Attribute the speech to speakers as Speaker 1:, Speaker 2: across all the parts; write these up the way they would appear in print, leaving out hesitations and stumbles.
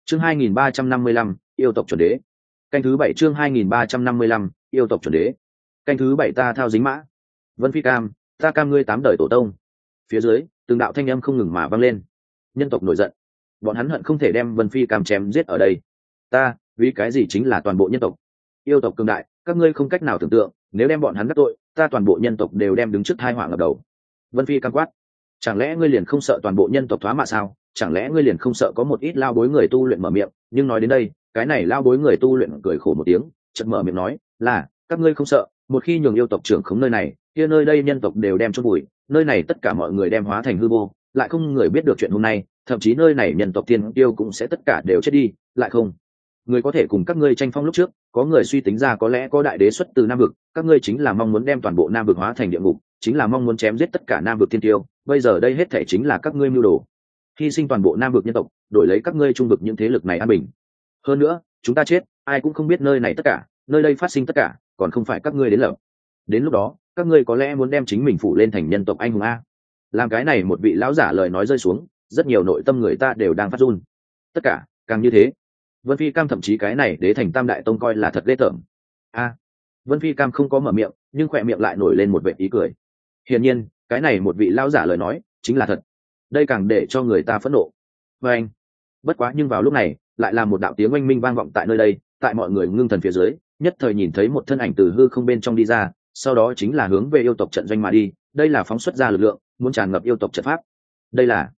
Speaker 1: Chương 2355, yêu tộc chuẩn đế. Canh thứ 7 chương 2355, yêu tộc chuẩn đế. Canh thứ 7 ta thao dính mã. Vân Phi cam, ta cam ngươi 8 đời tổ tông. Phía dưới, từng đạo thanh âm không ngừng mà vang lên. Nhân tộc nổi giận. Bọn hắn hận không thể đem Vân Phi cam chém giết ở đây. Ta, vì cái gì chính là toàn bộ nhân tộc. Yêu tộc cường đại, các ngươi không cách nào tưởng tượng, nếu đem bọn hắn đắc tội, ta toàn bộ nhân tộc đều đem đứng trước tai họa ngập đầu. Vân Phi cam quát. Chẳng lẽ ngươi liền không sợ toàn bộ nhân tộc thoá mạ sao? Chẳng lẽ ngươi liền không sợ có một ít lao bối người tu luyện mở miệng? Nhưng nói đến đây, cái này lao bối người tu luyện cười khổ một tiếng, chợt mở miệng nói là các ngươi không sợ, một khi nhường yêu tộc trưởng khống nơi này, kia nơi đây nhân tộc đều đem chôn bụi, nơi này tất cả mọi người đem hóa thành hư vô, lại không người biết được chuyện hôm nay, thậm chí nơi này nhân tộc tiên tiêu cũng sẽ tất cả đều chết đi, lại không người có thể cùng các ngươi tranh phong. Lúc trước có người suy tính ra có lẽ có đại đế xuất từ Nam vực, các ngươi chính là mong muốn đem toàn bộ Nam vực hóa thành địa ngục, chính là mong muốn chém giết tất cả Nam vực tiên tiêu, bây giờ đây hết thể chính là các ngươi mưu đồ, hy sinh toàn bộ Nam vực nhân tộc, đổi lấy các ngươi Trung vực những thế lực này an bình. Hơn nữa, chúng ta chết, ai cũng không biết nơi này tất cả, nơi đây phát sinh tất cả, còn không phải các ngươi đến lập. Đến lúc đó, các ngươi có lẽ muốn đem chính mình phủ lên thành nhân tộc anh hùng a. Làm cái này một vị lão giả lời nói rơi xuống, rất nhiều nội tâm người ta đều đang phát run. Tất cả, càng như thế. Vân Phi cam thậm chí cái này đế thành Tam đại tông coi là thật ghê tởm. A. Vân Phi cam không có mở miệng, nhưng khỏe miệng lại nổi lên một vẻ ý cười. Hiển nhiên, cái này một vị lão giả lời nói chính là thật. Đây càng để cho người ta phẫn nộ. Và anh. Bất quá nhưng vào lúc này, lại là một đạo tiếng oanh minh vang vọng tại nơi đây, tại mọi người ngưng thần phía dưới, nhất thời nhìn thấy một thân ảnh từ hư không bên trong đi ra, sau đó chính là hướng về yêu tộc trận doanh mà đi. Đây là phóng xuất ra lực lượng, muốn tràn ngập yêu tộc trận pháp. Đây là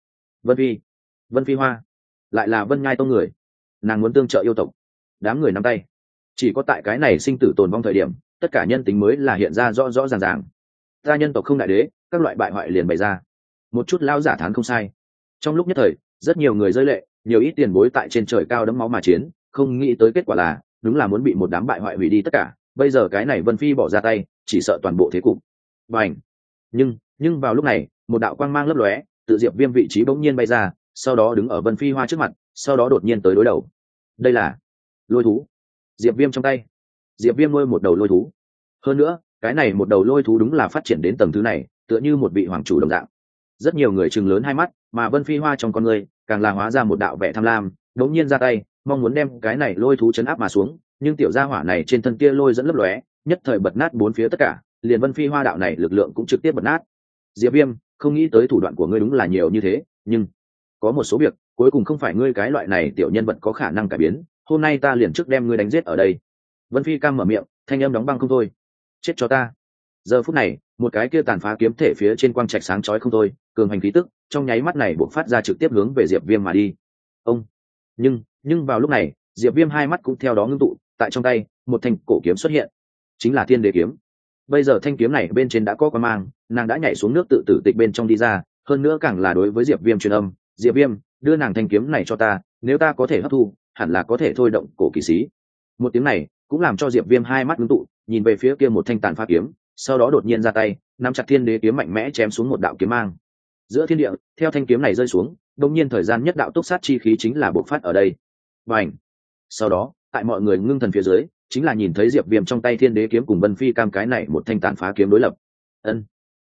Speaker 1: Vân Phi Hoa, lại là Vân Nhai tông người, nàng muốn tương trợ yêu tộc. Đám người nắm tay, chỉ có tại cái này sinh tử tồn vong thời điểm, tất cả nhân tính mới là hiện ra rõ rõ ràng ràng. Ta nhân tộc không đại đế, các loại bại hoại liền bày ra. Một chút lao giả thán không sai. Trong lúc nhất thời, rất nhiều người rơi lệ, nhiều ít tiền bối tại trên trời cao đẫm máu mà chiến, không nghĩ tới kết quả là đúng là muốn bị một đám bại hoại hủy đi tất cả. Bây giờ cái này Vân Phi bỏ ra tay, chỉ sợ toàn bộ thế cục. Bành. Nhưng vào lúc này, một đạo quang mang lấp lóe, tự Diệp Viêm vị trí bỗng nhiên bay ra, sau đó đứng ở Vân Phi Hoa trước mặt, sau đó đột nhiên tới đối đầu. Đây là lôi thú. Diệp Viêm trong tay, Diệp Viêm nuôi một đầu lôi thú. Hơn nữa, cái này một đầu lôi thú đúng là phát triển đến tầng thứ này, tựa như một vị hoàng chủ đồng dạng. Rất nhiều người trừng lớn hai mắt, mà Vân Phi Hoa trong con người càng là hóa ra một đạo vẻ tham lam, đột nhiên ra tay, mong muốn đem cái này lôi thú chấn áp mà xuống, nhưng tiểu gia hỏa này trên thân kia lôi dẫn lấp lóe, nhất thời bật nát bốn phía tất cả, liền Vân Phi Hoa đạo này lực lượng cũng trực tiếp bật nát. Diệp Viêm, không nghĩ tới thủ đoạn của ngươi đúng là nhiều như thế, nhưng có một số việc, cuối cùng không phải ngươi cái loại này tiểu nhân vật có khả năng cải biến, hôm nay ta liền trước đem ngươi đánh giết ở đây. Vân Phi cam mở miệng, thanh âm đóng băng không thôi. Chết cho ta. Giờ phút này, một cái kia tàn phá kiếm thể phía trên quang trạch sáng chói không thôi, cường hành khí tức, trong nháy mắt này bộc phát ra trực tiếp hướng về Diệp Viêm mà đi. Ông. Nhưng vào lúc này, Diệp Viêm hai mắt cũng theo đó ngưng tụ, tại trong tay, một thanh cổ kiếm xuất hiện, chính là Thiên Đế kiếm. Bây giờ thanh kiếm này bên trên đã có quang mang, nàng đã nhảy xuống nước tự tử tịch bên trong đi ra, hơn nữa càng là đối với Diệp Viêm truyền âm, Diệp Viêm, đưa nàng thanh kiếm này cho ta, nếu ta có thể hấp thu, hẳn là có thể thôi động cổ kỳ sĩ. Một tiếng này cũng làm cho Diệp Viêm hai mắt ngưng tụ, nhìn về phía kia một thanh tàn phá kiếm, sau đó đột nhiên ra tay, nắm chặt Thiên Đế kiếm mạnh mẽ chém xuống một đạo kiếm mang. Giữa thiên địa, theo thanh kiếm này rơi xuống, đột nhiên thời gian nhất đạo túc sát chi khí chính là bộc phát ở đây. Bành. Sau đó, tại mọi người ngưng thần phía dưới, chính là nhìn thấy Diệp Viêm trong tay Thiên Đế kiếm cùng Vân Phi cam cái này một thanh tàn phá kiếm đối lập. Ân,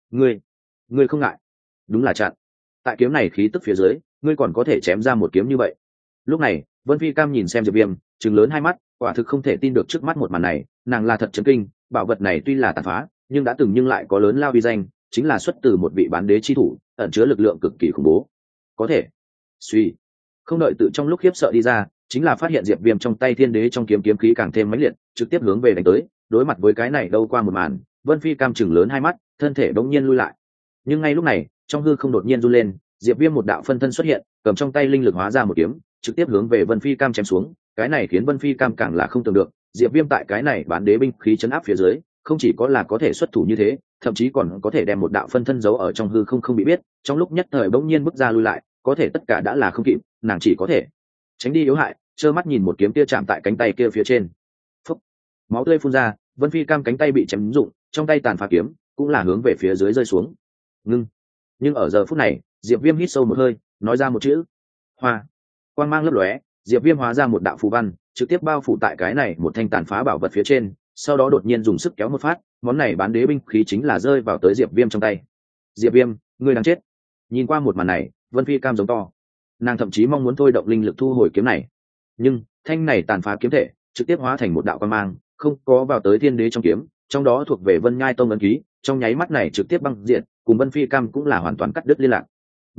Speaker 1: ngươi không ngại? Đúng là chặn. Tại kiếm này khí tức phía dưới, ngươi còn có thể chém ra một kiếm như vậy. Lúc này, Vân Phi cam nhìn xem Diệp Viêm, trừng lớn hai mắt, quả thực không thể tin được trước mắt một màn này, nàng là thật chấn kinh, bảo vật này tuy là tàn phá, nhưng đã từng nhưng lại có lớn lao uy danh, chính là xuất từ một vị bán đế chi thủ, ẩn chứa lực lượng cực kỳ khủng bố. Có thể. Suy. Không đợi tự trong lúc khiếp sợ đi ra, chính là phát hiện Diệp Viêm trong tay Thiên Đế trong kiếm kiếm khí càng thêm mãnh liệt, trực tiếp hướng về đánh tới. Đối mặt với cái này đâu qua một màn, Vân Phi cam chừng lớn hai mắt, thân thể bỗng nhiên lui lại. Nhưng ngay lúc này, trong hư không đột nhiên run lên, Diệp Viêm một đạo phân thân xuất hiện, cầm trong tay linh lực hóa ra một kiếm, trực tiếp hướng về Vân Phi cam chém xuống. Cái này khiến Vân Phi cam càng là không tưởng được, Diệp Viêm tại cái này bán đế binh khí chấn áp phía dưới, không chỉ có là có thể xuất thủ như thế, thậm chí còn có thể đem một đạo phân thân giấu ở trong hư không bị biết. Trong lúc nhất thời bỗng nhiên bước ra lui lại, có thể tất cả đã là không kịp, nàng chỉ có thể tránh đi yếu hại, trơ mắt nhìn một kiếm kia chạm tại cánh tay kia phía trên. Phúc. Máu tươi phun ra, Vân Phi cam cánh tay bị chém rụng, trong tay tàn phá kiếm cũng là hướng về phía dưới rơi xuống. Nhưng ở giờ phút này, Diệp Viêm hít sâu một hơi, nói ra một chữ: Hoa. Quang mang lấp lóe, Diệp Viêm hóa ra một đạo phù văn, trực tiếp bao phủ tại cái này một thanh tàn phá bảo vật phía trên, sau đó đột nhiên dùng sức kéo một phát, món này bán đế binh khí chính là rơi vào tới Diệp Viêm trong tay. Diệp Viêm, ngươi đang chết. Nhìn qua một màn này, Vân Phi cam giống to, nàng thậm chí mong muốn thôi động linh lực thu hồi kiếm này. nhưng thanh này tàn phá kiếm thể trực tiếp hóa thành một đạo quan mang, không có vào tới thiên đế trong kiếm, trong đó thuộc về Vân Nhai Tông ấn ký, trong nháy mắt này trực tiếp băng diện, cùng Vân Phi Cam cũng là hoàn toàn cắt đứt liên lạc.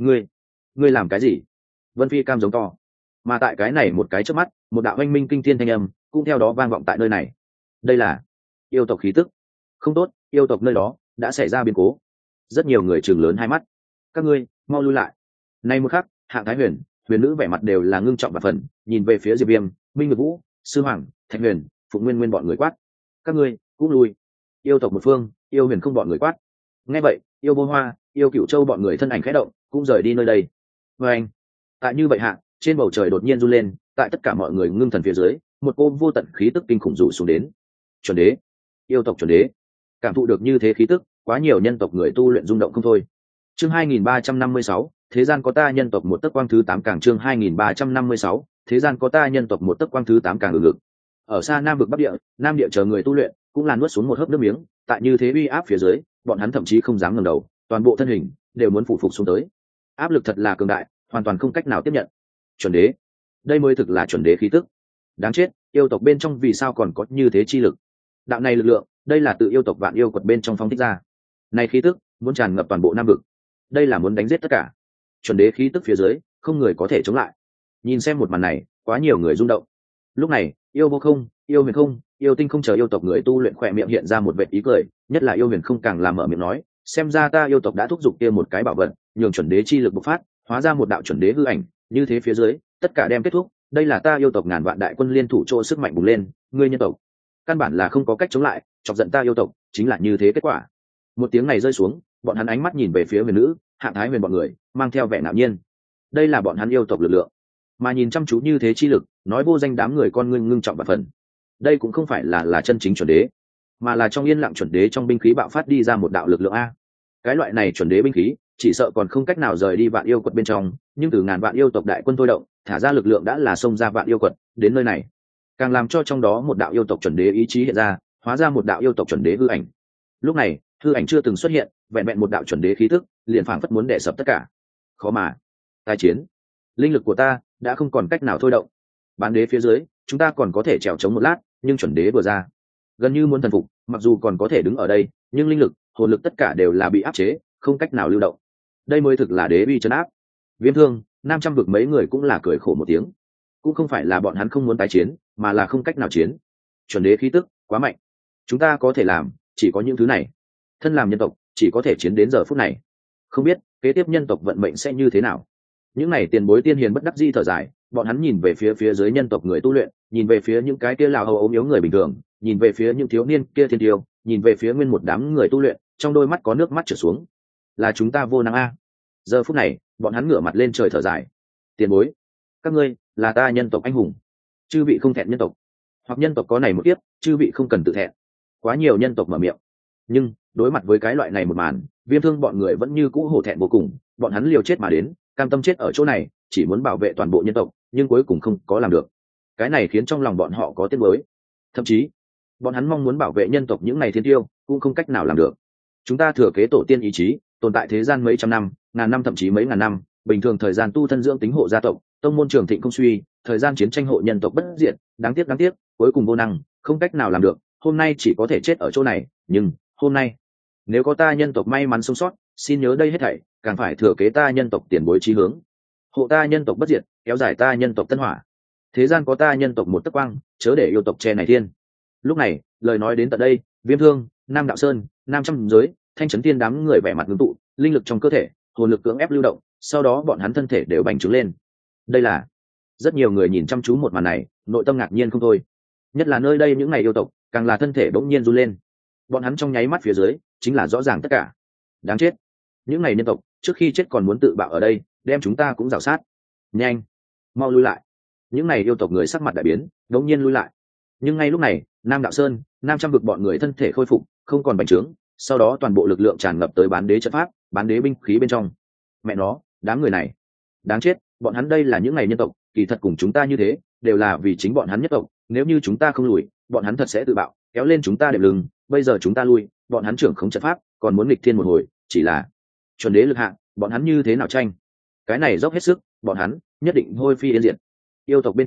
Speaker 1: Ngươi làm cái gì? Vân Phi Cam giống to. Mà tại cái này một cái chớp mắt, một đạo oanh minh kinh thiên thanh âm cũng theo đó vang vọng tại nơi này. Đây là yêu tộc khí tức. Không tốt, yêu tộc nơi đó đã xảy ra biến cố. Rất nhiều người trừng lớn hai mắt. Các ngươi mau lui lại. Nay một khắc, Hạng Thái Huyền, Huyền Nữ vẻ mặt đều là ngưng trọng và phần, nhìn về phía Diệp Viêm, Minh Ngự Vũ, Sư Hoàng, Thạch Huyền, Phụng Nguyên Nguyên bọn người quát. Các ngươi cũng lui. Yêu tộc một phương, Yêu Huyền không bọn người quát. Nghe vậy, Yêu Vô Hoa, Yêu Cửu Châu bọn người thân ảnh khẽ động, cũng rời đi nơi đây. Và anh, tại như vậy hạ, trên bầu trời đột nhiên run lên, tại tất cả mọi người ngưng thần phía dưới, một cô vô tận khí tức kinh khủng rủ xuống đến. Chuẩn đế, yêu tộc chuẩn đế, cảm thụ được như thế khí tức, quá nhiều nhân tộc người tu luyện rung động không thôi. Chương 2356, thế gian có ta nhân tộc một tấc quang thứ 8 càng chương 2356, thế gian có ta nhân tộc một tấc quang thứ 8 càng ngực. Ở xa Nam vực Bắc địa, Nam địa chờ người tu luyện, cũng là nuốt xuống một hớp nước miếng, tại như thế uy áp phía dưới, bọn hắn thậm chí không dám ngẩng đầu, toàn bộ thân hình đều muốn phủ phục xuống tới. Áp lực thật là cường đại, hoàn toàn không cách nào tiếp nhận. Chuẩn đế, đây mới thực là chuẩn đế khí tức. Đáng chết, yêu tộc bên trong vì sao còn có như thế chi lực? Đạo này lực lượng, đây là tự yêu tộc vạn yêu quật bên trong phong thích ra. Này khí tức muốn tràn ngập toàn bộ Nam vực, đây là muốn đánh giết tất cả. Chuẩn đế khí tức phía dưới, không người có thể chống lại. Nhìn xem một màn này, quá nhiều người rung động. Lúc này, Yêu Vô Không, Yêu Huyền Không, Yêu Tinh không chờ yêu tộc người tu luyện khỏe miệng hiện ra một vệt ý cười, nhất là Yêu Huyền Không càng làm mở miệng nói, xem ra ta yêu tộc đã thúc giục kia một cái bảo vật, nhường chuẩn đế chi lực bộc phát, hóa ra một đạo chuẩn đế hư ảnh, như thế phía dưới, tất cả đem kết thúc, đây là ta yêu tộc ngàn vạn đại quân liên thủ chỗ sức mạnh bùng lên, ngươi nhân tộc căn bản là không có cách chống lại, chọc giận ta yêu tộc, chính là như thế kết quả. Một tiếng này rơi xuống, bọn hắn ánh mắt nhìn về phía Huyền Nữ, Hạng Thái Huyền bọn người, mang theo vẻ ngạo nhiên. Đây là bọn hắn yêu tộc lực lượng, mà nhìn chăm chú như thế chi lực, nói vô danh đám người con ngưng trọng và phần. Đây cũng không phải là chân chính chuẩn đế, mà là trong yên lặng chuẩn đế trong binh khí bạo phát đi ra một đạo lực lượng a. Cái loại này chuẩn đế binh khí, chỉ sợ còn không cách nào rời đi vạn yêu quật bên trong, nhưng từ ngàn vạn yêu tộc đại quân thôi động, thả ra lực lượng đã là xông ra vạn yêu quật, đến nơi này, càng làm cho trong đó một đạo yêu tộc chuẩn đế ý chí hiện ra, hóa ra một đạo yêu tộc chuẩn đế hư ảnh. Lúc này, hư ảnh chưa từng xuất hiện, vẹn vẹn một đạo chuẩn đế khí tức, liền phảng phất muốn đè sập tất cả. Khó mà, tai chiến, linh lực của ta đã không còn cách nào thôi động. Bán đế phía dưới, chúng ta còn có thể trèo chống một lát, nhưng chuẩn đế vừa ra, gần như muốn thần phục, mặc dù còn có thể đứng ở đây, nhưng linh lực, hồn lực tất cả đều là bị áp chế, không cách nào lưu động. Đây mới thực là đế uy trấn áp. Viêm Thương, Nam Trăm vực mấy người cũng là cười khổ một tiếng. Cũng không phải là bọn hắn không muốn tái chiến, mà là không cách nào chiến. Chuẩn đế khí tức quá mạnh, chúng ta có thể làm chỉ có những thứ này. Thân làm nhân tộc, chỉ có thể chiến đến giờ phút này. Không biết kế tiếp nhân tộc vận mệnh sẽ như thế nào. Những này tiền bối tiên hiền bất đắc dĩ thở dài, bọn hắn nhìn về phía dưới nhân tộc người tu luyện, nhìn về phía những cái kia lào hầu ốm yếu người bình thường, nhìn về phía những thiếu niên kia thiên tiêu, nhìn về phía nguyên một đám người tu luyện, trong đôi mắt có nước mắt trượt xuống. Là chúng ta vô năng a. Giờ phút này, bọn hắn ngửa mặt lên trời thở dài. Tiền bối, các ngươi là ta nhân tộc anh hùng, chư vị không thẹn nhân tộc, hoặc nhân tộc có này một kiếp, chư vị không cần tự thẹn. Quá nhiều nhân tộc mở miệng, nhưng đối mặt với cái loại này một màn, Viêm Thương bọn người vẫn như cũ hổ thẹn vô cùng, bọn hắn liều chết mà đến, cam tâm chết ở chỗ này, chỉ muốn bảo vệ toàn bộ nhân tộc, nhưng cuối cùng không có làm được. Cái này khiến trong lòng bọn họ có tiếc nuối, thậm chí bọn hắn mong muốn bảo vệ nhân tộc những ngày thiên tiêu cũng không cách nào làm được. Chúng ta thừa kế tổ tiên ý chí, tồn tại thế gian mấy trăm năm, ngàn năm thậm chí mấy ngàn năm, bình thường thời gian tu thân dưỡng tính hộ gia tộc, tông môn trường thịnh không suy, thời gian chiến tranh hộ nhân tộc bất diệt, đáng tiếc, cuối cùng vô năng, không cách nào làm được, hôm nay chỉ có thể chết ở chỗ này, nhưng hôm nay nếu có ta nhân tộc may mắn sống sót, xin nhớ đây hết thảy càng phải thừa kế ta nhân tộc tiền bối chí hướng, hộ ta nhân tộc bất diệt, kéo dài ta nhân tộc tân hỏa. Thế gian có ta nhân tộc một tấc quang, chớ để yêu tộc che này thiên. Lúc này, lời nói đến tận đây, Viêm Thương, Nam Đạo Sơn, Nam Trăm giới, Thanh Chấn Tiên đám người vẻ mặt ngưng tụ, linh lực trong cơ thể, hồn lực cưỡng ép lưu động, sau đó bọn hắn thân thể đều bành trướng lên. Đây là rất nhiều người nhìn chăm chú một màn này, nội tâm ngạc nhiên không thôi. Nhất là nơi đây những ngày yêu tộc, càng là thân thể bỗng nhiên run lên. Bọn hắn trong nháy mắt phía dưới, chính là rõ ràng tất cả. Đáng chết, những ngày nhân tộc trước khi chết còn muốn tự bạo ở đây, đem chúng ta cũng rào sát. Nhanh, mau lui lại. Những ngày yêu tộc người sắc mặt đại biến, đống nhiên lui lại. Nhưng ngay lúc này, Nam Đạo Sơn, Nam Trăm vực bọn người thân thể khôi phục, không còn bành trướng, sau đó toàn bộ lực lượng tràn ngập tới bán đế trận pháp, bán đế binh khí bên trong. Mẹ nó, đám người này, đáng chết, bọn hắn đây là những ngày nhân tộc, kỳ thật cùng chúng ta như thế, đều là vì chính bọn hắn nhất tộc, nếu như chúng ta không lùi, bọn hắn thật sẽ tự bạo, kéo lên chúng ta đệm lưng, bây giờ chúng ta lui, bọn hắn trưởng không trận pháp, còn muốn nghịch thiên một hồi, chỉ là chuẩn đế lực hạng, bọn hắn như thế nào tranh? Cái này dốc hết sức, bọn hắn nhất định hôi phi yên diệt. Yêu tộc bên trong,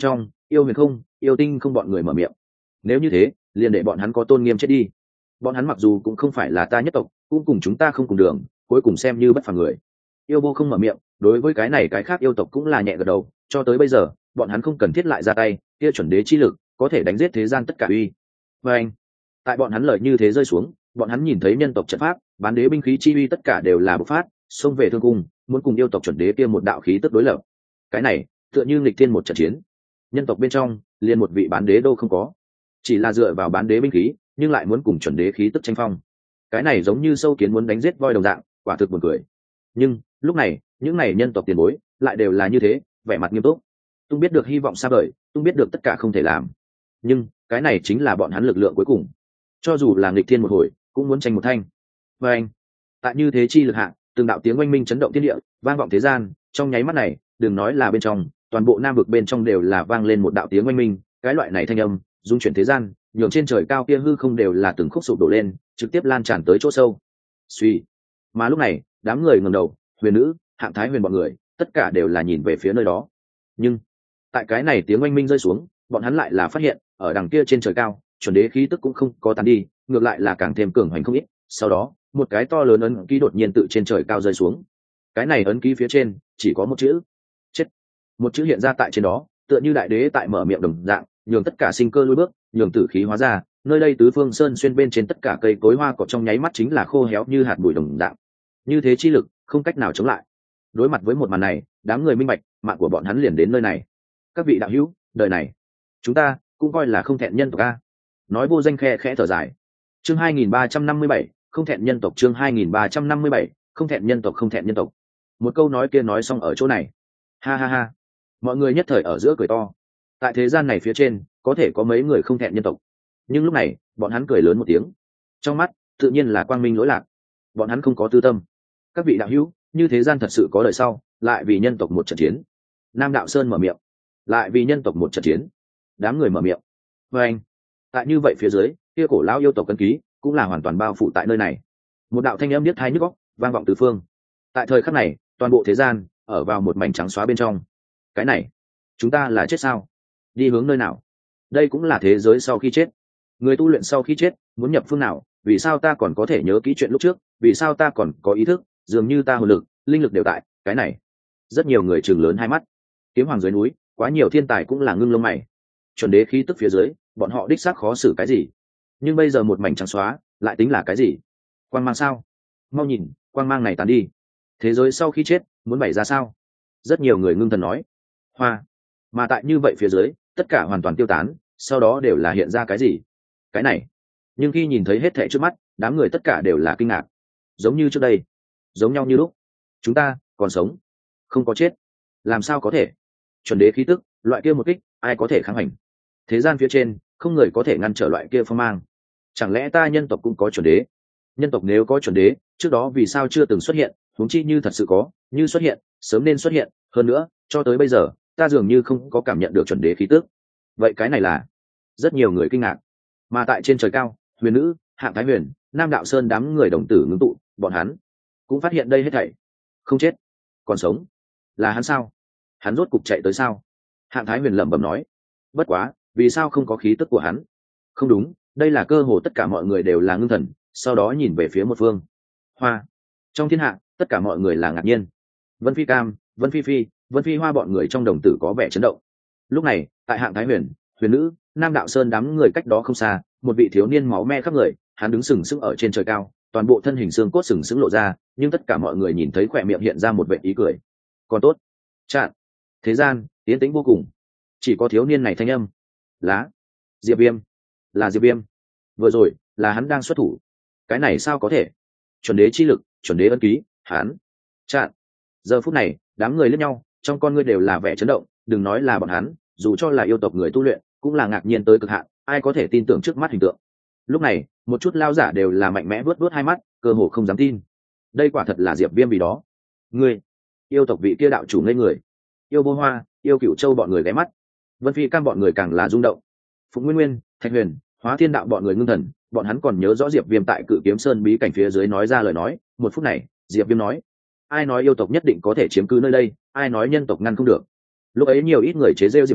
Speaker 1: Yêu huyền không, yêu tinh không bọn người mở miệng. Nếu như thế, liền để bọn hắn có tôn nghiêm chết đi. Bọn hắn mặc dù cũng không phải là ta nhất tộc, cũng cùng chúng ta không cùng đường, cuối cùng xem như bất phàm người. Yêu vô không mở miệng, đối với cái này cái khác yêu tộc cũng là nhẹ gật đầu, cho tới bây giờ bọn hắn không cần thiết lại ra tay, kia chuẩn đế chi lực có thể đánh giết thế gian tất cả uy. Và anh, tại bọn hắn lời như thế rơi xuống, bọn hắn nhìn thấy nhân tộc trận pháp, bán đế binh khí chi uy tất cả đều là bộc phát, xông về thương cung, muốn cùng yêu tộc chuẩn đế kia một đạo khí tức đối lập. Cái này tựa như nghịch thiên một trận chiến. Nhân tộc bên trong liền một vị bán đế đô không có, chỉ là dựa vào bán đế binh khí, nhưng lại muốn cùng chuẩn đế khí tức tranh phong. Cái này giống như sâu kiến muốn đánh giết voi đồng dạng, quả thực buồn cười. Nhưng lúc này những này nhân tộc tiền bối lại đều là như thế, vẻ mặt nghiêm túc. Tung biết được hy vọng xa vời, Tung biết được tất cả không thể làm, nhưng cái này chính là bọn hắn lực lượng cuối cùng. Cho dù là nghịch thiên một hồi, cũng muốn tranh một thanh. Và anh, tại như thế chi lực hạ, từng đạo tiếng oanh minh chấn động thiên địa, vang vọng thế gian. Trong nháy mắt này, đừng nói là bên trong, toàn bộ nam vực bên trong đều là vang lên một đạo tiếng oanh minh. Cái loại này thanh âm dung chuyển thế gian, nhường trên trời cao kia hư không đều là từng khúc sụp đổ lên, trực tiếp lan tràn tới chỗ sâu. Suy. Mà lúc này, đám người ngẩng đầu, huyền nữ, Hạng Thái Huyền bọn người, tất cả đều là nhìn về phía nơi đó. Nhưng tại cái này tiếng oanh minh rơi xuống, bọn hắn lại là phát hiện, ở đằng kia trên trời cao, chuẩn đế khí tức cũng không có tán đi, ngược lại là càng thêm cường hoành không ít. Sau đó, một cái to lớn ấn ký đột nhiên tự trên trời cao rơi xuống. Cái này ấn ký phía trên chỉ có một chữ: chết. Một chữ hiện ra tại trên đó, tựa như đại đế tại mở miệng đồng dạng, nhường tất cả sinh cơ lùi bước, nhường tử khí hóa ra. Nơi đây tứ phương sơn xuyên bên trên tất cả cây cối hoa cỏ trong nháy mắt chính là khô héo như hạt bụi đồng dạng. Như thế chi lực không cách nào chống lại. Đối mặt với một màn này, đám người minh bạch, mạng của bọn hắn liền đến nơi này. Các vị đạo hữu, đời này chúng ta cũng coi là không thẹn nhân tộc a. Nói vô danh khe khẽ thở dài. Chương 2357, không thẹn nhân tộc. Chương 2357, không thẹn nhân tộc. Không thẹn nhân tộc. Một câu nói kia nói xong ở chỗ này, ha ha ha, mọi người nhất thời ở giữa cười to. Tại thế gian này phía trên có thể có mấy người không thẹn nhân tộc, nhưng lúc này bọn hắn cười lớn một tiếng, trong mắt tự nhiên là quang minh lỗi lạc. Bọn hắn không có tư tâm. Các vị đạo hữu, như thế gian thật sự có đời sau, lại vì nhân tộc một trận chiến. Nam Đạo Sơn mở miệng. Lại vì nhân tộc một trận chiến. Đám người mở miệng. Và anh, tại như vậy phía dưới, kia cổ lão yêu tộc cân ký cũng là hoàn toàn bao phủ tại nơi này. Một đạo thanh âm điếc tai nhức óc vang vọng tứ phương. Tại thời khắc này, toàn bộ thế gian ở vào một mảnh trắng xóa bên trong. Cái này, chúng ta là chết sao? Đi hướng nơi nào? Đây cũng là thế giới sau khi chết. Người tu luyện sau khi chết muốn nhập phương nào? Vì sao ta còn có thể nhớ kỹ chuyện lúc trước? Vì sao ta còn có ý thức? Dường như ta hồn lực, linh lực đều tại. Cái này, rất nhiều người trừng lớn hai mắt. Kiếm hoàng dưới núi, quá nhiều thiên tài cũng là ngưng lông mày. Chuẩn đế khí tức phía dưới, bọn họ đích xác khó xử cái gì? Nhưng bây giờ một mảnh trắng xóa, lại tính là cái gì? Quang mang sao? Mau nhìn, quang mang này tán đi. Thế giới sau khi chết muốn bày ra sao? Rất nhiều người ngưng thần nói. Hoa. Mà tại như vậy phía dưới, tất cả hoàn toàn tiêu tán, sau đó đều là hiện ra cái gì? Cái này. Nhưng khi nhìn thấy hết thảy trước mắt, đám người tất cả đều là kinh ngạc. Giống như trước đây, giống nhau như lúc. Chúng ta còn sống, không có chết. Làm sao có thể? Chuẩn đế khí tức, loại kia một kích, ai có thể kháng hành? Thế gian phía trên, không người có thể ngăn trở loại kia phong mang. Chẳng lẽ ta nhân tộc cũng có chuẩn đế? Nhân tộc nếu có chuẩn đế, trước đó vì sao chưa từng xuất hiện? Huống chi như thật sự có, như xuất hiện, sớm nên xuất hiện. Hơn nữa, cho tới bây giờ, ta dường như không có cảm nhận được chuẩn đế khí tức. Vậy cái này là? Rất nhiều người kinh ngạc. Mà tại trên trời cao, huyền nữ, Hạng Thái Huyền, Nam Đạo Sơn đám người đồng tử ngưng tụ, bọn hắn cũng phát hiện đây hết thảy. Không chết, còn sống. Là hắn sao? Hắn rốt cục chạy tới sao? Hạng Thái Huyền lẩm bẩm nói. Bất quá, vì sao không có khí tức của hắn? Không đúng, đây là cơ hồ tất cả mọi người đều là ngưng thần, sau đó nhìn về phía một phương. Hoa. Trong thiên hạ, tất cả mọi người là ngạc nhiên. Vân Phi Cam, Vân Phi Phi, Vân Phi Hoa bọn người trong đồng tử có vẻ chấn động. Lúc này, tại Hạng Thái Huyền, huyền nữ, Nam Đạo Sơn đám người cách đó không xa, một vị thiếu niên máu me khắp người, hắn đứng sừng sững ở trên trời cao, toàn bộ thân hình xương cốt sừng sững lộ ra, nhưng tất cả mọi người nhìn thấy khỏe miệng hiện ra một vệt ý cười. Còn tốt. Chạn. Thế gian tiến tĩnh vô cùng, chỉ có thiếu niên này thanh âm. Lá. Diệp Viêm. Là Diệp Viêm. Vừa rồi là hắn đang xuất thủ. Cái này sao có thể? Chuẩn đế chi lực, chuẩn đế ân ký, hắn. Chạn. Giờ phút này, đám người liếc nhau, trong con ngươi đều là vẻ chấn động. Đừng nói là bọn hắn, dù cho là yêu tộc người tu luyện, cũng là ngạc nhiên tới cực hạn. Ai có thể tin tưởng trước mắt hình tượng? Lúc này, một chút lao giả đều là mạnh mẽ vuốt vuốt hai mắt, cơ hồ không dám tin. Đây quả thật là Diệp Viêm vì đó. Ngươi, yêu tộc vị kia đạo chủ ngây người. Yêu Vô Hoa, Yêu Cửu Châu bọn người ghé mắt. Vân Phi Cam bọn người càng là rung động. Phụng Nguyên Nguyên, Thạch Huyền, Hóa Thiên Đạo bọn người ngưng thần, bọn hắn còn nhớ rõ Diệp Viêm tại Cự Kiếm Sơn bí cảnh phía dưới nói ra lời nói. Một phút này, Diệp Viêm nói: ai nói yêu tộc nhất định có thể chiếm cứ nơi đây, ai nói nhân tộc ngăn không được. Lúc ấy nhiều ít người chế rêu Diệp Viêm,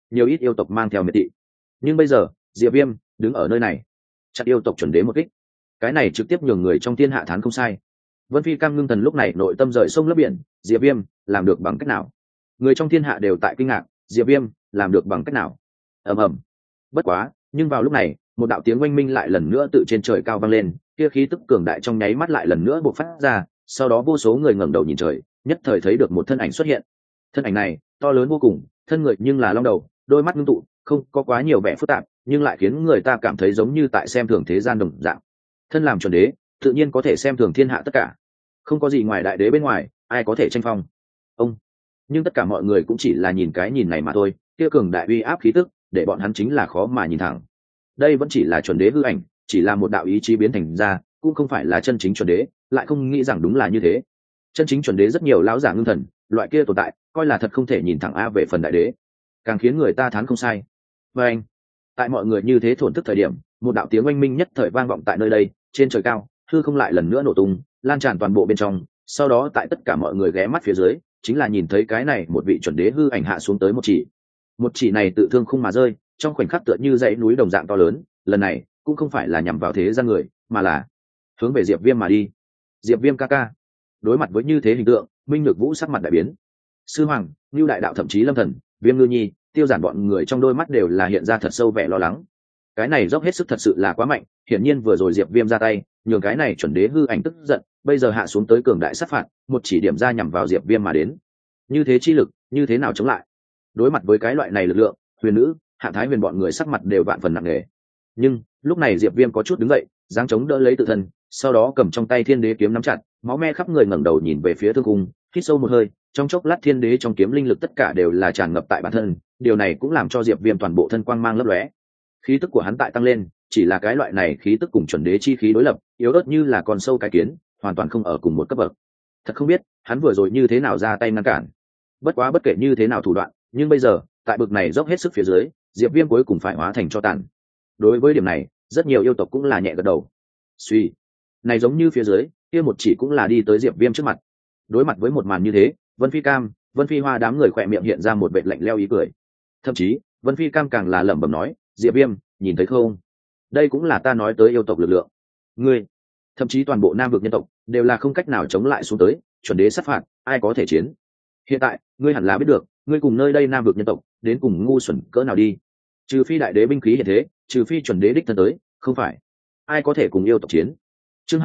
Speaker 1: nhiều ít yêu tộc mang theo miệt thị. Nhưng bây giờ Diệp Viêm đứng ở nơi này chặn yêu tộc chuẩn đế một kích, cái này trực tiếp nhường người trong thiên hạ thán không sai. Vân Phi Cam ngưng thần lúc này nội tâm rời sông lấp biển, Diệp Viêm làm được bằng cách nào? Người trong thiên hạ đều tại kinh ngạc, Diệp Viêm làm được bằng cách nào? Ầm ầm. Bất quá, nhưng vào lúc này, một đạo tiếng oanh minh lại lần nữa từ trên trời cao vang lên, kia khí tức cường đại trong nháy mắt lại lần nữa bộc phát ra, sau đó vô số người ngẩng đầu nhìn trời, nhất thời thấy được một thân ảnh xuất hiện. Thân ảnh này to lớn vô cùng, thân người nhưng là long đầu, đôi mắt ngưng tụ, không có quá nhiều vẻ phức tạp, nhưng lại khiến người ta cảm thấy giống như tại xem thường thế gian đồng dạng. Thân làm chuẩn đế, tự nhiên có thể xem thường thiên hạ tất cả, không có gì ngoài đại đế bên ngoài, ai có thể tranh phong. Ông, nhưng tất cả mọi người cũng chỉ là nhìn cái nhìn này mà thôi, kia cường đại uy áp khí tức, để bọn hắn chính là khó mà nhìn thẳng. Đây vẫn chỉ là chuẩn đế hư ảnh, chỉ là một đạo ý chí biến thành ra, cũng không phải là chân chính chuẩn đế, lại không nghĩ rằng đúng là như thế. Chân chính chuẩn đế rất nhiều lão giả ngưng thần, loại kia tồn tại, coi là thật không thể nhìn thẳng a về phần đại đế, càng khiến người ta thán không sai. Và anh, tại mọi người như thế thổn thức thời điểm, một đạo tiếng oanh minh nhất thời vang vọng tại nơi đây, trên trời cao, hư không lại lần nữa nổ tung, lan tràn toàn bộ bên trong. Sau đó tại tất cả mọi người ghé mắt phía dưới, chính là nhìn thấy cái này một vị chuẩn đế hư ảnh hạ xuống tới một chỉ này tự thương không mà rơi, trong khoảnh khắc tựa như dãy núi đồng dạng to lớn. Lần này cũng không phải là nhằm vào thế gian người, mà là hướng về Diệp Viêm mà đi. Diệp Viêm ca ca. Đối mặt với như thế hình tượng, Minh Nhược Vũ sắc mặt đại biến. Sư Hoàng, Nưu Đại Đạo thậm chí Lâm Thần, Viêm Ngư Nhi, Tiêu Giản bọn người trong đôi mắt đều là hiện ra thật sâu vẻ lo lắng. Cái này dốc hết sức thật sự là quá mạnh, hiển nhiên vừa rồi Diệp Viêm ra tay, nhường cái này chuẩn đế hư ảnh tức giận, bây giờ hạ xuống tới cường đại sát phạt, một chỉ điểm ra nhằm vào Diệp Viêm mà đến. Như thế chi lực, như thế nào chống lại? Đối mặt với cái loại này lực lượng, Huyền Nữ, Hạ Thái Huyền bọn người sắc mặt đều vạn phần nặng nề. Nhưng lúc này Diệp Viêm có chút đứng dậy, giáng chống đỡ lấy tự thân, sau đó cầm trong tay Thiên Đế kiếm nắm chặt, máu me khắp người, ngẩng đầu nhìn về phía thương khung, hít sâu một hơi, trong chốc lát Thiên Đế trong kiếm linh lực tất cả đều là tràn ngập tại bản thân, điều này cũng làm cho Diệp Viêm toàn bộ thân quang mang lấp lóe. Khí tức của hắn tại tăng lên, chỉ là cái loại này khí tức cùng chuẩn đế chi khí đối lập, yếu ớt như là con sâu cái kiến, hoàn toàn không ở cùng một cấp bậc. Thật không biết hắn vừa rồi như thế nào ra tay ngăn cản. Bất quá bất kể như thế nào thủ đoạn, nhưng bây giờ tại bực này dốc hết sức phía dưới, Diệp Viêm cuối cùng phải hóa thành cho tàn. Đối với điểm này, rất nhiều yêu tộc cũng là nhẹ gật đầu. Suy, này giống như phía dưới, kia một chỉ cũng là đi tới Diệp Viêm trước mặt. Đối mặt với một màn như thế, Vân Phi Cam, Vân Phi Hoa đám người khỏe miệng hiện ra một vệt lạnh lẽo ý cười. Thậm chí, Vân Phi Cam càng là lẩm bẩm nói, Diệp Viêm, nhìn thấy không? Đây cũng là ta nói tới yêu tộc lực lượng. Ngươi, thậm chí toàn bộ Nam vực nhân tộc đều là không cách nào chống lại xuống tới, chuẩn đế sát phạt, ai có thể chiến? Hiện tại, ngươi hẳn là biết được, ngươi cùng nơi đây Nam vực nhân tộc, đến cùng ngu xuẩn cỡ nào đi. Trừ phi đại đế binh khí hiện thế, trừ phi chuẩn đế đích thân tới, không phải ai có thể cùng yêu tộc chiến. Chương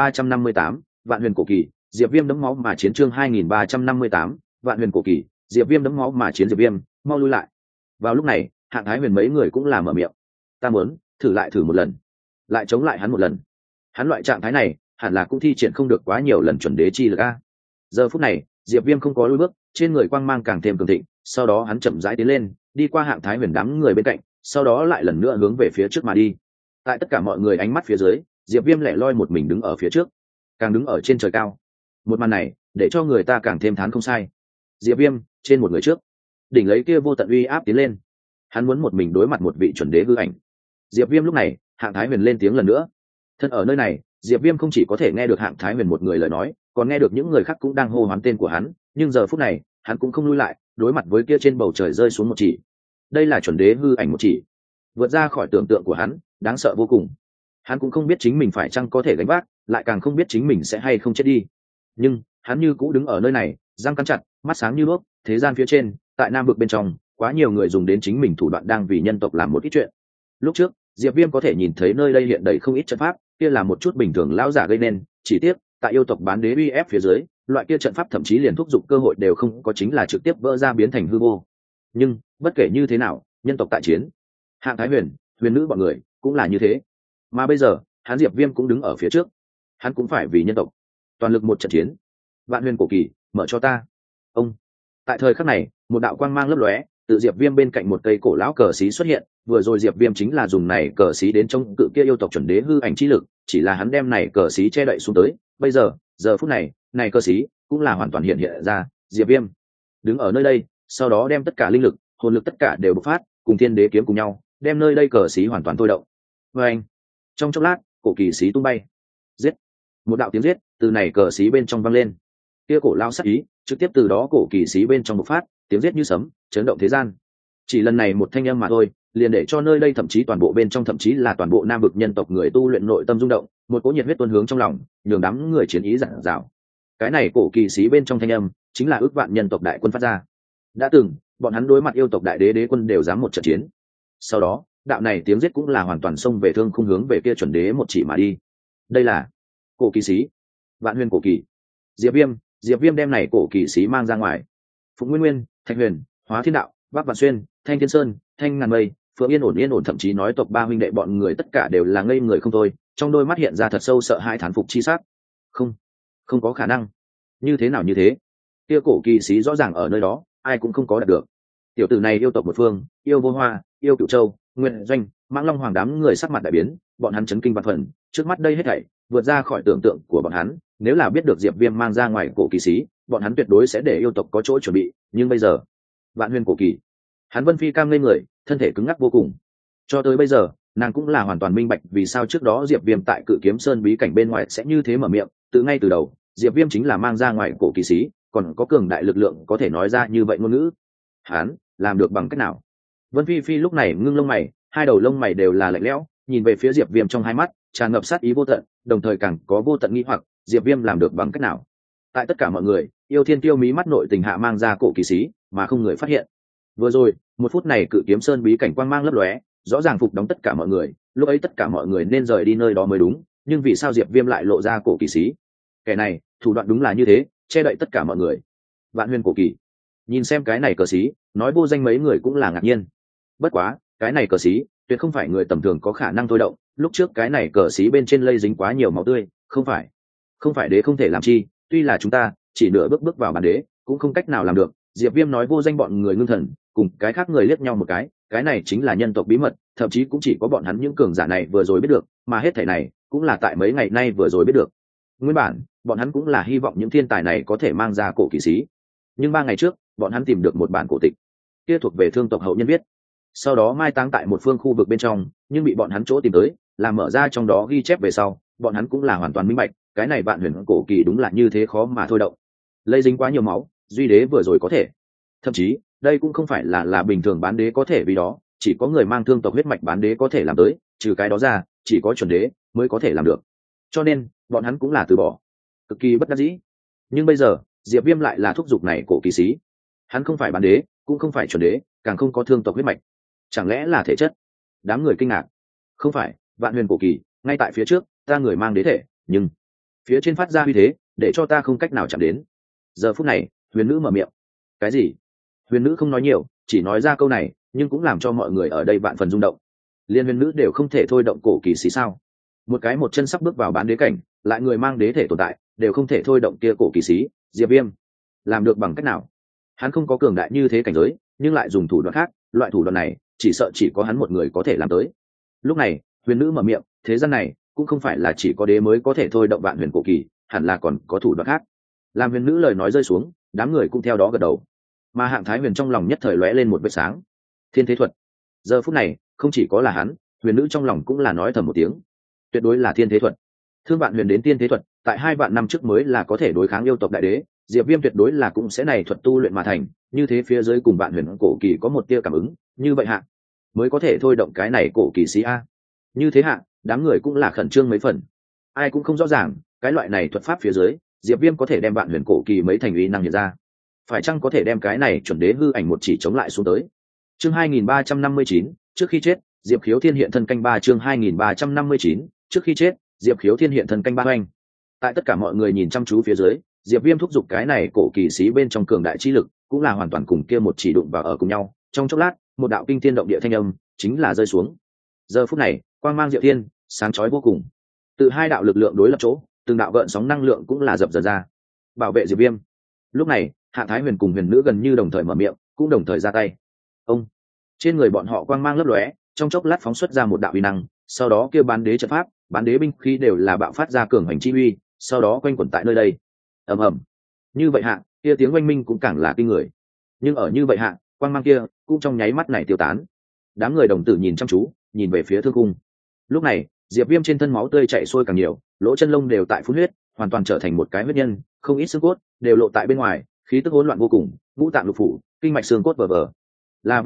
Speaker 1: 2358, Vạn Huyền cổ kỳ, Diệp Viêm đẫm máu mà chiến. Chương 2358, Vạn Huyền cổ kỳ, Diệp Viêm đẫm máu mà chiến. Diệp Viêm, mau lui lại. Vào lúc này, Hạng Thái Huyền mấy người cũng là mở miệng. Ta muốn thử một lần, lại chống lại hắn một lần. Hắn loại trạng thái này, hẳn là cũng thi triển không được quá nhiều lần chuẩn đế chi lực a. Giờ phút này, Diệp Viêm không có lùi bước, trên người quang mang càng thêm cường thịnh, sau đó hắn chậm rãi tiến lên, đi qua Hạng Thái Huyền đám người bên cạnh, sau đó lại lần nữa hướng về phía trước mà đi. Tại tất cả mọi người ánh mắt phía dưới, Diệp Viêm lẻ loi một mình đứng ở phía trước, càng đứng ở trên trời cao. Một màn này, để cho người ta càng thêm thán không sai. Diệp Viêm trên một người trước, đỉnh lấy kia vô tận uy áp tiến lên. Hắn muốn một mình đối mặt một vị chuẩn đế hư ảnh. Diệp Viêm lúc này, Hạng Thái Huyền lên tiếng lần nữa. Thân ở nơi này, Diệp Viêm không chỉ có thể nghe được Hạng Thái Huyền một người lời nói, còn nghe được những người khác cũng đang hô hoán tên của hắn, nhưng giờ phút này, hắn cũng không lui lại, đối mặt với kia trên bầu trời rơi xuống một chỉ. Đây là chuẩn đế hư ảnh một chỉ, vượt ra khỏi tưởng tượng của hắn, đáng sợ vô cùng. Hắn cũng không biết chính mình phải chăng có thể gánh vác, lại càng không biết chính mình sẽ hay không chết đi. Nhưng, hắn như cũ đứng ở nơi này, răng cắn chặt, mắt sáng như đuốc, thế gian phía trên, tại Nam vực bên trong, quá nhiều người dùng đến chính mình thủ đoạn đang vì nhân tộc làm một ít chuyện. Lúc trước, Diệp Viêm có thể nhìn thấy nơi đây hiện đầy không ít trận pháp, kia là một chút bình thường lão giả gây nên, chỉ tiếc, tại yêu tộc bán đế uy ép phía dưới, loại kia trận pháp thậm chí liền thúc giục cơ hội đều không có, chính là trực tiếp vỡ ra biến thành hư vô. Nhưng, bất kể như thế nào, nhân tộc tại chiến. Hạng Thái Huyền, Huyền Nữ bọn người cũng là như thế. Mà bây giờ, hắn Diệp Viêm cũng đứng ở phía trước, hắn cũng phải vì nhân tộc, toàn lực một trận chiến. Vạn Huyền cổ kỳ, mở cho ta. Ông. Tại thời khắc này, một đạo quang mang lấp lóe, từ Diệp Viêm bên cạnh một cây cổ lão cờ xí xuất hiện, vừa rồi Diệp Viêm chính là dùng này cờ xí đến trong cự kia yêu tộc chuẩn đế hư ảnh chi lực, chỉ là hắn đem này cờ xí che đậy xuống tới, bây giờ, giờ phút này, này cờ xí cũng là hoàn toàn hiện ra, Diệp Viêm đứng ở nơi đây, sau đó đem tất cả linh lực, hồn lực tất cả đều bộc phát, cùng Thiên Đế kiếm cùng nhau, đem nơi đây cờ xí hoàn toàn thôi động. Oeng! Trong chốc lát, cổ kỳ xí tung bay. Giết! Một đạo tiếng giết từ này cờ xí bên trong vang lên. Kia cổ lao sát ý, trực tiếp từ đó cổ kỳ xí bên trong bộc phát, tiếng giết như sấm, chấn động thế gian. chỉ lần này một thanh âm mà thôi, liền để cho nơi đây thậm chí toàn bộ bên trong, thậm chí là toàn bộ nam vực nhân tộc người tu luyện nội tâm rung động, một cỗ nhiệt huyết tuôn hướng trong lòng, nhường đám người chiến ý dặn dào. Cái này cổ kỳ sĩ bên trong thanh âm chính là ước vạn nhân tộc đại quân phát ra. Đã từng bọn hắn đối mặt yêu tộc đại đế đế quân đều dám một trận chiến, sau đó đạo này tiếng giết cũng là hoàn toàn xông về thương khung hướng về kia chuẩn đế một chỉ mà đi. Đây là cổ kỳ sĩ, vạn huyền cổ kỳ. Diệp viêm đem này cổ kỳ sĩ mang ra ngoài. Phụng Nguyên Nguyên, Thạch Huyền, Hóa Thiên Đạo, Bắc Vạn Xuyên, Thanh Thiên Sơn, Thanh Ngàn Mây, Phượng Yên ổn, thậm chí nói tộc ba huynh đệ bọn người tất cả đều là ngây người không thôi, trong đôi mắt hiện ra thật sâu sợ hãi thán phục chi sắc. Không có khả năng. Như thế nào như thế? Kia cổ kỳ sĩ rõ ràng ở nơi đó, ai cũng không có đạt được. Tiểu tử này yêu tộc một phương, yêu Vô Hoa, yêu Cửu Châu, Nguyên Doanh, Mãng Long Hoàng đám người sắc mặt đại biến, bọn hắn chấn kinh vạn phần, trước mắt đây hết thảy vượt ra khỏi tưởng tượng của bọn hắn, nếu là biết được Diệp Viêm mang ra ngoài cổ kỳ sĩ, bọn hắn tuyệt đối sẽ để yêu tộc có chỗ chuẩn bị, nhưng bây giờ, vạn huyền cổ kỳ. Hắn Vân Phi Cam lên người, thân thể cứng ngắc vô cùng. Cho tới bây giờ, nàng cũng là hoàn toàn minh bạch vì sao trước đó Diệp Viêm tại Cự Kiếm Sơn bí cảnh bên ngoài sẽ như thế mở miệng, từ ngay từ đầu, Diệp Viêm chính là mang ra ngoài cổ kỳ sĩ, còn có cường đại lực lượng có thể nói ra như vậy ngôn ngữ. Hắn làm được bằng cách nào? Vân Phi Phi lúc này ngưng lông mày, hai đầu lông mày đều là lạnh lẽo, nhìn về phía Diệp Viêm trong hai mắt tràn ngập sát ý vô tận, đồng thời càng có vô tận nghi hoặc, Diệp Viêm làm được bằng cách nào? Tại tất cả mọi người, Yêu Thiên Tiêu mí mắt nội tình hạ mang ra cổ kỳ sĩ, mà không người phát hiện. Vừa rồi, một phút này Cự Kiếm Sơn bí cảnh quang mang lấp lóe, rõ ràng phục đóng tất cả mọi người, lúc ấy tất cả mọi người nên rời đi nơi đó mới đúng, nhưng vì sao Diệp Viêm lại lộ ra cổ kỳ sĩ? Kẻ này, thủ đoạn đúng là như thế, che đậy tất cả mọi người. Vạn huyền cổ kỳ. Nhìn xem cái này cờ sĩ, nói vô danh mấy người cũng là ngạc nhiên. Bất quá, cái này cờ sĩ, tuyệt không phải người tầm thường có khả năng thôi động, lúc trước cái này cờ sĩ bên trên lây dính quá nhiều máu tươi, không phải đế không thể làm chi, tuy là chúng ta chỉ nửa bước vào bản đế, cũng không cách nào làm được. Diệp Viêm nói vô danh bọn người ngưng thần, cùng cái khác người liếc nhau một cái này chính là nhân tộc bí mật, thậm chí cũng chỉ có bọn hắn những cường giả này vừa rồi biết được, mà hết thảy này cũng là tại mấy ngày nay vừa rồi biết được. Nguyên bản, bọn hắn cũng là hy vọng những thiên tài này có thể mang ra cổ kỳ sĩ, nhưng 3 ngày trước, bọn hắn tìm được một bản cổ tịch, kia thuộc về Thương tộc hậu nhân viết, sau đó mai táng tại một phương khu vực bên trong, nhưng bị bọn hắn chỗ tìm tới, làm mở ra trong đó ghi chép về sau, bọn hắn cũng là hoàn toàn minh bạch, cái này vạn huyền cổ kỳ đúng là như thế khó mà thôi động, lây dính quá nhiều máu, duy đế vừa rồi có thể, thậm chí đây cũng không phải là bình thường bán đế có thể, vì đó chỉ có người mang thương tộc huyết mạch bán đế có thể làm tới, trừ cái đó ra chỉ có chuẩn đế mới có thể làm được, cho nên bọn hắn cũng là từ bỏ, cực kỳ bất đắc dĩ. Nhưng bây giờ Diệp Viêm lại là thúc giục này cổ kỳ sĩ, hắn không phải bán đế, cũng không phải chuẩn đế, càng không có thương tộc huyết mạch, chẳng lẽ là thể chất? Đám người kinh ngạc. Không phải, vạn huyền cổ kỳ ngay tại phía trước, ta người mang đế thể, nhưng phía trên phát ra uy thế để cho ta không cách nào chạm đến. Giờ phút này huyền nữ mở miệng. Cái gì? Huyền nữ không nói nhiều, chỉ nói ra câu này, nhưng cũng làm cho mọi người ở đây vạn phần rung động. Liên huyền nữ đều không thể thôi động cổ kỳ sĩ sao? Một cái một chân sắp bước vào bán đế cảnh, lại người mang đế thể tồn tại, đều không thể thôi động kia cổ kỳ sĩ, Diệp Viêm làm được bằng cách nào? Hắn không có cường đại như thế cảnh giới, nhưng lại dùng thủ đoạn khác, loại thủ đoạn này chỉ sợ chỉ có hắn một người có thể làm tới. Lúc này huyền nữ mở miệng, thế gian này cũng không phải là chỉ có đế mới có thể thôi động vạn huyền cổ kỳ, hẳn là còn có thủ đoạn khác. Làm huyền nữ lời nói rơi xuống, đám người cũng theo đó gật đầu, mà Hạng Thái Huyền trong lòng nhất thời lóe lên một vệt sáng. Thiên thế thuật. Giờ phút này không chỉ có là hắn, huyền nữ trong lòng cũng là nói thầm một tiếng, tuyệt đối là thiên thế thuật. Thương vạn huyền đến tiên thế thuật, tại 2 vạn năm trước mới là có thể đối kháng yêu tộc đại đế, Diệp Viêm tuyệt đối là cũng sẽ này thuật tu luyện mà thành, như thế phía dưới cùng vạn huyền cổ kỳ có một tia cảm ứng, như vậy hạ mới có thể thôi động cái này cổ kỳ sĩ a. Như thế hạ, đám người cũng là khẩn trương mấy phần. Ai cũng không rõ ràng, cái loại này thuật pháp phía dưới, Diệp Viêm có thể đem vạn huyền cổ kỳ mấy thành uy năng hiện ra, phải chăng có thể đem cái này chuẩn đế hư ảnh một chỉ chống lại xuống tới. Chương 2359, trước khi chết, Diệp Khiếu Thiên hiện thân canh 3. Chương 2359, trước khi chết, Diệp Khiếu Thiên hiện thân canh 3 oanh. Tại tất cả mọi người nhìn chăm chú phía dưới, Diệp Viêm thúc giục cái này cổ kỳ sĩ bên trong cường đại chi lực, cũng là hoàn toàn cùng kia một chỉ đụng vào ở cùng nhau. Trong chốc lát, một đạo kinh thiên động địa thanh âm chính là rơi xuống. Giờ phút này, quang mang diệu thiên, sáng chói vô cùng. Từ 2 đạo lực lượng đối lập chỗ, từng đạo gợn sóng năng lượng cũng là dập dờn ra, bảo vệ Diệp Viêm. Lúc này, Hạ Thái Huyền cùng huyền nữ gần như đồng thời mở miệng, cũng đồng thời ra tay. Ông, trên người bọn họ quang mang lấp lóe, trong chốc lát phóng xuất ra một đạo uy năng, sau đó kia bán đế trận pháp, bán đế binh khí đều là bạo phát ra cường hành chi uy, sau đó quanh quẩn tại nơi đây. Ầm ầm. Như vậy hạ, kia tiếng oanh minh cũng càng là kinh người. Nhưng ở như vậy hạ, quang mang kia cũng trong nháy mắt này tiêu tán. Đám người đồng tử nhìn chăm chú, nhìn về phía thương cung. Lúc này, Diệp Viêm trên thân máu tươi chảy xuôi càng nhiều, lỗ chân lông đều tại phun huyết, hoàn toàn trở thành một cái huyết nhân, không ít xương cốt đều lộ tại bên ngoài, khí tức hỗn loạn vô cùng, ngũ tạng lục phủ, kinh mạch xương cốt vờ vờ là vỡ ra,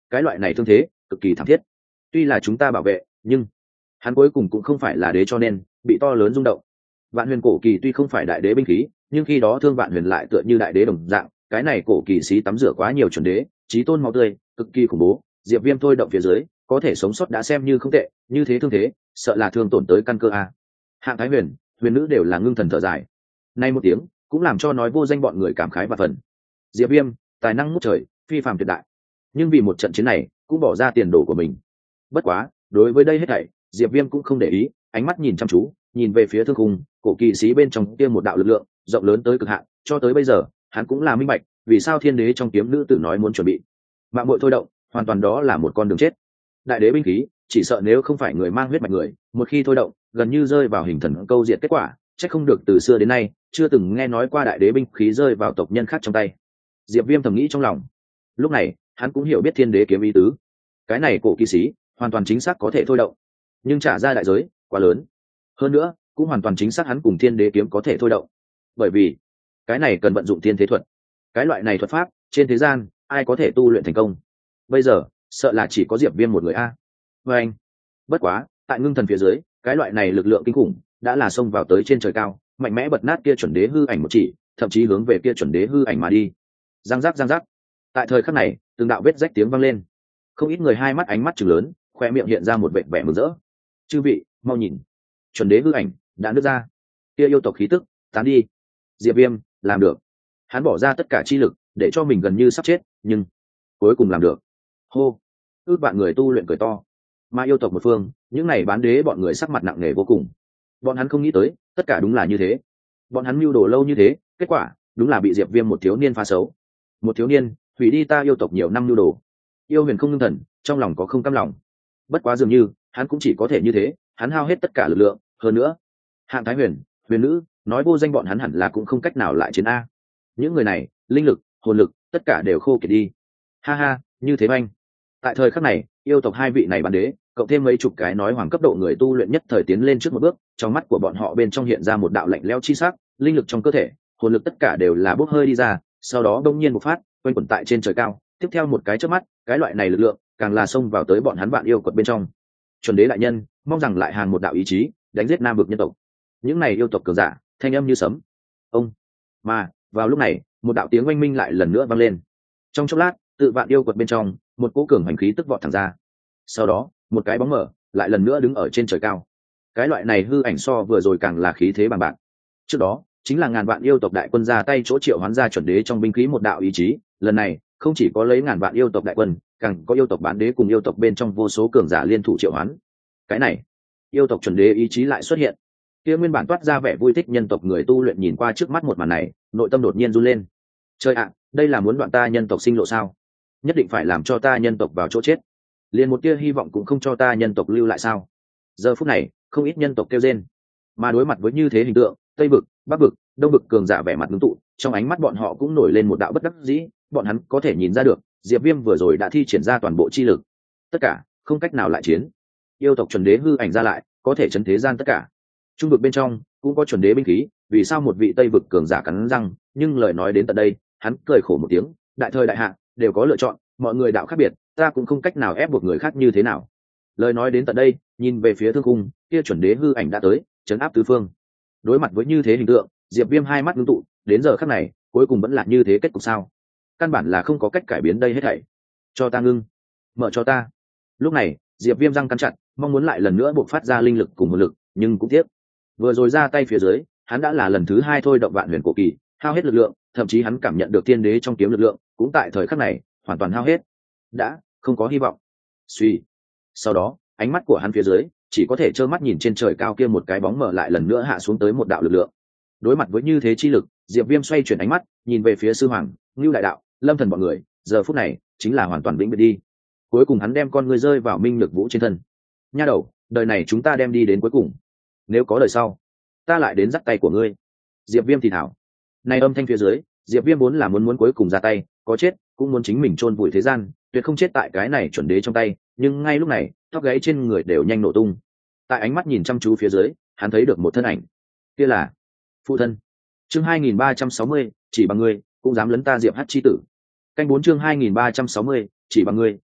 Speaker 1: cái loại này thương thế cực kỳ thảm thiết. Tuy là chúng ta bảo vệ, nhưng hắn cuối cùng cũng không phải là đế, cho nên bị to lớn rung động. Vạn huyền cổ kỳ tuy không phải đại đế binh khí, nhưng khi đó thương vạn huyền lại tựa như đại đế đồng dạng. Cái này cổ kỳ sĩ tắm rửa quá nhiều chuẩn đế, chí tôn máu tươi cực kỳ khủng bố. Diệp Viêm thôi động phía dưới có thể sống sót đã xem như không tệ, như thế thương thế sợ là thương tổn tới căn cơ a. Hạng Thái Huyền, huyền nữ đều là ngưng thần thở dài. Nay một tiếng cũng làm cho nói vô danh bọn người cảm khái và phần. Diệp Viêm tài năng ngút trời, phi phàm tuyệt đại, nhưng vì một trận chiến này cũng bỏ ra tiền đồ của mình. Bất quá đối với đây hết thảy Diệp Viêm cũng không để ý, ánh mắt nhìn chăm chú nhìn về phía thương khung cổ kỳ sĩ bên trong kia một đạo lực lượng rộng lớn tới cực hạn. Cho tới bây giờ hắn cũng là minh bạch vì sao thiên đế trong kiếm nữ tử nói muốn chuẩn bị mạng muội thôi động, hoàn toàn đó là một con đường chết. Đại đế binh khí chỉ sợ nếu không phải người mang huyết mạch người, một khi thôi động gần như rơi vào hình thần câu diệt kết quả. Chắc không được từ xưa đến nay chưa từng nghe nói qua đại đế binh khí rơi vào tộc nhân khác trong tay. Diệp Viêm thầm nghĩ trong lòng. Lúc này hắn cũng hiểu biết thiên đế kiếm ý tứ, cái này cổ kỳ sĩ hoàn toàn chính xác có thể thôi động, nhưng trả ra đại giới quá lớn. Hơn nữa cũng hoàn toàn chính xác hắn cùng thiên đế kiếm có thể thôi động, bởi vì cái này cần vận dụng thiên thế thuật. Cái loại này thuật pháp trên thế gian ai có thể tu luyện thành công? Bây giờ sợ là chỉ có Diệp Viêm một người a. Và anh, bất quá tại ngưng thần phía dưới, cái loại này lực lượng kinh khủng đã là xông vào tới trên trời cao, mạnh mẽ bật nát kia chuẩn đế hư ảnh một chỉ, thậm chí hướng về kia chuẩn đế hư ảnh mà đi. Giang giác giang giác. Tại thời khắc này từng đạo vết rách tiếng vang lên, không ít người hai mắt ánh mắt trừng lớn, khoe miệng hiện ra một vẻ vẻ mừng rỡ. Chư vị mau nhìn, chuẩn đế hư ảnh đã nứt ra, kia yêu tộc khí tức tán đi. Diệp Viêm làm được. Hắn bỏ ra tất cả chi lực để cho mình gần như sắp chết, nhưng cuối cùng làm được. Hô, ước bạn người tu luyện cười to. Mà yêu tộc một phương, những này bán đế bọn người sắc mặt nặng nề vô cùng. Bọn hắn không nghĩ tới tất cả đúng là như thế. Bọn hắn mưu đồ lâu như thế, kết quả đúng là bị Diệp Viêm một thiếu niên phá xấu. Một thiếu niên hủy đi ta yêu tộc nhiều năm mưu đồ. Yêu Huyền không ngưng thần, trong lòng có không cam lòng. Bất quá dường như hắn cũng chỉ có thể như thế, hắn hao hết tất cả lực lượng. Hơn nữa Hạng Thái Huyền, huyền nữ nói vô danh bọn hắn hẳn là cũng không cách nào lại chiến a. Những người này linh lực, hồn lực tất cả đều khô kiệt đi. Ha ha, như thế anh. Tại thời khắc này yêu tộc hai vị này bán đế cộng thêm mấy chục cái nói hoàng cấp độ người tu luyện nhất thời tiến lên trước một bước. Trong mắt của bọn họ bên trong hiện ra một đạo lạnh lẽo chi sắc, linh lực trong cơ thể, hồn lực tất cả đều là bốc hơi đi ra, sau đó đông nhiên một phát quanh quẩn tại trên trời cao. Tiếp theo một cái chớp mắt, cái loại này lực lượng càng là xông vào tới bọn hắn bạn yêu quật bên trong. Chuẩn đế đại nhân mong rằng lại hàng một đạo ý chí đánh giết nam vực nhân tộc. Những này yêu tộc cường giả thanh âm như sấm. Ông mà vào lúc này một đạo tiếng oanh minh lại lần nữa vang lên. Trong chốc lát tự vạn yêu quật bên trong một cỗ cường hành khí tức vọt thẳng ra, sau đó một cái bóng mở lại lần nữa đứng ở trên trời cao. Cái loại này hư ảnh so vừa rồi càng là khí thế bằng bạc. Trước đó chính là ngàn vạn yêu tộc đại quân ra tay chỗ triệu hoán ra chuẩn đế trong binh khí một đạo ý chí. Lần này không chỉ có lấy ngàn vạn yêu tộc đại quân, càng có yêu tộc bán đế cùng yêu tộc bên trong vô số cường giả liên thủ triệu hoán. Cái này yêu tộc chuẩn đế ý chí lại xuất hiện. Kia nguyên bản toát ra vẻ vui thích nhân tộc người tu luyện nhìn qua trước mắt một màn này, nội tâm đột nhiên run lên. Trời ạ, đây là muốn đoạn ta nhân tộc sinh lộ sao? Nhất định phải làm cho ta nhân tộc vào chỗ chết, liền một tia hy vọng cũng không cho ta nhân tộc lưu lại sao? Giờ phút này không ít nhân tộc kêu rên. Mà đối mặt với như thế hình tượng, Tây vực, Bắc vực, Đông vực cường giả vẻ mặt ngưng tụ, trong ánh mắt bọn họ cũng nổi lên một đạo bất đắc dĩ. Bọn hắn có thể nhìn ra được Diệp Viêm vừa rồi đã thi triển ra toàn bộ chi lực, tất cả không cách nào lại chiến. Yêu tộc chuẩn đế hư ảnh ra lại có thể chấn thế gian tất cả. Trung vực bên trong cũng có chuẩn đế binh khí, vì sao một vị Tây vực cường giả cắn răng, nhưng lời nói đến tận đây hắn cười khổ một tiếng. Đại thời đại hạ đều có lựa chọn, mọi người đạo khác biệt, ta cũng không cách nào ép buộc người khác như thế nào. Lời nói đến tận đây, nhìn về phía thương khung, kia chuẩn đế hư ảnh đã tới chấn áp tứ phương. Đối mặt với như thế hình tượng, Diệp Viêm hai mắt ngưng tụ, đến giờ khắc này cuối cùng vẫn là như thế kết cục sao? Căn bản là không có cách cải biến đây hết thảy. Cho ta ngưng, mở cho ta. Lúc này Diệp Viêm răng cắn chặt, mong muốn lại lần nữa bộc phát ra linh lực cùng hồn lực, nhưng cũng tiếc, vừa rồi ra tay phía dưới hắn đã là lần thứ hai thôi động vạn huyền cổ kỳ, hao hết lực lượng, thậm chí hắn cảm nhận được thiên đế trong kiếm lực lượng cũng tại thời khắc này hoàn toàn hao hết, đã không có hy vọng. Suy, sau đó ánh mắt của hắn phía dưới chỉ có thể trơ mắt nhìn trên trời cao kia một cái bóng mở lại lần nữa hạ xuống tới một đạo lực lượng. Đối mặt với như thế chi lực, Diệp Viêm xoay chuyển ánh mắt nhìn về phía sư hoàng, Ngưu đại đạo, Lâm thần bọn người, giờ phút này chính là hoàn toàn vĩnh biệt đi. Cuối cùng hắn đem con ngươi rơi vào Minh Nhược Vũ trên thân. Nha đầu, đời này chúng ta đem đi đến cuối cùng, nếu có đời sau ta lại đến dắt tay của ngươi. Diệp Viêm thì thảo. Này âm thanh phía dưới, Diệp Viêm vốn là muốn cuối cùng ra tay, có chết cũng muốn chính mình chôn vùi thế gian, tuyệt không chết tại cái này chuẩn đế trong tay. Nhưng ngay lúc này tóc gáy trên người đều nhanh nổ tung. Tại ánh mắt nhìn chăm chú phía dưới, hắn thấy được một thân ảnh, kia là phụ thân. Chương 2360, chỉ bằng ngươi cũng dám lấn ta Diệp Hắc chi tử. Canh 4 chương 2360, chỉ bằng ngươi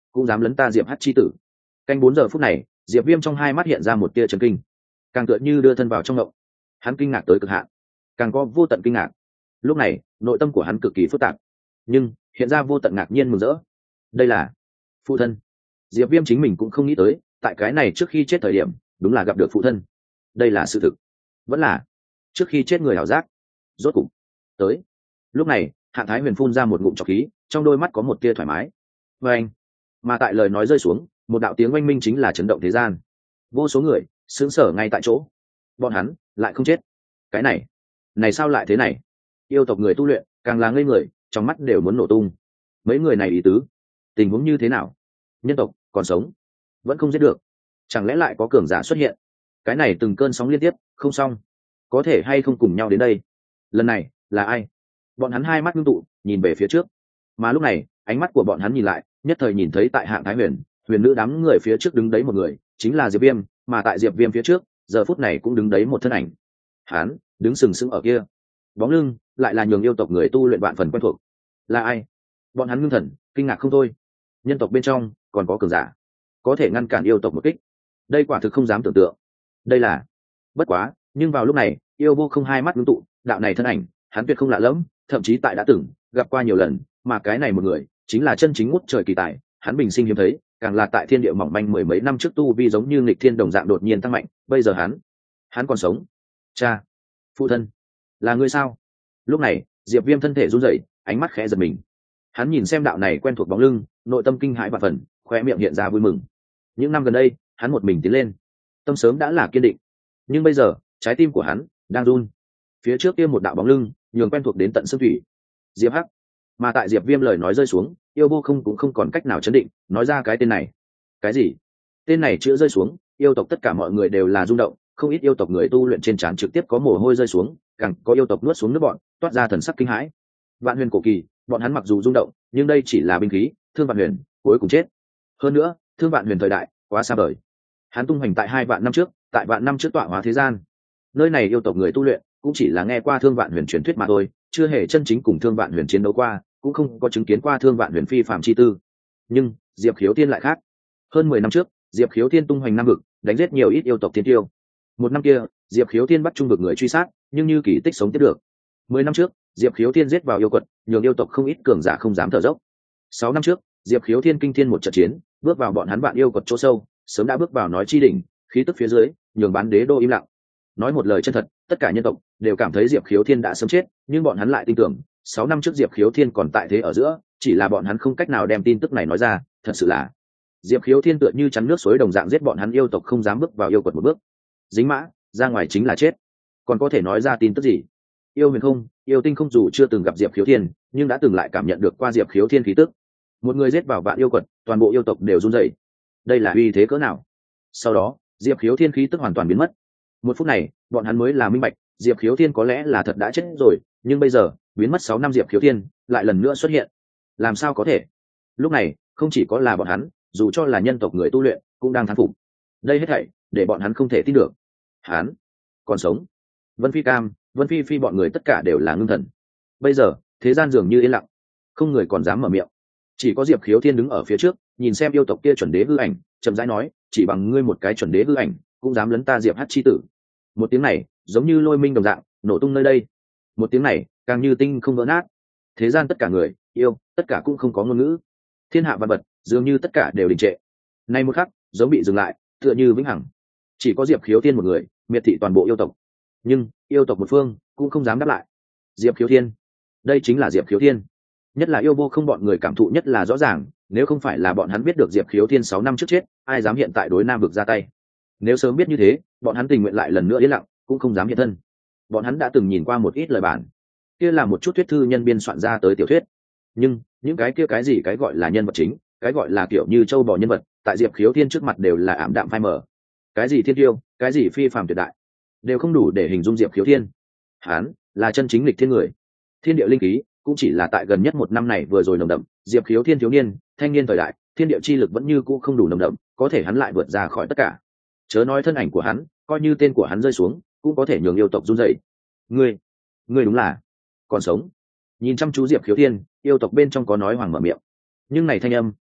Speaker 1: cũng dám lấn ta diệp hát chi tử. Canh 4 giờ phút này, Diệp Viêm trong hai mắt hiện ra một tia chấn kinh, càng tựa như đưa thân vào trong ngộng. Hắn kinh ngạc tới cực hạn, càng có vô tận kinh ngạc. Lúc này nội tâm của hắn cực kỳ phức tạp, nhưng hiện ra vô tận ngạc nhiên mừng rỡ. Đây là phụ thân. Diệp Viêm chính mình cũng không nghĩ tới, tại cái này trước khi chết thời điểm đúng là gặp được phụ thân. Đây là sự thực, vẫn là trước khi chết người ảo giác. Rốt cục tới. Lúc này Hạng Thái Huyền phun ra một ngụm trọc khí, trong đôi mắt có một tia thoải mái. Và anh, mà tại lời nói rơi xuống, một đạo tiếng oanh minh chính là chấn động thế gian. Vô số người sững sờ ngay tại chỗ. Bọn hắn lại không chết. Cái này sao lại thế này? Yêu tộc người tu luyện càng là ngây người, trong mắt đều muốn nổ tung. Mấy người này ý tứ, tình huống như thế nào? Nhân tộc còn sống, vẫn không giết được, chẳng lẽ lại có cường giả xuất hiện? Cái này từng cơn sóng liên tiếp, không xong. Có thể hay không cùng nhau đến đây? Lần này là ai? Bọn hắn hai mắt ngưng tụ, nhìn về phía trước. Mà lúc này ánh mắt của bọn hắn nhìn lại, nhất thời nhìn thấy tại Hạng Thái Huyền, huyền nữ đám người phía trước đứng đấy một người, chính là Diệp Viêm. Mà tại Diệp Viêm phía trước, giờ phút này cũng đứng đấy một thân ảnh. Hắn đứng sừng sững ở kia, bóng lưng lại là nhường yêu tộc người tu luyện vạn phần quen thuộc. Là ai? Bọn hắn ngưng thần kinh ngạc không thôi. Nhân tộc bên trong còn có cường giả có thể ngăn cản yêu tộc một kích, đây quả thực không dám tưởng tượng. Đây là bất quá, nhưng vào lúc này yêu vô không hai mắt ngưng tụ, đạo này thân ảnh hắn tuyệt không lạ lẫm, thậm chí tại đã từng gặp qua nhiều lần. Mà cái này một người chính là chân chính ngút trời kỳ tài, hắn bình sinh hiếm thấy, càng là tại thiên địa mỏng manh mười mấy năm trước tu vi giống như nghịch thiên đồng dạng đột nhiên tăng mạnh. Bây giờ hắn còn sống. Cha, phụ thân, là ngươi sao? Lúc này Diệp Viêm thân thể run rẩy, ánh mắt khẽ giật mình. Hắn nhìn xem đạo này quen thuộc bóng lưng, nội tâm kinh hãi và phần, khoe miệng hiện ra vui mừng. Những năm gần đây hắn một mình tiến lên, tâm sớm đã là kiên định, nhưng bây giờ trái tim của hắn đang run. Phía trước kia một đạo bóng lưng nhường quen thuộc đến tận xương thủy. Diệp Hắc. Mà tại Diệp Viêm lời nói rơi xuống, yêu vô không cũng không còn cách nào chấn định, nói ra cái tên này. Cái gì? Tên này chữa rơi xuống, yêu tộc tất cả mọi người đều là rung động, không ít yêu tộc người tu luyện trên trán trực tiếp có mồ hôi rơi xuống, càng có yêu tộc nuốt xuống nước bọn, toát ra thần sắc kinh hãi. Vạn Huyền cổ kỳ, bọn hắn mặc dù rung động, nhưng đây chỉ là binh khí, Thương Vạn Huyền cuối cùng chết. Hơn nữa, Thương Vạn Huyền thời đại quá xa vời. Hắn tung hoành tại 2 vạn năm trước, tại vạn năm trước tọa hóa thế gian. Nơi này yêu tộc người tu luyện cũng chỉ là nghe qua Thương Vạn Huyền truyền thuyết mà thôi, chưa hề chân chính cùng Thương Vạn Huyền chiến đấu qua, cũng không có chứng kiến qua Thương Vạn Huyền phi phàm chi tư. Nhưng Diệp Khiếu Thiên lại khác. Hơn 10 năm trước, Diệp Khiếu Thiên tung hoành Nam vực, đánh giết nhiều ít yêu tộc thiên tiêu. Một năm kia, Diệp Khiếu Thiên bắt trung vực người truy sát, nhưng như kỳ tích sống tiếp được. 10 năm trước, Diệp Khiếu Thiên giết vào yêu quật, nhường yêu tộc không ít cường giả không dám thở dốc. 6 năm trước, Diệp Khiếu Thiên kinh thiên một trận chiến, bước vào bọn hắn vạn yêu quật chỗ sâu, sớm đã bước vào nói chi đỉnh, khí tức phía dưới, nhường bán đế đô im lặng. Nói một lời chân thật, tất cả nhân tộc đều cảm thấy Diệp Khiếu Thiên đã sớm chết, nhưng bọn hắn lại tin tưởng, 6 năm trước Diệp Khiếu Thiên còn tại thế ở giữa, chỉ là bọn hắn không cách nào đem tin tức này nói ra. Thật sự là Diệp Khiếu Thiên tựa như chắn nước suối đồng dạng giết bọn hắn yêu tộc không dám bước vào yêu quật một bước. Dính mã, ra ngoài chính là chết. Còn có thể nói ra tin tức gì? Yêu Huyền không, Yêu Tinh không dù chưa từng gặp Diệp Khiếu Thiên, nhưng đã từng lại cảm nhận được qua Diệp Khiếu Thiên khí tức. Một người giết vào vạn yêu quật, toàn bộ yêu tộc đều run rẩy. Đây là uy thế cỡ nào? Sau đó, Diệp Khiếu Thiên khí tức hoàn toàn biến mất. Một phút này, bọn hắn mới là minh bạch, Diệp Khiếu Thiên có lẽ là thật đã chết rồi, nhưng bây giờ, biến mất 6 năm Diệp Khiếu Thiên lại lần nữa xuất hiện. Làm sao có thể? Lúc này, không chỉ có là bọn hắn, dù cho là nhân tộc người tu luyện, cũng đang thán phục. Đây hết thảy, để bọn hắn không thể tin được. Hắn còn sống. Vân Phi Cam, Vân Phi Phi bọn người tất cả đều là ngưng thần. Bây giờ, thế gian dường như yên lặng, không người còn dám mở miệng. Chỉ có Diệp Khiếu Thiên đứng ở phía trước, nhìn xem yêu tộc kia chuẩn đế hư ảnh, chậm rãi nói, chỉ bằng ngươi một cái chuẩn đế hư ảnh, cũng dám lấn ta Diệp Hát chi tử. Một tiếng này, giống như lôi minh đồng dạng, nổ tung nơi đây. Một tiếng này, càng như tinh không vỡ nát. Thế gian tất cả người yêu, tất cả cũng không có ngôn ngữ. Thiên hạ vạn vật, dường như tất cả đều đình trệ. Nay một khắc, giống bị dừng lại, tựa như vĩnh hằng. Chỉ có Diệp Khiếu Thiên một người, miệt thị toàn bộ yêu tộc. Nhưng yêu tộc một phương cũng không dám đáp lại. Diệp Khiếu Thiên, đây chính là Diệp Khiếu Thiên. Nhất là yêu vô không bọn người cảm thụ nhất là rõ ràng, nếu không phải là bọn hắn biết được Diệp Khiếu Thiên 6 năm trước chết, ai dám hiện tại đối Nam vực ra tay. Nếu sớm biết như thế, bọn hắn tình nguyện lại lần nữa yên lặng, cũng không dám hiện thân. Bọn hắn đã từng nhìn qua một ít lời bản, kia là một chút thuyết thư nhân biên soạn ra tới tiểu thuyết. Nhưng những cái kia cái gì cái gọi là nhân vật chính, cái gọi là kiểu như châu bò nhân vật, tại Diệp Khiếu Thiên trước mặt đều là ảm đạm phai mờ. Cái gì thiên tiêu, cái gì phi phàm tuyệt đại, đều không đủ để hình dung Diệp Khiếu Thiên. Hắn là chân chính lịch thiên người. Thiên địa linh khí cũng chỉ là tại gần nhất 1 năm này vừa rồi nồng đậm. Diệp Khiếu Thiên thiếu niên, thanh niên thời đại, thiên địa chi lực vẫn như cũ không đủ nồng đậm, có thể hắn lại vượt ra khỏi tất cả. Chớ nói thân ảnh của hắn, coi như tên của hắn rơi xuống, cũng có thể nhường yêu tộc run rẩy. Ngươi đúng là còn sống. Nhìn chăm chú Diệp Khiếu Thiên, yêu tộc bên trong có nói hoàng mở miệng, nhưng này thanh âm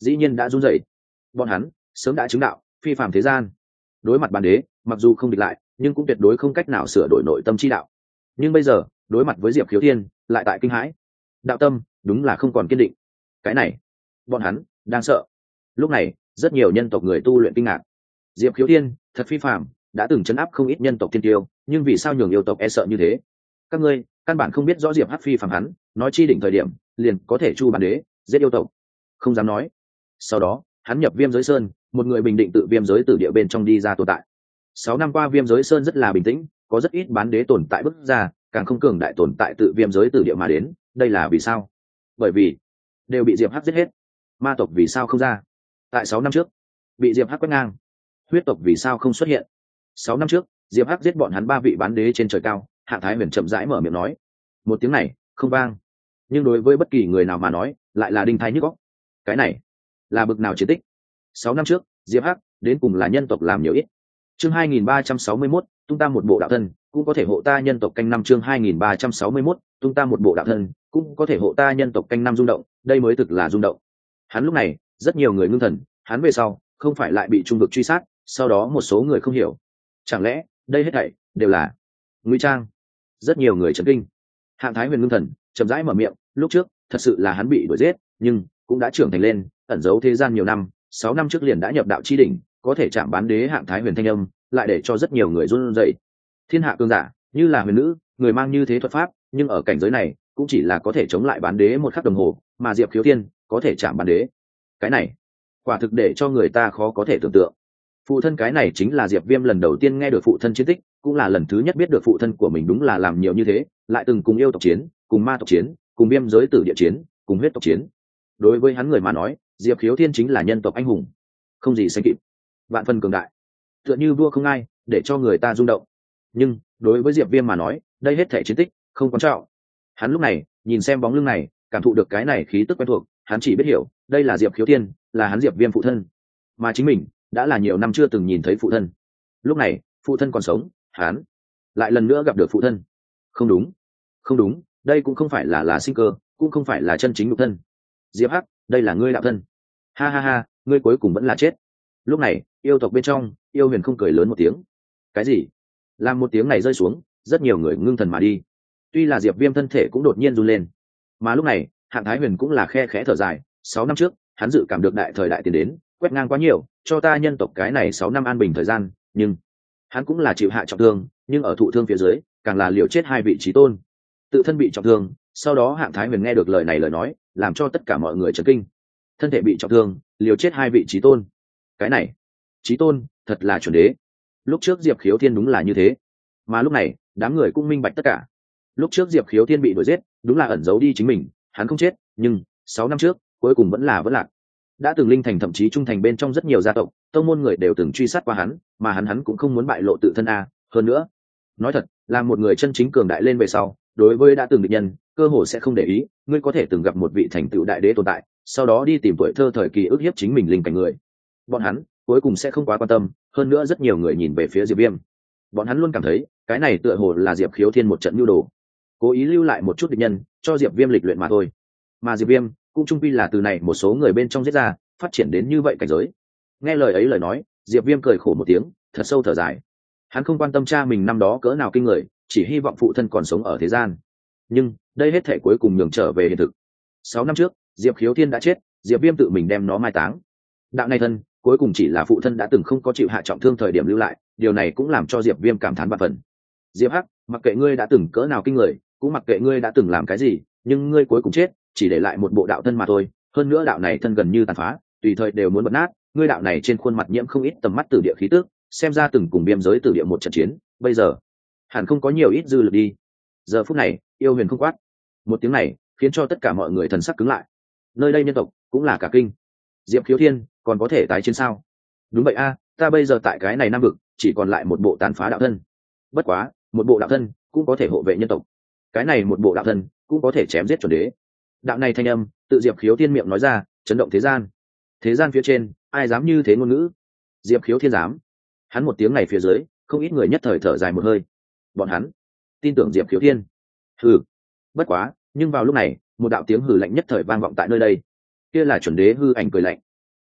Speaker 1: dĩ nhiên đã run rẩy. Bọn hắn sớm đã chứng đạo phi phàm thế gian, đối mặt bán đế mặc dù không địch lại nhưng cũng tuyệt đối không cách nào sửa đổi nội tâm chi đạo. Nhưng bây giờ đối mặt với Diệp Khiếu Thiên lại tại kinh hãi, đạo tâm đúng là không còn kiên định. Cái này bọn hắn đang sợ. Lúc này rất nhiều nhân tộc người tu luyện kinh ngạc. Diệp Khiếu Thiên thật phi phàm, đã từng chấn áp không ít nhân tộc thiên tiêu, nhưng vì sao nhường yêu tộc e sợ như thế? Các ngươi căn bản không biết rõ Diệp Hắc phi phàm, hắn nói chi đỉnh thời điểm liền có thể chu bán đế giết yêu tộc. Không dám nói. Sau đó hắn nhập Viêm Giới Sơn, một người bình định tự Viêm Giới tử địa bên trong đi ra tồn tại. 6 năm qua Viêm Giới Sơn rất là bình tĩnh, có rất ít bán đế tồn tại bước ra, càng không cường đại tồn tại tự Viêm Giới tử địa mà đến. Đây là vì sao? Bởi vì đều bị Diệp Hắc giết hết. Ma tộc vì sao không ra? Tại 6 năm trước bị Diệp Hắc quét ngang. Huyết tộc vì sao không xuất hiện? 6 năm trước Diệp Hắc giết bọn hắn 3 vị bán đế trên trời cao. Hạ Thái Huyền chậm rãi mở miệng nói, một tiếng này không vang, nhưng đối với bất kỳ người nào mà nói lại là đinh tai nhức óc. Cái này là bực nào chiến tích? 6 năm trước Diệp Hắc đến cùng là nhân tộc làm nhiều ít. Chương 2361, tung ta một bộ đạo thân cũng có thể hộ ta nhân tộc canh năm. Chương 2361, tung ta một bộ đạo thân cũng có thể hộ ta nhân tộc canh năm. Rung động, đây mới thực là rung động. Hắn lúc này rất nhiều người ngưng thần, hắn về sau không phải lại bị trung vực truy sát, sau đó một số người không hiểu, chẳng lẽ đây hết thảy đều là ngụy trang? Rất nhiều người chấn kinh. Hạng Thái Huyền ngưng thần chậm rãi mở miệng, lúc trước thật sự là hắn bị đuổi giết, nhưng cũng đã trưởng thành lên, ẩn giấu thế gian nhiều năm, 6 năm trước liền đã nhập đạo chi đỉnh, có thể chạm bán đế. Hạng Thái Huyền thanh âm lại để cho rất nhiều người run rẩy. Thiên hạ cường giả như là huyền nữ, người mang như thế thuật pháp, nhưng ở cảnh giới này cũng chỉ là có thể chống lại bán đế một khắc đồng hồ, mà Diệp Khiếu Thiên có thể chạm bán đế. Cái này quả thực để cho người ta khó có thể tưởng tượng. Phụ thân cái này chính là Diệp Viêm lần đầu tiên nghe được phụ thân chiến tích, cũng là lần thứ nhất biết được phụ thân của mình đúng là làm nhiều như thế, lại từng cùng yêu tộc chiến, cùng ma tộc chiến, cùng Viêm Giới tử địa chiến, cùng huyết tộc chiến. Đối với hắn người mà nói, Diệp Khiếu Thiên chính là nhân tộc anh hùng, không gì sánh kịp, vạn phần cường đại, tựa như vua không ai, để cho người ta rung động. Nhưng đối với Diệp Viêm mà nói, đây hết thảy chiến tích không quan trọng. Hắn lúc này nhìn xem bóng lưng này, cảm thụ được cái này khí tức quen thuộc, hắn chỉ biết hiểu, đây là Diệp Khiếu Thiên, là hắn Diệp Viêm phụ thân, mà chính mình đã là nhiều năm chưa từng nhìn thấy phụ thân. Lúc này phụ thân còn sống, hắn lại lần nữa gặp được phụ thân. Không đúng, không đúng, đây cũng không phải là sinh cơ, cũng không phải là chân chính nhục thân. Diệp Hắc, đây là ngươi đạo thân. Ha ha ha, ngươi cuối cùng vẫn là chết. Lúc này yêu tộc bên trong, Yêu Huyền không cười lớn một tiếng. Cái gì? Làm một tiếng này rơi xuống, rất nhiều người ngưng thần mà đi. Tuy là Diệp Viêm thân thể cũng đột nhiên run lên, mà lúc này Hạng Thái Huyền cũng là khe khẽ thở dài. 6 năm trước hắn dự cảm được đại thời đại tiến đến, quét ngang quá nhiều, cho ta nhân tộc cái này 6 năm an bình thời gian, nhưng hắn cũng là chịu hạ trọng thương, nhưng ở thụ thương phía dưới càng là liều chết 2 vị chí tôn, tự thân bị trọng thương. Sau đó Hạng Thái Huyền nghe được lời này lời nói, làm cho tất cả mọi người chấn kinh. Thân thể bị trọng thương, liều chết 2 vị chí tôn, cái này chí tôn thật là chuẩn đế. Lúc trước Diệp Khiếu Thiên đúng là như thế, mà lúc này đám người cũng minh bạch tất cả. Lúc trước Diệp Khiếu Thiên bị đuổi giết, đúng là ẩn giấu đi chính mình, hắn không chết, nhưng 6 năm trước cuối cùng vẫn lạc. Đã từng linh thành, thậm chí trung thành bên trong rất nhiều gia tộc, tông môn người đều từng truy sát qua hắn, mà hắn cũng không muốn bại lộ tự thân a. Hơn nữa, nói thật, là một người chân chính cường đại lên về sau, đối với đã từng địch nhân, cơ hồ sẽ không để ý. Ngươi có thể từng gặp một vị thành tựu đại đế tồn tại, sau đó đi tìm tuổi thơ thời kỳ ức hiếp chính mình linh cảnh người, bọn hắn cuối cùng sẽ không quá quan tâm. Hơn nữa rất nhiều người nhìn về phía Diệp Viêm, bọn hắn luôn cảm thấy cái này tựa hồ là Diệp Khiếu Thiên một trận nhu đồ, cố ý lưu lại một chút địch nhân cho Diệp Viêm lịch luyện mà thôi. Mà Diệp Viêm cũng trung quy là từ này một số người bên trong giết ra, phát triển đến như vậy cảnh giới. Nghe lời ấy lời nói, Diệp Viêm cười khổ một tiếng, thật sâu thở dài. Hắn không quan tâm cha mình năm đó cỡ nào kinh người, chỉ hy vọng phụ thân còn sống ở thế gian. Nhưng đây hết thể cuối cùng nhường trở về hiện thực. 6 năm trước Diệp Khiếu Thiên đã chết, Diệp Viêm tự mình đem nó mai táng. Đạo này thân cuối cùng chỉ là phụ thân đã từng không có chịu hạ trọng thương thời điểm lưu lại, điều này cũng làm cho Diệp Viêm cảm thán vạn phần. Diệp Hắc, mặc kệ ngươi đã từng cỡ nào kinh người, cũng mặc kệ ngươi đã từng làm cái gì, nhưng ngươi cuối cùng chết, chỉ để lại một bộ đạo thân mà thôi. Hơn nữa đạo này thân gần như tàn phá, tùy thời đều muốn bật nát. Ngươi đạo này trên khuôn mặt nhiễm không ít tầm mắt tử địa khí tức, xem ra từng cùng Viêm Giới tử địa một trận chiến, bây giờ hẳn không có nhiều ít dư lực đi. Giờ phút này Yêu Huyền không quát một tiếng này, khiến cho tất cả mọi người thần sắc cứng lại. Nơi đây nhân tộc cũng là cả kinh. Diệp Khiếu Thiên còn có thể tái chiến sao? Đúng vậy a, ta bây giờ tại cái này nam vực chỉ còn lại một bộ tàn phá đạo thân. Bất quá một bộ đạo thân cũng có thể hộ vệ nhân tộc, cái này một bộ đạo thân cũng có thể chém giết chuẩn đế. Đạo này thanh âm tự Diệp Khiếu Thiên miệng nói ra, chấn động thế gian. Thế gian phía trên ai dám như thế ngôn ngữ? Diệp Khiếu Thiên dám. Hắn một tiếng này phía dưới, không ít người nhất thời thở dài một hơi. Bọn hắn tin tưởng Diệp Khiếu Thiên. Hừ. Bất quá nhưng vào lúc này một đạo tiếng hừ lạnh nhất thời vang vọng tại nơi đây. Kia là chuẩn đế hư ảnh cười lạnh.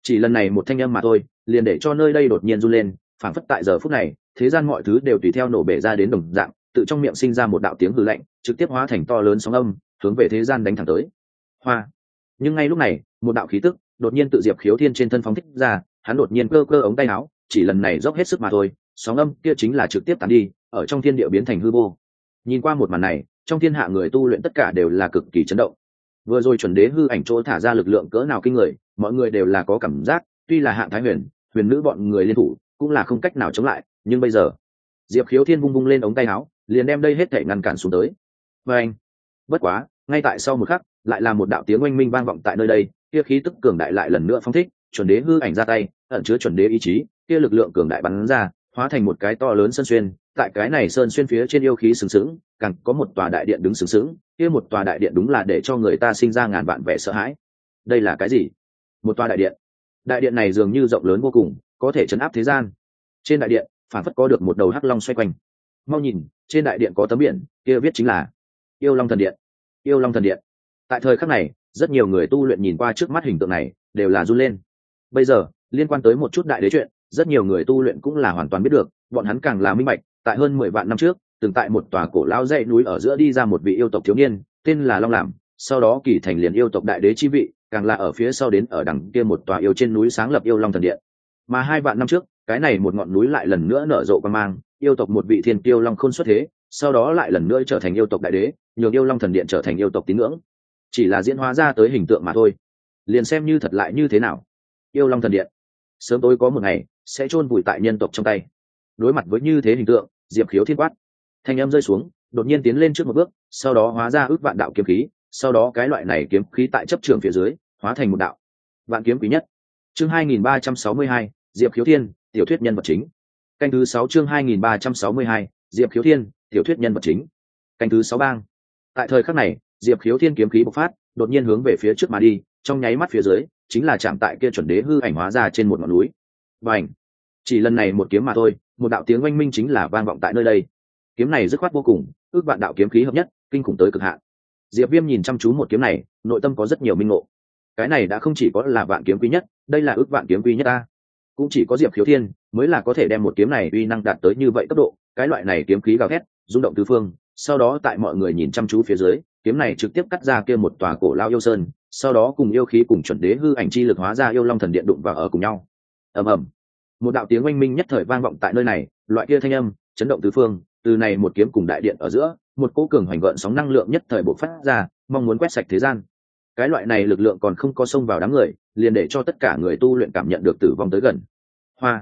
Speaker 1: Chỉ lần này một thanh âm mà thôi, liền để cho nơi đây đột nhiên run lên, phảng phất tại giờ phút này thế gian mọi thứ đều tùy theo nổ bể ra đến đồng dạng, tự trong miệng sinh ra một đạo tiếng hư lạnh, trực tiếp hóa thành to lớn sóng âm, hướng về thế gian đánh thẳng tới. Hoa. Nhưng ngay lúc này, một đạo khí tức đột nhiên tự Diệp Khiếu Thiên trên thân phóng thích ra, hắn đột nhiên cơ cơ ống tay áo, chỉ lần này dốc hết sức mà thôi, sóng âm kia chính là trực tiếp tán đi, ở trong thiên địa biến thành hư vô. Nhìn qua một màn này, trong thiên hạ người tu luyện tất cả đều là cực kỳ chấn động. Vừa rồi chuẩn đế hư ảnh chỗ thả ra lực lượng cỡ nào kinh người, mọi người đều là có cảm giác, tuy là hạng thái huyền, huyền nữ bọn người liên thủ, cũng là không cách nào chống lại, nhưng bây giờ, Diệp Khiếu Thiên vung vung lên ống tay áo, liền đem đây hết thảy ngăn cản xuống tới. Và anh, bất quá, ngay tại sau một khắc, lại là một đạo tiếng oanh minh vang vọng tại nơi đây, kia khí tức cường đại lại lần nữa phóng thích, chuẩn đế hư ảnh ra tay, ẩn chứa chuẩn đế ý chí, kia lực lượng cường đại bắn ra, hóa thành một cái to lớn sơn xuyên, tại cái này sơn xuyên phía trên yêu khí sừng sững, càng có một tòa đại điện đứng sừng sững, kia một tòa đại điện đúng là để cho người ta sinh ra ngàn vạn vẻ sợ hãi. Đây là cái gì? Một tòa đại điện. Đại điện này dường như rộng lớn vô cùng, có thể trấn áp thế gian. Trên đại điện, phản phất có được một đầu hắc long xoay quanh. Mau nhìn, trên đại điện có tấm biển, kia viết chính là Yêu Long Thần Điện. Yêu Long Thần Điện. Tại thời khắc này, rất nhiều người tu luyện nhìn qua trước mắt hình tượng này, đều là run lên. Bây giờ, liên quan tới một chút đại đế chuyện, rất nhiều người tu luyện cũng là hoàn toàn biết được, bọn hắn càng là minh bạch, tại hơn 10 vạn năm trước, từng tại một tòa cổ lão dãy núi ở giữa đi ra một vị yêu tộc thiếu niên, tên là Long Làm, sau đó kỳ thành liền yêu tộc đại đế chi vị, càng là ở phía sau đến ở đằng kia một tòa yêu trên núi sáng lập Yêu Long Thần Điện. Mà 2 vạn năm trước, cái này một ngọn núi lại lần nữa nở rộ quang mang, yêu tộc một vị thiên tiêu long khôn xuất thế, sau đó lại lần nữa trở thành yêu tộc đại đế, nhường Yêu Long Thần Điện trở thành yêu tộc tín ngưỡng. Chỉ là diễn hóa ra tới hình tượng mà thôi, liền xem như thật lại như thế nào. Yêu Long Thần Điện sớm tối có một ngày sẽ chôn vùi tại nhân tộc trong tay. Đối mặt với như thế hình tượng, Diệp Khiếu Thiên quát, thanh âm rơi xuống, đột nhiên tiến lên trước một bước, sau đó hóa ra ước vạn đạo kiếm khí, sau đó cái loại này kiếm khí tại chấp trường phía dưới hóa thành một đạo vạn kiếm quý nhất. Chương 2362, Diệp Khiếu Thiên, tiểu thuyết nhân vật chính. Canh thứ 6 chương 2362, Diệp Khiếu Thiên, tiểu thuyết nhân vật chính. Canh thứ 6 bang. Tại thời khắc này, Diệp Khiếu Thiên kiếm khí bộc phát, đột nhiên hướng về phía trước mà đi, trong nháy mắt phía dưới chính là chạm tại kia chuẩn đế hư ảnh hóa ra trên một ngọn núi. Bành! Chỉ lần này một kiếm mà thôi, một đạo tiếng oanh minh chính là vang vọng tại nơi đây. Kiếm này dứt khoát vô cùng, ước vạn đạo kiếm khí hợp nhất, kinh khủng tới cực hạn. Diệp Viêm nhìn chăm chú một kiếm này, nội tâm có rất nhiều minh ngộ. Cái này đã không chỉ có là vạn kiếm quý nhất, đây là ước vạn kiếm quý nhất ta. Cũng chỉ có Diệp Khiếu Thiên mới là có thể đem một kiếm này uy năng đạt tới như vậy cấp độ, cái loại này kiếm khí gào thét, rung động tứ phương, sau đó tại mọi người nhìn chăm chú phía dưới, kiếm này trực tiếp cắt ra kia một tòa cổ lao yêu sơn, sau đó cùng yêu khí cùng chuẩn đế hư ảnh chi lực hóa ra Yêu Long Thần Điện đụng vào ở cùng nhau. Ầm ầm. Một đạo tiếng oanh minh nhất thời vang vọng tại nơi này, loại kia thanh âm chấn động tứ phương, từ này một kiếm cùng đại điện ở giữa, một cỗ cường hoành gợn sóng năng lượng nhất thời bộc phát ra, mong muốn quét sạch thế gian. Cái loại này lực lượng còn không có xông vào đám người, liền để cho tất cả người tu luyện cảm nhận được tử vong tới gần. Hoa.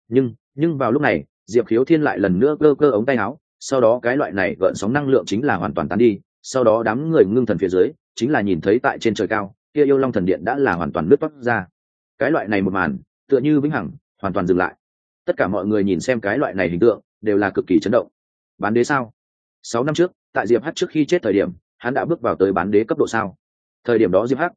Speaker 1: Nhưng vào lúc này, Diệp Khiếu Thiên lại lần nữa cơ cơ ống tay áo, sau đó cái loại này gợn sóng năng lượng chính là hoàn toàn tán đi, sau đó đám người ngưng thần phía dưới, chính là nhìn thấy tại trên trời cao, kia Yêu Long Thần Điện đã là hoàn toàn nứt toác ra. Cái loại này một màn, tựa như vĩnh hằng, hoàn toàn dừng lại. Tất cả mọi người nhìn xem cái loại này hình tượng, đều là cực kỳ chấn động. Bán đế sao? 6 năm trước, tại Diệp Hắc trước khi chết thời điểm, hắn đã bước vào tới bán đế cấp độ sao? Thời điểm đó Diệp Hắc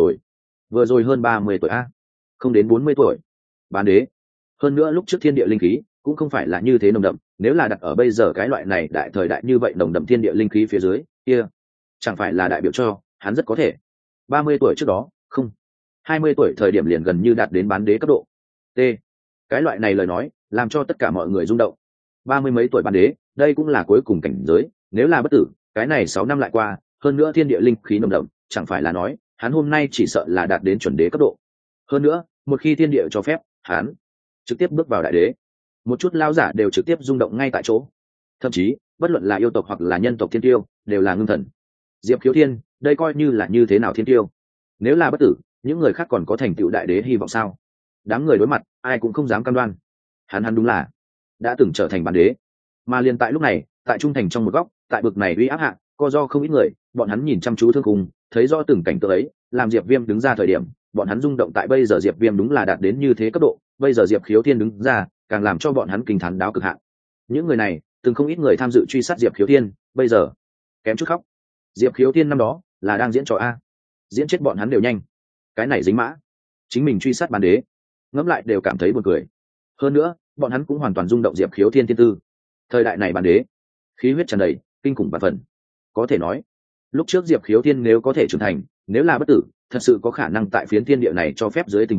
Speaker 1: vừa rồi hơn 30 tuổi a, không đến 40 tuổi. Bán đế. Hơn nữa lúc trước thiên địa linh khí cũng không phải là như thế nồng đậm, nếu là đặt ở bây giờ cái loại này đại thời đại như vậy nồng đậm thiên địa linh khí phía dưới, kia chẳng phải là đại biểu cho hắn rất có thể 30 tuổi trước đó, không, 20 tuổi thời điểm liền gần như đạt đến bán đế cấp độ. T. Cái loại này lời nói làm cho tất cả mọi người rung động. 30 mấy tuổi bán đế, đây cũng là cuối cùng cảnh giới, nếu là bất tử, cái này 6 năm lại qua, hơn nữa thiên địa linh khí nồng đậm, chẳng phải là nói, hắn hôm nay chỉ sợ là đạt đến chuẩn đế cấp độ. Hơn nữa, một khi thiên địa cho phép, hắn trực tiếp bước vào đại đế. Một chút lao giả đều trực tiếp rung động ngay tại chỗ. Thậm chí, bất luận là yêu tộc hoặc là nhân tộc thiên tiêu, đều là ngưng thần. Diệp Khiếu Thiên, đây coi như là như thế nào thiên tiêu? Nếu là bất tử, những người khác còn có thành tựu đại đế hy vọng sao? Đám người đối mặt, ai cũng không dám cam đoan. Hắn đúng là đã từng trở thành bán đế. Mà liền tại lúc này, tại trung thành trong một góc, tại bực này uy áp hạ, co do không ít người, bọn hắn nhìn chăm chú thương cùng, thấy rõ từng cảnh tượng ấy, làm Diệp Viêm đứng ra thời điểm, bọn hắn rung động tại bây giờ Diệp Viêm đúng là đạt đến như thế cấp độ, bây giờ Diệp Khiếu Thiên đứng ra, càng làm cho bọn hắn kinh thán đáo cực hạn. Những người này, từng không ít người tham dự truy sát Diệp Khiếu Thiên, bây giờ kém chút khóc. Diệp Khiếu Thiên năm đó là đang diễn trò a, diễn chết bọn hắn đều nhanh. Cái này dính mã, chính mình truy sát bán đế, ngẫm lại đều cảm thấy buồn cười. Hơn nữa, bọn hắn cũng hoàn toàn rung động Diệp Khiếu Thiên thiên tư. Thời đại này bán đế, khí huyết tràn đầy, kinh khủng bạt phần. Có thể nói, lúc trước Diệp Khiếu Thiên nếu có thể trưởng thành, nếu là bất tử, thật sự có khả năng tại phiến thiên địa này cho phép dưới tình huống,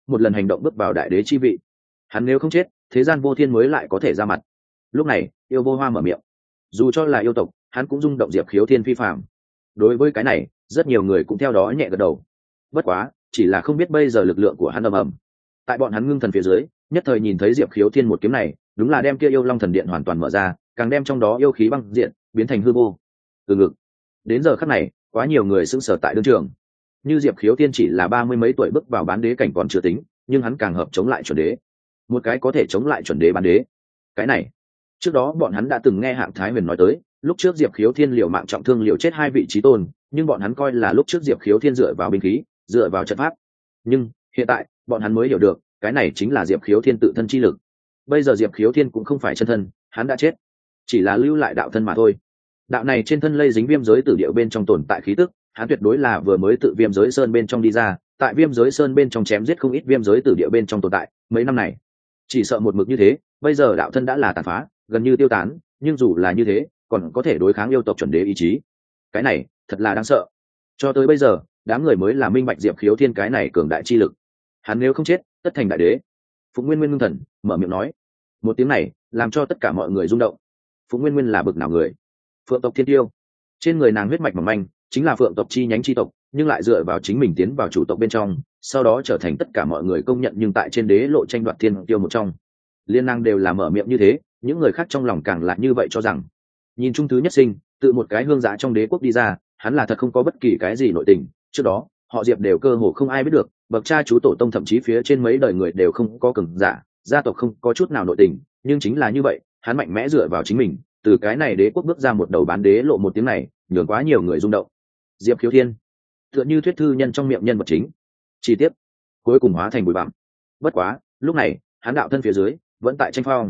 Speaker 1: một lần hành động bước vào đại đế chi vị. Hắn nếu không chết, thế gian vô thiên mới lại có thể ra mặt. Lúc này yêu vô hoa mở miệng, dù cho là yêu tộc hắn cũng rung động diệp khiếu thiên phi phạm. Đối với cái này rất nhiều người cũng theo đó nhẹ gật đầu. Bất quá chỉ là không biết bây giờ lực lượng của hắn ầm ầm. Tại bọn hắn ngưng thần phía dưới, nhất thời nhìn thấy diệp khiếu thiên một kiếm này đúng là đem kia yêu long thần điện hoàn toàn mở ra, càng đem trong đó yêu khí băng diện biến thành hư vô. Từ ngực đến giờ khắc này, quá nhiều người sững sờ tại đương trường. Như diệp khiếu thiên chỉ là 30 mấy tuổi bước vào bán đế cảnh còn chưa tính, nhưng hắn càng hợp chống lại chuẩn đế. Một cái có thể chống lại chuẩn đế bán đế, cái này trước đó bọn hắn đã từng nghe Hạng Thái Huyền nói tới, lúc trước diệp khiếu thiên liều mạng trọng thương liều chết hai vị trí tôn, nhưng bọn hắn coi là lúc trước diệp khiếu thiên dựa vào binh khí, dựa vào trận pháp. Nhưng hiện tại bọn hắn mới hiểu được, cái này chính là diệp khiếu thiên tự thân chi lực. Bây giờ diệp khiếu thiên cũng không phải chân thân, hắn đã chết, chỉ là lưu lại đạo thân mà thôi. Đạo này trên thân lây dính viêm giới tử địa bên trong tồn tại khí tức, hắn tuyệt đối là vừa mới tự viêm giới sơn bên trong đi ra, tại viêm giới sơn bên trong chém giết không ít viêm giới tử địa bên trong tồn tại mấy năm này. Chỉ sợ một mực như thế, bây giờ đạo thân đã là tàn phá, gần như tiêu tán, nhưng dù là như thế còn có thể đối kháng yêu tộc chuẩn đế ý chí. Cái này thật là đáng sợ. Cho tới bây giờ đám người mới là minh bạch diệp khiếu thiên cái này cường đại chi lực. Hắn nếu không chết tất thành đại đế. Phụng Nguyên Nguyên ngưng thần mở miệng nói, một tiếng này làm cho tất cả mọi người rung động. Phụng Nguyên Nguyên là bực nào người? Phượng tộc thiên tiêu, trên người nàng huyết mạch mỏng manh, chính là phượng tộc chi nhánh chi tộc, nhưng lại dựa vào chính mình tiến vào chủ tộc bên trong, sau đó trở thành tất cả mọi người công nhận nhưng tại trên đế lộ tranh đoạt thiên tiêu một trong. Liên năng đều là mở miệng như thế, những người khác trong lòng càng là như vậy cho rằng. Nhìn trung thứ nhất sinh tự một cái hương giã trong đế quốc đi ra, hắn là thật không có bất kỳ cái gì nội tình. Trước đó họ diệp đều cơ hồ không ai biết được, bậc cha chú tổ tông thậm chí phía trên mấy đời người đều không có cường giả, gia tộc không có chút nào nội tình, nhưng chính là như vậy hắn mạnh mẽ dựa vào chính mình, từ cái này đế quốc bước ra một đầu bán đế lộ. Một tiếng này nhường quá nhiều người rung động. Diệp khiếu thiên tựa như thuyết thư nhân trong miệng nhân vật chính, chi tiết cuối cùng hóa thành bụi bặm. Bất quá lúc này hắn đạo thân phía dưới vẫn tại tranh phong.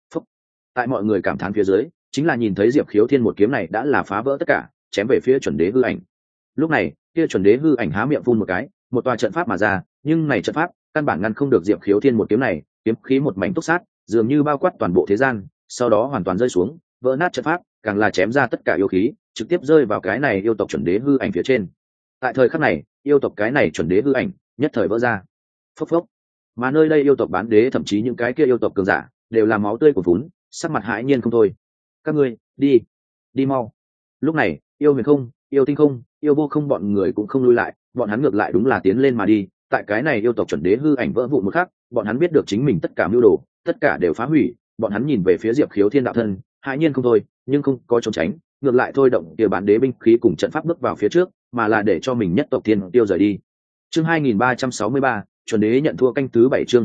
Speaker 1: Tại mọi người cảm thán phía dưới, chính là nhìn thấy diệp khiếu thiên một kiếm này đã là phá vỡ tất cả, chém về phía chuẩn đế hư ảnh. Lúc này kia chuẩn đế hư ảnh há miệng phun một cái, một tòa trận pháp mà ra, nhưng này trận pháp căn bản ngăn không được diệp khiếu thiên một kiếm này. Kiếm khí một mảnh túc sát, dường như bao quát toàn bộ thế gian, sau đó hoàn toàn rơi xuống, vỡ nát trận pháp, càng là chém ra tất cả yêu khí, trực tiếp rơi vào cái này yêu tộc chuẩn đế hư ảnh phía trên. Tại thời khắc này yêu tộc cái này chuẩn đế hư ảnh nhất thời vỡ ra. Phốc phốc. Mà nơi đây yêu tộc bán đế, thậm chí những cái kia yêu tộc cường giả đều là máu tươi của vốn, sắc mặt hãi nhiên không thôi. Các ngươi đi mau. Lúc này yêu huyền không, yêu tinh không, yêu vô không bọn người cũng không lui lại, bọn hắn ngược lại đúng là tiến lên mà đi. Tại cái này yêu tộc chuẩn đế hư ảnh vỡ vụn một khắc, bọn hắn biết được chính mình tất cả mưu đồ, tất cả đều phá hủy. Bọn hắn nhìn về phía diệp khiếu thiên đạo thân, hãi nhiên không thôi, nhưng không có trốn tránh, ngược lại thôi động kia bán đế binh khí cùng trận pháp bước vào phía trước, mà là để cho mình nhất tộc thiên tiêu rời đi. Chương 2363, chuẩn đế nhận thua canh thứ 7. Chương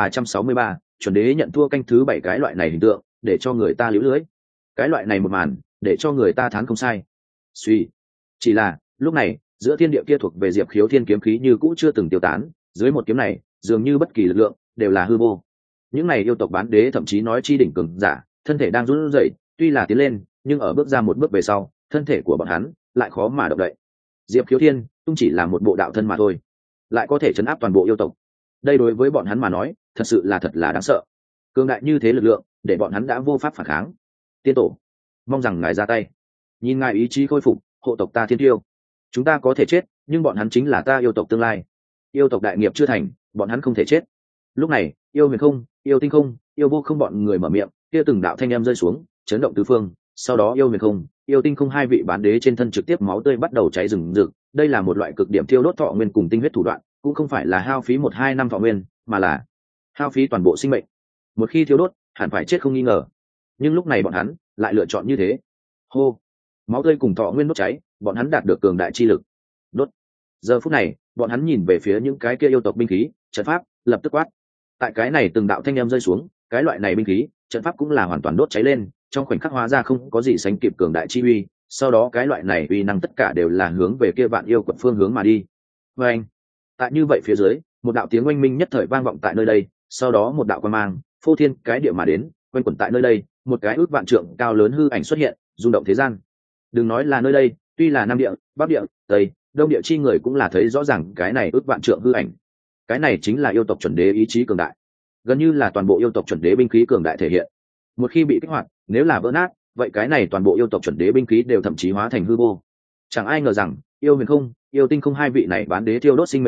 Speaker 1: 2363, chuẩn đế nhận thua canh thứ 7. Cái loại này hình tượng để cho người ta liễu lưỡi, cái loại này một màn để cho người ta thán không sai. Suy, chỉ là lúc này giữa thiên địa kia thuộc về diệp khiếu thiên kiếm khí như cũ chưa từng tiêu tán, dưới một kiếm này dường như bất kỳ lực lượng đều là hư vô. Những này yêu tộc bán đế, thậm chí nói chi đỉnh cường giả, thân thể đang run rẩy, tuy là tiến lên nhưng ở bước ra một bước về sau, thân thể của bọn hắn lại khó mà động đậy. Diệp khiếu thiên tung chỉ là một bộ đạo thân mà thôi, lại có thể chấn áp toàn bộ yêu tộc. Đây đối với bọn hắn mà nói thật sự là thật là đáng sợ. Cường đại như thế lực lượng để bọn hắn đã vô pháp phản kháng. Tiên tổ, mong rằng ngài ra tay, nhìn ngài ý chí khôi phục hộ tộc ta thiên tiêu. Chúng ta có thể chết, nhưng bọn hắn chính là ta yêu tộc tương lai. Yêu tộc đại nghiệp chưa thành, bọn hắn không thể chết. Lúc này yêu huyền không, yêu tinh không, yêu vô không bọn người mở miệng, kia từng đạo thanh âm rơi xuống, chấn động tứ phương. Sau đó yêu huyền không, yêu tinh không hai vị bán đế trên thân trực tiếp máu tươi bắt đầu cháy rừng rực. Đây là một loại cực điểm thiêu đốt thọ nguyên cùng tinh huyết thủ đoạn, cũng không phải là hao phí 1-2 năm thọ nguyên, mà là hao phí toàn bộ sinh mệnh. Một khi thiêu đốt hẳn phải chết không nghi ngờ, nhưng lúc này bọn hắn lại lựa chọn như thế. Hô, máu tươi cùng thọ nguyên đốt cháy, bọn hắn đạt được cường đại chi lực. Đốt. Giờ phút này bọn hắn nhìn về phía những cái kia yêu tộc binh khí trận pháp, lập tức quát. Tại cái này từng đạo thanh em rơi xuống, cái loại này binh khí trận pháp cũng là hoàn toàn đốt cháy lên, trong khoảnh khắc hóa ra không có gì sánh kịp cường đại chi uy. Sau đó cái loại này uy năng tất cả đều là hướng về kia vạn yêu quận phương hướng mà đi. Và anh, tại như vậy phía dưới, một đạo tiếng oanh minh nhất thời vang vọng tại nơi đây, sau đó một đạo quang mang phô thiên cái địa mà đến, quanh quẩn tại nơi đây, một cái ước vạn trượng cao lớn hư ảnh xuất hiện, rung động thế gian. Đừng nói là nơi đây, tuy là nam địa, bắc địa, tây, đông địa chi người cũng là thấy rõ ràng cái này ước vạn trượng hư ảnh. Cái này chính là yêu tộc chuẩn đế ý chí cường đại, gần như là toàn bộ yêu tộc chuẩn đế binh khí cường đại thể hiện. Một khi bị kích hoạt, nếu là vỡ nát, vậy cái này toàn bộ yêu tộc chuẩn đế binh khí đều thậm chí hóa thành hư vô. Chẳng ai ngờ rằng yêu huyền không, yêu tinh không hai vị này bán đế thiêu đốt sinh mệnh mình,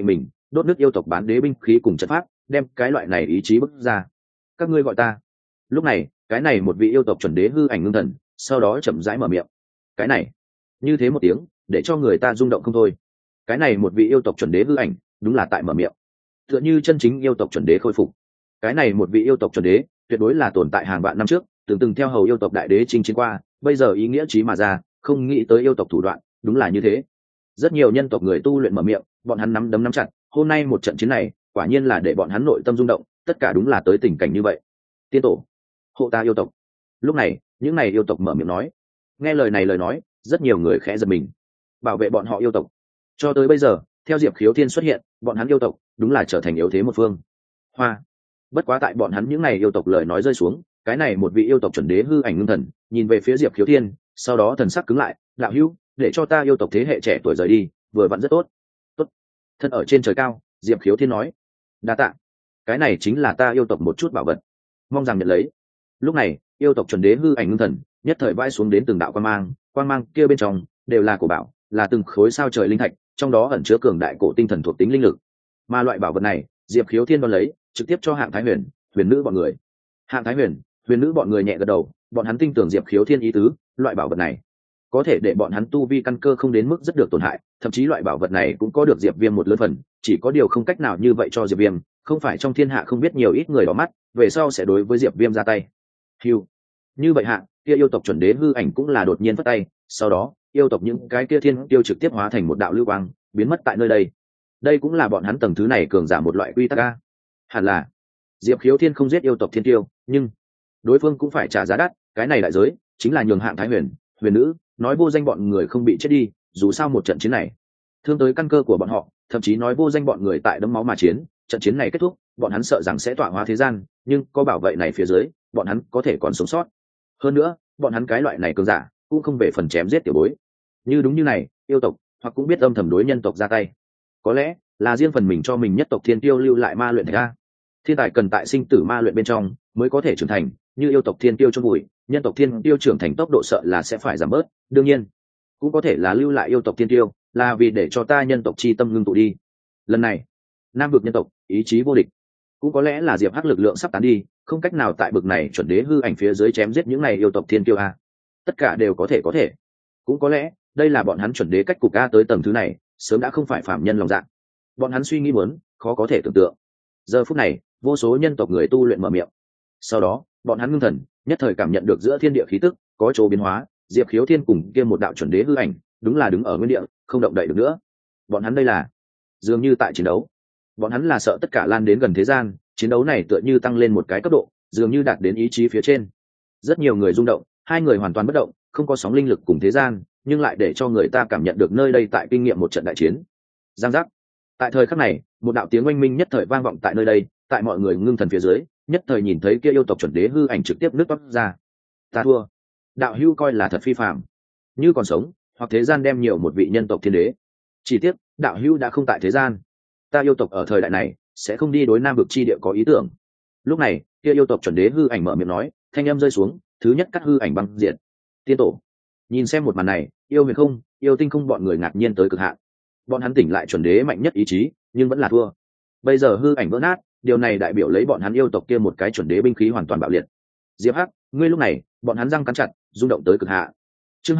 Speaker 1: đốt nước yêu tộc bán đế binh khí cùng trận pháp, đem cái loại này ý chí bức ra. Các ngươi gọi ta. Lúc này cái này một vị yêu tộc chuẩn đế hư ảnh ngưng thần, sau đó chậm rãi mở miệng. Cái này, như thế một tiếng để cho người ta rung động không thôi. Cái này một vị yêu tộc chuẩn đế hư ảnh đúng là tại mở miệng, tựa như chân chính yêu tộc chuẩn đế khôi phục. Cái này một vị yêu tộc chuẩn đế tuyệt đối là tồn tại hàng vạn năm trước, từng theo hầu yêu tộc đại đế chinh chiến qua, bây giờ ý nghĩa chí mà ra, không nghĩ tới yêu tộc thủ đoạn đúng là như thế. Rất nhiều nhân tộc người tu luyện mở miệng, bọn hắn nắm đấm nắm chặt, hôm nay một trận chiến này quả nhiên là để bọn hắn nội tâm rung động, tất cả đúng là tới tình cảnh như vậy. Tiên tổ, hộ ta yêu tộc. Lúc này những này yêu tộc mở miệng nói. Nghe lời này lời nói, rất nhiều người khẽ giật mình. Bảo vệ bọn họ yêu tộc. Cho tới bây giờ theo Diệp Khiếu Thiên xuất hiện, bọn hắn yêu tộc đúng là trở thành yếu thế một phương. Hoa. Bất quá tại bọn hắn những này yêu tộc lời nói rơi xuống, cái này một vị yêu tộc chuẩn đế hư ảnh ngưng thần, nhìn về phía Diệp Khiếu Thiên, sau đó thần sắc cứng lại. Đạo hữu, để cho ta yêu tộc thế hệ trẻ tuổi rời đi, vừa vặn rất tốt. Tốt. Thân ở trên trời cao, Diệp Khiếu Thiên nói. Đa tạ. Cái này chính là ta yêu tộc một chút bảo vật, mong rằng nhận lấy. Lúc này yêu tộc chuẩn đế hư ảnh ngưng thần, nhất thời vãi xuống đến từng đạo quang mang kia bên trong đều là cổ bảo, là từng khối sao trời linh thạch, trong đó ẩn chứa cường đại cổ tinh thần thuộc tính linh lực. Mà loại bảo vật này Diệp Khiếu Thiên đón lấy, trực tiếp cho Hạng Thái Huyền, Huyền Nữ bọn người. Hạng Thái Huyền, Huyền Nữ bọn người nhẹ gật đầu, bọn hắn tin tưởng Diệp Khiếu Thiên ý tứ, loại bảo vật này có thể để bọn hắn tu vi căn cơ không đến mức rất được tổn hại, thậm chí loại bảo vật này cũng có được Diệp Viêm một lớn phần, chỉ có điều không cách nào như vậy cho Diệp Viêm, không phải trong thiên hạ không biết nhiều ít người đỏ mắt, về sau sẽ đối với Diệp Viêm ra tay. Hưu. Như vậy hạ, kia yêu tộc chuẩn đế hư ảnh cũng là đột nhiên vất tay, sau đó, yêu tộc những cái kia thiên tiêu trực tiếp hóa thành một đạo lưu quang, biến mất tại nơi đây. Đây cũng là bọn hắn tầng thứ này cường giả một loại quy tắc a. Hẳn là Diệp Khiếu Thiên không giết yêu tộc thiên tiêu, nhưng đối phương cũng phải trả giá đắt, cái này đại giới chính là nhường Hạng Thái Huyền, Huyền Nữ nói vô danh bọn người không bị chết đi, dù sao một trận chiến này thương tới căn cơ của bọn họ, thậm chí nói vô danh bọn người tại đấm máu mà chiến, trận chiến này kết thúc, bọn hắn sợ rằng sẽ tọa hóa thế gian, nhưng có bảo vệ này phía dưới, bọn hắn có thể còn sống sót. Hơn nữa, bọn hắn cái loại này cường giả cũng không về phần chém giết tiểu bối. Như đúng như này, yêu tộc hoặc cũng biết âm thầm đối nhân tộc ra tay. Có lẽ là riêng phần mình cho mình nhất tộc thiên tiêu lưu lại ma luyện thạch a. Thiên tài cần tại sinh tử ma luyện bên trong mới có thể trưởng thành, như yêu tộc thiên tiêu chôn vùi, nhân tộc thiên tiêu trưởng thành tốc độ sợ là sẽ phải giảm bớt. Đương nhiên, cũng có thể là lưu lại yêu tộc thiên tiêu, là vì để cho ta nhân tộc chi tâm ngưng tụ đi. Lần này, Nam vực nhân tộc ý chí vô địch, cũng có lẽ là Diệp Hắc lực lượng sắp tán đi, không cách nào tại bực này chuẩn đế hư ảnh phía dưới chém giết những này yêu tộc thiên tiêu a. Tất cả đều có thể, cũng có lẽ đây là bọn hắn chuẩn đế cách cục a tới tầng thứ này, sớm đã không phải phạm nhân lòng dạ. Bọn hắn suy nghĩ muốn, khó có thể tưởng tượng. Giờ phút này, vô số nhân tộc người tu luyện mở miệng. Sau đó, bọn hắn ngưng thần, nhất thời cảm nhận được giữa thiên địa khí tức có chỗ biến hóa, Diệp Khiếu Thiên cùng kia một đạo chuẩn đế hư ảnh, đúng là đứng ở nguyên địa, không động đậy được nữa. Bọn hắn đây là dường như tại chiến đấu. Bọn hắn là sợ tất cả lan đến gần thế gian, chiến đấu này tựa như tăng lên một cái cấp độ, dường như đạt đến ý chí phía trên. Rất nhiều người rung động, hai người hoàn toàn bất động, không có sóng linh lực cùng thế gian, nhưng lại để cho người ta cảm nhận được nơi đây tại kinh nghiệm một trận đại chiến. Giang giác. Tại thời khắc này, một đạo tiếng oanh minh nhất thời vang vọng tại nơi đây, tại mọi người ngưng thần phía dưới, nhất thời nhìn thấy kia yêu tộc chuẩn đế hư ảnh trực tiếp nứt toát ra. Ta thua. Đạo hưu coi là thật phi phàm. Như còn sống, hoặc thế gian đem nhiều một vị nhân tộc thiên đế. Chỉ tiếc, đạo hưu đã không tại thế gian. Ta yêu tộc ở thời đại này sẽ không đi đối Nam vực chi địa có ý tưởng. Lúc này, kia yêu tộc chuẩn đế hư ảnh mở miệng nói, thanh âm rơi xuống, thứ nhất cắt hư ảnh băng diện. Tiên tổ. Nhìn xem một màn này, yêu huyền không, yêu tinh không bọn người ngạc nhiên tới cực hạn. Bọn hắn tỉnh lại chuẩn đế mạnh nhất ý chí, nhưng vẫn là thua. Bây giờ hư ảnh vỡ nát, điều này đại biểu lấy bọn hắn yêu tộc kia một cái chuẩn đế binh khí hoàn toàn bạo liệt. Diệp Hắc, ngươi lúc này, bọn hắn răng cắn chặt, rung động tới cực hạn. Chương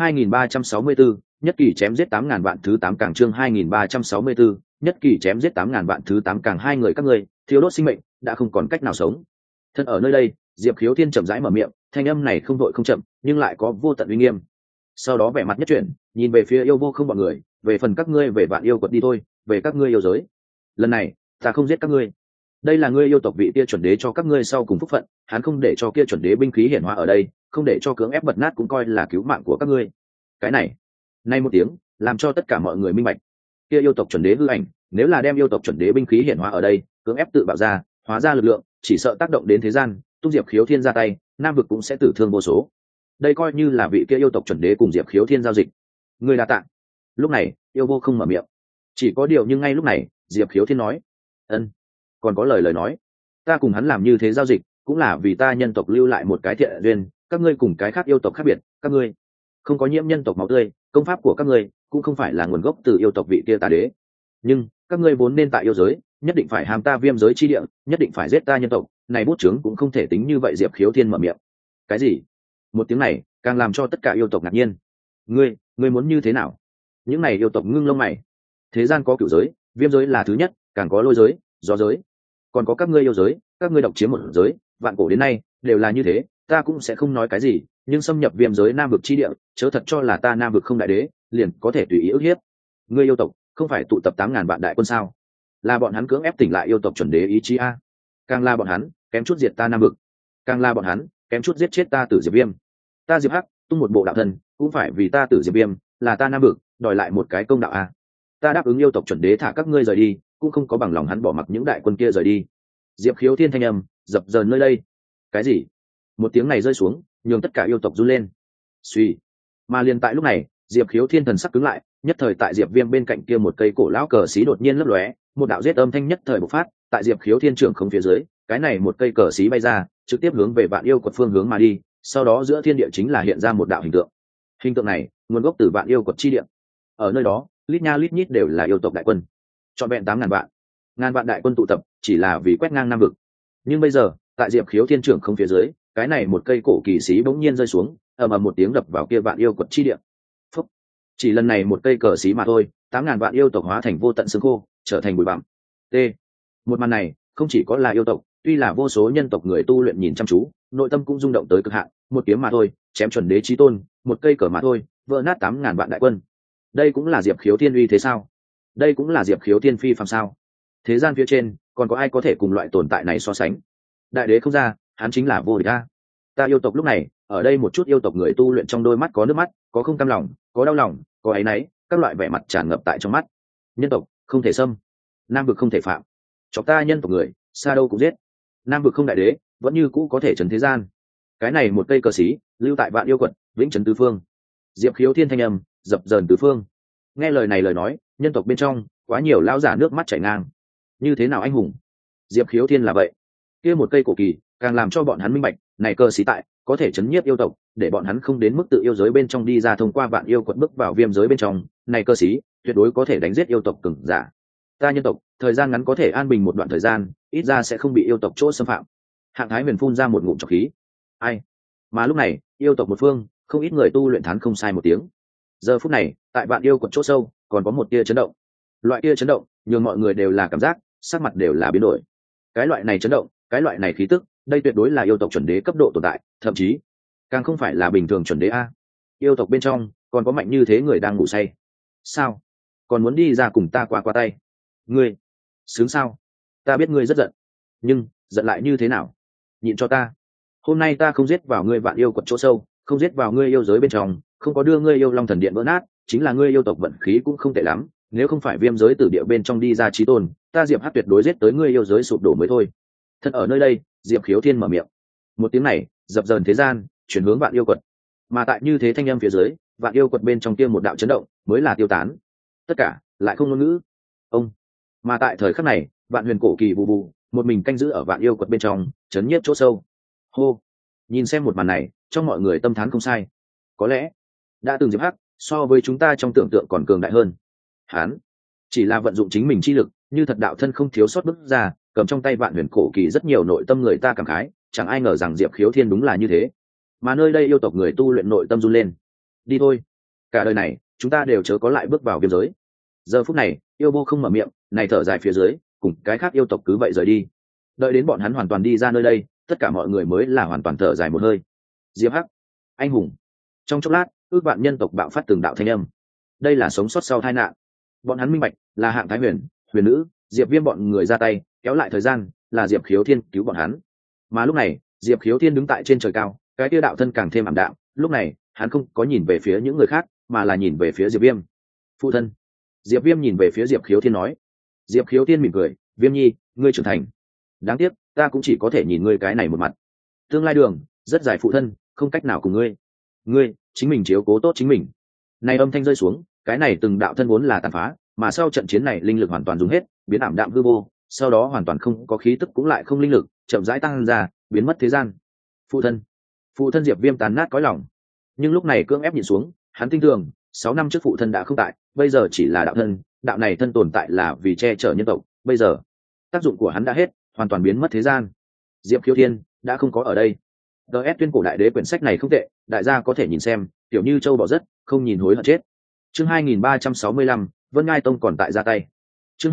Speaker 1: 2364, nhất kỳ chém giết 8000 vạn thứ 8 càng chương 2364, nhất kỳ chém giết 8000 vạn thứ 8 càng hai người các ngươi, thiếu đốt sinh mệnh, đã không còn cách nào sống. Thân ở nơi đây, Diệp Khiếu Thiên chậm rãi mở miệng, thanh âm này không đội không chậm, nhưng lại có vô tận uy nghiêm. Sau đó vẻ mặt nhất chuyển, nhìn về phía yêu vô không bọn người, về phần các ngươi về vạn yêu quật đi thôi, về các ngươi yêu giới. Lần này, ta không giết các ngươi. Đây là ngươi yêu tộc vị kia chuẩn đế cho các ngươi sau cùng phúc phận, hắn không để cho kia chuẩn đế binh khí hiển hóa ở đây, không để cho cưỡng ép bật nát cũng coi là cứu mạng của các ngươi. Cái này, nay một tiếng, làm cho tất cả mọi người minh bạch. Kia yêu tộc chuẩn đế hư ảnh, nếu là đem yêu tộc chuẩn đế binh khí hiển hóa ở đây, cưỡng ép tự bạo ra, hóa ra lực lượng, chỉ sợ tác động đến thế gian, tung Diệp Khiếu Thiên ra tay, Nam vực cũng sẽ tử thương vô số. Đây coi như là vị kia yêu tộc chuẩn đế cùng Diệp Khiếu Thiên giao dịch. Người đa tạ. Lúc này, yêu vô không mở miệng. Chỉ có điều nhưng ngay lúc này, Diệp Khiếu Thiên nói, ân, còn có lời nói, ta cùng hắn làm như thế giao dịch, cũng là vì ta nhân tộc lưu lại một cái thiện duyên, các ngươi cùng cái khác yêu tộc khác biệt, các ngươi không có nhiễm nhân tộc máu tươi, công pháp của các ngươi cũng không phải là nguồn gốc từ yêu tộc vị kia tà đế, nhưng các ngươi vốn nên tại yêu giới, nhất định phải hàm ta viêm giới chi địa, nhất định phải giết ta nhân tộc, này bút chướng cũng không thể tính như vậy. Diệp Khiếu Thiên mở miệng. Cái gì? Một tiếng này càng làm cho tất cả yêu tộc ngạc nhiên. Ngươi muốn như thế nào? Những này yêu tộc ngưng lông mày. Thế gian có cửu giới, viêm giới là thứ nhất, càng có lôi giới, gió giới, còn có các ngươi yêu giới, các ngươi độc chiếm một giới, vạn cổ đến nay đều là như thế, ta cũng sẽ không nói cái gì, nhưng xâm nhập viêm giới nam vực chi địa, chớ thật cho là ta nam vực không đại đế liền có thể tùy ý ức hiếp. Ngươi yêu tộc không phải tụ tập 8.000 vạn đại quân sao? Là bọn hắn cưỡng ép tỉnh lại yêu tộc chuẩn đế ý chí a? Càng là bọn hắn kém chút diệt ta nam vực, càng là bọn hắn kém chút giết chết ta Tử Diệp Viêm. Ta Diệp Hắc tung một bộ đạo thân cũng phải vì ta Tử Diệp Viêm là ta nam vực đòi lại một cái công đạo a. Ta đáp ứng yêu tộc chuẩn đế thả các ngươi rời đi, cũng không có bằng lòng hắn bỏ mặc những đại quân kia rời đi. Diệp Khiếu Thiên thanh âm dập dờn nơi đây. Cái gì? Một tiếng này rơi xuống nhường tất cả yêu tộc run lên. Suy. Mà liền tại lúc này, Diệp Khiếu Thiên thần sắc cứng lại, nhất thời tại Diệp Viêm bên cạnh kia một cây cổ lão cờ xí đột nhiên lấp lóe, một đạo giết âm thanh nhất thời bộc phát, tại Diệp Khiếu Thiên trưởng không phía dưới, cái này một cây cờ xí bay ra, trực tiếp hướng về Vạn Yêu Quật phương hướng mà đi, sau đó giữa thiên địa chính là hiện ra một đạo hình tượng. Hình tượng này, nguồn gốc từ Vạn Yêu Quật chi địa. Ở nơi đó, lít nha lít nhít đều là yêu tộc đại quân. Trọn vẹn 8.000 vạn. Ngàn vạn đại quân tụ tập, chỉ là vì quét ngang nam vực. Nhưng bây giờ, tại Diệp Khiếu Thiên trưởng không phía dưới, cái này một cây cổ kỳ xí bỗng nhiên rơi xuống, ầm ầm một tiếng đập vào kia Vạn Yêu Quật chi địa. Phúc. Chỉ lần này một cây cờ xí mà thôi, 8.000 vạn yêu tộc hóa thành vô tận xương khô, trở thành bụi bặm. T. Một màn này, không chỉ có là yêu tộc, tuy là vô số nhân tộc người tu luyện nhìn chăm chú, nội tâm cũng rung động tới cực hạn, một kiếm mà thôi, chém chuẩn đế chí tôn, một cây cờ mà thôi, vỡ nát 8.000 vạn đại quân. Đây cũng là Diệp Khiếu Thiên uy thế sao? Đây cũng là Diệp Khiếu Thiên phi phàm sao? Thế gian phía trên, còn có ai có thể cùng loại tồn tại này so sánh? Đại đế không ra, hắn chính là vô địch a. Ta yêu tộc lúc này, ở đây một chút yêu tộc người tu luyện trong đôi mắt có nước mắt, có không cam lòng, có đau lòng, có áy náy, các loại vẻ mặt tràn ngập tại trong mắt. Nhân tộc không thể xâm, nam vực không thể phạm, chọc ta nhân tộc người xa đâu cũng giết. Nam vực không đại đế, vẫn như cũ có thể trấn thế gian. Cái này một cây cờ xí lưu tại Vạn Yêu Quật, vĩnh trấn tứ phương. Diệp Khiếu Thiên thanh âm dập dờn tứ phương. Nghe lời này lời nói, nhân tộc bên trong quá nhiều lão giả nước mắt chảy ngang. Như thế nào anh hùng? Diệp Khiếu Thiên là vậy. Kia một cây cổ kỳ càng làm cho bọn hắn minh bạch, này cờ xí tại có thể chấn nhiếp yêu tộc, để bọn hắn không đến mức tự yêu giới bên trong đi ra thông qua Vạn Yêu Quật bước vào viêm giới bên trong. Này cơ sĩ tuyệt đối có thể đánh giết yêu tộc cường giả. Ta nhân tộc thời gian ngắn có thể an bình một đoạn thời gian, ít ra sẽ không bị yêu tộc chỗ xâm phạm. Hạng Thái Huyền phun ra một ngụm trọc khí. Ai? Mà lúc này, yêu tộc một phương, không ít người tu luyện thán không sai một tiếng. Giờ phút này, tại Vạn Yêu Quật chỗ sâu, còn có một tia chấn động. Loại tia chấn động, nhường mọi người đều là cảm giác, sắc mặt đều là biến đổi. Cái loại này chấn động, cái loại này khí tức, đây tuyệt đối là yêu tộc chuẩn đế cấp độ tồn tại, thậm chí càng không phải là bình thường chuẩn đế a. Yêu tộc bên trong còn có mạnh như thế người đang ngủ say. Sao? Còn muốn đi ra cùng ta qua tay? Ngươi sướng sao? Ta biết ngươi rất giận, nhưng giận lại như thế nào? Nhịn cho ta. Hôm nay ta không giết vào ngươi Vạn Yêu Quật chỗ sâu, không giết vào ngươi yêu giới bên trong, không có đưa ngươi yêu long thần điện vỡ nát, chính là ngươi yêu tộc vận khí cũng không tệ lắm. Nếu không phải viêm giới tử địa bên trong đi ra chí tôn, ta Diệp Hắc tuyệt đối giết tới ngươi yêu giới sụp đổ mới thôi. Thật ở nơi đây, Diệp Khiếu Thiên mở miệng. Một tiếng này dập dờn thế gian, chuyển hướng Vạn Yêu Quật. Mà tại như thế thanh âm phía dưới, Vạn Yêu Quật bên trong kia một đạo chấn động mới là tiêu tán. Tất cả lại không ngôn ngữ. Ông. Mà tại thời khắc này, Vạn Huyền cổ kỳ vù vù, một mình canh giữ ở Vạn Yêu Quật bên trong, chấn nhiếp chỗ sâu. Hô. Nhìn xem một màn này, trong mọi người tâm thán không sai. Có lẽ đã từng Diệp Hắc so với chúng ta trong tưởng tượng còn cường đại hơn. Hắn chỉ là vận dụng chính mình chi lực, như thật đạo thân không thiếu sót bước ra, cầm trong tay Vạn Huyền cổ kỳ rất nhiều nội tâm người ta cảm khái, chẳng ai ngờ rằng Diệp Khiếu Thiên đúng là như thế. Mà nơi đây yêu tộc người tu luyện nội tâm run lên. Đi thôi, cả đời này chúng ta đều chớ có lại bước vào viêm giới. Giờ phút này yêu vô không mở miệng, này thở dài phía dưới, cùng cái khác yêu tộc cứ vậy rời đi. Đợi đến bọn hắn hoàn toàn đi ra nơi đây, tất cả mọi người mới là hoàn toàn thở dài một hơi. Diệp Hắc, anh hùng. Trong chốc lát, ước vạn nhân tộc bạo phát từng đạo thanh âm. Đây là sống sót sau tai nạn. Bọn hắn minh bạch, là Hạng Thái Huyền, Huyền Nữ, Diệp Viêm bọn người ra tay kéo lại thời gian, là Diệp Khiếu Thiên cứu bọn hắn. Mà lúc này Diệp Khiếu Thiên đứng tại trên trời cao, cái kia đạo thân càng thêm ảm đạm. Lúc này hắn không có nhìn về phía những người khác, mà là nhìn về phía Diệp Viêm. Phụ thân. Diệp Viêm nhìn về phía Diệp Khiếu Thiên nói. Diệp Khiếu Thiên mỉm cười, Viêm nhi, ngươi trưởng thành. Đáng tiếc ta cũng chỉ có thể nhìn ngươi cái này một mặt. Tương lai đường rất dài phụ thân, không cách nào cùng ngươi chính mình chiếu cố tốt chính mình. Này âm thanh rơi xuống, cái này từng đạo thân vốn là tàn phá, mà sau trận chiến này linh lực hoàn toàn dùng hết, biến ảm đạm hư vô, sau đó hoàn toàn không có khí tức cũng lại không linh lực, chậm rãi tăng ra, biến mất thế gian. Phụ thân Diệp Viêm tàn nát cõi lòng. Nhưng lúc này cưỡng ép nhìn xuống, hắn tin tưởng 6 năm trước phụ thân đã không tại, bây giờ chỉ là đạo thân, đạo này thân tồn tại là vì che chở nhân tộc, bây giờ tác dụng của hắn đã hết, hoàn toàn biến mất thế gian. Diệp Khiếu Thiên đã không có ở đây. DS Tuyên cổ đại đế quyển sách này không tệ, đại gia có thể nhìn xem, kiểu như châu bò rất, không nhìn hối hận chết. Chương 2365, Vân Ngai Tông còn tại ra tay. Chương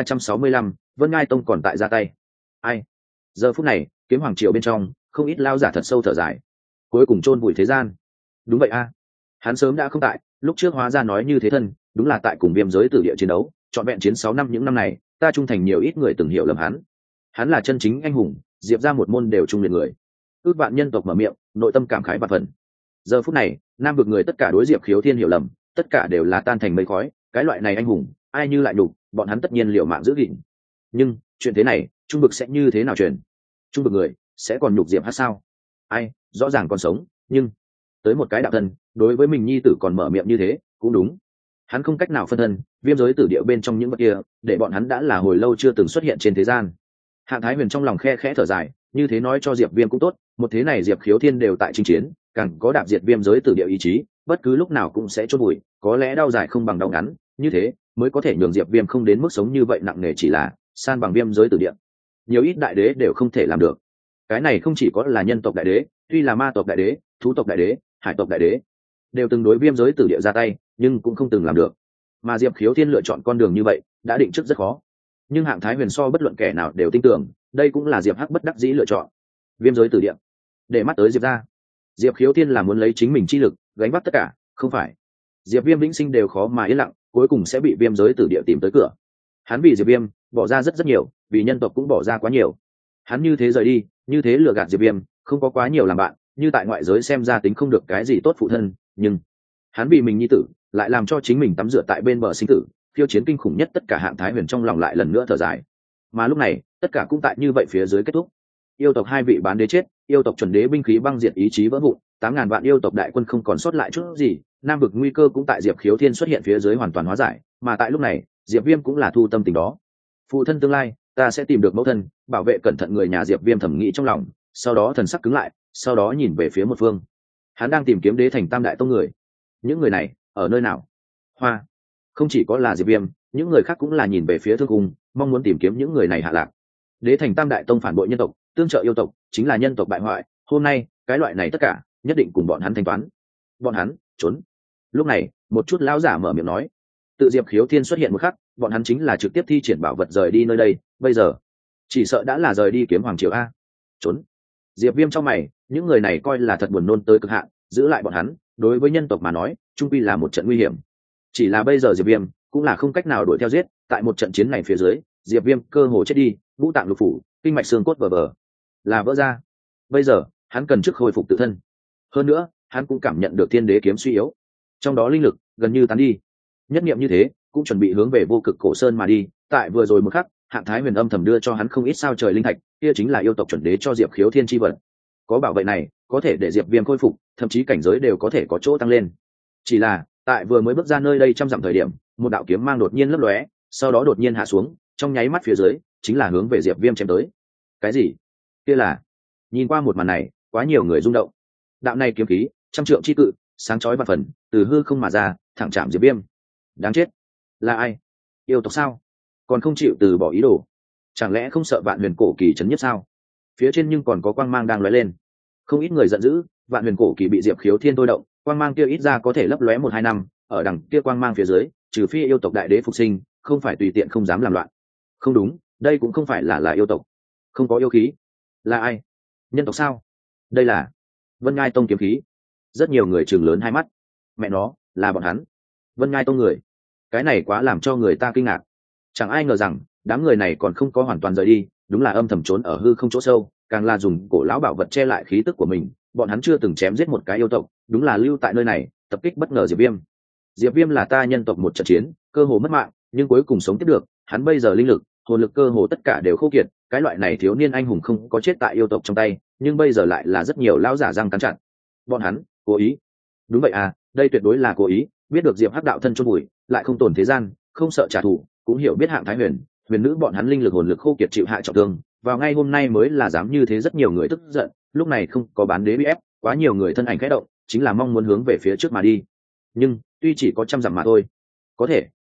Speaker 1: 2365, Vân Ngai Tông còn tại ra tay. Ai? Giờ phút này, Kiếm Hoàng Triều bên trong, không ít lao giả thật sâu thở dài. Cuối cùng chôn vùi thế gian. Đúng vậy a. Hắn sớm đã không tại, lúc trước hóa ra nói như thế thân, đúng là tại cùng Viêm giới tử địa chiến đấu, trọn vẹn chiến 6 năm những năm này, ta trung thành nhiều ít người từng hiểu lầm hắn. Hắn là chân chính anh hùng, diệp ra một môn đều trung liệt người. Ước vạn nhân tộc mở miệng, nội tâm cảm khái và phần. Giờ phút này, nam vực người tất cả đối Diệp Khiếu Thiên hiểu lầm, tất cả đều là tan thành mây khói, cái loại này anh hùng, ai như lại nhục, bọn hắn tất nhiên liều mạng giữ gìn. Nhưng, chuyện thế này, trung vực sẽ như thế nào truyền? Trung vực người sẽ còn nhục Diệp hát sao? Ai, rõ ràng còn sống, nhưng tới một cái đạo thân, đối với mình nhi tử còn mở miệng như thế, cũng đúng. Hắn không cách nào phân thân, Viêm giới tử địa bên trong những vật kia, để bọn hắn đã là hồi lâu chưa từng xuất hiện trên thế gian. Hạng Thái Huyền trong lòng khe khẽ thở dài, như thế nói cho Diệp Viêm cũng tốt, một thế này Diệp Khiếu Thiên đều tại chinh chiến, càng có đạp diệt Viêm giới tử địa ý chí, bất cứ lúc nào cũng sẽ chôn bụi, có lẽ đau dài không bằng đau ngắn, như thế mới có thể nhường Diệp Viêm không đến mức sống như vậy nặng nề, chỉ là san bằng Viêm giới tử địa. Nhiều ít đại đế đều không thể làm được. Cái này không chỉ có là nhân tộc đại đế, tuy là ma tộc đại đế, thú tộc đại đế, hải tộc đại đế, đều từng đối Viêm giới tử địa ra tay, nhưng cũng không từng làm được. Mà Diệp Khiếu Thiên lựa chọn con đường như vậy, đã định trước rất khó. Nhưng Hạng Thái Huyền so bất luận kẻ nào đều tin tưởng, đây cũng là Diệp Hắc bất đắc dĩ lựa chọn. Viêm giới tử địa, để mắt tới Diệp ra. Diệp Khiếu Thiên là muốn lấy chính mình chi lực gánh vác tất cả, không phải. Diệp Viêm vĩnh sinh đều khó mà yên lặng, cuối cùng sẽ bị Viêm giới tử địa tìm tới cửa. Hắn vì Diệp Viêm bỏ ra rất nhiều, vì nhân tộc cũng bỏ ra quá nhiều. Hắn như thế rời đi, như thế lừa gạt Diệp Viêm, không có quá nhiều làm bạn, như tại ngoại giới xem ra tính không được cái gì tốt phụ thân, nhưng hắn vì mình nhi tử, lại làm cho chính mình tắm rửa tại bên bờ sinh tử, khiêu chiến kinh khủng nhất tất cả. Hạng Thái Huyền trong lòng lại lần nữa thở dài. Mà lúc này, tất cả cũng tại như vậy phía dưới kết thúc. Yêu tộc 2 vị bán đế chết, yêu tộc chuẩn đế binh khí băng diệt, ý chí vỡ vụn, 8.000 vạn yêu tộc đại quân không còn sót lại chút gì. Nam vực nguy cơ cũng tại Diệp Khiếu Thiên xuất hiện phía dưới hoàn toàn hóa giải, mà tại lúc này, Diệp Viêm cũng là thu tâm tình đó. Phụ thân tương lai, ta sẽ tìm được mẫu thân, bảo vệ cẩn thận người nhà. Diệp Viêm thẩm nghĩ trong lòng, sau đó thần sắc cứng lại, sau đó nhìn về phía một phương. Hắn đang tìm kiếm đế thành Tam đại tông người. Những người này ở nơi nào? Hoa. Không chỉ có là Diệp Viêm, những người khác cũng là nhìn về phía Thương Cung, mong muốn tìm kiếm những người này hạ lạc. Đế thành Tam đại tông phản bội nhân tộc, tương trợ yêu tộc, chính là nhân tộc bại hoại, hôm nay cái loại này tất cả nhất định cùng bọn hắn thanh toán. Bọn hắn trốn. Lúc này, một chút lão giả mở miệng nói, tự Diệp Khiếu Thiên xuất hiện một khắc, bọn hắn chính là trực tiếp thi triển bảo vật rời đi nơi đây, bây giờ chỉ sợ đã là rời đi Kiếm Hoàng Triều a. Trốn. Diệp Viêm trong mày, những người này coi là thật buồn nôn tới cực hạn, giữ lại bọn hắn, đối với nhân tộc mà nói, chung quy là một trận nguy hiểm. Chỉ là bây giờ Diệp Viêm cũng là không cách nào đuổi theo giết, tại một trận chiến này phía dưới, Diệp Viêm cơ hồ chết đi, ngũ tạng lục phủ, kinh mạch xương cốt vỡ là vỡ ra. Bây giờ, hắn cần trước khôi phục tự thân. Hơn nữa, hắn cũng cảm nhận được Thiên Đế kiếm suy yếu, trong đó linh lực gần như tán đi. Nhất niệm như thế, cũng chuẩn bị hướng về Vô Cực Cổ Sơn mà đi. Tại vừa rồi một khắc, Hạng Thái Huyền âm thầm đưa cho hắn không ít sao trời linh thạch, kia chính là yêu tộc chuẩn đế cho Diệp Khiếu Thiên chi vật. Có bảo vệ này, có thể để Diệp Viêm khôi phục, thậm chí cảnh giới đều có thể có chỗ tăng lên. Chỉ là, tại vừa mới bước ra nơi đây trăm dặm thời điểm, một đạo kiếm mang đột nhiên lấp lóe, sau đó đột nhiên hạ xuống, trong nháy mắt phía dưới chính là hướng về Diệp Viêm chém tới. Cái gì? Kia là? Nhìn qua một màn này, quá nhiều người rung động. Đạo này kiếm khí, trăm trượng chi cự, sáng chói vạn phần, từ hư không mà ra, thẳng chạm Diệp Viêm. Đáng chết! Là ai? Yêu tộc sao? Còn không chịu từ bỏ ý đồ? Chẳng lẽ không sợ Vạn Huyền Cổ Kỳ chấn nhất sao? Phía trên nhưng còn có quang mang đang lóe lên. Không ít người giận dữ, Vạn Huyền Cổ Kỳ bị Diệp Khiếu Thiên thôi động, quang mang kia ít ra có thể lấp lóe 1-2 năm, ở đằng kia quang mang phía dưới, trừ phi yêu tộc đại đế phục sinh, không phải tùy tiện không dám làm loạn. Không đúng, đây cũng không phải là yêu tộc, không có yêu khí. Là ai? Nhân tộc sao? Đây là Vân Ngai Tông kiếm khí. Rất nhiều người trừng lớn hai mắt. Mẹ nó, là bọn hắn. Vân Ngai Tông người. Cái này quá làm cho người ta kinh ngạc. Chẳng ai ngờ rằng đám người này còn không có hoàn toàn rời đi, đúng là âm thầm trốn ở hư không chỗ sâu, càng là dùng cổ lão bảo vật che lại khí tức của mình. Bọn hắn chưa từng chém giết một cái yêu tộc, đúng là lưu tại nơi này tập kích bất ngờ Diệp Viêm. Diệp Viêm là ta nhân tộc một trận chiến, cơ hồ mất mạng, nhưng cuối cùng sống tiếp được. Hắn bây giờ linh lực, hồn lực cơ hồ tất cả đều khô kiệt. Cái loại này thiếu niên anh hùng không có chết tại yêu tộc trong tay, nhưng bây giờ lại là rất nhiều lão giả răng cắn chặt. Bọn hắn cố ý. Đúng vậy à, đây tuyệt đối là cố ý. Biết được Diệp Hắc đạo thân chôn bụi, lại không tổn thế gian, không sợ trả thù, cũng hiểu biết Hạng Thái Huyền, huyền nữ bọn hắn linh lực hồn lực khô kiệt chịu hạ trọng thương, vào ngay hôm nay mới là dám như thế. Rất nhiều người tức giận, lúc này không có bán đế bị ép, quá nhiều người thân ảnh khẽ động, chính là mong muốn hướng về phía trước mà đi. Nhưng tuy chỉ có trăm dặm mà thôi, có thể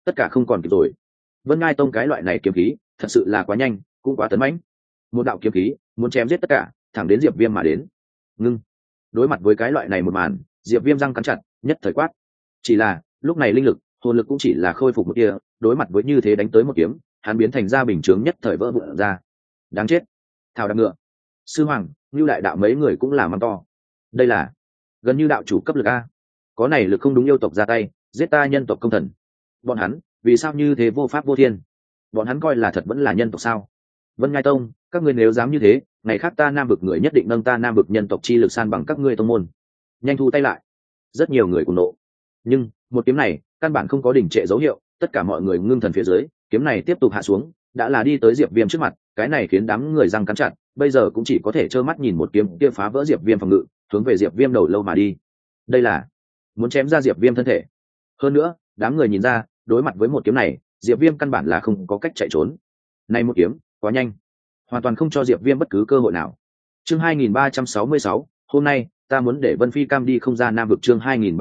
Speaker 1: tất cả không còn kịp rồi. Vân Ngai Tông cái loại này kiếm khí thật sự là quá nhanh, cũng quá tấn mãnh. Một đạo kiếm khí muốn chém giết tất cả, thẳng đến Diệp Viêm mà đến. Ngưng. Đối mặt với cái loại này một màn, Diệp Viêm răng cắn chặt, nhất thời quát. Chỉ là lúc này linh lực, hồn lực cũng chỉ là khôi phục một tia, đối mặt với như thế đánh tới một kiếm, hắn biến thành ra bình chướng nhất thời vỡ vụn ra. Đáng chết. Thảo đạp ngựa. Sư Hoàng, Nưu đại đạo mấy người cũng là mắng to. Đây là gần như đạo chủ cấp lực a. Có này lực không đúng yêu tộc ra tay, giết ta nhân tộc công thần. Bọn hắn, vì sao như thế vô pháp vô thiên? Bọn hắn coi là thật vẫn là nhân tộc sao? Vân Ngai Tông, các ngươi nếu dám như thế, ngày khác ta Nam vực người nhất định nâng ta Nam vực nhân tộc chi lực san bằng các ngươi tông môn. Nhanh thu tay lại. Rất nhiều người cùng nộ. Nhưng một kiếm này căn bản không có đỉnh trệ dấu hiệu, tất cả mọi người ngưng thần phía dưới, kiếm này tiếp tục hạ xuống, đã là đi tới Diệp Viêm trước mặt, cái này khiến đám người răng cắn chặt, bây giờ cũng chỉ có thể trơ mắt nhìn một kiếm kia phá vỡ Diệp Viêm phòng ngự, hướng về Diệp Viêm đầu lâu mà đi. Đây là muốn chém ra Diệp Viêm thân thể. Hơn nữa, đám người nhìn ra, đối mặt với một kiếm này, Diệp Viêm căn bản là không có cách chạy trốn. Này một kiếm, quá nhanh, hoàn toàn không cho Diệp Viêm bất cứ cơ hội nào. Chương 2366, hôm nay ta muốn để Vân Phi Cam đi không ra Nam vực. Chương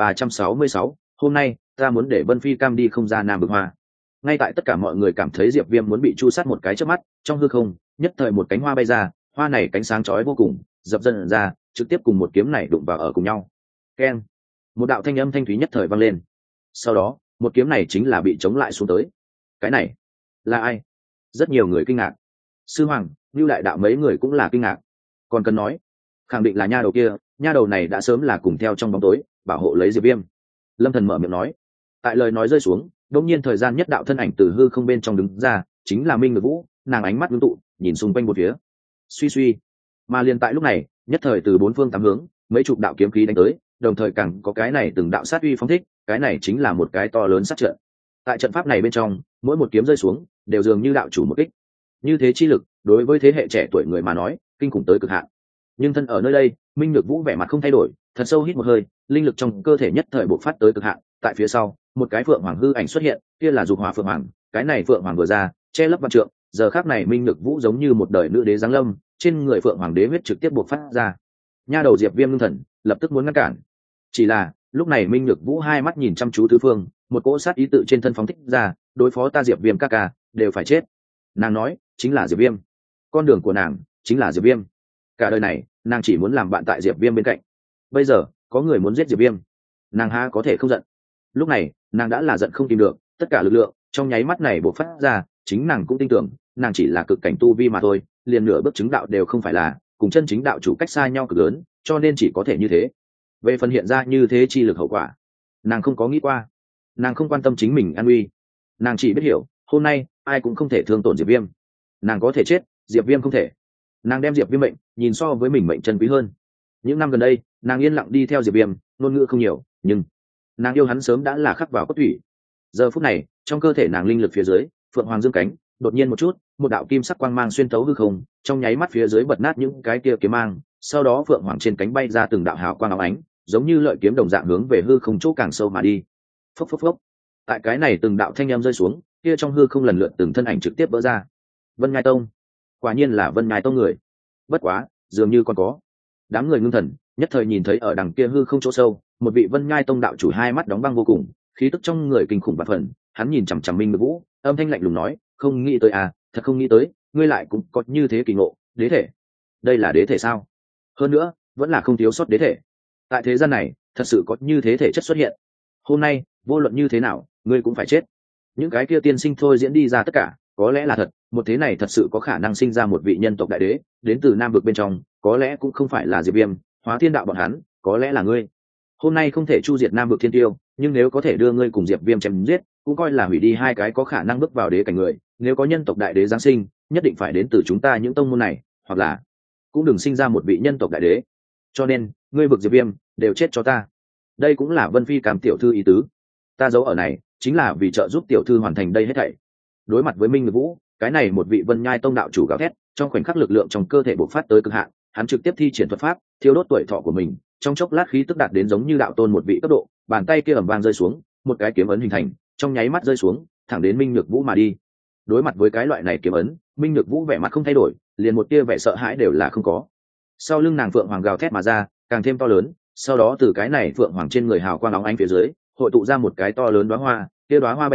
Speaker 1: 2366, hôm nay ta muốn để Vân Phi Cam đi không ra Nam vực hoa. Ngay tại tất cả mọi người cảm thấy Diệp Viêm muốn bị chu sát một cái chớp mắt, trong hư không, nhất thời một cánh hoa bay ra, hoa này cánh sáng chói vô cùng, dập dần ra, trực tiếp cùng một kiếm này đụng vào ở cùng nhau. Keng! Một đạo thanh âm thanh thúy nhất thời vang lên. Sau đó, một kiếm này chính là bị chống lại xuống tới. Cái này là ai? Rất nhiều người kinh ngạc. Sư Hoàng, Nưu đại đạo mấy người cũng là kinh ngạc. Còn cần nói, khẳng định là nha đầu kia, nha đầu này đã sớm là cùng theo trong bóng tối, bảo hộ lấy Diệp Viêm. Lâm Thần mở miệng nói. Tại lời nói rơi xuống, đột nhiên thời gian nhất đạo thân ảnh từ hư không bên trong đứng ra, chính là Minh Ngự Vũ, nàng ánh mắt ngưng tụ, nhìn xung quanh một phía. Suy suy, mà liền tại lúc này, nhất thời từ bốn phương tám hướng, mấy chục đạo kiếm khí đánh tới, đồng thời càng có cái này từng đạo sát uy phóng thích, cái này chính là một cái to lớn sát trận. Tại trận pháp này bên trong, mỗi một kiếm rơi xuống, đều dường như đạo chủ một kích. Như thế chi lực, đối với thế hệ trẻ tuổi người mà nói, kinh khủng tới cực hạn. Nhưng thân ở nơi đây, Minh Nhược Vũ vẻ mặt không thay đổi, thật sâu hít một hơi, linh lực trong cơ thể nhất thời bộc phát tới cực hạn. Tại phía sau, một cái phượng hoàng hư ảnh xuất hiện, kia là dục hỏa phượng hoàng. Cái này phượng hoàng vừa ra, che lấp vạn trượng. Giờ khắc này Minh Nhược Vũ giống như một đời nữ đế giáng lâm, trên người phượng hoàng đế huyết trực tiếp bộc phát ra. Nha đầu Diệp Viêm ngưng thần, lập tức muốn ngăn cản. Chỉ là lúc này Minh Nhược Vũ hai mắt nhìn chăm chú tứ phương, một cỗ sát ý tự trên thân phóng thích ra, đối phó ta Diệp Viêm ca ca, đều phải chết. Nàng nói, chính là Diệp Viêm. Con đường của nàng chính là Diệp Viêm. Cả đời này, nàng chỉ muốn làm bạn tại Diệp Viêm bên cạnh. Bây giờ, có người muốn giết Diệp Viêm, nàng há có thể không giận. Lúc này, nàng đã là giận không tìm được, tất cả lực lượng trong nháy mắt này bộc phát ra, chính nàng cũng tin tưởng, nàng chỉ là cực cảnh tu vi mà thôi, liền nửa bước chứng đạo đều không phải là, cùng chân chính đạo chủ cách xa nhau cực lớn, cho nên chỉ có thể như thế. Về phần hiện ra như thế chi lực hậu quả, nàng không có nghĩ qua. Nàng không quan tâm chính mình an nguy, nàng chỉ biết hiểu, hôm nay ai cũng không thể thương tổn Diệp Viêm. Nàng có thể chết, Diệp Viêm không thể. Nàng đem Diệp Viêm mệnh nhìn so với mình mệnh chân quý hơn. Những năm gần đây, nàng yên lặng đi theo Diệp Viêm, ngôn ngữ không nhiều, nhưng nàng yêu hắn sớm đã là khắc vào cốt thủy. Giờ phút này, trong cơ thể nàng linh lực phía dưới, phượng hoàng dương cánh, đột nhiên một chút, một đạo kim sắc quang mang xuyên thấu hư không, trong nháy mắt phía dưới bật nát những cái kia kiếm mang, sau đó phượng hoàng trên cánh bay ra từng đạo hào quang óng ánh, giống như lợi kiếm đồng dạng hướng về hư không chỗ càng sâu mà đi. Phốc phốc phốc. Tại cái này từng đạo thanh âm rơi xuống, kia trong hư không lần lượt từng thân ảnh trực tiếp vỡ ra. Vân Ngai Tông, quả nhiên là Vân Ngai Tông người. Bất quá, dường như còn có. Đám người ngưng thần, nhất thời nhìn thấy ở đằng kia hư không chỗ sâu, một vị Vân Ngai Tông đạo chủ hai mắt đóng băng vô cùng, khí tức trong người kinh khủng bạt phần. Hắn nhìn chằm chằm Minh Ngự Vũ, âm thanh lạnh lùng nói, không nghĩ tới à, thật không nghĩ tới, ngươi lại cũng có như thế kỳ ngộ, đế thể. Đây là đế thể sao? Hơn nữa, vẫn là không thiếu sót đế thể. Tại thế gian này, thật sự có như thế thể chất xuất hiện. Hôm nay, vô luận như thế nào, ngươi cũng phải chết. Những cái kia tiên sinh thôi diễn đi ra tất cả, có lẽ là thật, một thế này thật sự có khả năng sinh ra một vị nhân tộc đại đế, đến từ Nam vực bên trong, có lẽ cũng không phải là Diệp Viêm, Hóa Thiên đạo bọn hắn, có lẽ là ngươi. Hôm nay không thể chu diệt Nam vực thiên tiêu, nhưng nếu có thể đưa ngươi cùng Diệp Viêm chém giết, cũng coi là hủy đi hai cái có khả năng bước vào đế cảnh người. Nếu có nhân tộc đại đế giáng sinh, nhất định phải đến từ chúng ta những tông môn này, hoặc là cũng đừng sinh ra một vị nhân tộc đại đế. Cho nên, ngươi vực Diệp Viêm, đều chết cho ta. Đây cũng là Vân Phi Cam tiểu thư ý tứ. Ta giấu ở này, chính là vì trợ giúp tiểu thư hoàn thành đây hết thảy. Đối mặt với Minh Ngự Vũ, cái này một vị Vân Nhai Tông đạo chủ gào thét, trong khoảnh khắc lực lượng trong cơ thể bộc phát tới cực hạn, hắn trực tiếp thi triển thuật pháp, thiêu đốt tuổi thọ của mình, trong chốc lát khí tức đạt đến giống như đạo tôn một vị cấp độ, bàn tay kia ầm vang rơi xuống, một cái kiếm ấn hình thành, trong nháy mắt rơi xuống, thẳng đến Minh Nhược Vũ mà đi. Đối mặt với cái loại này kiếm ấn, Minh Nhược Vũ vẻ mặt không thay đổi, liền một tia vẻ sợ hãi đều là không có. Sau lưng nàng phượng hoàng gào thét mà ra, càng thêm to lớn, sau đó từ cái này phượng hoàng trên người hào quang óng ánh phía dưới, hội tụ ra một cái to lớn đóa hoa, kia đóa hoa bay ra,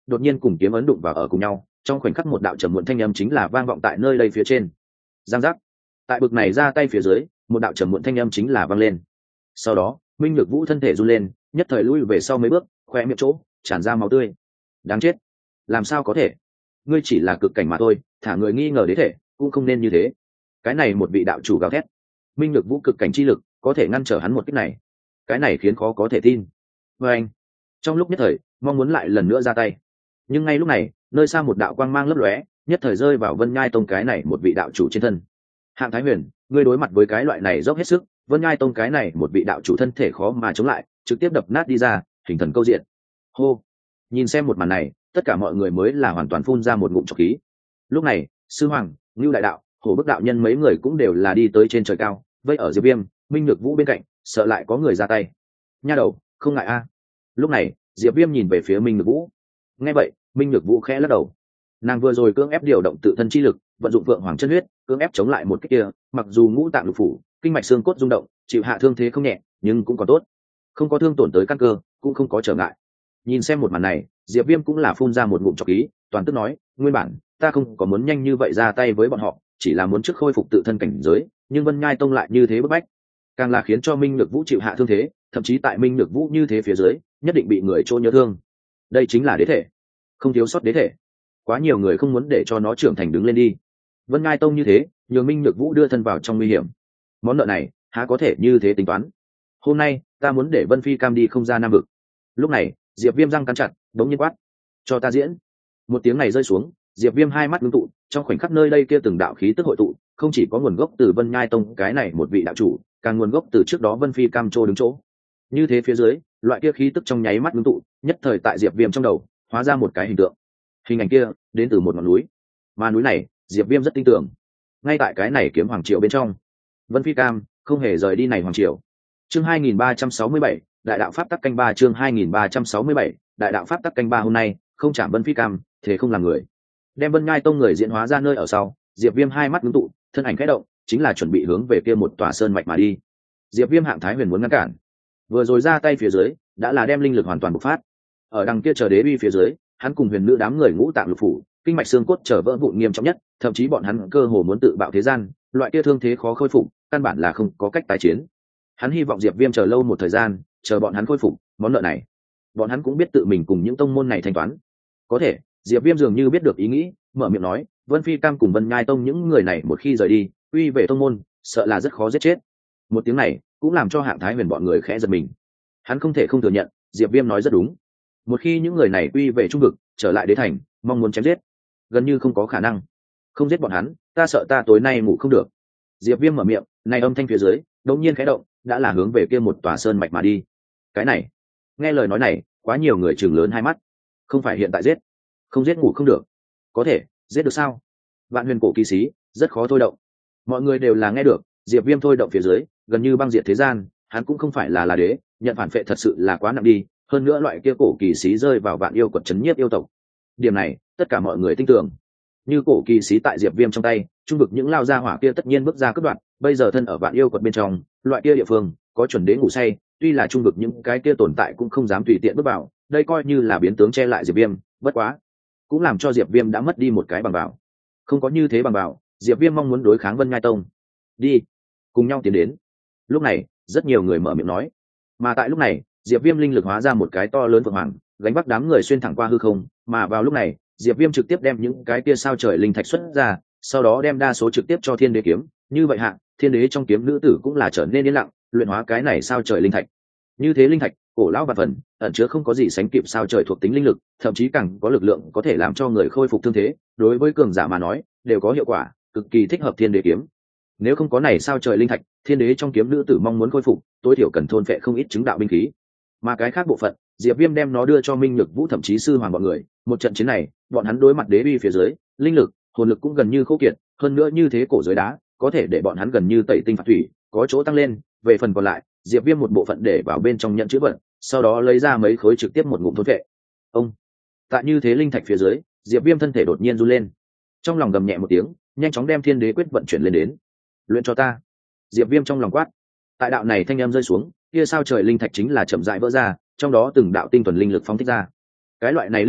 Speaker 1: đột nhiên cùng kiếm ấn đụng vào ở cùng nhau, trong khoảnh khắc một đạo trầm muộn thanh âm chính là vang vọng tại nơi đây phía trên. Giang giác. Tại bực này ra tay phía dưới, một đạo trầm muộn thanh âm chính là vang lên. Sau đó Minh Nhược Vũ thân thể run lên, nhất thời lui về sau mấy bước, khoe miệng chỗ tràn ra máu tươi. Đáng chết, làm sao có thể? Ngươi chỉ là cực cảnh mà thôi, thả người nghi ngờ đế thể cũng không nên như thế. Cái này một vị đạo chủ gào thét. Minh Nhược Vũ cực cảnh chi lực có thể ngăn trở hắn một kích này, cái này khiến khó có thể tin. Và anh trong lúc nhất thời mong muốn lại lần nữa ra tay, nhưng ngay lúc này nơi xa một đạo quang mang lấp lóe, nhất thời rơi vào Vân Nhai Tông cái này một vị đạo chủ trên thân. Hạng Thái Huyền, ngươi đối mặt với cái loại này dốc hết sức, Vân Nhai Tông cái này một vị đạo chủ thân thể khó mà chống lại, trực tiếp đập nát đi ra, hình thần câu diện. Hô. Nhìn xem một màn này, tất cả mọi người mới là hoàn toàn phun ra một ngụm trọc khí. Lúc này sư hoàng, Ngưu đại đạo, Hổ Bức đạo nhân mấy người cũng đều là đi tới trên trời cao, vây ở Diệp Viêm, Minh Nhược Vũ bên cạnh, sợ lại có người ra tay. Nha đầu, không ngại a. Lúc này Diệp Viêm nhìn về phía Minh Nhược Vũ. Nghe vậy Minh Nhược Vũ khẽ lắc đầu. Nàng vừa rồi cưỡng ép điều động tự thân chi lực, vận dụng Vượng Hoàng chân huyết, cưỡng ép chống lại một cái kia, mặc dù ngũ tạng lục phủ, kinh mạch xương cốt rung động, chịu hạ thương thế không nhẹ, nhưng cũng còn tốt, không có thương tổn tới căn cơ, cũng không có trở ngại. Nhìn xem một màn này, Diệp Viêm cũng là phun ra một ngụm trọc khí, toàn tức nói, nguyên bản ta không có muốn nhanh như vậy ra tay với bọn họ, chỉ là muốn trước khôi phục tự thân cảnh giới, nhưng Vân Nhai Tông lại như thế bức bách, càng là khiến cho Minh Nhược Vũ chịu hạ thương thế, thậm chí tại Minh Nhược Vũ như thế phía dưới, nhất định bị người trô nhớ thương. Đây chính là đế thể, không thiếu sót đế thể. Quá nhiều người không muốn để cho nó trưởng thành đứng lên đi. Vân Ngai Tông như thế, nhường Minh Nhược Vũ đưa thân vào trong nguy hiểm. Món nợ này há có thể như thế tính toán. Hôm nay ta muốn để Vân Phi Cam đi không ra Nam vực. Lúc này Diệp Viêm răng cắn chặt, đống nhiên quát, cho ta diễn. Một tiếng này rơi xuống, Diệp Viêm hai mắt ngưng tụ, trong khoảnh khắc nơi đây kia từng đạo khí tức hội tụ, không chỉ có nguồn gốc từ Vân Nhai Tông cái này một vị đạo chủ, càng nguồn gốc từ trước đó Vân Phi Cam trô đứng chỗ. Như thế phía dưới, loại kia khí tức trong nháy mắt ngưng tụ, nhất thời tại Diệp Viêm trong đầu hóa ra một cái hình tượng. Hình ảnh kia đến từ một ngọn núi, mà núi này Diệp Viêm rất tin tưởng. Ngay tại cái này kiếm hoàng triều bên trong, Vân Phi Cam không hề rời đi này hoàng triều. Chương 2367, đại đạo pháp tắc canh 3. Chương 2367, đại đạo pháp tắc canh 3. Hôm nay không chạm Vân Phi Cam, thế không làm người. Đem Vân Nhai Tông người diễn hóa ra nơi ở sau, Diệp Viêm hai mắt ngưng tụ, thân ảnh khẽ động, chính là chuẩn bị hướng về kia một tòa sơn mạch mà đi. Diệp Viêm Hạng Thái Huyền muốn ngăn cản, vừa rồi ra tay phía dưới đã là đem linh lực hoàn toàn bộc phát. Ở đằng kia chờ đế uy phía dưới, hắn cùng huyền nữ đám người ngũ tạng lục phủ, kinh mạch xương cốt trở vỡ vụn nghiêm trọng nhất, thậm chí bọn hắn cơ hồ muốn tự bạo thế gian, loại kia thương thế khó khôi phục, căn bản là không có cách tái chiến. Hắn hy vọng Diệp Viêm chờ lâu một thời gian, chờ bọn hắn khôi phục món nợ này. Bọn hắn cũng biết tự mình cùng những tông môn này thanh toán. Có thể Diệp Viêm dường như biết được ý nghĩ, mở miệng nói, Vân Phi Cam cùng Vân Nhai Tông những người này một khi rời đi, uy về tông môn, sợ là rất khó giết chết. Một tiếng này cũng làm cho Hạng Thái Huyền bọn người khẽ giật mình. Hắn không thể không thừa nhận, Diệp Viêm nói rất đúng. Một khi những người này quy về trung vực, trở lại đế thành, mong muốn chém giết, gần như không có khả năng. Không giết bọn hắn, ta sợ ta tối nay ngủ không được. Diệp Viêm mở miệng, này âm thanh phía dưới đột nhiên khẽ động, đã là hướng về kia một tòa sơn mạch mà đi. Cái này, nghe lời nói này, quá nhiều người trừng lớn hai mắt. Không phải hiện tại giết, không giết ngủ không được. Có thể giết được sao? Vạn Huyền cổ kỳ sĩ rất khó thôi động. Mọi người đều là nghe được, Diệp Viêm thôi động phía dưới, gần như băng diệt thế gian, hắn cũng không phải là đế, nhận phản phệ thật sự là quá nặng đi, hơn nữa loại kia cổ kỳ sĩ rơi vào Vạn yêu quật trấn nhiếp yêu tộc. Điểm này, tất cả mọi người tin tưởng. Như cổ kỳ sĩ tại Diệp Viêm trong tay, trung vực những lao ra hỏa kia tất nhiên bước ra cướp đoạt, bây giờ thân ở Vạn yêu quật bên trong, loại kia địa phương có chuẩn đế ngủ say, tuy là trung vực những cái kia tồn tại cũng không dám tùy tiện bước vào, đây coi như là biến tướng che lại Diệp Viêm, bất quá, cũng làm cho Diệp Viêm đã mất đi một cái bằng bảo. Không có như thế bằng bảo, Diệp Viêm mong muốn đối kháng Vân Ngai Tông. Đi, cùng nhau tiến đến. Lúc này, rất nhiều người mở miệng nói. Mà tại lúc này, Diệp Viêm linh lực hóa ra một cái to lớn vượng hoàng, gánh vác đám người xuyên thẳng qua hư không, mà vào lúc này, Diệp Viêm trực tiếp đem những cái kia sao trời linh thạch xuất ra, sau đó đem đa số trực tiếp cho Thiên Đế kiếm, như vậy hạ, Thiên Đế trong kiếm nữ tử cũng là trở nên yên lặng, luyện hóa cái này sao trời linh thạch. Như thế linh thạch, cổ lão và phần, ẩn chứa không có gì sánh kịp sao trời thuộc tính linh lực, thậm chí càng có lực lượng có thể làm cho người khôi phục thương thế, đối với cường giả mà nói, đều có hiệu quả, cực kỳ thích hợp Thiên Đế kiếm. Nếu không có này sao trời linh thạch, Thiên Đế trong kiếm nữ tử mong muốn khôi phục, tối thiểu cần thôn phệ không ít chứng đạo binh khí. Mà cái khác bộ phận, Diệp Viêm đem nó đưa cho Minh Nhược Vũ thậm chí sư hoàng bọn người, một trận chiến này, bọn hắn đối mặt đế uy phía dưới, linh lực, hồn lực cũng gần như khô kiệt, hơn nữa như thế cổ giới đá, có thể để bọn hắn gần như tẩy tinh phạt thủy, có chỗ tăng lên, về phần còn lại, Diệp Viêm một bộ phận để vào bên trong nhận chữ vật, sau đó lấy ra mấy khối trực tiếp một ngụm thôn phệ. Ông, tại như thế linh thạch phía dưới, Diệp Viêm thân thể đột nhiên run lên. Trong lòng gầm nhẹ một tiếng, nhanh chóng đem Thiên Đế quyết vận chuyển lên đến. Luyện cho ta. Diệp Viêm trong lòng quát. Tại đạo này thanh âm rơi xuống, kia sao trời linh thạch chính là chậm rãi vỡ ra, trong đó từng đạo tinh thuần linh lực phóng thích ra. Cái loại này linh lực,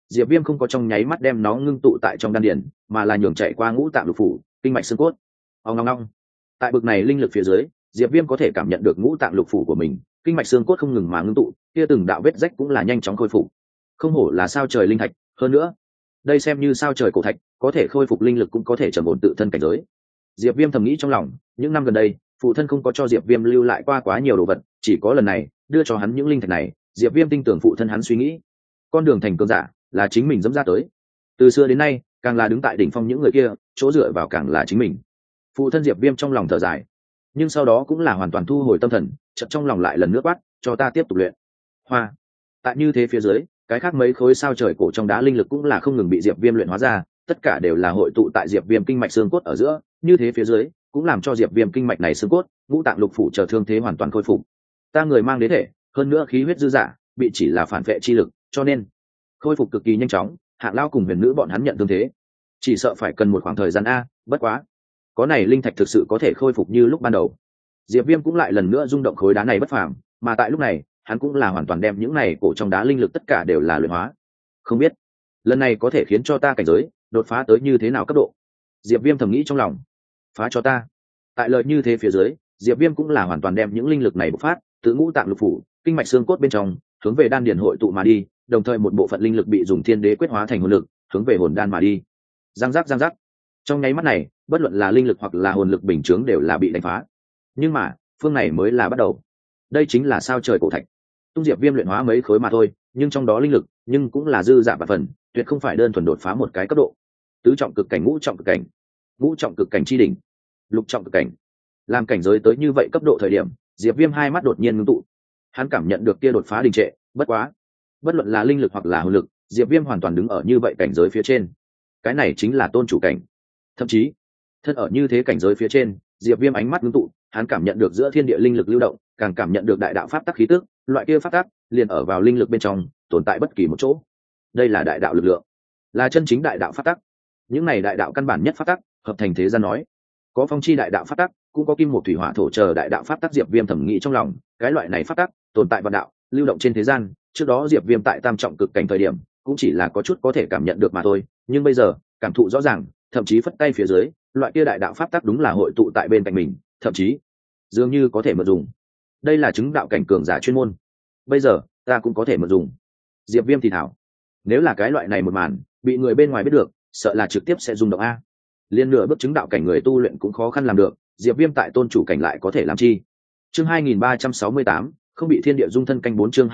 Speaker 1: Diệp Viêm không có trong nháy mắt đem nó ngưng tụ tại trong đan điền, mà là nhường chạy qua ngũ tạng lục phủ, kinh mạch xương cốt. Ong ong ong. Tại bực này linh lực phía dưới, Diệp Viêm có thể cảm nhận được ngũ tạng lục phủ của mình, kinh mạch xương cốt không ngừng mà ngưng tụ, kia từng đạo vết rách cũng là nhanh chóng khôi phục. Không hổ là sao trời linh thạch, hơn nữa, đây xem như sao trời cổ thạch, có thể khôi phục linh lực cũng có thể trầm ổn tự thân cảnh giới. Diệp Viêm thầm nghĩ trong lòng, những năm gần đây, phụ thân không có cho Diệp Viêm lưu lại qua quá nhiều đồ vật, chỉ có lần này, đưa cho hắn những linh thạch này, Diệp Viêm tin tưởng phụ thân hắn suy nghĩ, con đường thành cường giả là chính mình dẫm ra tới. Từ xưa đến nay, càng là đứng tại đỉnh phong những người kia, chỗ dựa vào càng là chính mình. Phụ thân Diệp Viêm trong lòng thở dài, nhưng sau đó cũng là hoàn toàn thu hồi tâm thần, chợt trong lòng lại lần nữa quát, cho ta tiếp tục luyện. Hoa. Tại như thế phía dưới, cái khác mấy khối sao trời cổ trong đá linh lực cũng là không ngừng bị Diệp Viêm luyện hóa ra, tất cả đều là hội tụ tại Diệp Viêm kinh mạch xương cốt ở giữa, như thế phía dưới cũng làm cho Diệp Viêm kinh mạch này xương cốt, ngũ tạng lục phủ chờ thương thế hoàn toàn khôi phục. Ta người mang đế thể, hơn nữa khí huyết dư dả, bị chỉ là phản vệ chi lực, cho nên khôi phục cực kỳ nhanh chóng. Hạng Lao cùng Huyền Nữ bọn hắn nhận thương thế, chỉ sợ phải cần một khoảng thời gian a, bất quá, có này linh thạch thực sự có thể khôi phục như lúc ban đầu. Diệp Viêm cũng lại lần nữa rung động khối đá này bất phàm, mà tại lúc này, hắn cũng là hoàn toàn đem những này cổ trong đá linh lực tất cả đều là luyện hóa. Không biết, lần này có thể khiến cho ta cảnh giới đột phá tới như thế nào cấp độ. Diệp Viêm thầm nghĩ trong lòng, phá cho ta. Tại lợi như thế phía dưới, Diệp Viêm cũng là hoàn toàn đem những linh lực này bộc phát, từ ngũ tạng lục phủ, kinh mạch xương cốt bên trong, hướng về đan điền hội tụ mà đi, đồng thời một bộ phận linh lực bị dùng thiên đế quyết hóa thành hồn lực, hướng về hồn đan mà đi. Giang giác giang giác. Trong nháy mắt này, bất luận là linh lực hoặc là hồn lực bình chướng đều là bị đánh phá. Nhưng mà, phương này mới là bắt đầu. Đây chính là sao trời cổ thạch. Tung Diệp Viêm luyện hóa mấy khối mà thôi, nhưng trong đó linh lực, nhưng cũng là dư dả và phần, tuyệt không phải đơn thuần đột phá một cái cấp độ. Tứ trọng cực cảnh, ngũ trọng cực cảnh, ngũ trọng cực cảnh chi đỉnh, lục trọng cực cảnh. Làm cảnh giới tới như vậy cấp độ thời điểm, Diệp Viêm hai mắt đột nhiên ngưng tụ. Hắn cảm nhận được kia đột phá đình trệ, bất quá, bất luận là linh lực hoặc là hồn lực, Diệp Viêm hoàn toàn đứng ở như vậy cảnh giới phía trên. Cái này chính là tôn chủ cảnh. Thậm chí, thân ở như thế cảnh giới phía trên, Diệp Viêm ánh mắt ngưng tụ, hắn cảm nhận được giữa thiên địa linh lực lưu động, càng cảm nhận được đại đạo pháp tắc khí tức, loại kia pháp tắc liền ở vào linh lực bên trong, tồn tại bất kỳ một chỗ. Đây là đại đạo lực lượng, là chân chính đại đạo pháp tắc. Những này đại đạo căn bản nhất pháp tắc, hợp thành thế gian nói, có phong chi đại đạo pháp tắc, cũng có kim một thủy hỏa thổ chờ đại đạo pháp tắc. Diệp Viêm thẩm nghĩ trong lòng, cái loại này pháp tắc tồn tại vạn đạo, lưu động trên thế gian. Trước đó Diệp Viêm tại tam trọng cực cảnh thời điểm, cũng chỉ là có chút có thể cảm nhận được mà thôi, nhưng bây giờ, cảm thụ rõ ràng, thậm chí phất tay phía dưới, loại kia đại đạo pháp tắc đúng là hội tụ tại bên cạnh mình, thậm chí dường như có thể mượn dùng. Đây là chứng đạo cảnh cường giả chuyên môn. Bây giờ, ta cũng có thể mượn dùng. Diệp Viêm thì thảo, nếu là cái loại này một màn bị người bên ngoài biết được, sợ là trực tiếp sẽ rung động a. Liên nửa bước chứng đạo cảnh người tu luyện cũng khó khăn làm được, Diệp Viêm tại tôn chủ cảnh lại có thể làm chi? Chương 2368, không bị thiên địa dung thân canh 4. Chương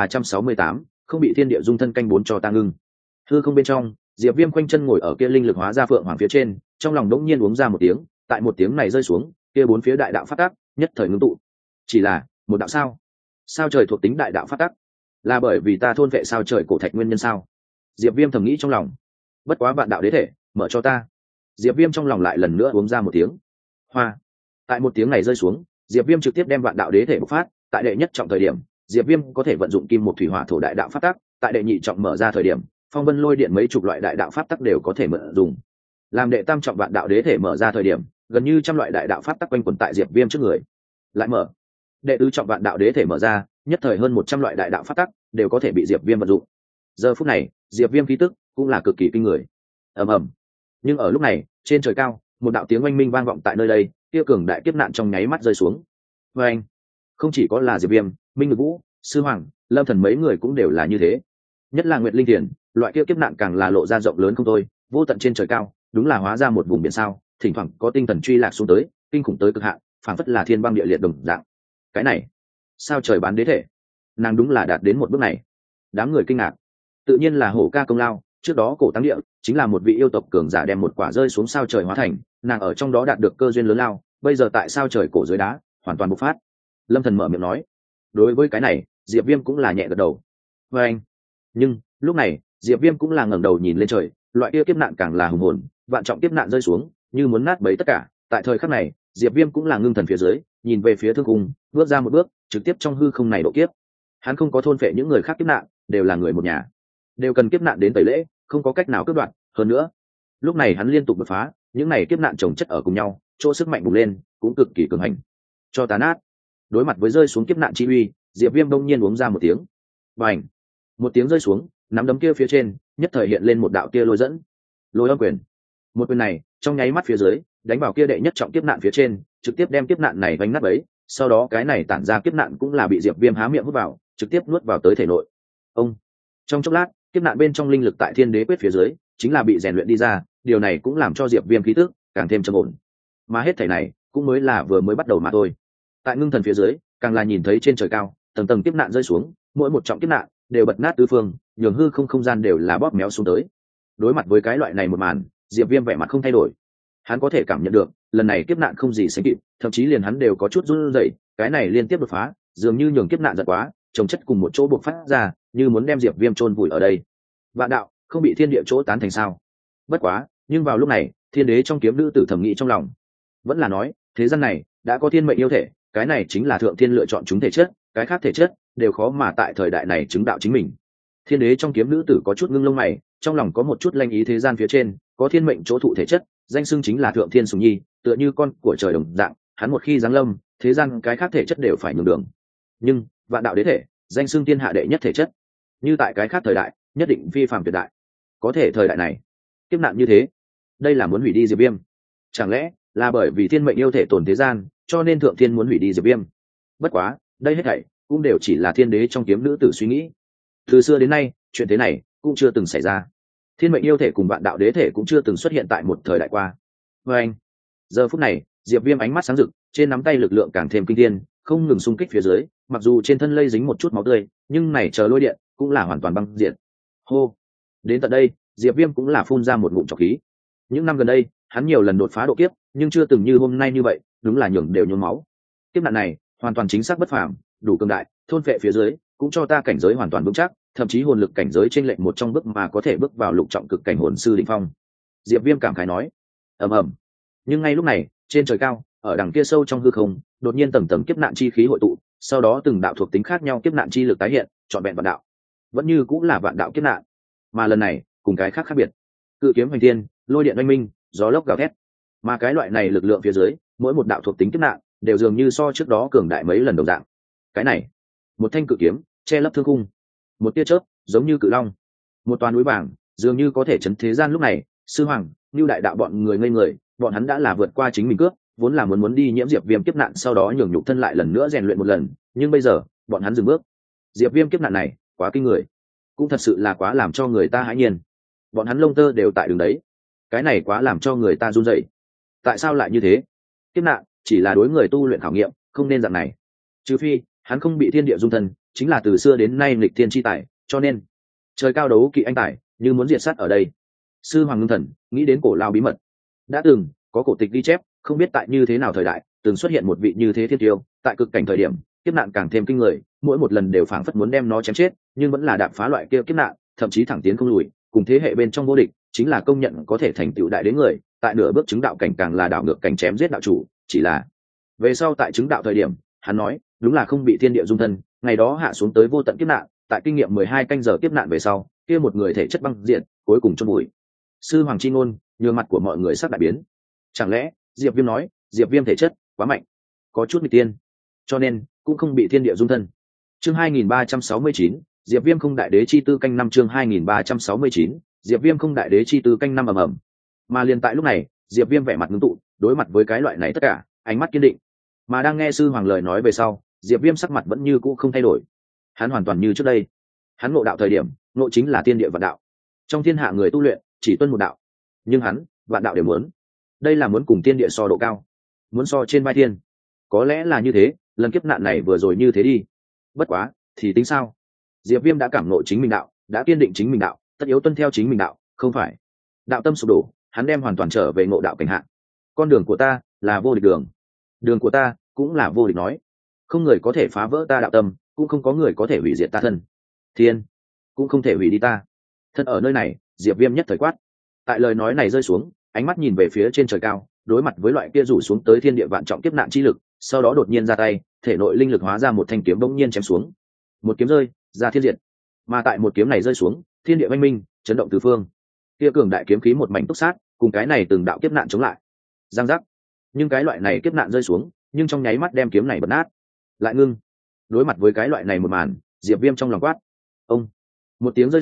Speaker 1: 2368, không bị thiên địa dung thân canh 4 cho ta ngưng. Hư không bên trong, Diệp Viêm khoanh chân ngồi ở kia linh lực hóa ra phượng hoàng phía trên, trong lòng đống nhiên uống ra một tiếng, tại một tiếng này rơi xuống, kia bốn phía đại đạo phát tác nhất thời ngưng tụ. Chỉ là một đạo sao? Sao trời thuộc tính đại đạo phát tác, là bởi vì ta thôn vệ sao trời cổ thạch nguyên nhân sao? Diệp Viêm thầm nghĩ trong lòng. Bất quá vạn đạo đế thể, mở cho ta. Diệp Viêm trong lòng lại lần nữa uống ra một tiếng. Hoa. Tại một tiếng này rơi xuống, Diệp Viêm trực tiếp đem vạn đạo đế thể bộc phát, tại đệ nhất trọng thời điểm, Diệp Viêm có thể vận dụng kim một thủy hỏa thổ đại đạo pháp tắc, tại đệ nhị trọng mở ra thời điểm, phong vân lôi điện mấy chục loại đại đạo pháp tắc đều có thể mượn dùng. Làm đệ tam trọng vạn đạo đế thể mở ra thời điểm, gần như trăm loại đại đạo pháp tắc quanh quẩn tại Diệp Viêm trước người. Lại mở. Đệ tứ trọng vạn đạo đế thể mở ra, nhất thời hơn 100 loại đại đạo pháp tắc đều có thể bị Diệp Viêm vận dụng. Giờ phút này, Diệp Viêm khí tức cũng là cực kỳ kinh người. Ầm ầm. Nhưng ở lúc này, trên trời cao, một đạo tiếng oanh minh vang vọng tại nơi đây, kia cường đại kiếp nạn trong nháy mắt rơi xuống. Oanh! Không chỉ có là Diệp Viêm, Minh Ngự Vũ, Sư Hoàng, Lâm Thần mấy người cũng đều là như thế. Nhất là Nguyệt Linh Tiền, loại kia kiếp nạn càng là lộ ra rộng lớn không thôi, vô tận trên trời cao, đúng là hóa ra một vùng biển sao, thỉnh thoảng có tinh thần truy lạc xuống tới, kinh khủng tới cực hạn, phảng phất là thiên băng địa liệt đồng dạng. Cái này, sao trời bán đế thể? Nàng đúng là đạt đến một bước này. Đám người kinh ngạc. Tự nhiên là Hổ Ca công lao, trước đó cổ tăng địa chính là một vị yêu tộc cường giả đem một quả rơi xuống sao trời hóa thành, nàng ở trong đó đạt được cơ duyên lớn lao, bây giờ tại sao trời cổ dưới đá hoàn toàn bộc phát. Lâm Thần mở miệng nói. Đối với cái này, Diệp Viêm cũng là nhẹ gật đầu. Và anh. Nhưng lúc này, Diệp Viêm cũng là ngẩng đầu nhìn lên trời, loại kia kiếp nạn càng là hùng hồn, vạn trọng kiếp nạn rơi xuống, như muốn nát bấy tất cả. Tại thời khắc này, Diệp Viêm cũng là ngưng thần phía dưới, nhìn về phía thương cung, bước ra một bước, trực tiếp trong hư không này độ kiếp. Hắn không có thôn phệ những người khác kiếp nạn, đều là người một nhà, đều cần kiếp nạn đến tẩy lễ, không có cách nào cướp đoạt. Hơn nữa, lúc này hắn liên tục đột phá, những này kiếp nạn chồng chất ở cùng nhau, chỗ sức mạnh bùng lên, cũng cực kỳ cường hành. Cho tàn nát. Đối mặt với rơi xuống kiếp nạn chi uy, Diệp Viêm đông nhiên uống ra một tiếng. Bành! Một tiếng rơi xuống, nắm đấm kia phía trên nhất thời hiện lên một đạo tia lôi dẫn, lôi âm quyền. Một quyền này trong nháy mắt phía dưới đánh vào kia đệ nhất trọng kiếp nạn phía trên, trực tiếp đem kiếp nạn này vánh nát ấy. Sau đó cái này tản ra kiếp nạn cũng là bị Diệp Viêm há miệng hút vào, trực tiếp nuốt vào tới thể nội. Ông trong chốc lát, kiếp nạn bên trong linh lực tại Thiên Đế quyết phía dưới chính là bị rèn luyện đi ra, điều này cũng làm cho Diệp Viêm khí tức càng thêm trầm ổn. Mà hết thảy này cũng mới là vừa mới bắt đầu mà thôi. Tại ngưng thần phía dưới, càng là nhìn thấy trên trời cao, tầng tầng kiếp nạn rơi xuống, mỗi một trọng kiếp nạn đều bật nát tứ phương, nhường hư không không gian đều là bóp méo xuống tới. Đối mặt với cái loại này một màn, Diệp Viêm vẻ mặt không thay đổi. Hắn có thể cảm nhận được, lần này kiếp nạn không gì sánh kịp, thậm chí liền hắn đều có chút run rẩy, cái này liên tiếp đột phá, dường như nhường kiếp nạn giật quá, chồng chất cùng một chỗ bộc phát ra, như muốn đem Diệp Viêm chôn vùi ở đây. Vạn đạo, không bị thiên địa chỗ tán thành sao? Bất quá, nhưng vào lúc này, Thiên Đế trong kiếm nữ tử thẩm nghĩ trong lòng, vẫn là nói, thế gian này đã có thiên mệnh yêu thể, cái này chính là thượng thiên lựa chọn chúng thể chất, cái khác thể chất đều khó mà tại thời đại này chứng đạo chính mình. Thiên Đế trong kiếm nữ tử có chút ngưng lông mày, trong lòng có một chút lanh ý, thế gian phía trên có thiên mệnh chỗ thụ thể chất, danh xưng chính là thượng thiên sùng nhi, tựa như con của trời đồng dạng, hắn một khi giáng lâm, thế gian cái khác thể chất đều phải nhường đường. Nhưng vạn đạo đế thể, danh xưng thiên hạ đệ nhất thể chất, như tại cái khác thời đại nhất định phi phàm tuyệt đại. Có thể thời đại này kiếp nạn như thế, đây là muốn hủy đi Diệp Viêm. Chẳng lẽ là bởi vì thiên mệnh yêu thể tồn thế gian, cho nên thượng thiên muốn hủy đi Diệp Viêm? Bất quá, đây hết thảy cũng đều chỉ là Thiên Đế trong kiếm nữ tử suy nghĩ. Từ xưa đến nay, chuyện thế này cũng chưa từng xảy ra. Thiên mệnh yêu thể cùng vạn đạo đế thể cũng chưa từng xuất hiện tại một thời đại qua. Và anh, giờ phút này, Diệp Viêm ánh mắt sáng rực, trên nắm tay lực lượng càng thêm kinh thiên, không ngừng xung kích phía dưới, mặc dù trên thân lây dính một chút máu tươi, nhưng này chờ lôi điện cũng là hoàn toàn băng diệt. Hô, đến tận đây, Diệp Viêm cũng là phun ra một ngụm trọc khí. Những năm gần đây, hắn nhiều lần đột phá độ kiếp, nhưng chưa từng như hôm nay như vậy, đúng là nhường đều nhuốm máu. Kiếp nạn này, hoàn toàn chính xác bất phàm, đủ cường đại, thôn phệ phía dưới, cũng cho ta cảnh giới hoàn toàn vững chắc, thậm chí hồn lực cảnh giới chênh lệch một trong bước mà có thể bước vào lục trọng cực cảnh hồn sư đỉnh phong. Diệp Viêm cảm khái nói. Ầm ầm. Nhưng ngay lúc này, trên trời cao, ở đằng kia sâu trong hư không, đột nhiên tầng tầng kiếp nạn chi khí hội tụ, sau đó từng đạo thuộc tính khác nhau kiếp nạn chi lực tái hiện, trọn vẹn vạn đạo. Vẫn như cũng là vạn đạo kiếp nạn, mà lần này, cùng cái khác khác biệt. Cự kiếm hoành thiên, lôi điện oanh minh, gió lốc gào thét. Mà cái loại này lực lượng phía dưới, mỗi một đạo thuộc tính kiếp nạn đều dường như so trước đó cường đại mấy lần đồng dạng. Cái này, một thanh cự kiếm che lấp thương khung, một tia chớp giống như cự long, một toán núi vàng dường như có thể chấn thế gian. Lúc này sư hoàng lưu đại đạo bọn người ngây người, bọn hắn đã là vượt qua chính mình cướp, vốn là muốn đi nhiễm Diệp Viêm kiếp nạn, sau đó nhường nhục thân lại lần nữa rèn luyện một lần, nhưng bây giờ bọn hắn dừng bước. Diệp Viêm kiếp nạn này quá kinh người, cũng thật sự là quá làm cho người ta hãi nhiên. Bọn hắn lông tơ đều tại đường đấy, cái này quá làm cho người ta run rẩy. Tại sao lại như thế? Kiếp nạn chỉ là đối người tu luyện khảo nghiệm, không nên dạng này. Trừ phi hắn không bị thiên địa dung thân, chính là từ xưa đến nay nghịch thiên chi tài, cho nên trời cao đấu kỵ anh tài, như muốn diệt sát ở đây. Sư hoàng ngưng thần nghĩ đến cổ lao bí mật, đã từng có cổ tịch ghi chép, không biết tại như thế nào thời đại từng xuất hiện một vị như thế thiên tiêu, tại cực cảnh thời điểm kiếp nạn càng thêm kinh người, mỗi một lần đều phảng phất muốn đem nó chém chết, nhưng vẫn là đạp phá loại kia kiếp nạn, thậm chí thẳng tiến không lùi, cùng thế hệ bên trong vô địch, chính là công nhận có thể thành tựu đại đến người, tại nửa bước chứng đạo cảnh càng là đảo ngược cảnh chém giết đạo chủ. Chỉ là về sau tại chứng đạo thời điểm, hắn nói đúng là không bị thiên địa dung thân, ngày đó hạ xuống tới vô tận kiếp nạn, tại kinh nghiệm 12 canh giờ kiếp nạn về sau, kia một người thể chất băng diện, cuối cùng chôn vùi. Sư hoàng chi ngôn nhường mặt của mọi người sắc đại biến. Chẳng lẽ Diệp Viêm nói Diệp Viêm thể chất quá mạnh, có chút nghịch tiên, cho nên cũng không bị thiên địa dung thân? Chương 2369, Diệp Viêm không đại đế chi tư canh năm. Chương 2369, Diệp Viêm không đại đế chi tư canh năm. Ầm ầm. Mà liền tại lúc này, Diệp Viêm vẻ mặt ngưng tụ, đối mặt với cái loại này tất cả, ánh mắt kiên định. Mà đang nghe sư hoàng lời nói về sau, Diệp Viêm sắc mặt vẫn như cũ không thay đổi. Hắn hoàn toàn như trước đây. Hắn ngộ đạo thời điểm, ngộ chính là tiên địa vạn đạo. Trong thiên hạ người tu luyện chỉ tuân một đạo, nhưng hắn vạn đạo đều muốn. Đây là muốn cùng tiên địa so độ cao, muốn so trên vai thiên. Có lẽ là như thế, lần kiếp nạn này vừa rồi như thế đi. Bất quá, thì tính sao? Diệp Viêm đã cảm ngộ chính mình đạo, đã kiên định chính mình đạo, tất yếu tuân theo chính mình đạo, không phải đạo tâm sụp đổ, hắn đem hoàn toàn trở về ngộ đạo cảnh hạn. Con đường của ta là vô địch đường, đường của ta cũng là vô địch nói. Không người có thể phá vỡ ta đạo tâm, cũng không có người có thể hủy diệt ta thân. Thiên cũng không thể hủy đi ta. Thân ở nơi này, Diệp Viêm nhất thời quát. Tại lời nói này rơi xuống, ánh mắt nhìn về phía trên trời cao, đối mặt với loại kia rủ xuống tới thiên địa vạn trọng kiếp nạn chi lực, sau đó đột nhiên ra tay, thể nội linh lực hóa ra một thanh kiếm bỗng nhiên chém xuống. Một kiếm rơi ra thiên diệt, mà tại một kiếm này rơi xuống, thiên địa oanh minh, chấn động tứ phương. Kia cường đại kiếm khí một mảnh túc sát, cùng cái này từng đạo kiếp nạn chống lại. Giang giác. Nhưng cái loại này kiếp nạn rơi xuống, nhưng trong nháy mắt đem kiếm này bật nát. Lại ngưng. Đối mặt với cái loại này một màn, Diệp Viêm trong lòng quát. Ông. Một tiếng rơi xuống,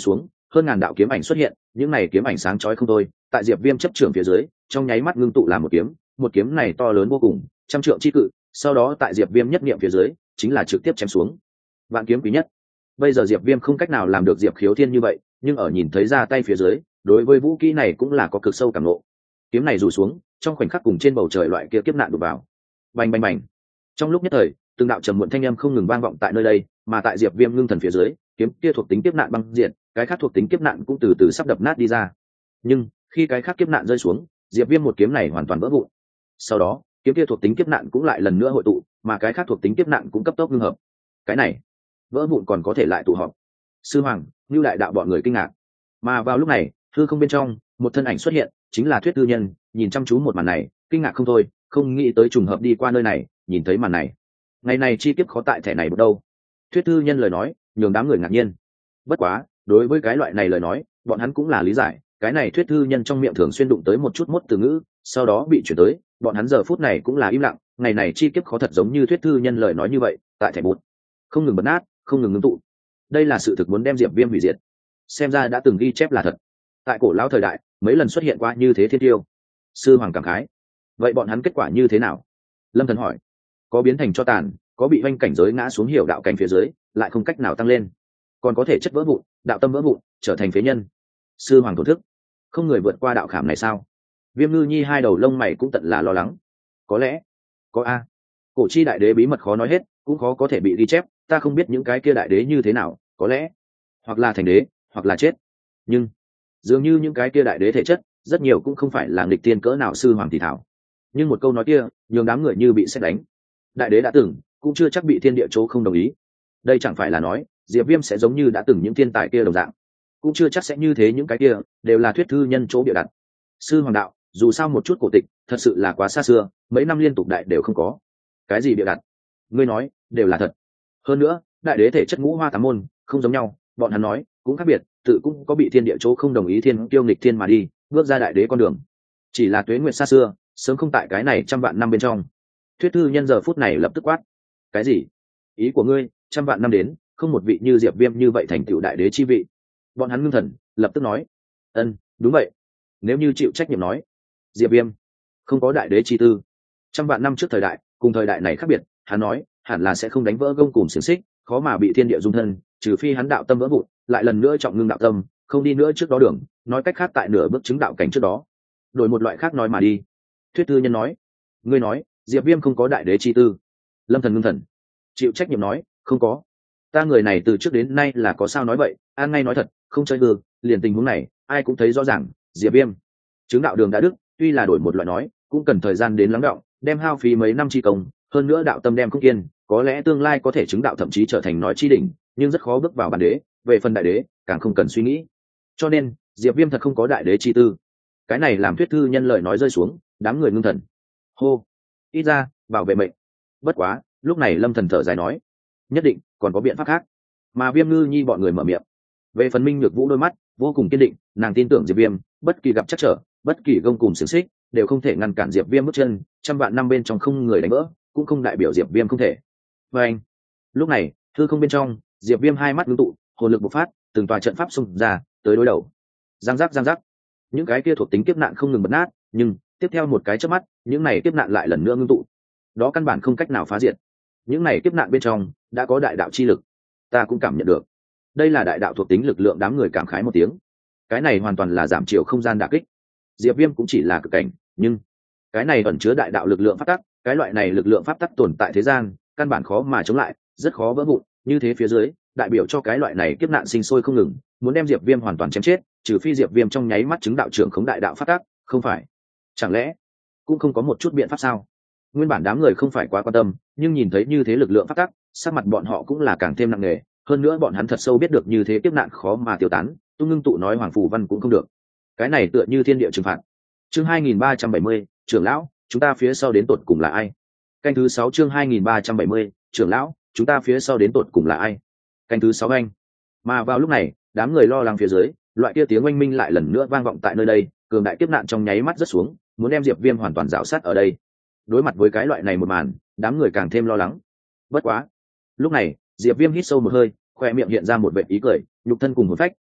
Speaker 1: hơn ngàn đạo kiếm ảnh xuất hiện, những này kiếm ảnh sáng chói không thôi, tại Diệp Viêm chấp trưởng phía dưới, trong nháy mắt ngưng tụ làm một kiếm này to lớn vô cùng, trăm trượng chi cự, sau đó tại Diệp Viêm nhất niệm phía dưới, chính là trực tiếp chém xuống. Vạn kiếm quý nhất. Bây giờ Diệp Viêm không cách nào làm được Diệp Khiếu Thiên như vậy, nhưng ở nhìn thấy ra tay phía dưới, đối với vũ kỹ này cũng là có cực sâu cảm ngộ. Kiếm này rủ xuống, trong khoảnh khắc cùng trên bầu trời loại kia kiếp nạn đụng vào. Bành bành bành. Trong lúc nhất thời, từng đạo trầm muộn thanh âm không ngừng vang vọng tại nơi đây, mà tại Diệp Viêm ngưng thần phía dưới, kiếm kia thuộc tính kiếp nạn băng diệt, cái khác thuộc tính kiếp nạn cũng từ từ sắp đập nát đi ra. Nhưng khi cái khác kiếp nạn rơi xuống, Diệp Viêm một kiếm này hoàn toàn vỡ vụn. Sau đó, kiếm kia thuộc tính kiếp nạn cũng lại lần nữa hội tụ, mà cái khác thuộc tính kiếp nạn cũng cấp tốc ngưng hợp. Cái này, vỡ vụn còn có thể lại tụ họp. Sư Hoàng, Nưu đại đạo bọn người kinh ngạc. Mà vào lúc này, hư không bên trong, một thân ảnh xuất hiện, chính là Thuyết Thư Nhân, nhìn chăm chú một màn này, kinh ngạc không thôi, không nghĩ tới trùng hợp đi qua nơi này, nhìn thấy màn này. Ngày này chi tiết khó tại thẻ này một đâu. Thuyết Thư Nhân lời nói, nhường đám người ngạc nhiên. Bất quá, đối với cái loại này lời nói, bọn hắn cũng là lý giải, cái này Thuyết Thư Nhân trong miệng thường xuyên đụng tới một chút mốt từ ngữ, sau đó bị chuyển tới, bọn hắn giờ phút này cũng là im lặng, ngày này chi kiếp khó thật giống như Thuyết Thư Nhân lời nói như vậy, tại thẻ bút không ngừng bật nát, không ngừng ngưng tụ. Đây là sự thực muốn đem Diệp Viêm hủy diệt. Xem ra đã từng ghi chép là thật. Tại cổ lão thời đại, mấy lần xuất hiện qua như thế thiên tiêu. Sư Hoàng cảm khái. Vậy bọn hắn kết quả như thế nào? Lâm Thần hỏi. Có biến thành cho tàn, có bị vanh cảnh giới ngã xuống hiểu đạo cảnh phía dưới, lại không cách nào tăng lên, còn có thể chất vỡ vụn, đạo tâm vỡ vụn, trở thành phế nhân. Sư Hoàng thổ thức. Không người vượt qua đạo khảm này sao? Viêm Ngư Nhi hai đầu lông mày cũng tận là lo lắng. Có lẽ, có a. Cổ chi đại đế bí mật khó nói hết, cũng khó có thể bị ghi chép, ta không biết những cái kia đại đế như thế nào, có lẽ hoặc là thành đế, hoặc là chết. Nhưng dường như những cái kia đại đế thể chất, rất nhiều cũng không phải là nghịch tiên cỡ nào. Sư Hoàng thì thảo. Nhưng một câu nói kia, nhường đám người như bị sét đánh. Đại đế đã từng, cũng chưa chắc bị thiên địa chỗ không đồng ý. Đây chẳng phải là nói, Diệp Viêm sẽ giống như đã từng những thiên tài kia đồng dạng, cũng chưa chắc sẽ như thế. Những cái kia đều là Thuyết Thư Nhân chỗ bịa đặt. Sư Hoàng đạo, dù sao một chút cổ tịch, thật sự là quá xa xưa, mấy năm liên tục đại đều không có. Cái gì bịa đặt? Ngươi nói, đều là thật. Hơn nữa, đại đế thể chất ngũ hoa tám môn, không giống nhau, bọn hắn nói, cũng khác biệt, tự cũng có bị thiên địa chỗ không đồng ý thiên kiêu nghịch thiên mà đi, bước ra đại đế con đường. Chỉ là tuế nguyệt xa xưa, sớm không tại cái này trăm vạn năm bên trong. Thuyết Thư Nhân giờ phút này lập tức quát. Cái gì? Ý của ngươi, trăm vạn năm đến, không một vị như Diệp Viêm như vậy thành tựu đại đế chi vị. Bọn hắn ngưng thần, lập tức nói. Đúng vậy. Nếu như chịu trách nhiệm nói, Diệp Viêm không có đại đế chi tư. Trăm vạn năm trước thời đại, cùng thời đại này khác biệt, hắn nói, hẳn là sẽ không đánh vỡ gông cùm xiềng xích, khó mà bị thiên địa dung thân, trừ phi hắn đạo tâm vỡ vụn, lại lần nữa trọng ngưng đạo tâm, không đi nữa trước đó đường, nói cách khác tại nửa bước chứng đạo cảnh trước đó. Đổi một loại khác nói mà đi. Thuyết Thư Nhân nói. Ngươi nói, Diệp Viêm không có đại đế chi tư. Lâm Thần ngưng thần, chịu trách nhiệm nói, không có. Ta người này từ trước đến nay là có sao nói vậy, an ngay nói thật, không chơi hư, liền tình huống này, ai cũng thấy rõ ràng, Diệp Viêm chứng đạo đường đã đức, tuy là đổi một loại nói, cũng cần thời gian đến lắng đọng, đem hao phí mấy năm chi công, hơn nữa đạo tâm đem không kiên, có lẽ tương lai có thể chứng đạo thậm chí trở thành nói chi đỉnh, nhưng rất khó bước vào bản đế, về phần đại đế, càng không cần suy nghĩ. Cho nên, Diệp Viêm thật không có đại đế chi tư. Cái này làm Thuyết Thư Nhân lời nói rơi xuống, đám người ngưng thần. Hô, ít ra, bảo vệ mệnh. Bất quá, lúc này Lâm Thần thở dài nói, nhất định còn có biện pháp khác. Mà Viêm Ngư Nhi bọn người mở miệng. Về phần Minh Nhược Vũ đôi mắt vô cùng kiên định, nàng tin tưởng Diệp Viêm, bất kỳ gặp trắc trở, bất kỳ gông cùm xiềng xích, đều không thể ngăn cản Diệp Viêm bước chân, trăm vạn năm bên trong không người đánh vỡ, cũng không đại biểu Diệp Viêm không thể. Và anh, lúc này, hư không bên trong, Diệp Viêm hai mắt ngưng tụ, hồn lực bộc phát, từng tòa trận pháp xung ra, tới đối đầu. Giang giác, những cái kia thuộc tính kiếp nạn không ngừng bật nát, nhưng tiếp theo một cái chớp mắt, những này kiếp nạn lại lần nữa ngưng tụ. Đó căn bản không cách nào phá diệt. Những này kiếp nạn bên trong đã có đại đạo chi lực, ta cũng cảm nhận được. Đây là đại đạo thuộc tính lực lượng. Đám người cảm khái một tiếng. Cái này hoàn toàn là giảm chiều không gian đả kích. Diệp Viêm cũng chỉ là cực cảnh, nhưng cái này ẩn chứa đại đạo lực lượng pháp tắc, cái loại này lực lượng pháp tắc tồn tại thế gian, căn bản khó mà chống lại, rất khó vỡ vụn. Như thế phía dưới, đại biểu cho cái loại này kiếp nạn sinh sôi không ngừng, muốn đem Diệp Viêm hoàn toàn chém chết, trừ phi Diệp Viêm trong nháy mắt chứng đạo trưởng khống đại đạo pháp tắc, không phải? Chẳng lẽ cũng không có một chút biện pháp sao? Nguyên bản đám người không phải quá quan tâm, nhưng nhìn thấy như thế lực lượng pháp tắc, sắc mặt bọn họ cũng là càng thêm nặng nề. Hơn nữa bọn hắn thật sâu biết được như thế kiếp nạn khó mà tiêu tán, tung ngưng tụ nói hoàng phù văn cũng không được. Cái này tựa như thiên địa trừng phạt. Chương 2370, trưởng lão, chúng ta phía sau đến tột cùng là ai? Canh thứ 6 chương 2370, trưởng lão, chúng ta phía sau đến tột cùng là ai? Canh thứ 6 anh. Mà vào lúc này, đám người lo lắng phía dưới, loại kia tiếng oanh minh lại lần nữa vang vọng tại nơi đây, cường đại kiếp nạn trong nháy mắt rớt xuống, muốn đem Diệp Viêm hoàn toàn rào sát ở đây. Đối mặt với cái loại này một màn, đám người càng thêm lo lắng. Bất quá, lúc này, Diệp Viêm hít sâu một hơi, khoe miệng hiện ra một vệt ý cười, nhục thân cùng hồn phách,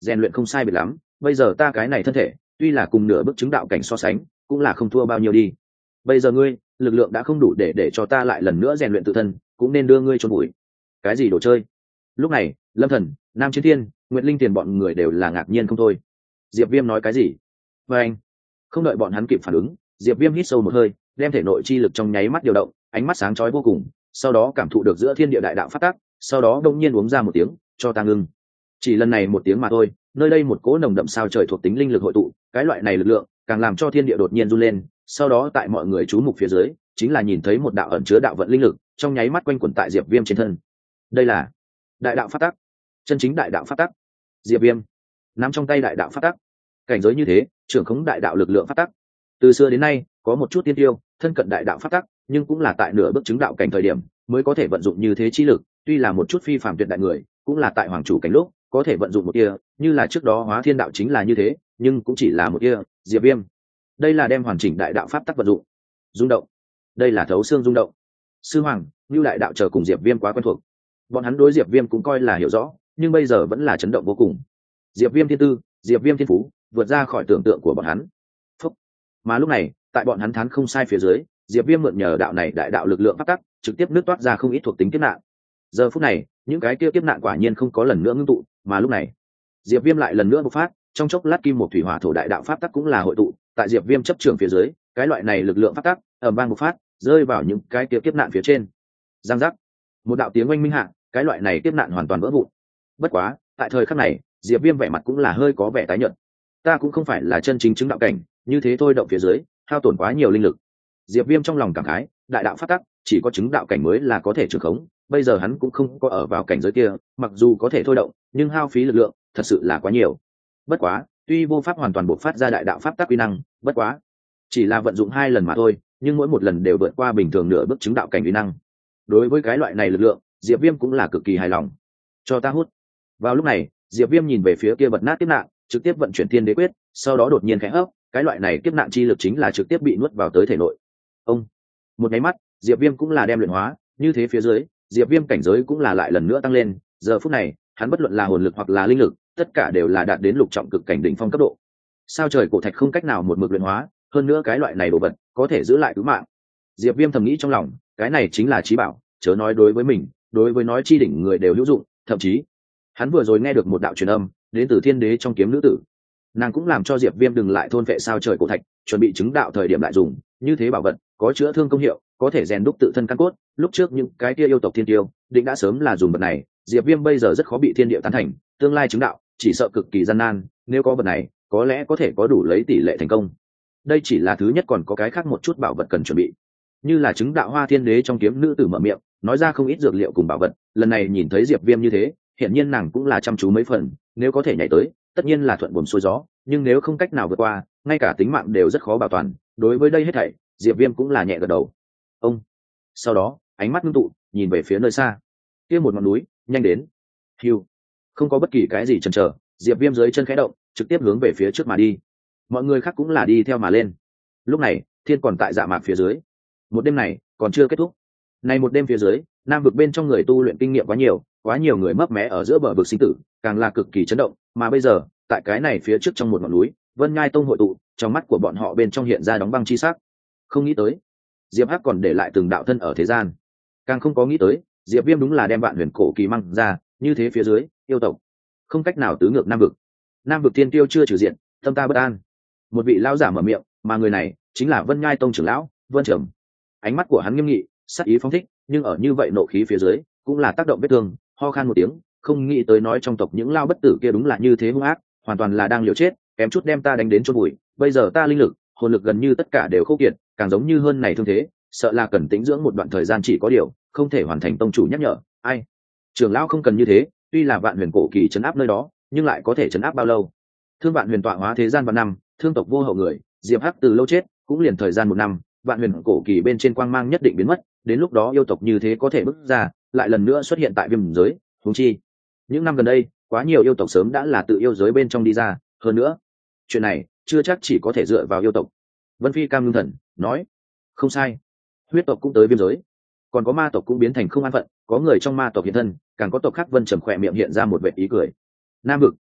Speaker 1: rèn luyện không sai biệt lắm, bây giờ ta cái này thân thể tuy là cùng nửa bước chứng đạo cảnh so sánh cũng là không thua bao nhiêu đi. Bây giờ ngươi lực lượng đã không đủ để cho ta lại lần nữa rèn luyện tự thân, cũng nên đưa ngươi chôn bụi. Cái gì đồ chơi? Lúc này Lâm Thần, Nam Chiến Thiên, Nguyệt Linh Tiền bọn người đều là ngạc nhiên không thôi. Diệp Viêm nói cái gì? Và anh không đợi bọn hắn kịp phản ứng, Diệp Viêm hít sâu một hơi, đem thể nội chi lực trong nháy mắt điều động, ánh mắt sáng chói vô cùng, sau đó cảm thụ được giữa thiên địa đại đạo phát tác, sau đó đông nhiên uống ra một tiếng, cho ta ngưng. Chỉ lần này một tiếng mà thôi, nơi đây một cỗ nồng đậm sao trời thuộc tính linh lực hội tụ, cái loại này lực lượng càng làm cho thiên địa đột nhiên run lên, sau đó tại mọi người chú mục phía dưới, chính là nhìn thấy một đạo ẩn chứa đạo vận linh lực, trong nháy mắt quanh quẩn tại Diệp Viêm trên thân. Đây là đại đạo phát tác, chân chính đại đạo phát tác. Diệp Viêm nắm trong tay đại đạo phát tác, cảnh giới như thế, trưởng khống đại đạo lực lượng phát tác. Từ xưa đến nay, có một chút tiên tiêu thân cận đại đạo phát tác, nhưng cũng là tại nửa bước chứng đạo cảnh thời điểm mới có thể vận dụng như thế chi lực, tuy là một chút phi phàm tuyệt đại người, cũng là tại hoàng chủ cảnh lúc có thể vận dụng một kia, như là trước đó Hóa Thiên đạo chính là như thế, nhưng cũng chỉ là một kia. Diệp Viêm đây là đem hoàn chỉnh đại đạo pháp tắc vận dụng. Rung động, đây là thấu xương rung động. Sư Hoàng, Nưu đại đạo chờ cùng Diệp Viêm quá quen thuộc, bọn hắn đối Diệp Viêm cũng coi là hiểu rõ, nhưng bây giờ vẫn là chấn động vô cùng. Diệp Viêm thiên tư, Diệp Viêm thiên phú vượt ra khỏi tưởng tượng của bọn hắn. Phúc. Mà lúc này tại bọn hắn thán không sai phía dưới, Diệp Viêm mượn nhờ đạo này đại đạo lực lượng pháp tắc, trực tiếp nứt toát ra không ít thuộc tính kiếp nạn. Giờ phút này những cái kia kiếp nạn quả nhiên không có lần nữa ngưng tụ, mà lúc này Diệp Viêm lại lần nữa bộc phát, trong chốc lát kim một thủy hỏa thổ đại đạo pháp tắc cũng là hội tụ tại Diệp Viêm chấp trưởng phía dưới, cái loại này lực lượng pháp tắc ầm vang bộc phát, rơi vào những cái kia kiếp nạn phía trên. Giang giác, một đạo tiếng oanh minh hạ, cái loại này kiếp nạn hoàn toàn vỡ vụn. Bất quá tại thời khắc này, Diệp Viêm vẻ mặt cũng là hơi có vẻ tái nhợt. Ta cũng không phải là chân chính chứng đạo cảnh, như thế thôi động phía dưới hao tổn quá nhiều linh lực. Diệp Viêm trong lòng cảm khái, đại đạo pháp tắc chỉ có chứng đạo cảnh mới là có thể trưởng khống, bây giờ hắn cũng không có ở vào cảnh giới kia, mặc dù có thể thôi động, nhưng hao phí lực lượng thật sự là quá nhiều. Bất quá, tuy vô pháp hoàn toàn bộc phát ra đại đạo pháp tắc uy năng, bất quá chỉ là vận dụng 2 lần mà thôi, nhưng mỗi một lần đều vượt qua bình thường nửa bước chứng đạo cảnh uy năng. Đối với cái loại này lực lượng, Diệp Viêm cũng là cực kỳ hài lòng. Cho ta hút. Vào lúc này, Diệp Viêm nhìn về phía kia bật nát kiếp nạn, trực tiếp vận chuyển Thiên Đế quyết, sau đó đột nhiên khẽ hấp, cái loại này kiếp nạn chi lực chính là trực tiếp bị nuốt vào tới thể nội. Ông, một cái mắt, Diệp Viêm cũng là đem luyện hóa, như thế phía dưới, Diệp Viêm cảnh giới cũng là lại lần nữa tăng lên, giờ phút này, hắn bất luận là hồn lực hoặc là linh lực, tất cả đều là đạt đến lục trọng cực cảnh đỉnh phong cấp độ. Sao trời cổ thạch không cách nào một mực luyện hóa, hơn nữa cái loại này đồ vật có thể giữ lại cứu mạng. Diệp Viêm thầm nghĩ trong lòng, cái này chính là chí bảo, chớ nói đối với mình, đối với nói chi đỉnh người đều hữu dụng, thậm chí hắn vừa rồi nghe được một đạo truyền âm đến từ Thiên Đế trong kiếm nữ tử, nàng cũng làm cho Diệp Viêm đừng lại thôn phệ sao trời cổ thạch, chuẩn bị chứng đạo thời điểm lại dùng, như thế bảo vật có chữa thương công hiệu, có thể rèn đúc tự thân căn cốt. Lúc trước những cái kia yêu tộc thiên tiêu định đã sớm là dùng vật này, Diệp Viêm bây giờ rất khó bị thiên địa tán thành, tương lai chứng đạo chỉ sợ cực kỳ gian nan, nếu có vật này có lẽ có thể có đủ lấy tỷ lệ thành công. Đây chỉ là thứ nhất, còn có cái khác một chút bảo vật cần chuẩn bị, như là chứng đạo Hoa Thiên Đế trong kiếm nữ tử mở miệng nói ra không ít dược liệu cùng bảo vật, lần này nhìn thấy Diệp Viêm như thế, hiện nhiên nàng cũng là chăm chú mấy phần, nếu có thể nhảy tới tất nhiên là thuận buồm xuôi gió, nhưng nếu không cách nào vượt qua, ngay cả tính mạng đều rất khó bảo toàn. Đối với đây hết thảy, Diệp Viêm cũng là nhẹ gật đầu. Ông sau đó ánh mắt ngưng tụ, nhìn về phía nơi xa, kia một ngọn núi nhanh đến. Hưu, không có bất kỳ cái gì chần chờ, Diệp Viêm dưới chân khẽ động, trực tiếp hướng về phía trước mà đi. Mọi người khác cũng là đi theo mà lên. Lúc này thiên còn tại dạ mạc phía dưới, một đêm này còn chưa kết thúc. Này một đêm phía dưới, nam vực bên trong người tu luyện kinh nghiệm quá nhiều người mấp mé ở giữa bờ vực sinh tử, càng là cực kỳ chấn động. Mà bây giờ tại cái này phía trước trong một ngọn núi, Vân Nhai Tông hội tụ, trong mắt của bọn họ bên trong hiện ra đóng băng chi sắc. Không nghĩ tới Diệp Hắc còn để lại từng đạo thân ở thế gian, càng không có nghĩ tới Diệp Viêm đúng là đem Vạn Huyền cổ kỳ mang ra, như thế phía dưới yêu tộc không cách nào tứ ngược nam vực tiên tiêu chưa trừ diện, tâm ta bất an. Một vị lão giả mở miệng, mà người này chính là Vân Nhai Tông trưởng lão Vân Trầm. Ánh mắt của hắn nghiêm nghị, sát ý phóng thích, nhưng ở như vậy nộ khí phía dưới cũng là tác động vết thương, ho khan một tiếng, không nghĩ tới nói trong tộc những lao bất tử kia đúng là như thế hung ác, hoàn toàn là đang liều chết, kém chút đem ta đánh đến chôn bụi. Bây giờ ta linh lực, hồn lực gần như tất cả đều khô kiệt, càng giống như hơn này thương thế, sợ là cần tĩnh dưỡng một đoạn thời gian, chỉ có điều không thể hoàn thành. Tông chủ nhắc nhở. Ai, trưởng lão không cần như thế, tuy là Vạn Huyền cổ kỳ trấn áp nơi đó, nhưng lại có thể trấn áp bao lâu? Thương Vạn Huyền tọa hóa thế gian vạn năm, thương tộc vô hậu người, Diệp Hắc từ lâu chết, cũng liền thời gian 1 năm, Vạn Huyền cổ kỳ bên trên quang mang nhất định biến mất, đến lúc đó yêu tộc như thế có thể bước ra, lại lần nữa xuất hiện tại Viêm giới. Huống chi những năm gần đây quá nhiều yêu tộc sớm đã là tự yêu giới bên trong đi ra, hơn nữa chuyện này chưa chắc chỉ có thể dựa vào yêu tộc. Vân Phi cam ngưng thần nói, không sai, huyết tộc cũng tới Viêm giới, còn có ma tộc cũng biến thành không an phận, có người trong ma tộc hiện thân, càng có tộc khác. Vân Trầm khỏe miệng hiện ra một vệt ý cười. Nam vực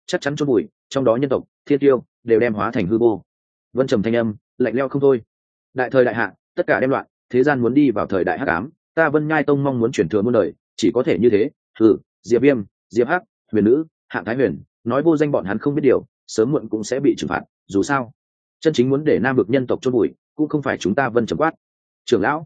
Speaker 1: chắc chắn chôn bụi, trong đó nhân tộc thiên tiêu đều đem hóa thành hư vô. Vân trầm thanh âm lạnh lẽo không thôi. Đại thời đại hạ, tất cả đem loạn, thế gian muốn đi vào thời đại hắc ám, ta Vân Nhai Tông mong muốn truyền thừa muôn đời, chỉ có thể như thế. Diệp Viêm, Diệp Hắc, Huyền Nữ, Hạng Thái Huyền, nói vô danh bọn hắn không biết điều, sớm muộn cũng sẽ bị trừng phạt. Dù sao, chân chính muốn để Nam vực nhân tộc chôn bụi, cũng không phải chúng ta Vân trầm quát. Trưởng lão,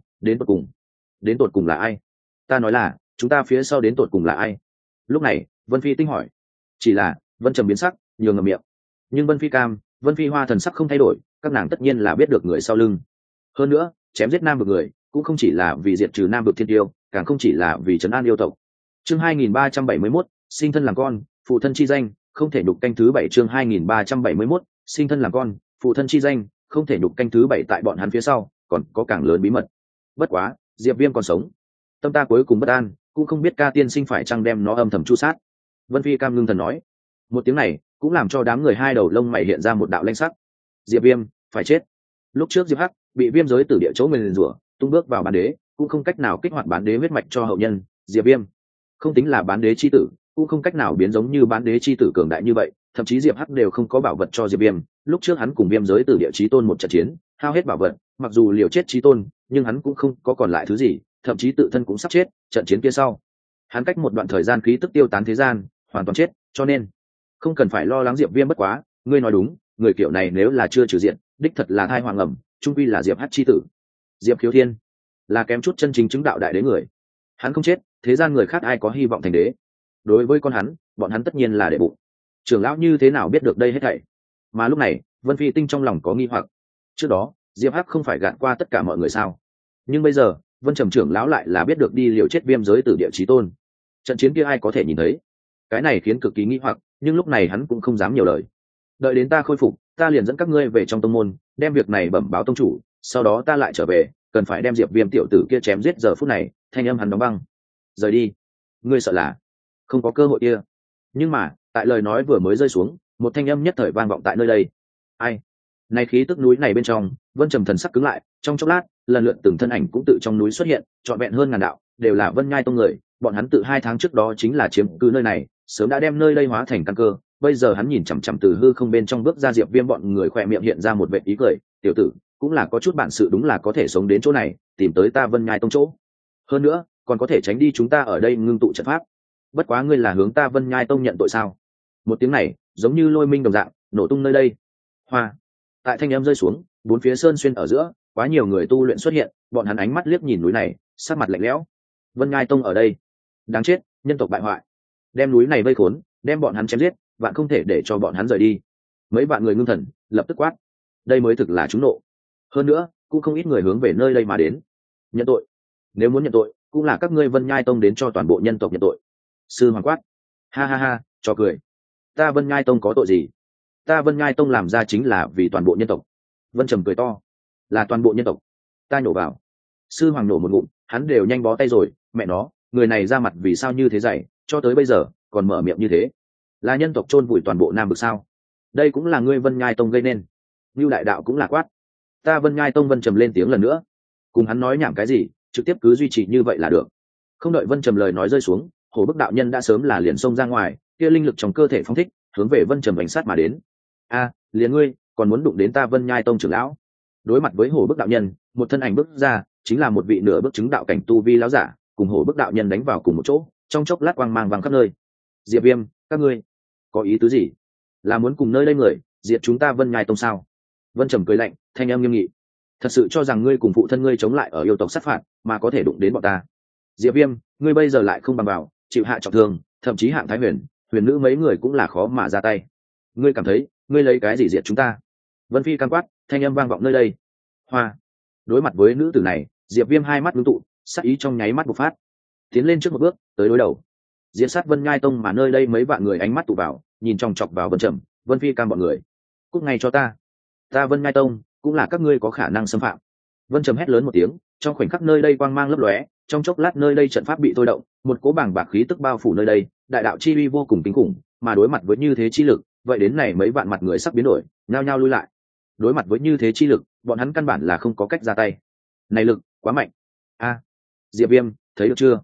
Speaker 1: đến tột cùng là ai? Ta nói là, chúng ta phía sau đến tột cùng là ai? Lúc này, Vân Phi tinh hỏi. Chỉ là, Vân trầm biến sắc, nhường ngậm miệng. Nhưng Vân Phi cam, Vân Phi hoa thần sắc không thay đổi, các nàng tất nhiên là biết được người sau lưng. Hơn nữa, chém giết Nam vực người, cũng không chỉ là vì diệt trừ Nam vực thiên tiêu, càng không chỉ là vì trấn an yêu tộc. Chương 2371, sinh thân làm con, phụ thân chi danh, không thể nhục canh thứ 7 chương 2371, sinh thân làm con, phụ thân chi danh, không thể nhục canh thứ 7 tại bọn hắn phía sau, còn có càng lớn bí mật. Bất quá, Diệp Viêm còn sống. Tâm ta cuối cùng bất an, cũng không biết ca tiên sinh phải chăng đem nó âm thầm chu sát. Vân Phi cam ngưng thần nói. Một tiếng này, cũng làm cho đám người hai đầu lông mày hiện ra một đạo lanh sắc. Diệp Viêm, phải chết. Lúc trước Diệp Hắc bị viêm giới tử địa chỗ nguyền rủa, tung bước vào bán đế, cũng không cách nào kích hoạt bán đế huyết mạch cho hậu nhân. Diệp Viêm không tính là bán đế chi tử, cũng không cách nào biến giống như bán đế chi tử cường đại như vậy, thậm chí Diệp Hắc đều không có bảo vật cho Diệp Viêm. Lúc trước hắn cùng viêm giới tử địa chí tôn một trận chiến, hao hết bảo vật, mặc dù liều chết chí tôn, nhưng hắn cũng không có còn lại thứ gì, thậm chí tự thân cũng sắp chết. Trận chiến kia sau, hắn cách một đoạn thời gian khí tức tiêu tán thế gian, hoàn toàn chết, cho nên không cần phải lo lắng Diệp Viêm. Bất quá, ngươi nói đúng, người kiểu này nếu là chưa trừ diện, đích thật là thai hoàng ẩm, trung quy là Diệp Hắc chi tử. Diệp Khiếu Thiên là kém chút chân chính chứng đạo đại đế người, hắn không chết, thế gian người khác ai có hy vọng thành đế. Đối với con hắn, bọn hắn tất nhiên là để bụng. Trưởng lão như thế nào biết được đây hết thảy? Mà lúc này, Vân Phi tinh trong lòng có nghi hoặc. Trước đó, Diệp Hắc không phải gạt qua tất cả mọi người sao? Nhưng bây giờ, Vân Trầm trưởng lão lại là biết được đi liều chết viêm giới tử địa chí tôn. Trận chiến kia ai có thể nhìn thấy? Cái này khiến cực kỳ nghi hoặc, nhưng lúc này hắn cũng không dám nhiều lời. Đợi đến ta khôi phục, ta liền dẫn các ngươi về trong tông môn, đem việc này bẩm báo tông chủ, sau đó ta lại trở về, cần phải đem Diệp Viêm tiểu tử kia chém giết. Giờ phút này, thanh âm hắn đóng băng. Rời đi, ngươi sợ là không có cơ hội kia. Nhưng mà, tại lời nói vừa mới rơi xuống, một thanh âm nhất thời vang vọng tại nơi đây. Ai? Này khí tức núi này bên trong, Vân Trầm thần sắc cứng lại, trong chốc lát, lần lượt từng thân ảnh cũng tự trong núi xuất hiện, trọn vẹn hơn ngàn đạo, đều là Vân Nhai tông người, bọn hắn tự 2 tháng trước đó chính là chiếm cứ nơi này, sớm đã đem nơi đây hóa thành căn cơ. Bây giờ hắn nhìn chằm chằm từ hư không bên trong bước ra Diệp Viêm, bọn người khỏe miệng hiện ra một vệt ý cười. Tiểu tử, cũng là có chút bản sự, đúng là có thể sống đến chỗ này, tìm tới ta Vân Nhai tông chỗ. Hơn nữa, còn có thể tránh đi chúng ta ở đây ngưng tụ trận pháp. Bất quá ngươi là hướng ta Vân Nhai tông nhận tội sao? Một tiếng này, giống như lôi minh đồng dạng, nổ tung nơi đây. Hoa. Tại thanh âm rơi xuống, bốn phía sơn xuyên ở giữa, quá nhiều người tu luyện xuất hiện, bọn hắn ánh mắt liếc nhìn núi này, sắc mặt lạnh lẽo. Vân Nhai tông ở đây, đáng chết, nhân tộc bại hoại, đem núi này vây khốn, đem bọn hắn chém giết, vạn không thể để cho bọn hắn rời đi. Mấy vạn người ngưng thần, lập tức quát. Đây mới thực là chúng nộ. Hơn nữa, cũng không ít người hướng về nơi đây mà đến. Nhận tội. Nếu muốn nhận tội, cũng là các ngươi Vân Nhai tông đến cho toàn bộ nhân tộc nhận tội. Sư hoàng quát. Ha ha ha, trò cười. Ta Vân Nhai tông có tội gì? Ta Vân Nhai tông làm ra chính là vì toàn bộ nhân tộc. Vân Trầm cười to. Là toàn bộ nhân tộc. Ta nhổ vào. Sư hoàng nổ một ngụm, hắn đều nhanh bó tay rồi. Mẹ nó, người này ra mặt vì sao như thế dày, cho tới bây giờ còn mở miệng như thế. Là nhân tộc chôn vùi toàn bộ Nam vực sao? Đây cũng là ngươi Vân Nhai tông gây nên. Như đại đạo cũng là quát. Ta Vân Nhai tông. Vân Trầm lên tiếng lần nữa. Cùng hắn nói nhảm cái gì, trực tiếp cứ duy trì như vậy là được. Không đợi Vân Trầm lời nói rơi xuống, Hổ Bức đạo nhân đã sớm là liền xông ra ngoài, kia linh lực trong cơ thể phóng thích, hướng về Vân Trầm bành sát mà đến. A, liền ngươi còn muốn đụng đến ta Vân Nhai tông trưởng lão? Đối mặt với Hổ Bức đạo nhân, một thân ảnh bước ra, chính là một vị nửa bước chứng đạo cảnh tu vi lão giả, cùng Hổ Bức đạo nhân đánh vào cùng một chỗ, trong chốc lát quang mang vàng khắp nơi. Diệp Viêm, các ngươi có ý tứ gì? Là muốn cùng nơi đây người diệt chúng ta Vân Nhai tông sao? Vân Trầm cười lạnh, thanh âm nghiêm nghị. Thật sự cho rằng ngươi cùng phụ thân ngươi chống lại ở yêu tộc sát phạt, mà có thể đụng đến bọn ta? Diệp Viêm, ngươi bây giờ lại không bằng vào, chịu hạ trọng thương, thậm chí Hạng Thái Huyền, Huyền Nữ mấy người cũng là khó mà ra tay. Ngươi cảm thấy, ngươi lấy cái gì diệt chúng ta? Vân Phi cam quát, thanh âm vang vọng nơi đây. Hoa. Đối mặt với nữ tử này, Diệp Viêm hai mắt ngưng tụ, sát ý trong nháy mắt bộc phát, tiến lên trước một bước, tới đối đầu. Diệt sát Vân Nhai tông, mà nơi đây mấy vạn người ánh mắt tụ vào, nhìn chòng chọc vào Vân Trầm, Vân Phi cam bọn người. Cút ngay cho ta. Ta Vân Nhai tông, cũng là các ngươi có khả năng xâm phạm. Vân Trầm hét lớn một tiếng, trong khoảnh khắc nơi đây quang mang lấp lóe, trong chốc lát nơi đây trận pháp bị thôi động, một cỗ bàng bạc khí tức bao phủ nơi đây, đại đạo chi uy vô cùng kinh khủng, mà đối mặt với như thế chi lực, vậy đến này mấy vạn mặt người sắp biến đổi, nhao nhao lui lại. Đối mặt với như thế chi lực, bọn hắn căn bản là không có cách ra tay. Này lực quá mạnh. A, Diệp Viêm, thấy được chưa?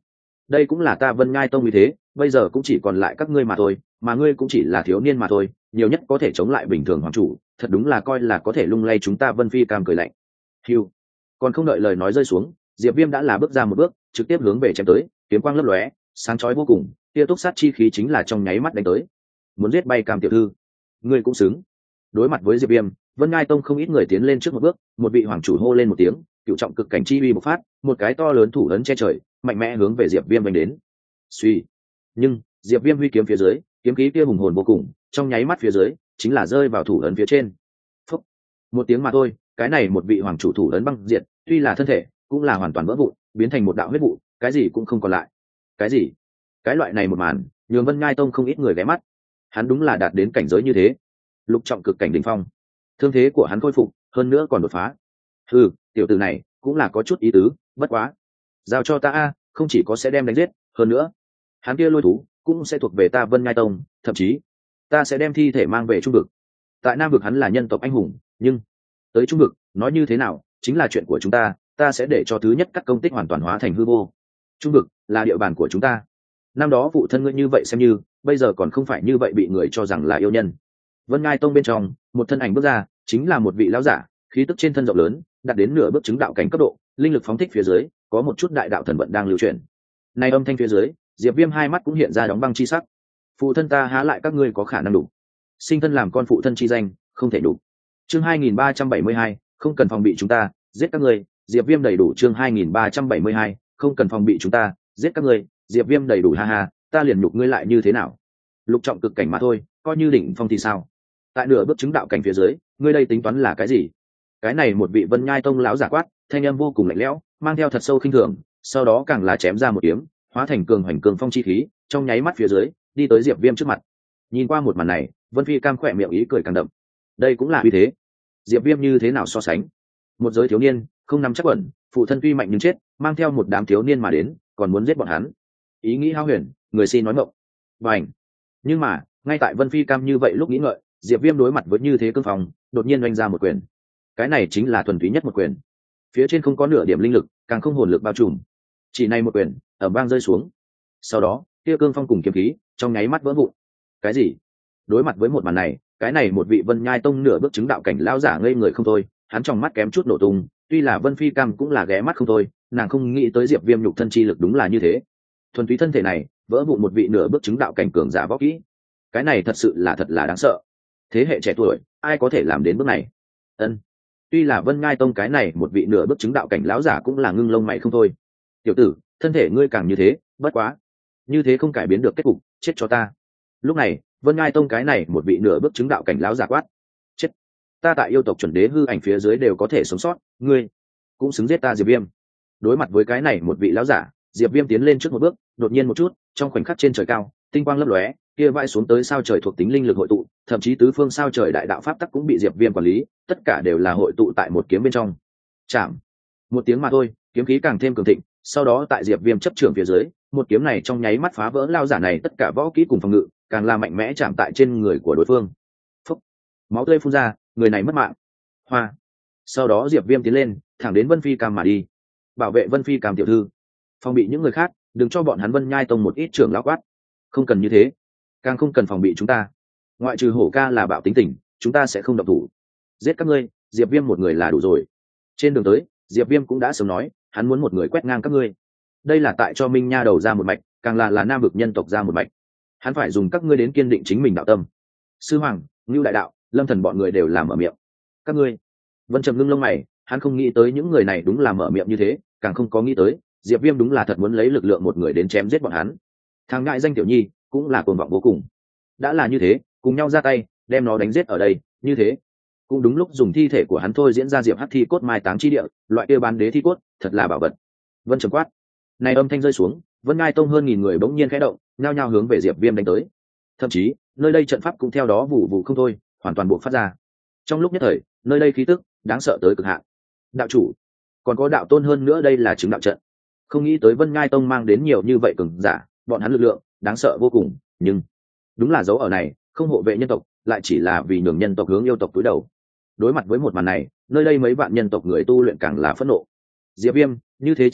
Speaker 1: đây cũng là ta Vân Ngai Tông như thế, bây giờ cũng chỉ còn lại các ngươi mà thôi, mà ngươi cũng chỉ là thiếu niên mà thôi, nhiều nhất có thể chống lại bình thường hoàng chủ, thật đúng là coi là có thể lung lay chúng ta. Vân Phi Cam cười lạnh. Hưu. Còn không đợi lời nói rơi xuống, Diệp Viêm đã là bước ra một bước, trực tiếp hướng về chém tới, kiếm quang lấp lóe, sáng chói vô cùng, tia túc sát chi khí chính là trong nháy mắt đánh tới. Muốn giết bay Cam tiểu thư, ngươi cũng xứng. Đối mặt với Diệp Viêm, Vân Ngai Tông không ít người tiến lên trước một bước, một vị hoàng chủ hô lên một tiếng, cựu trọng cực cảnh chi uy bộc phát, một cái to lớn thủ ấn che trời, mạnh mẽ hướng về Diệp Viêm đánh đến. Suy. Nhưng Diệp Viêm huy kiếm phía dưới, kiếm khí kia hùng hồn vô cùng, trong nháy mắt phía dưới chính là rơi vào thủ ấn phía trên. Phúc. Một tiếng mà thôi, cái này một vị hoàng chủ thủ ấn băng diệt, tuy là thân thể cũng là hoàn toàn vỡ vụn, biến thành một đạo huyết vụ, cái gì cũng không còn lại. Cái gì? Cái loại này một màn, nhường Vân Ngai Tông không ít người ghé mắt. Hắn đúng là đạt đến cảnh giới như thế, lục trọng cực cảnh đỉnh phong. Thương thế của hắn khôi phục, hơn nữa còn đột phá. Tiểu tử này cũng là có chút ý tứ, bất quá, giao cho ta a, không chỉ có sẽ đem đánh giết, hơn nữa, hắn kia lôi thú cũng sẽ thuộc về ta Vân Ngai Tông, thậm chí ta sẽ đem thi thể mang về trung vực. Tại Nam vực hắn là nhân tộc anh hùng, nhưng tới trung vực, nói như thế nào, chính là chuyện của chúng ta, ta sẽ để cho thứ nhất các công tích hoàn toàn hóa thành hư vô. Trung vực là địa bàn của chúng ta. Năm đó phụ thân ngươi như vậy xem như, bây giờ còn không phải như vậy bị người cho rằng là yêu nhân. Vân Ngai Tông bên trong, một thân ảnh bước ra, chính là một vị lão giả, khí tức trên thân rộng lớn, đạt đến nửa bước chứng đạo cảnh cấp độ, linh lực phóng thích phía dưới, có một chút đại đạo thần vận đang lưu chuyển. Này âm thanh phía dưới, Diệp Viêm hai mắt cũng hiện ra đóng băng chi sắc. Phụ thân ta há lại các ngươi có khả năng đủ. Sinh thân làm con phụ thân chi danh, không thể đủ. Chương 2372, không cần phòng bị chúng ta, giết các ngươi. Diệp Viêm đầy đủ. Chương 2372, không cần phòng bị chúng ta, giết các ngươi. Diệp Viêm đầy đủ. Ha ha, ta liền nhục ngươi lại như thế nào? Lục trọng cực cảnh mà thôi, coi như đỉnh phong thì sao? Tại nửa bước chứng đạo cảnh phía dưới, ngươi đây tính toán là cái gì? Cái này một vị Vân Nhai Tông lão giả quát, thanh âm vô cùng lạnh lẽo, mang theo thật sâu khinh thường, sau đó càng là chém ra một kiếm, hóa thành cường hoành cường phong chi khí, trong nháy mắt phía dưới, đi tới Diệp Viêm trước mặt. Nhìn qua một màn này, Vân Phi Cam khỏe miệng ý cười càng đậm. Đây cũng là uy thế. Diệp Viêm như thế nào so sánh? Một giới thiếu niên, không nắm chắc ẩn, phụ thân tuy mạnh nhưng chết, mang theo một đám thiếu niên mà đến, còn muốn giết bọn hắn. Ý nghĩ hao huyền, người xin nói mộng. Bành. Nhưng mà, ngay tại Vân Phi Cam như vậy lúc nghĩ ngợi, Diệp Viêm đối mặt với như thế cương phong, đột nhiên oanh ra một quyền. Cái này chính là thuần túy nhất một quyền. Phía trên không có nửa điểm linh lực, càng không hồn lực bao trùm. Chỉ này một quyền, ầm vang rơi xuống. Sau đó, kia cương phong cùng kiếm khí, trong nháy mắt vỡ vụn. Cái gì? Đối mặt với một màn này, cái này một vị Vân Nhai Tông nửa bước chứng đạo cảnh lão giả ngây người không thôi, hắn trong mắt kém chút nổ tung, tuy là Vân Phi Cam cũng là ghé mắt không thôi, nàng không nghĩ tới Diệp Viêm nhục thân chi lực đúng là như thế. Thuần túy thân thể này, vỡ vụn một vị nửa bước chứng đạo cảnh cường giả võ kỹ. Cái này thật sự là thật là đáng sợ. Thế hệ trẻ tuổi, ai có thể làm đến bước này? Ân. Tuy là Vân Ngai Tông cái này một vị nửa bước chứng đạo cảnh lão giả cũng là ngưng lông mày không thôi. Tiểu tử, thân thể ngươi càng như thế, bất quá, như thế không cải biến được kết cục, chết cho ta. Lúc này, Vân Ngai Tông cái này một vị nửa bước chứng đạo cảnh lão giả quát. Chết. Ta tại yêu tộc chuẩn đế hư ảnh phía dưới đều có thể sống sót, ngươi cũng xứng giết ta Diệp Viêm. Đối mặt với cái này một vị lão giả, Diệp Viêm tiến lên trước một bước, đột nhiên một chút, trong khoảnh khắc trên trời cao, tinh quang lấp lóe, kia vãi xuống tới sao trời thuộc tính linh lực hội tụ, thậm chí tứ phương sao trời đại đạo pháp tắc cũng bị Diệp Viêm quản lý, tất cả đều là hội tụ tại một kiếm bên trong. Chạm. Một tiếng mà thôi, kiếm khí càng thêm cường thịnh, sau đó tại Diệp Viêm chấp trưởng phía dưới, một kiếm này trong nháy mắt phá vỡ lao giả này tất cả võ kỹ cùng phòng ngự, càng là mạnh mẽ chạm tại trên người của đối phương. Phốc. Máu tươi phun ra, người này mất mạng. Hoa. Sau đó Diệp Viêm tiến lên, thẳng đến Vân Phi Cam mà đi. Bảo vệ Vân Phi Cam tiểu thư, phòng bị những người khác, đừng cho bọn hắn Vân Nhai Tông một ít trưởng lão quát. Không cần như thế, càng không cần phòng bị chúng ta. Ngoại trừ Hổ ca là bạo tính tình, chúng ta sẽ không động thủ. Giết các ngươi, Diệp Viêm một người là đủ rồi. Trên đường tới, Diệp Viêm cũng đã sớm nói, hắn muốn một người quét ngang các ngươi. Đây là tại cho Minh Nha đầu ra một mạch, càng là Nam vực nhân tộc ra một mạch. Hắn phải dùng các ngươi đến kiên định chính mình đạo tâm. Sư Hoàng, Ngưu đại đạo, Lâm Thần bọn người đều làm mở miệng. Các ngươi. Vân Trầm ngưng lông mày, hắn không nghĩ tới những người này đúng là mở miệng như thế, càng không có nghĩ tới, Diệp Viêm đúng là thật muốn lấy lực lượng một người đến chém giết bọn hắn. Thằng ngại danh tiểu nhi, cũng là cuồng vọng vô cùng. Đã là như thế, cùng nhau ra tay, đem nó đánh giết ở đây, như thế. Cũng đúng lúc dùng thi thể của hắn thôi diễn ra Diệp Hắc thi cốt mai táng chi địa, loại kia bán đế thi cốt, thật là bảo vật. Vân Trầm quát. Này âm thanh rơi xuống, Vân Ngai Tông hơn nghìn người bỗng nhiên khẽ động, nhao nhao hướng về Diệp Viêm đánh tới. Thậm chí, nơi đây trận pháp cũng theo đó vụ vụ không thôi, hoàn toàn buộc phát ra. Trong lúc nhất thời, nơi đây khí tức đáng sợ tới cực hạn. Đạo chủ, còn có đạo tôn hơn nữa, đây là chứng đạo trận. Không nghĩ tới Vân Ngai Tông mang đến nhiều như vậy cường giả, bọn hắn lực lượng đáng sợ vô cùng, nhưng đúng là dấu ở này, không hộ vệ nhân tộc, lại chỉ là vì nhường nhân tộc hướng yêu tộc cúi đầu. Đối mặt với một màn này, nơi đây mấy vạn nhân tộc người tu luyện càng là phẫn nộ. Diệp Viêm, như thế chi lực,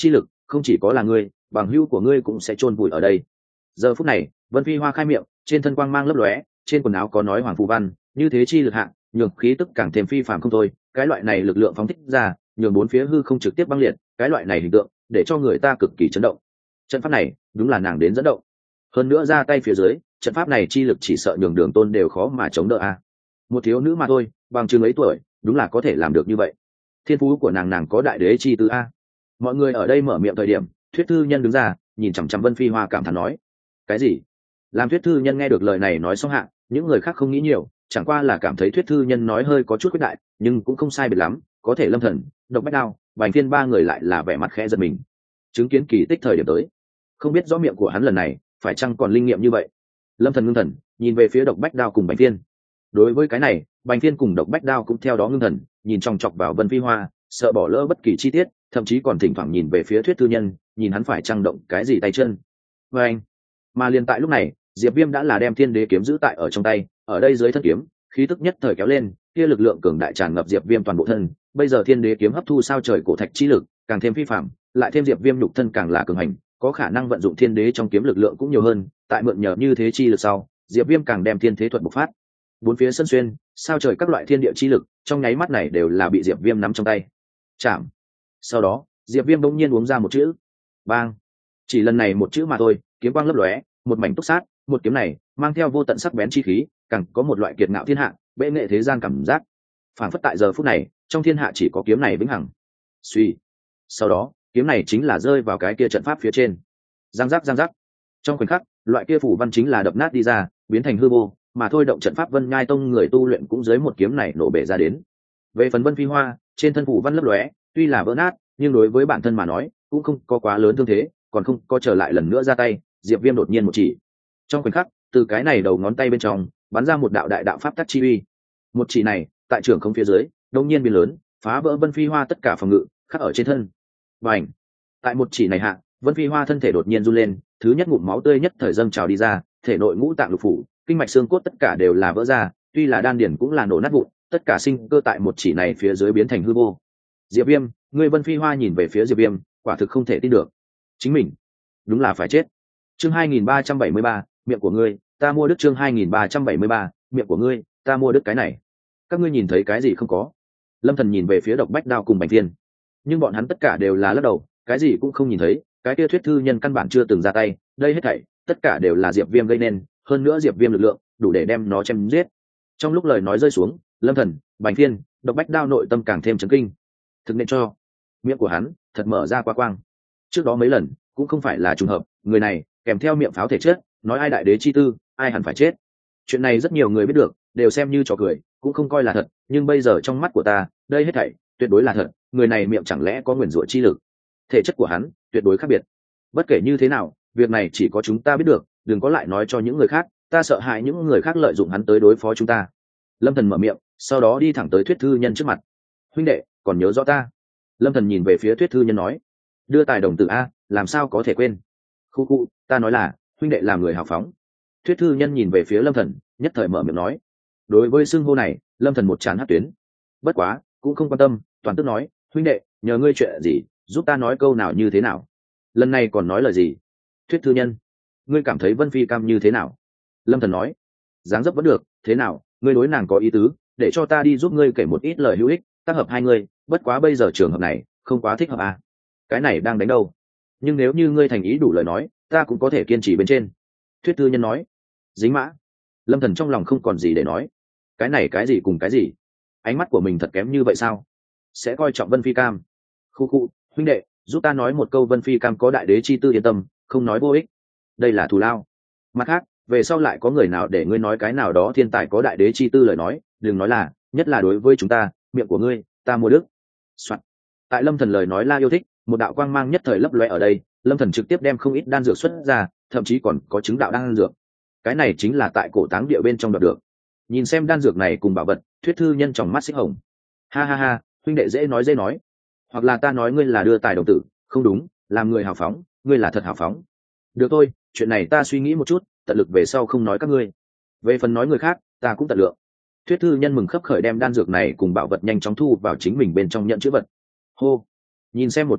Speaker 1: không chỉ có là ngươi, bằng hữu của ngươi cũng sẽ chôn vùi ở đây. Giờ phút này Vân Phi Hoa khai miệng, trên thân quang mang lấp lóe, trên quần áo có nói hoàng phù văn, như thế chi lực hạng nhường khí tức càng thêm phi phàm không thôi. Cái loại này lực lượng phóng thích ra nhường bốn phía hư không trực tiếp băng liệt, cái loại này hình tượng để cho người ta cực kỳ chấn động. Trận pháp này đúng là nàng đến dẫn động, hơn nữa ra tay phía dưới trận pháp này chi lực chỉ sợ nhường Đường Tôn đều khó mà chống đỡ a. Một thiếu nữ mà thôi, bằng chừng ấy tuổi đúng là có thể làm được như vậy. Thiên phú của nàng có đại đế chi tứ a. Mọi người ở đây mở miệng thời điểm, Thuyết Thư Nhân đứng ra nhìn chằm chằm Vân Phi Hoa cảm thán nói: cái gì? Làm Thuyết Thư Nhân nghe được lời này nói xong hạ, những người khác không nghĩ nhiều, chẳng qua là cảm thấy Thuyết Thư Nhân nói hơi có chút quyết đại, nhưng cũng không sai biệt lắm. Có thể Lâm Thần, Độc Bách Đao, Bành Thiên ba người lại là vẻ mặt khẽ giật mình, chứng kiến kỳ tích thời điểm tới. Không biết rõ miệng của hắn lần này phải chăng còn linh nghiệm như vậy. Lâm Thần ngưng thần nhìn về phía Độc Bách Đao cùng Bành Thiên. Đối với cái này, Bành Thiên cùng Độc Bách Đao cũng theo đó ngưng thần nhìn chòng chọc vào Vân Phi Hoa, sợ bỏ lỡ bất kỳ chi tiết, thậm chí còn thỉnh thoảng nhìn về phía Thuyết Thư Nhân, nhìn hắn phải chăng động cái gì tay chân. Và anh, mà liền tại lúc này, Diệp Viêm đã là đem Thiên Đế kiếm giữ tại ở trong tay, ở đây dưới thân kiếm, khí tức nhất thời kéo lên, kia lực lượng cường đại tràn ngập Diệp Viêm toàn bộ thân. Bây giờ Thiên Đế kiếm hấp thu sao trời cổ thạch chi lực, càng thêm phi phàm, lại thêm Diệp Viêm nhục thân càng là cường hành, có khả năng vận dụng Thiên Đế trong kiếm lực lượng cũng nhiều hơn. Tại mượn nhờ như thế chi lực sau, Diệp Viêm càng đem Thiên Thế thuật bộc phát. Bốn phía sân xuyên, sao trời các loại thiên địa chi lực, trong nháy mắt này đều là bị Diệp Viêm nắm trong tay. Chạm. Sau đó, Diệp Viêm bỗng nhiên uống ra một chữ. Bang. Chỉ lần này một chữ mà thôi, kiếm quang lấp lóe, một mảnh túc sát, một kiếm này mang theo vô tận sắc bén chi khí, càng có một loại kiệt ngạo thiên hạ, bệ nghệ thế gian cảm giác. Phản phất tại giờ phút này, trong thiên hạ chỉ có kiếm này vĩnh hằng. Suy. Sau đó, kiếm này chính là rơi vào cái kia trận pháp phía trên. Giang giác giang giác. Trong khoảnh khắc, loại kia phủ văn chính là đập nát đi ra, biến thành hư vô, mà thôi động trận pháp Vân Nhai Tông người tu luyện cũng dưới một kiếm này nổ bể ra đến. Về phần Vân Phi Hoa, trên thân phủ văn lấp lóe, tuy là vỡ nát, nhưng đối với bản thân mà nói, cũng không có quá lớn thương thế, còn không có trở lại lần nữa ra tay. Diệp Viêm đột nhiên một chỉ. Trong khoảnh khắc, từ cái này đầu ngón tay bên trong bắn ra một đạo đại đạo pháp tắc chi uy. Một chỉ này, tại trường không phía dưới, đột nhiên biến lớn, phá vỡ Vân Phi Hoa tất cả phòng ngự, khắc ở trên thân. Bành! Tại một chỉ này hạ, Vân Phi Hoa thân thể đột nhiên run lên, thứ nhất ngụm máu tươi nhất thời dâng trào đi ra, thể nội ngũ tạng lục phủ, kinh mạch xương cốt tất cả đều là vỡ ra, tuy là đan điển cũng là nổ nát vụn, tất cả sinh cơ tại một chỉ này phía dưới biến thành hư vô. Diệp Viêm, ngươi Vân Phi Hoa nhìn về phía Diệp Viêm, quả thực không thể tin được. Chính mình, đúng là phải chết. Chương 2373, miệng của ngươi, ta mua đức. Chương 2373, miệng của ngươi, ta mua đức. Cái này, các ngươi nhìn thấy cái gì không có? Lâm Thần nhìn về phía Độc Bách Đao cùng Bành Thiên, nhưng bọn hắn tất cả đều là lắc đầu, cái gì cũng không nhìn thấy. Cái kia Thuyết Thư Nhân căn bản chưa từng ra tay, đây hết thảy tất cả đều là Diệp Viêm gây nên, hơn nữa Diệp Viêm lực lượng đủ để đem nó chém giết. Trong lúc lời nói rơi xuống, Lâm Thần, Bành Thiên, Độc Bách Đao nội tâm càng thêm chấn kinh. Thực nên cho miệng của hắn thật mở ra qua quang. Trước đó mấy lần cũng không phải là trùng hợp, người này kèm theo miệng pháo thể chất, nói ai đại đế chi tư, ai hẳn phải chết. Chuyện này rất nhiều người biết được, đều xem như trò cười, cũng không coi là thật, nhưng bây giờ trong mắt của ta, đây hết thảy tuyệt đối là thật. Người này miệng chẳng lẽ có nguyền rủa chi lực? Thể chất của hắn tuyệt đối khác biệt. Bất kể như thế nào, việc này chỉ có chúng ta biết được, đừng có lại nói cho những người khác, ta sợ hại những người khác lợi dụng hắn tới đối phó chúng ta. Lâm Thần mở miệng, sau đó đi thẳng tới Thuyết Thư Nhân trước mặt. Huynh đệ, còn nhớ rõ ta? Lâm Thần nhìn về phía Thuyết Thư Nhân nói. Đưa tài đồng tử a, làm sao có thể quên? Khu khu, ta nói là huynh đệ làm người hào phóng. Thuyết Thư Nhân nhìn về phía Lâm Thần, nhất thời mở miệng nói. Đối với xưng hô này, Lâm Thần một trán hất tuyến. Bất quá, cũng không quan tâm, toàn tức nói, huynh đệ, nhờ ngươi chuyện gì, giúp ta nói câu nào như thế nào? Lần này còn nói lời gì? Thuyết Thư Nhân, ngươi cảm thấy Vân Phi Cam như thế nào? Lâm Thần nói, dáng dấp vẫn được, thế nào, ngươi đối nàng có ý tứ, để cho ta đi giúp ngươi kể một ít lời hữu ích, tác hợp hai ngươi, bất quá bây giờ trường hợp này không quá thích hợp à? Cái này đang đánh đâu? Nhưng nếu như ngươi thành ý đủ lời nói, ta cũng có thể kiên trì bên trên. Thuyết Thư Nhân nói. Dính mã. Lâm Thần trong lòng không còn gì để nói. Cái này cái gì cùng cái gì? Ánh mắt của mình thật kém như vậy sao? Sẽ coi trọng Vân Phi Cam. Khu khu, huynh đệ, giúp ta nói một câu Vân Phi Cam có đại đế chi tư, yên tâm, không nói vô ích. Đây là thù lao. Mặt khác, về sau lại có người nào để ngươi nói cái nào đó thiên tài có đại đế chi tư lời nói, đừng nói là, nhất là đối với chúng ta, miệng của ngươi, ta mua đức. Soạn. Tại Lâm Thần lời nói la yêu thích, một đạo quang mang nhất thời lấp lóe ở đây, Lâm Thần trực tiếp đem không ít đan dược xuất ra, thậm chí còn có chứng đạo đan dược. Cái này chính là tại cổ táng địa bên trong đoạt được. Nhìn xem đan dược này cùng bảo vật, Thuyết Thư Nhân trong mắt xích hồng. Ha ha ha, huynh đệ dễ nói, hoặc là ta nói ngươi là đưa tài đồng tử, không đúng, làm người hào phóng, ngươi là thật hào phóng. Được thôi, chuyện này ta suy nghĩ một chút, tận lực về sau không nói các ngươi. Về phần nói người khác, ta cũng tận lượng. Thuyết Thư Nhân mừng khấp khởi đem đan dược này cùng bảo vật nhanh chóng thu vào chính mình bên trong nhận chữ vật. Hô, nhìn xem một màn này,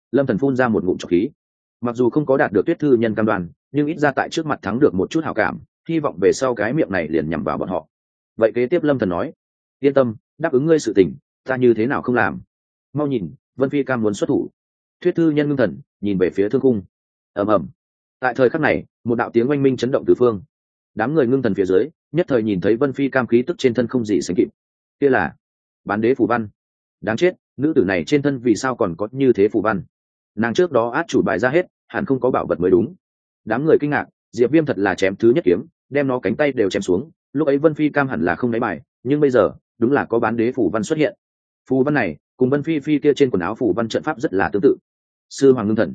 Speaker 1: Lâm Thần phun ra một ngụm trọc khí. Mặc dù không có đạt được Tuyết Thư Nhân cam đoan, nhưng ít ra tại trước mặt thắng được một chút hảo cảm, hy vọng về sau cái miệng này liền nhằm vào bọn họ. Vậy kế tiếp Lâm Thần nói, yên tâm, đáp ứng ngươi sự tình, ta như thế nào không làm. Mau nhìn, Vân Phi Cam muốn xuất thủ. Tuyết Thư Nhân ngưng thần nhìn về phía thương cung. Ầm ầm. Tại thời khắc này, một đạo tiếng oanh minh chấn động tứ phương. Đám người ngưng thần phía dưới, nhất thời nhìn thấy Vân Phi Cam khí tức trên thân không gì sánh kịp. Kia là Bán Đế phù văn. Đáng chết, nữ tử này trên thân vì sao còn có như thế phù văn? Nàng trước đó át chủ bài ra hết, hẳn không có bảo vật mới đúng. Đám người kinh ngạc, Diệp Viêm thật là chém thứ nhất kiếm, đem nó cánh tay đều chém xuống. Lúc ấy Vân Phi Cam hẳn là không đáy bài, nhưng bây giờ đúng là có Bán Đế phù văn xuất hiện. Phù văn này cùng Vân Phi Phi kia trên quần áo phù văn trận pháp rất là tương tự. Sư Hoàng ngưng thần,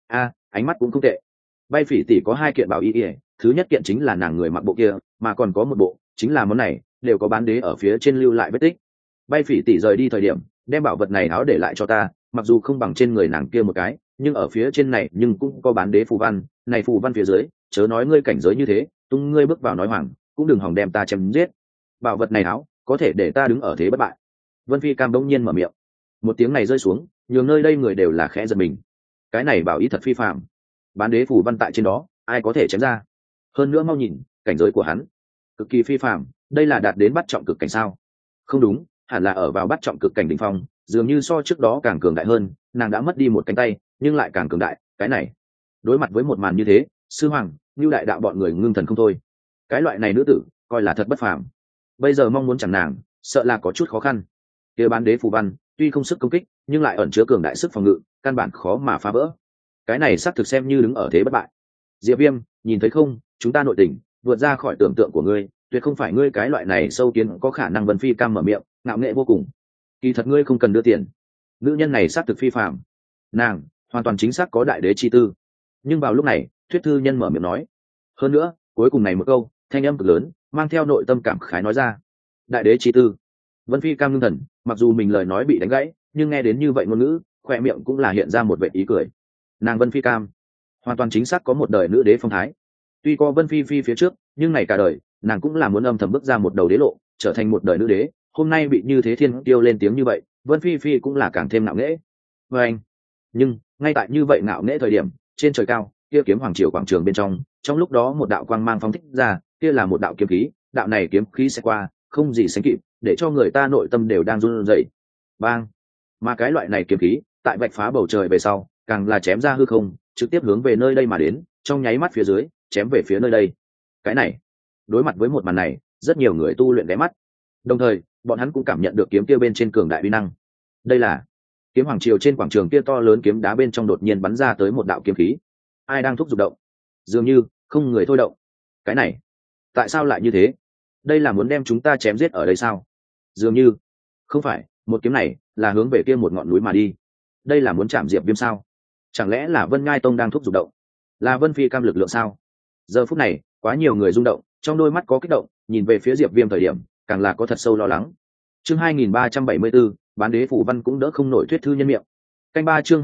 Speaker 1: ánh mắt cũng không tệ. Bay Phỉ tỷ có 2 kiện bảo y, thứ nhất kiện chính là nàng người mặc bộ kia, mà còn có một bộ chính là món này, đều có Bán Đế ở phía trên lưu lại vết tích. Bay Phỉ tỷ rời đi thời điểm, đem bảo vật này áo để lại cho ta, mặc dù không bằng trên người nàng kia một cái, nhưng ở phía trên này nhưng cũng có Bán Đế phù văn, này phù văn phía dưới, chớ nói ngươi cảnh giới như thế, tung ngươi bước vào nói hoàng, cũng đừng hòng đem ta chém giết. Bảo vật này áo, có thể để ta đứng ở thế bất bại. Vân Phi Cam bỗng nhiên mở miệng. Một tiếng này rơi xuống, nhường nơi đây người đều là khẽ giật mình. Cái này bảo ý thật phi phàm. Bán Đế phù văn tại trên đó, ai có thể chém ra? Hơn nữa mau nhìn, cảnh giới của hắn cực kỳ phi phàm, đây là đạt đến bắt trọng cực cảnh sao? Không đúng, hẳn là ở vào bắt trọng cực cảnh đỉnh phong, dường như so trước đó càng cường đại hơn, nàng đã mất đi một cánh tay, nhưng lại càng cường đại, cái này. Đối mặt với một màn như thế, sư hoàng, Nưu đại đạo bọn người ngưng thần không thôi. Cái loại này nữ tử, coi là thật bất phàm. Bây giờ mong muốn chẳng nàng, sợ là có chút khó khăn. Kia Bán Đế phù văn, tuy không sức công kích, nhưng lại ẩn chứa cường đại sức phòng ngự, căn bản khó mà phá vỡ. Cái này xác thực xem như đứng ở thế bất bại. Diệp Viêm, nhìn thấy không, chúng ta nội tình vượt ra khỏi tưởng tượng của ngươi, tuyệt không phải ngươi cái loại này sâu kiến có khả năng. Vân Phi Cam mở miệng, ngạo nghệ vô cùng. Kỳ thật ngươi không cần đưa tiền, nữ nhân này xác thực phi phàm, nàng hoàn toàn chính xác có đại đế chi tư. Nhưng vào lúc này, Thuyết Thư Nhân mở miệng nói, hơn nữa, cuối cùng này một câu, thanh âm cực lớn, mang theo nội tâm cảm khái nói ra, đại đế chi tư. Vân Phi Cam ngưng thần, mặc dù mình lời nói bị đánh gãy, nhưng nghe đến như vậy ngôn ngữ, khoe miệng cũng là hiện ra một vẻ ý cười. Nàng Vân Phi Cam hoàn toàn chính xác có một đời nữ đế phong thái. Tuy có Vân Phi Phi phía trước, nhưng này cả đời nàng cũng là muốn âm thầm bước ra một đầu đế lộ, trở thành một đời nữ đế. Hôm nay bị như thế thiên tiêu lên tiếng như vậy, Vân Phi Phi cũng là càng thêm ngạo nghễ. Và anh, nhưng ngay tại như vậy ngạo nghễ thời điểm, trên trời cao, kia kiếm hoàng triều quảng trường bên trong lúc đó một đạo quang mang phóng thích ra, kia là một đạo kiếm khí, đạo này kiếm khí sẽ qua, không gì sánh kịp, để cho người ta nội tâm đều đang run rẩy. Bang! Mà cái loại này kiếm khí, tại vạch phá bầu trời về sau, càng là chém ra hư không, trực tiếp hướng về nơi đây mà đến, trong nháy mắt phía dưới, chém về phía nơi đây. Cái này, đối mặt với một màn này, rất nhiều người tu luyện ghé mắt. Đồng thời, bọn hắn cũng cảm nhận được kiếm kia bên trên cường đại uy năng. Đây là kiếm hoàng triều trên quảng trường kia to lớn kiếm đá bên trong đột nhiên bắn ra tới một đạo kiếm khí. Ai đang thúc giục động? Dường như không người thôi động. Cái này, tại sao lại như thế? Đây là muốn đem chúng ta chém giết ở đây sao? Dường như không phải, một kiếm này là hướng về kia một ngọn núi mà đi. Đây là muốn chạm Diệp Viêm sao? Chẳng lẽ là Vân Ngai Tông đang thúc giục động? Là Vân Phi Cam lực lượng sao? Giờ phút này, quá nhiều người rung động, trong đôi mắt có kích động, nhìn về phía Diệp Viêm thời điểm, càng là có thật sâu lo lắng. Chương 2374, Bán Đế phủ văn cũng đỡ không nổi Thuyết Thư Nhân miệng. Canh 3 chương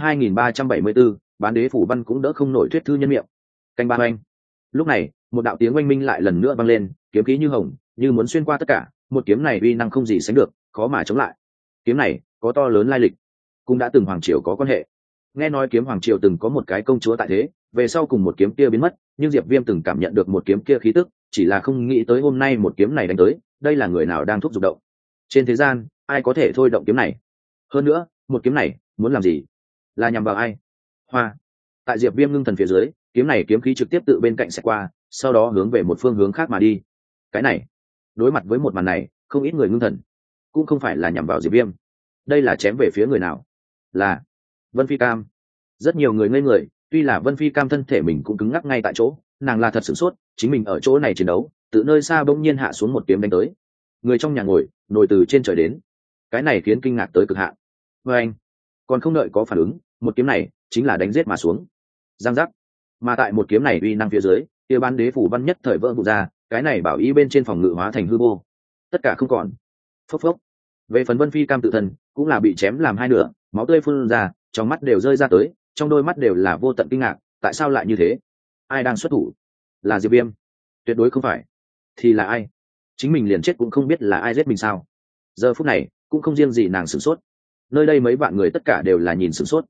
Speaker 1: 2374, Bán Đế phủ văn cũng đỡ không nổi Thuyết Thư Nhân miệng. Canh 3 oanh. Lúc này, một đạo tiếng oanh minh lại lần nữa vang lên, kiếm khí như hồng, như muốn xuyên qua tất cả, một kiếm này uy năng không gì sánh được, khó mà chống lại. Kiếm này có to lớn lai lịch, cũng đã từng hoàng triều có quan hệ. Nghe nói kiếm hoàng triều từng có một cái công chúa tại thế, về sau cùng một kiếm kia biến mất, nhưng Diệp Viêm từng cảm nhận được một kiếm kia khí tức, chỉ là không nghĩ tới hôm nay một kiếm này đánh tới, đây là người nào đang thúc giục động. Trên thế gian, ai có thể thôi động kiếm này? Hơn nữa, một kiếm này muốn làm gì? Là nhằm vào ai? Hoa. Tại Diệp Viêm ngưng thần phía dưới, kiếm này kiếm khí trực tiếp tự bên cạnh sẽ qua, sau đó hướng về một phương hướng khác mà đi. Cái này, đối mặt với một màn này, không ít người ngưng thần, cũng không phải là nhằm vào Diệp Viêm. Đây là chém về phía người nào? Là Vân Phi Cam. Rất nhiều người ngây người, tuy là Vân Phi Cam thân thể mình cũng cứng ngắc ngay tại chỗ, nàng là thật sửng sốt, chính mình ở chỗ này chiến đấu, từ nơi xa bỗng nhiên hạ xuống một kiếm đánh tới. Người trong nhà ngồi, nổi từ trên trời đến. Cái này khiến kinh ngạc tới cực hạn. Và anh, còn không đợi có phản ứng, một kiếm này chính là đánh giết mà xuống. Giang giác. Mà tại một kiếm này uy năng phía dưới, kia Bán Đế phủ văn nhất thời vỡ vụn ra, cái này bảo ý bên trên phòng ngự hóa thành hư vô. Tất cả không còn. Phốc phốc. Về phần Vân Phi Cam tự thân, cũng là bị chém làm hai nửa, máu tươi phun ra, trong mắt đều rơi ra tới, trong đôi mắt đều là vô tận kinh ngạc, tại sao lại như thế? Ai đang xuất thủ? Là Diệp Viêm? Tuyệt đối không phải. Thì là ai? Chính mình liền chết cũng không biết là ai giết mình sao? Giờ phút này, cũng không riêng gì nàng sửng sốt. Nơi đây mấy vạn người tất cả đều là nhìn sửng sốt.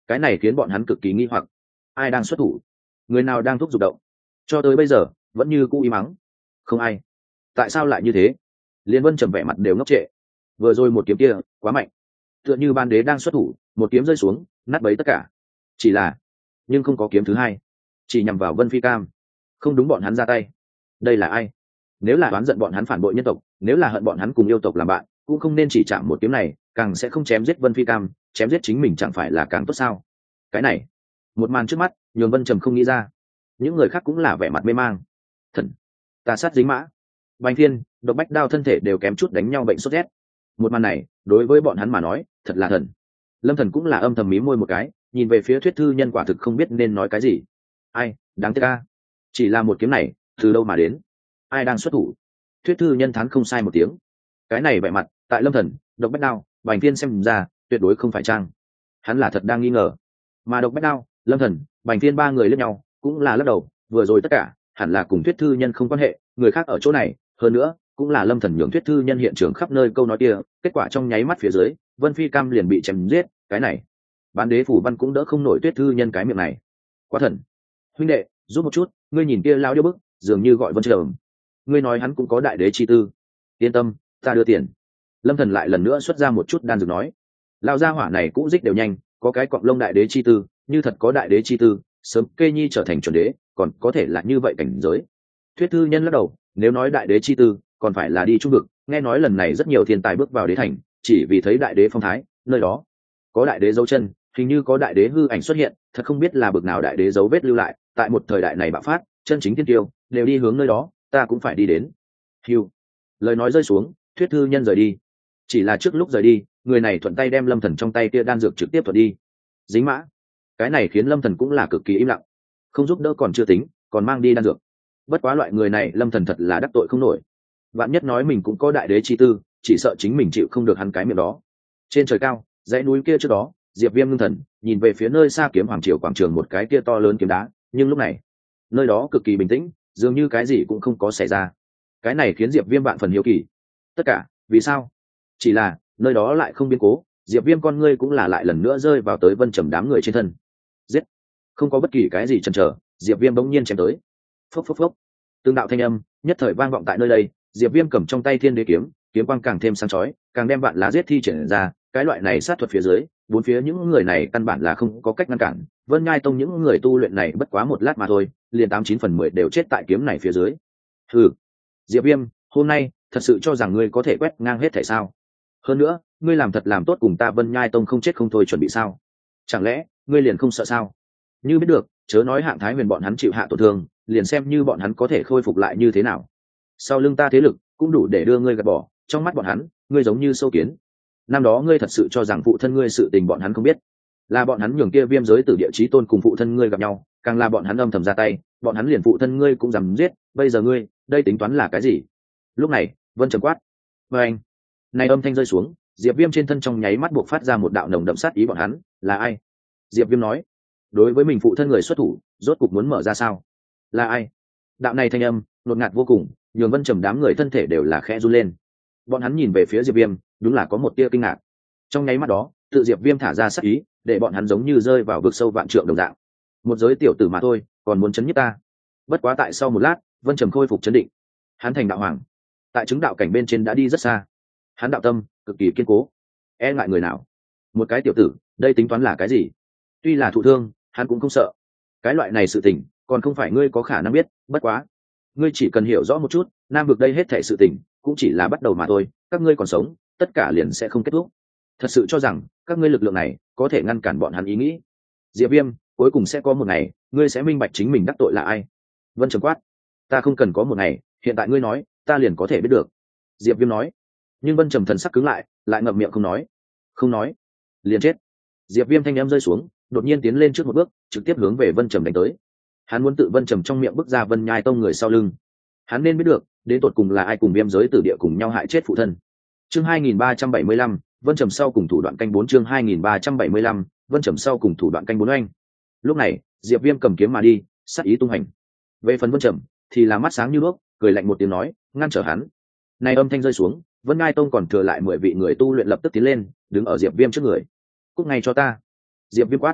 Speaker 1: cái này khiến bọn hắn cực kỳ nghi hoặc. Ai đang xuất thủ? Người nào đang thúc giục động? Cho tới bây giờ vẫn như cũ im mắng, không ai. Tại sao lại như thế? Liên Vân Trầm vẻ mặt đều ngốc trệ. Vừa rồi một kiếm kia quá mạnh, tựa như ban đế đang xuất thủ, một kiếm rơi xuống nát bấy tất cả. Chỉ là, nhưng không có kiếm thứ hai, chỉ nhằm vào Vân Phi Cam. Không đúng, bọn hắn ra tay. Đây là ai? Nếu là oán giận bọn hắn phản bội nhân tộc, nếu là hận bọn hắn cùng yêu tộc làm bạn, cũng không nên chỉ chạm một kiếm này, càng sẽ không chém giết Vân Phi Cam. Chém giết chính mình chẳng phải là càng tốt sao? Cái này, một màn trước mắt nhường Vân Trầm không nghĩ ra. Những người khác cũng là vẻ mặt mê mang. Thần, ta sát dính mã. Bành Thiên, Độc Bách Đao thân thể đều kém chút đánh nhau bệnh sốt rét. Một màn này đối với bọn hắn mà nói thật là thần. Lâm Thần cũng là âm thầm mí môi một cái, nhìn về phía Thuyết Thư Nhân, quả thực không biết nên nói cái gì. Ai đáng tiếc a, chỉ là một kiếm này từ đâu mà đến? Ai đang xuất thủ? Thuyết Thư Nhân thán không sai một tiếng. Cái này vẻ mặt tại Lâm Thần, Độc Bách Đao, Bành Thiên xem ra tuyệt đối không phải trang. Hắn là thật đang nghi ngờ. Mà Độc Bách Đao, Lâm Thần, Bành Thiên ba người lẫn nhau cũng là lắc đầu, vừa rồi tất cả hẳn là cùng Thuyết Thư Nhân không quan hệ, người khác ở chỗ này, hơn nữa cũng là Lâm Thần nhường Thuyết Thư Nhân hiện trường khắp nơi câu nói kia, kết quả trong nháy mắt phía dưới Vân Phi Cam liền bị chém giết. Cái này bán đế phủ văn cũng đỡ không nổi Thuyết Thư Nhân cái miệng này. Quá thần. Huynh đệ giúp một chút, ngươi nhìn kia lao điêu bức dường như gọi Vân Trầm, ngươi nói hắn cũng có đại đế chi tư. Yên tâm, ta đưa tiền. Lâm Thần lại lần nữa xuất ra một chút đan dược nói. Lao gia hỏa này cũng dích đều nhanh, có cái cọng lông đại đế chi tư, như thật có đại đế chi tư, sớm kê nhi trở thành chuẩn đế, còn có thể là như vậy cảnh giới. Thuyết Thư Nhân lắc đầu, nếu nói đại đế chi tư, còn phải là đi trung vực, nghe nói lần này rất nhiều thiên tài bước vào đế thành, chỉ vì thấy đại đế phong thái, nơi đó có đại đế dấu chân, hình như có đại đế hư ảnh xuất hiện, thật không biết là bực nào đại đế dấu vết lưu lại, tại một thời đại này bạo phát, chân chính tiên tiêu đều đi hướng nơi đó, ta cũng phải đi đến. Hưu. Lời nói rơi xuống, Thuyết Thư Nhân rời đi. Chỉ là trước lúc rời đi, người này thuận tay đem Lâm Thần trong tay kia đan dược trực tiếp thuật đi. Dính mã. Cái này khiến Lâm Thần cũng là cực kỳ im lặng, không giúp đỡ còn chưa tính, còn mang đi đan dược. Bất quá loại người này Lâm Thần thật là đắc tội không nổi. Vạn nhất nói mình cũng có đại đế chi tư, chỉ sợ chính mình chịu không được hắn cái miệng đó. Trên trời cao, dãy núi kia trước đó, Diệp Viêm ngưng thần, nhìn về phía nơi xa Kiếm Hoàng Triều quảng trường một cái kia to lớn kiếm đá, nhưng lúc này, nơi đó cực kỳ bình tĩnh, dường như cái gì cũng không có xảy ra. Cái này khiến Diệp Viêm vạn phần hiếu kỳ. Tất cả, vì sao? Chỉ là, nơi đó lại không biến cố, Diệp Viêm con ngươi cũng là lại lần nữa rơi vào tới Vân Trầm đám người trên thân. Giết! Không có bất kỳ cái gì chần chờ, Diệp Viêm bỗng nhiên chém tới. Phốc phốc phốc. Tương đạo thanh âm nhất thời vang vọng tại nơi đây, Diệp Viêm cầm trong tay Thiên Đế kiếm, kiếm quang càng thêm sáng chói, càng đem vạn lá giết thi triển ra, cái loại này sát thuật phía dưới, bốn phía những người này căn bản là không có cách ngăn cản. Vân Nhai Tông những người tu luyện này bất quá một lát mà thôi, liền 89/10 đều chết tại kiếm này phía dưới. Hừ, Diệp Viêm, hôm nay thật sự cho rằng ngươi có thể quét ngang hết thảy sao? Hơn nữa, ngươi làm thật làm tốt cùng ta Vân Nhai Tông không chết không thôi chuẩn bị sao? Chẳng lẽ ngươi liền không sợ sao? Như biết được, chớ nói Hạng Thái Huyền bọn hắn chịu hạ tổn thương, liền xem như bọn hắn có thể khôi phục lại như thế nào. Sau lưng ta thế lực cũng đủ để đưa ngươi gạt bỏ, trong mắt bọn hắn, ngươi giống như sâu kiến. Năm đó ngươi thật sự cho rằng phụ thân ngươi sự tình bọn hắn không biết, là bọn hắn nhường kia Viêm giới tử địa chí tôn cùng phụ thân ngươi gặp nhau, càng là bọn hắn âm thầm ra tay, bọn hắn liền phụ thân ngươi cũng dám giết, bây giờ ngươi, đây tính toán là cái gì? Lúc này, Vân Trầm quát. Và anh, này âm thanh rơi xuống, Diệp Viêm trên thân trong nháy mắt buộc phát ra một đạo nồng đậm sát ý. Bọn hắn là ai? Diệp Viêm nói. Đối với mình phụ thân người xuất thủ, rốt cục muốn mở ra sao? Là ai? Đạo này thanh âm ngột ngạt vô cùng, nhường Vân Trầm đám người thân thể đều là khẽ run lên. Bọn hắn nhìn về phía Diệp Viêm, đúng là có một tia kinh ngạc. Trong nháy mắt đó, tự Diệp Viêm thả ra sát ý, để bọn hắn giống như rơi vào vực sâu vạn trượng đồng dạng. Một giới tiểu tử mà thôi, còn muốn chấn nhiếp ta? Bất quá tại sau một lát, Vân Trầm khôi phục chấn định. Hắn thành đạo hoàng, tại chứng đạo cảnh bên trên đã đi rất xa. Hắn đạo tâm cực kỳ kiên cố, e ngại người nào. Một cái tiểu tử, đây tính toán là cái gì? Tuy là thụ thương, hắn cũng không sợ. Cái loại này sự tình, còn không phải ngươi có khả năng biết. Bất quá, ngươi chỉ cần hiểu rõ một chút, Nam vực đây hết thảy sự tình cũng chỉ là bắt đầu mà thôi. Các ngươi còn sống, tất cả liền sẽ không kết thúc. Thật sự cho rằng các ngươi lực lượng này có thể ngăn cản bọn hắn ý nghĩ? Diệp Viêm, cuối cùng sẽ có một ngày, ngươi sẽ minh bạch chính mình đắc tội là ai. Vân Trầm quát. Ta không cần có một ngày, hiện tại ngươi nói, ta liền có thể biết được. Diệp Viêm nói. Nhưng Vân Trầm thần sắc cứng lại ngậm miệng không nói. Không nói, liền chết. Diệp Viêm thanh em rơi xuống, đột nhiên tiến lên trước một bước, trực tiếp hướng về Vân Trầm đánh tới. Hắn muốn tự Vân Trầm trong miệng bức ra Vân Nhai Tông người sau lưng. Hắn nên biết được, đến tột cùng là ai cùng Viêm giới tử địa cùng nhau hại chết phụ thân. Chương 2375, Vân Trầm sau cùng thủ đoạn canh 4. Chương 2375, Vân Trầm sau cùng thủ đoạn canh 4 anh. Lúc này, Diệp Viêm cầm kiếm mà đi, sát ý tung hành. Về phần Vân Trầm, thì là mắt sáng như đuốc, cười lạnh một tiếng nói, ngăn trở hắn. Này âm thanh rơi xuống, Vân Ngai Tông còn thừa lại 10 vị người tu luyện lập tức tiến lên, đứng ở Diệp Viêm trước người. Cút ngay cho ta. Diệp Viêm quát.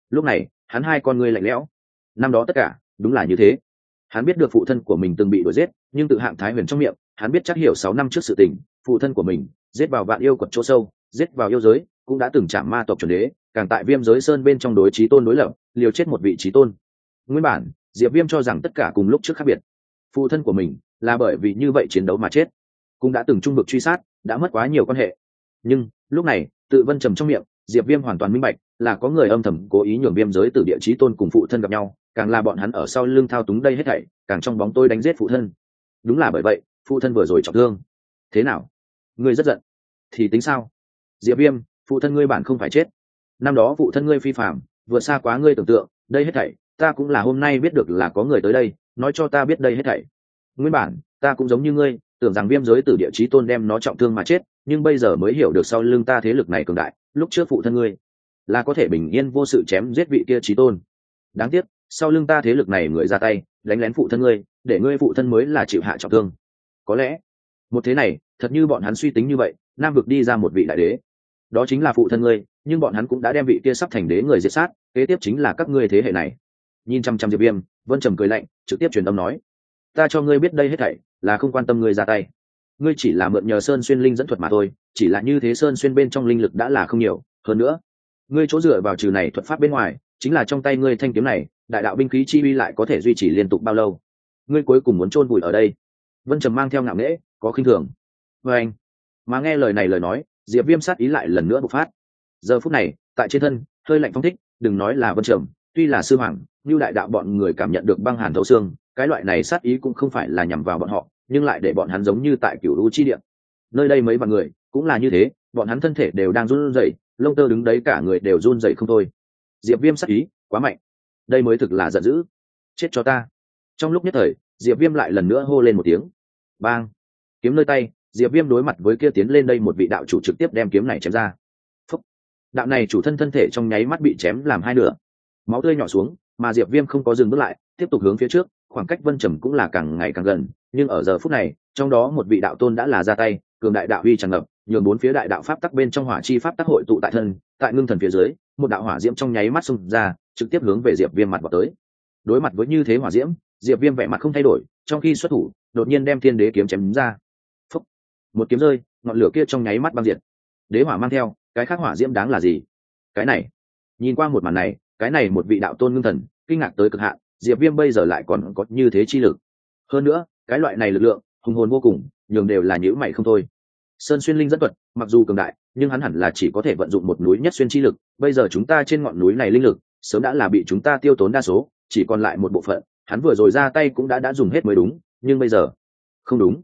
Speaker 1: lúc này hắn hai con ngươi lạnh lẽo. Năm đó tất cả đúng là như thế. Hắn biết được phụ thân của mình từng bị đuổi giết, nhưng tự hạng thái huyền trong miệng hắn biết chắc hiểu 6 năm trước sự tình, phụ thân của mình giết vào vạn yêu quật chỗ sâu, giết vào yêu giới, cũng đã từng chạm ma tộc chuẩn đế, càng tại Viêm giới sơn bên trong đối chí tôn đối lập, liều chết một vị chí tôn. Nguyên bản Diệp Viêm cho rằng tất cả cùng lúc trước khác biệt. Phụ thân của mình là bởi vì như vậy chiến đấu mà chết, cũng đã từng trung vực truy sát, đã mất quá nhiều quan hệ. Nhưng lúc này tự Vân Trầm trong miệng, Diệp Viêm hoàn toàn minh bạch là có người âm thầm cố ý nhường Viêm giới từ địa chí tôn cùng phụ thân gặp nhau, càng là bọn hắn ở sau lưng thao túng đây hết thảy, càng trong bóng tối đánh giết phụ thân. Đúng là bởi vậy phụ thân vừa rồi trọng thương. Thế nào, ngươi rất giận thì tính sao? Diệp Viêm, phụ thân ngươi bản không phải chết. Năm đó phụ thân ngươi phi phàm, vượt xa quá ngươi tưởng tượng, đây hết thảy ta cũng là hôm nay biết được là có người tới đây nói cho ta biết đây hết thảy. Nguyên bản ta cũng giống như ngươi, tưởng rằng Viêm giới từ địa chí tôn đem nó trọng thương mà chết, nhưng bây giờ mới hiểu được sau lưng ta thế lực này cường đại, lúc trước phụ thân ngươi là có thể bình yên vô sự chém giết vị kia chí tôn. Đáng tiếc sau lưng ta thế lực này người ra tay đánh lén phụ thân ngươi, để ngươi phụ thân mới là chịu hạ trọng thương. Có lẽ một thế này thật như bọn hắn suy tính như vậy, nam vực đi ra một vị đại đế, đó chính là phụ thân ngươi, nhưng bọn hắn cũng đã đem vị kia sắp thành đế người diệt sát, kế tiếp chính là các ngươi thế hệ này. Nhìn chăm chăm Diệp Viêm, Vân Trầm cười lạnh, trực tiếp truyền âm nói: ta cho ngươi biết đây hết thảy là không quan tâm ngươi ra tay, ngươi chỉ là mượn nhờ Sơn Xuyên linh dẫn thuật mà thôi, chỉ là như thế Sơn Xuyên bên trong linh lực đã là không nhiều, hơn nữa ngươi chỗ dựa vào trừ này thuật pháp bên ngoài chính là trong tay ngươi thanh kiếm này, đại đạo binh khí chi uy lại có thể duy trì liên tục bao lâu? Ngươi cuối cùng muốn chôn vùi ở đây? Vân Trầm mang theo ngạo nghễ, có khinh thường. Anh mà nghe lời này lời nói, Diệp Viêm sát ý lại lần nữa bộc phát. Giờ phút này tại trên thân hơi lạnh phong thích, đừng nói là Vân Trầm, tuy là sư hoàng như đại đạo bọn người cảm nhận được băng hàn thấu xương, cái loại này sát ý cũng không phải là nhằm vào bọn họ, nhưng lại để bọn hắn giống như tại cửu u chi địa. Nơi đây mấy vạn người cũng là như thế, bọn hắn thân thể đều đang run rẩy, lông tơ đứng đấy cả người đều run rẩy không thôi. Diệp Viêm sát ý quá mạnh, đây mới thực là giận dữ. Chết cho ta! Trong lúc nhất thời Diệp Viêm lại lần nữa hô lên một tiếng. Bang! Kiếm nơi tay, Diệp Viêm đối mặt với kia tiến lên đây một vị đạo chủ trực tiếp đem kiếm này chém ra. Phúc! Đạo này chủ thân thân thể trong nháy mắt bị chém làm hai nửa, máu tươi nhỏ xuống, mà Diệp Viêm không có dừng bước lại, tiếp tục hướng phía trước, khoảng cách Vân Trầm cũng là càng ngày càng gần. Nhưng ở giờ phút này, trong đó một vị đạo tôn đã là ra tay, cường đại đạo uy tràn ngập, nhường bốn phía đại đạo pháp tắc bên trong hỏa chi pháp tắc hội tụ tại thân, tại ngưng thần phía dưới, một đạo hỏa diễm trong nháy mắt xung ra, trực tiếp hướng về Diệp Viêm mặt vào tới. Đối mặt với như thế hỏa diễm, Diệp Viêm vẻ mặt không thay đổi, trong khi xuất thủ, đột nhiên đem Thiên Đế kiếm chém ra. Phúc! Một kiếm rơi, ngọn lửa kia trong nháy mắt băng diệt. Đế hỏa mang theo, cái khác hỏa diễm đáng là gì? Cái này, nhìn qua một màn này, cái này một vị đạo tôn ngưng thần, kinh ngạc tới cực hạn, Diệp Viêm bây giờ lại còn có như thế chi lực. Hơn nữa, cái loại này lực lượng, hùng hồn vô cùng, nhường đều là nhíu mày không thôi. Sơn Xuyên linh dẫn thuật, mặc dù cường đại, nhưng hắn hẳn là chỉ có thể vận dụng một núi nhất xuyên chi lực, bây giờ chúng ta trên ngọn núi này linh lực, sớm đã là bị chúng ta tiêu tốn đa số, chỉ còn lại một bộ phận, hắn vừa rồi ra tay cũng đã dùng hết mới đúng, nhưng bây giờ, không đúng,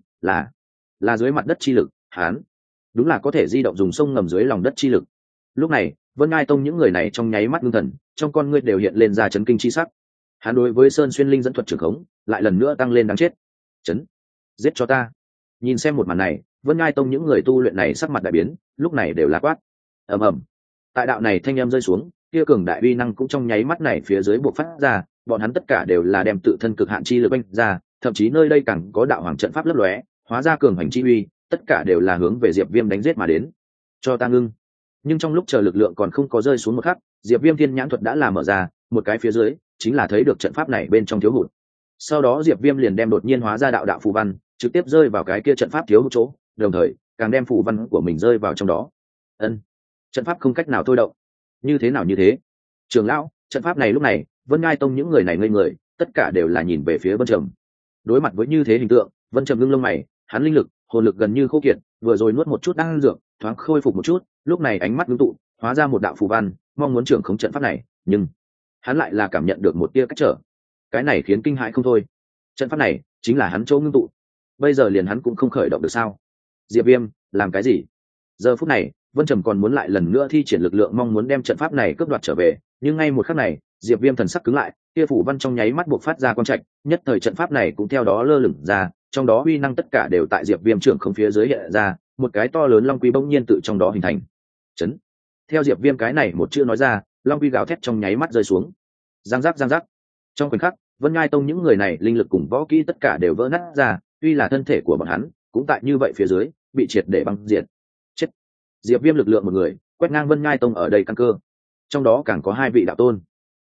Speaker 1: là dưới mặt đất chi lực, hắn đúng là có thể di động dùng sông ngầm dưới lòng đất chi lực. Lúc này, Vân Ngai Tông những người này trong nháy mắt ngưng thần, trong con ngươi đều hiện lên ra chấn kinh chi sắc. Hắn đối với Sơn Xuyên linh dẫn thuật trưởng khống, lại lần nữa tăng lên đáng chết. Chấn, giết cho ta! Nhìn xem một màn này, Vân Ngai Tông những người tu luyện này sắc mặt đại biến, lúc này đều là quát. Ầm ầm. Tại đạo này thanh âm rơi xuống, kia cường đại uy năng cũng trong nháy mắt này phía dưới bộc phát ra, bọn hắn tất cả đều là đem tự thân cực hạn chi lực banh ra, thậm chí nơi đây càng có đạo hoàng trận pháp lấp lóe, hóa ra cường hành chi uy, tất cả đều là hướng về Diệp Viêm đánh giết mà đến. Cho ta ngưng! Nhưng trong lúc chờ lực lượng còn không có rơi xuống một khắc, Diệp Viêm thiên nhãn thuật đã là mở ra, một cái phía dưới chính là thấy được trận pháp này bên trong thiếu hụt. Sau đó Diệp Viêm liền đem đột nhiên hóa ra đạo đạo phù văn, trực tiếp rơi vào cái kia trận pháp thiếu hụt chỗ, đồng thời càng đem phù văn của mình rơi vào trong đó. Ân, trận pháp không cách nào thôi động. Như thế nào như thế? Trưởng lão, trận pháp này lúc này, Vân Ngai Tông những người này ngây người, tất cả đều là nhìn về phía Vân Trầm. Đối mặt với như thế hình tượng, Vân Trầm ngưng lông mày, hắn linh lực, hồn lực gần như khô kiệt, vừa rồi nuốt một chút đan dược, thoáng khôi phục một chút, lúc này ánh mắt ngưng tụ, hóa ra một đạo phù văn, mong muốn trưởng khống trận pháp này, nhưng hắn lại là cảm nhận được một tia cách trở. Cái này khiến kinh hãi không thôi. Trận pháp này chính là hắn chỗ ngưng tụ, bây giờ liền hắn cũng không khởi động được sao? Diệp Viêm làm cái gì? Giờ phút này, Vân Trầm còn muốn lại lần nữa thi triển lực lượng mong muốn đem trận pháp này cướp đoạt trở về, nhưng ngay một khắc này, Diệp Viêm thần sắc cứng lại, kia phủ văn trong nháy mắt buộc phát ra quang trạch, nhất thời trận pháp này cũng theo đó lơ lửng ra, trong đó uy năng tất cả đều tại Diệp Viêm trưởng không phía dưới hiện ra, một cái to lớn long quy bỗng nhiên tự trong đó hình thành. Chấn. Theo Diệp Viêm cái này một chữ nói ra, long quy gào thét trong nháy mắt rơi xuống. Giang giác giang giác. Trong khoảnh khắc, Vân Ngai Tông những người này linh lực cùng võ kỹ tất cả đều vỡ nát ra, tuy là thân thể của bọn hắn cũng tại như vậy phía dưới bị triệt để băng diệt. Chết. Diệp Viêm lực lượng một người quét ngang Vân Ngai Tông ở đây căn cơ, trong đó càng có hai vị đạo tôn,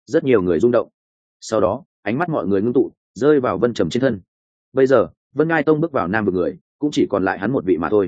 Speaker 1: rất nhiều người rung động. Sau đó ánh mắt mọi người ngưng tụ rơi vào Vân Trầm trên thân. Bây giờ Vân Ngai Tông bước vào Nam Vực người cũng chỉ còn lại hắn một vị mà thôi.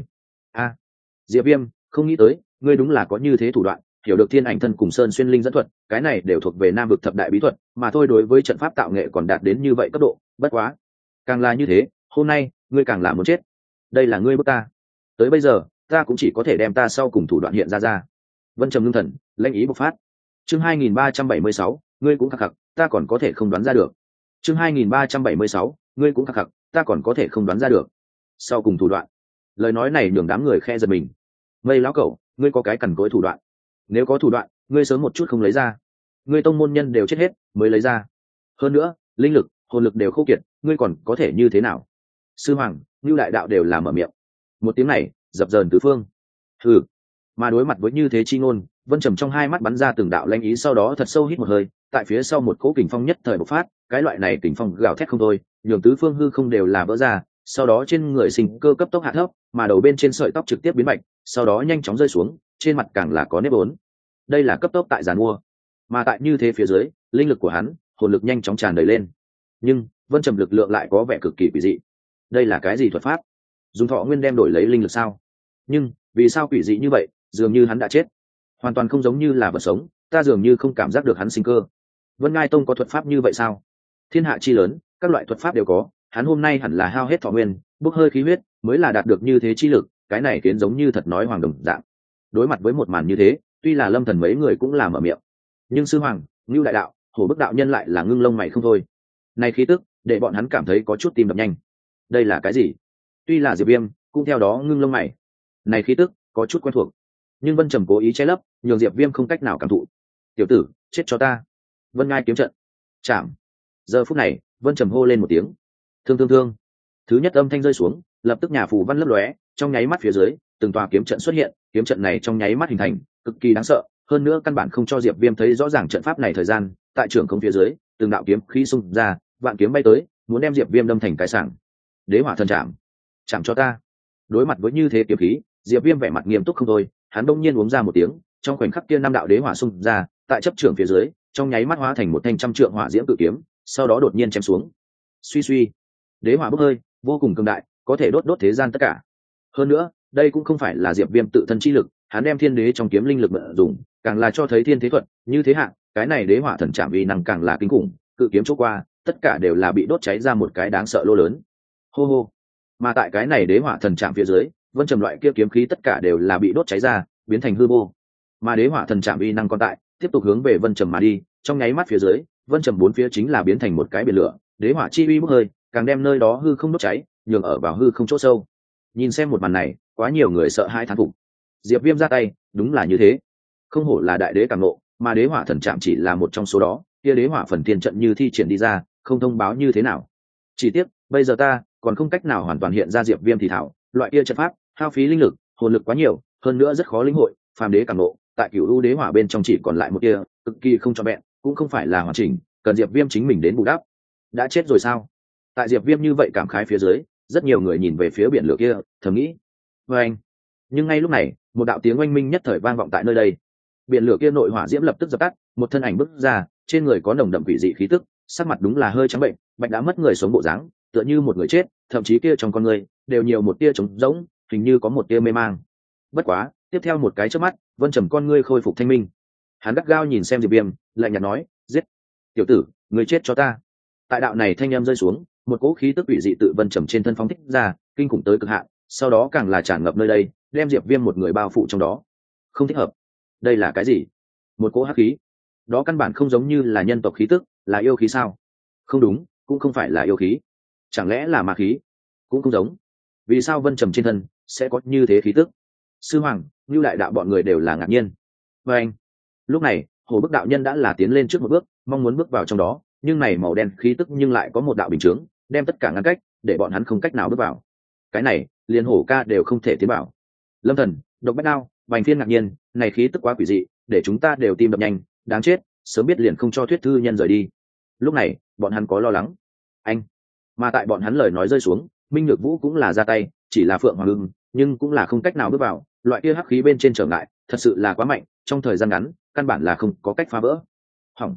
Speaker 1: Diệp Viêm, không nghĩ tới ngươi đúng là có như thế thủ đoạn, hiểu được thiên ảnh thân cùng sơn xuyên linh dẫn thuật, cái này đều thuộc về Nam Vực thập đại bí thuật, mà thôi đối với trận pháp tạo nghệ còn đạt đến như vậy cấp độ, bất quá càng là như thế, hôm nay ngươi càng là muốn chết. Đây là ngươi bức ta, tới bây giờ ta cũng chỉ có thể đem ta sau cùng thủ đoạn hiện ra. Vân Trầm ngưng thần, lãnh ý bộc phát. Chương 2376, ngươi cũng khắc khắc, ta còn có thể không đoán ra được. Chương 2376, ngươi cũng khắc khắc, ta còn có thể không đoán ra được. Sau cùng thủ đoạn. Lời nói này nhường đám người khe giật mình. Mây lão cẩu, ngươi có cái cằn cỗi thủ đoạn. Nếu có thủ đoạn, ngươi sớm một chút không lấy ra. Ngươi tông môn nhân đều chết hết mới lấy ra. Hơn nữa, linh lực, hồn lực đều khô kiệt, ngươi còn có thể như thế nào? Sư hoàng, Nưu đại đạo đều là mở miệng. Một tiếng này, dập dờn tứ phương. Hừ. Mà đối mặt với như thế chi ngôn, Vân Trầm trong hai mắt bắn ra từng đạo lanh ý, sau đó thật sâu hít một hơi, tại phía sau một cỗ kình phong nhất thời bộc phát, cái loại này kình phong gào thét không thôi, nhường tứ phương hư không đều là vỡ ra, sau đó trên người sinh cơ cấp tốc hạ thấp, mà đầu bên trên sợi tóc trực tiếp biến bạch, sau đó nhanh chóng rơi xuống, trên mặt càng là có nếp vốn. Đây là cấp tốc tại giàn mua, mà tại như thế phía dưới, linh lực của hắn, hồn lực nhanh chóng tràn đầy lên. Nhưng Vân Trầm lực lượng lại có vẻ cực kỳ quỷ dị. Đây là cái gì thuật pháp? Dùng thọ nguyên đem đổi lấy linh lực sao? Nhưng vì sao quỷ dị như vậy, dường như hắn đã chết, hoàn toàn không giống như là vật sống, ta dường như không cảm giác được hắn sinh cơ. Vân Ngai Tông có thuật pháp như vậy sao? Thiên hạ chi lớn, các loại thuật pháp đều có, hắn hôm nay hẳn là hao hết thọ nguyên, bốc hơi khí huyết, mới là đạt được như thế chi lực, cái này khiến giống như thật nói hoàng đồng dạng. Đối mặt với một màn như thế, tuy là Lâm Thần mấy người cũng là mở miệng, nhưng sư hoàng, Ngưu đại đạo, Hổ Bức đạo nhân lại là ngưng lông mày không thôi. Này khí tức, để bọn hắn cảm thấy có chút tim đập nhanh. Đây là cái gì? Tuy là Diệp Viêm, cũng theo đó ngưng lông mày. Này khí tức, có chút quen thuộc. Nhưng Vân Trầm cố ý che lấp, nhường Diệp Viêm không cách nào cảm thụ. Tiểu tử, chết cho ta. Vân Ngai kiếm trận. Chạm. Giờ phút này, Vân Trầm hô lên một tiếng. Thương thương thương. Thứ nhất âm thanh rơi xuống, lập tức nhà phù văn lấp lóe, trong nháy mắt phía dưới, từng tòa kiếm trận xuất hiện, kiếm trận này trong nháy mắt hình thành, cực kỳ đáng sợ, hơn nữa căn bản không cho Diệp Viêm thấy rõ ràng trận pháp này thời gian, tại trường không phía dưới, từng đạo kiếm khí xung ra, vạn kiếm bay tới, muốn đem Diệp Viêm đâm thành cái sảng. Đế hỏa thần trảm. Chạm cho ta. Đối mặt với như thế kiếm khí, Diệp Viêm vẻ mặt nghiêm túc không thôi, hắn đông nhiên uống ra một tiếng, trong khoảnh khắc kia năm đạo đế hỏa xung ra, tại chấp trưởng phía dưới, trong nháy mắt hóa thành một thanh trăm trượng hỏa diễm cự kiếm, sau đó đột nhiên chém xuống. Suy suy, đế hỏa bốc hơi, vô cùng cường đại, có thể đốt đốt thế gian tất cả. Hơn nữa, đây cũng không phải là Diệp Viêm tự thân chi lực, hắn đem thiên đế trong kiếm linh lực mượn dùng, càng là cho thấy thiên thế thuật, như thế hạng, cái này đế hỏa thần trảm uy năng càng là kinh khủng, cự kiếm chỗ qua, tất cả đều là bị đốt cháy ra một cái đáng sợ lô lớn. Hô hô. Mà tại cái này đế hỏa thần trảm phía dưới, Vân Trầm loại kia kiếm khí tất cả đều là bị đốt cháy ra, biến thành hư vô. Mà đế hỏa thần trảm uy năng còn tại, tiếp tục hướng về Vân Trầm mà đi, trong nháy mắt phía dưới, Vân Trầm bốn phía chính là biến thành một cái biển lửa, đế hỏa chi uy bốc hơi, càng đem nơi đó hư không đốt cháy, nhường ở vào hư không chỗ sâu. Nhìn xem một màn này, quá nhiều người sợ hãi thán phục. Diệp Viêm ra tay, đúng là như thế. Không hổ là đại đế cảm ngộ, mà đế hỏa thần trảm chỉ là một trong số đó, kia đế hỏa phần thiên trận như thi triển đi ra, không thông báo như thế nào. Chỉ tiếc, bây giờ ta còn không cách nào hoàn toàn hiện ra Diệp Viêm thì thảo, loại kia trận pháp, hao phí linh lực, hồn lực quá nhiều, hơn nữa rất khó lĩnh hội, phàm đế cảm ngộ, tại Cửu U đế hỏa bên trong chỉ còn lại một tia, cực kỳ không trọn vẹn, cũng không phải là hoàn chỉnh, cần Diệp Viêm chính mình đến bù đắp. Đã chết rồi sao? Tại Diệp Viêm như vậy cảm khái phía dưới, rất nhiều người nhìn về phía biển lửa kia, thầm nghĩ, anh. Nhưng ngay lúc này, một đạo tiếng oanh minh nhất thời vang vọng tại nơi đây. Biển lửa kia nội hỏa diễm lập tức dập tắt, một thân ảnh bước ra, trên người có nồng đậm quỷ dị khí tức, sắc mặt đúng là hơi trắng bệnh, bạch đã mất người sống bộ dáng, tựa như một người chết, thậm chí kia trong con người đều nhiều một tia trống rỗng, hình như có một tia mê mang. Bất quá, tiếp theo một cái chớp mắt, Vân Trầm con ngươi khôi phục thanh minh. Hắn gắt gao nhìn xem Diệp Viêm, lạnh nhạt nói, giết. Tiểu tử, người chết cho ta. Tại đạo này thanh âm rơi xuống, một cỗ khí tức quỷ dị tự Vân Trầm trên thân phóng thích ra, kinh khủng tới cực hạn, sau đó càng là tràn ngập nơi đây, đem Diệp Viêm một người bao phủ trong đó. Không thích hợp. Đây là cái gì? Một cỗ hắc khí. Đó căn bản không giống như là nhân tộc khí tức, là yêu khí sao? Không đúng, cũng không phải là yêu khí. Chẳng lẽ là ma khí? Cũng không giống. Vì sao Vân Trầm trên thân sẽ có như thế khí tức? Sư hoàng, Nưu đại đạo bọn người đều là ngạc nhiên. Và anh. Lúc này, Hồ Bức đạo nhân đã là tiến lên trước một bước, mong muốn bước vào trong đó, nhưng này màu đen khí tức nhưng lại có một đạo bình chướng, đem tất cả ngăn cách, để bọn hắn không cách nào bước vào. Cái này, liền Hổ ca đều không thể tiến vào. Lâm Thần, Độc Bách Đao, Bành Phiên ngạc nhiên, này khí tức quá quỷ dị, để chúng ta đều tim đập nhanh, đáng chết, sớm biết liền không cho Thuyết thư nhân rời đi. Lúc này, bọn hắn có lo lắng. Anh. Mà tại bọn hắn lời nói rơi xuống, Minh Nhược Vũ cũng là ra tay, chỉ là Phượng Hoàng Ưng, nhưng cũng là không cách nào bước vào, loại kia hắc khí bên trên trở ngại, thật sự là quá mạnh, trong thời gian ngắn, căn bản là không có cách phá vỡ. Hỏng.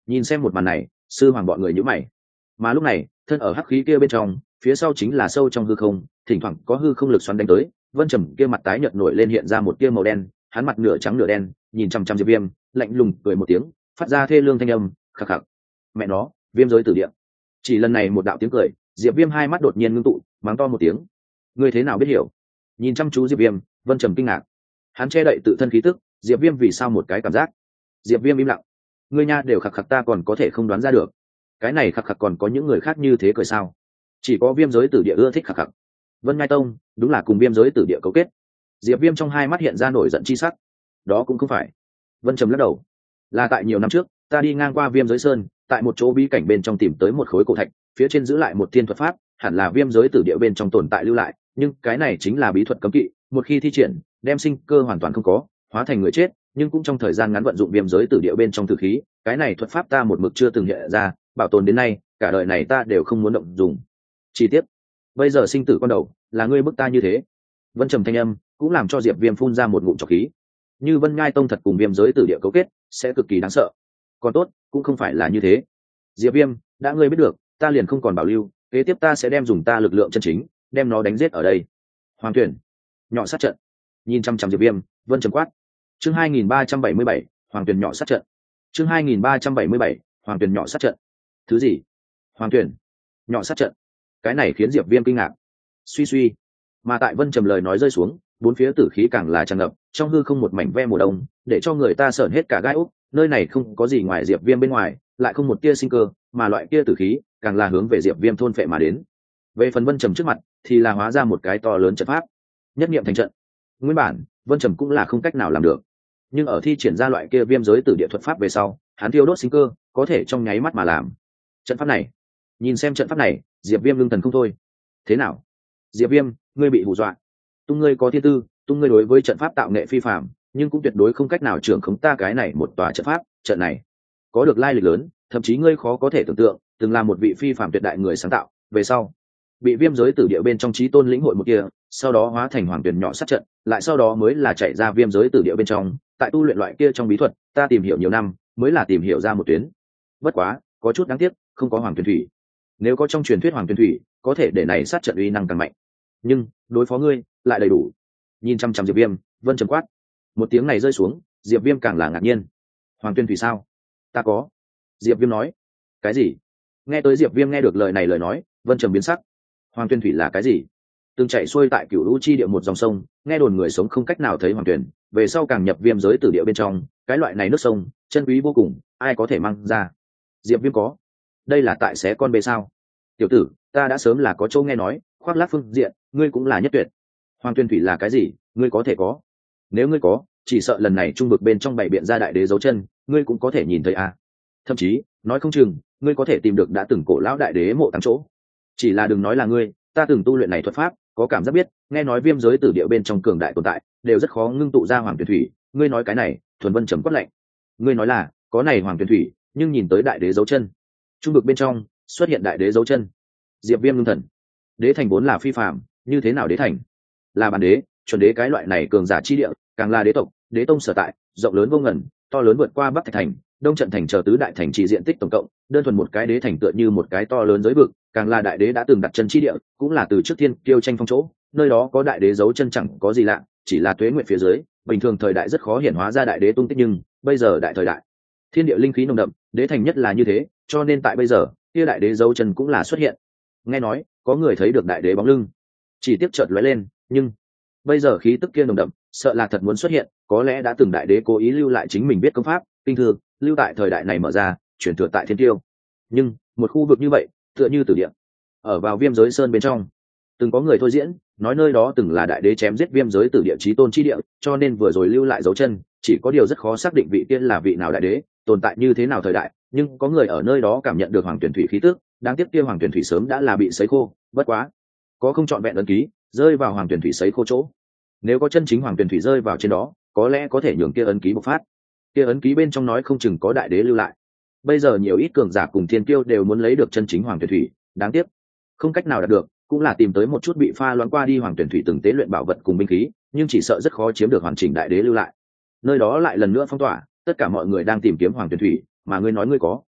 Speaker 1: Nhìn xem một màn này, sư hoàng bọn người nhíu mày. Mà lúc này, thân ở hắc khí kia bên trong, phía sau chính là sâu trong hư không, thỉnh thoảng có hư không lực xoắn đánh tới. Vân Trầm kia mặt tái nhợt nổi lên hiện ra một tia màu đen, hắn mặt nửa trắng nửa đen, nhìn chăm chăm Diệp Viêm, lạnh lùng cười một tiếng, phát ra thê lương thanh âm, khạc khạc. Mẹ nó, Viêm giới tử địa. Chỉ lần này một đạo tiếng cười, Diệp Viêm hai mắt đột nhiên ngưng tụ, mắng to một tiếng. Ngươi thế nào biết hiểu? Nhìn chăm chú Diệp Viêm, Vân Trầm kinh ngạc. Hắn che đậy tự thân khí tức, Diệp Viêm vì sao một cái cảm giác? Diệp Viêm im lặng. Ngươi nha đều khạc khạc ta còn có thể không đoán ra được. Cái này khạc khạc còn có những người khác như thế cười sao? Chỉ có Viêm giới tử địa ưa thích khạc khạc. Vân Ngai Tông đúng là cùng Viêm giới tử địa cấu kết. Diệp Viêm trong hai mắt hiện ra nổi giận chi sắc. Đó cũng không phải. Vân Trầm lắc đầu. Là tại nhiều năm trước, ta đi ngang qua Viêm giới sơn, tại một chỗ bí cảnh bên trong tìm tới một khối cổ thạch, phía trên giữ lại một thiên thuật pháp, hẳn là Viêm giới tử địa bên trong tồn tại lưu lại, nhưng cái này chính là bí thuật cấm kỵ, một khi thi triển, đem sinh cơ hoàn toàn không có, hóa thành người chết, nhưng cũng trong thời gian ngắn vận dụng Viêm giới tử địa bên trong tử khí, cái này thuật pháp ta một mực chưa từng hiện ra, bảo tồn đến nay, cả đời này ta đều không muốn động dùng. Chi tiết, bây giờ sinh tử con đầu, là ngươi bức ta như thế. Vân Trầm thanh âm cũng làm cho Diệp Viêm phun ra một ngụm trọc khí. Như Vân Ngai Tông thật cùng Viêm giới tử địa cấu kết, sẽ cực kỳ đáng sợ. Còn tốt, cũng không phải là như thế. Diệp Viêm, đã ngươi biết được, ta liền không còn bảo lưu, kế tiếp ta sẽ đem dùng ta lực lượng chân chính, đem nó đánh giết ở đây. Hoàng Tuyển, nhỏ sát trận. Nhìn chăm chăm Diệp Viêm, Vân Trầm quát. Chương 2377, Hoàng Tuyển nhỏ sát trận. Chương 2377, Hoàng Tuyển nhỏ sát trận. Thứ gì? Hoàng Tuyển nhỏ sát trận. Cái này khiến Diệp Viêm kinh ngạc. Suy suy, mà tại Vân Trầm lời nói rơi xuống, bốn phía tử khí càng là tràn ngập, trong hư không một mảnh ve mùa đông, để cho người ta sởn hết cả gai ốc. Nơi này không có gì ngoài Diệp Viêm bên ngoài, lại không một tia sinh cơ, mà loại kia tử khí càng là hướng về Diệp Viêm thôn phệ mà đến. Về phần Vân Trầm trước mặt, thì là hóa ra một cái to lớn trận pháp, nhất niệm thành trận. Nguyên bản, Vân Trầm cũng là không cách nào làm được, nhưng ở thi triển ra loại kia Viêm giới tử địa thuật pháp về sau, hắn thiêu đốt sinh cơ, có thể trong nháy mắt mà làm. Trận pháp này, nhìn xem trận pháp này, Diệp Viêm lưng thần không thôi. Thế nào? Diệp Viêm, ngươi bị hù dọa. Tung ngươi có thiên tư, tung ngươi đối với trận pháp tạo nghệ phi phàm, nhưng cũng tuyệt đối không cách nào trưởng khống ta cái này một tòa trận pháp, trận này có được lai lịch lớn, thậm chí ngươi khó có thể tưởng tượng, từng là một vị phi phàm tuyệt đại người sáng tạo, về sau bị Viêm giới tử địa bên trong chí tôn lĩnh hội một kia, sau đó hóa thành Hoàng Tuyển nhỏ sát trận, lại sau đó mới là chạy ra Viêm giới tử địa bên trong, tại tu luyện loại kia trong bí thuật, ta tìm hiểu nhiều năm, mới là tìm hiểu ra một tuyến. Bất quá, có chút đáng tiếc, không có Hoàng Tuyển thủy. Nếu có trong truyền thuyết Hoàng Tuyển thủy, có thể để này sát trận uy năng càng mạnh. Nhưng, đối phó ngươi, lại đầy đủ. Nhìn chăm chăm Diệp Viêm, Vân Trầm quát. Một tiếng này rơi xuống, Diệp Viêm càng là ngạc nhiên. Hoàng Tuyển thủy sao? Ta có. Diệp Viêm nói. Cái gì? Nghe tới Diệp Viêm nghe được lời này lời nói, Vân Trầm biến sắc. Hoàng Tuyển thủy là cái gì? Từng chạy xuôi tại Cửu Lũ chi địa một dòng sông, nghe đồn người sống không cách nào thấy Hoàng Tuyển, về sau càng nhập Viêm giới tử địa bên trong, cái loại này nước sông, chân quý vô cùng, ai có thể mang ra? Diệp Viêm có. Đây là tại xé con bê sao? Tiểu tử, ta đã sớm là có châu nghe nói, khoác lác phương diện, ngươi cũng là nhất tuyệt. Hoàng Tuyển thủy là cái gì? Ngươi có thể có. Nếu ngươi có, chỉ sợ lần này trung vực bên trong bảy biện ra đại đế dấu chân, ngươi cũng có thể nhìn thấy à? Thậm chí, nói không chừng, ngươi có thể tìm được đã từng cổ lão đại đế mộ táng chỗ. Chỉ là đừng nói là ngươi, ta từng tu luyện này thuật pháp, có cảm giác biết, nghe nói Viêm giới tử địa bên trong cường đại tồn tại, đều rất khó ngưng tụ ra Hoàng Tuyển thủy. Ngươi nói cái này, thuần Vân trầm quát lạnh. Ngươi nói là, có này Hoàng Tuyển thủy, nhưng nhìn tới đại đế dấu chân. Trung vực bên trong xuất hiện đại đế dấu chân. Diệp Viêm ngưng thần. Đế thành vốn là phi phàm, như thế nào đế thành? Là bản đế, chuẩn đế cái loại này cường giả chi địa, càng là đế tộc, đế tông sở tại, rộng lớn vô ngần, to lớn vượt qua Bắc Thạch thành, Đông Trận thành chờ tứ đại thành trì diện tích tổng cộng, đơn thuần một cái đế thành tựa như một cái to lớn giới vực, càng là đại đế đã từng đặt chân chi địa, cũng là từ trước thiên kiêu tranh phong chỗ, nơi đó có đại đế dấu chân chẳng có gì lạ, chỉ là tuế nguyện phía dưới, bình thường thời đại rất khó hiển hóa ra đại đế tung tích, nhưng bây giờ đại thời đại, thiên địa linh khí nồng đậm, đế thành nhất là như thế, cho nên tại bây giờ, kia đại đế dấu chân cũng là xuất hiện. Nghe nói, có người thấy được đại đế bóng lưng, chỉ tiếp chợt lóe lên, nhưng bây giờ khí tức kia nồng đậm, sợ là thật muốn xuất hiện, có lẽ đã từng đại đế cố ý lưu lại chính mình biết công pháp, kinh thư, lưu tại thời đại này mở ra, chuyển thừa tại thiên tiêu. Nhưng một khu vực như vậy, tựa như tử địa, ở vào Viêm giới sơn bên trong, từng có người thôi diễn, nói nơi đó từng là đại đế chém giết Viêm giới tử địa chí tôn chi địa, cho nên vừa rồi lưu lại dấu chân, chỉ có điều rất khó xác định vị kia là vị nào đại đế, tồn tại như thế nào thời đại, nhưng có người ở nơi đó cảm nhận được Hoàng Tuyển thủy khí tức, đáng tiếc kia Hoàng Tuyển thủy sớm đã là bị sấy khô, bất quá, có không trọn vẹn ấn ký, rơi vào Hoàng Tuyển thủy sấy khô chỗ. Nếu có chân chính Hoàng Tuyển thủy rơi vào trên đó, có lẽ có thể nhường kia ấn ký bộc phát. Kia ấn ký bên trong nói không chừng có đại đế lưu lại. Bây giờ nhiều ít cường giả cùng thiên kiêu đều muốn lấy được chân chính Hoàng Tuyển thủy, đáng tiếc không cách nào đạt được, cũng là tìm tới một chút bị pha loãng qua đi Hoàng Tuyển thủy từng tế luyện bảo vật cùng binh khí, nhưng chỉ sợ rất khó chiếm được hoàn chỉnh đại đế lưu lại. Nơi đó lại lần nữa phong tỏa, tất cả mọi người đang tìm kiếm Hoàng Tuyển thủy, mà ngươi nói ngươi có,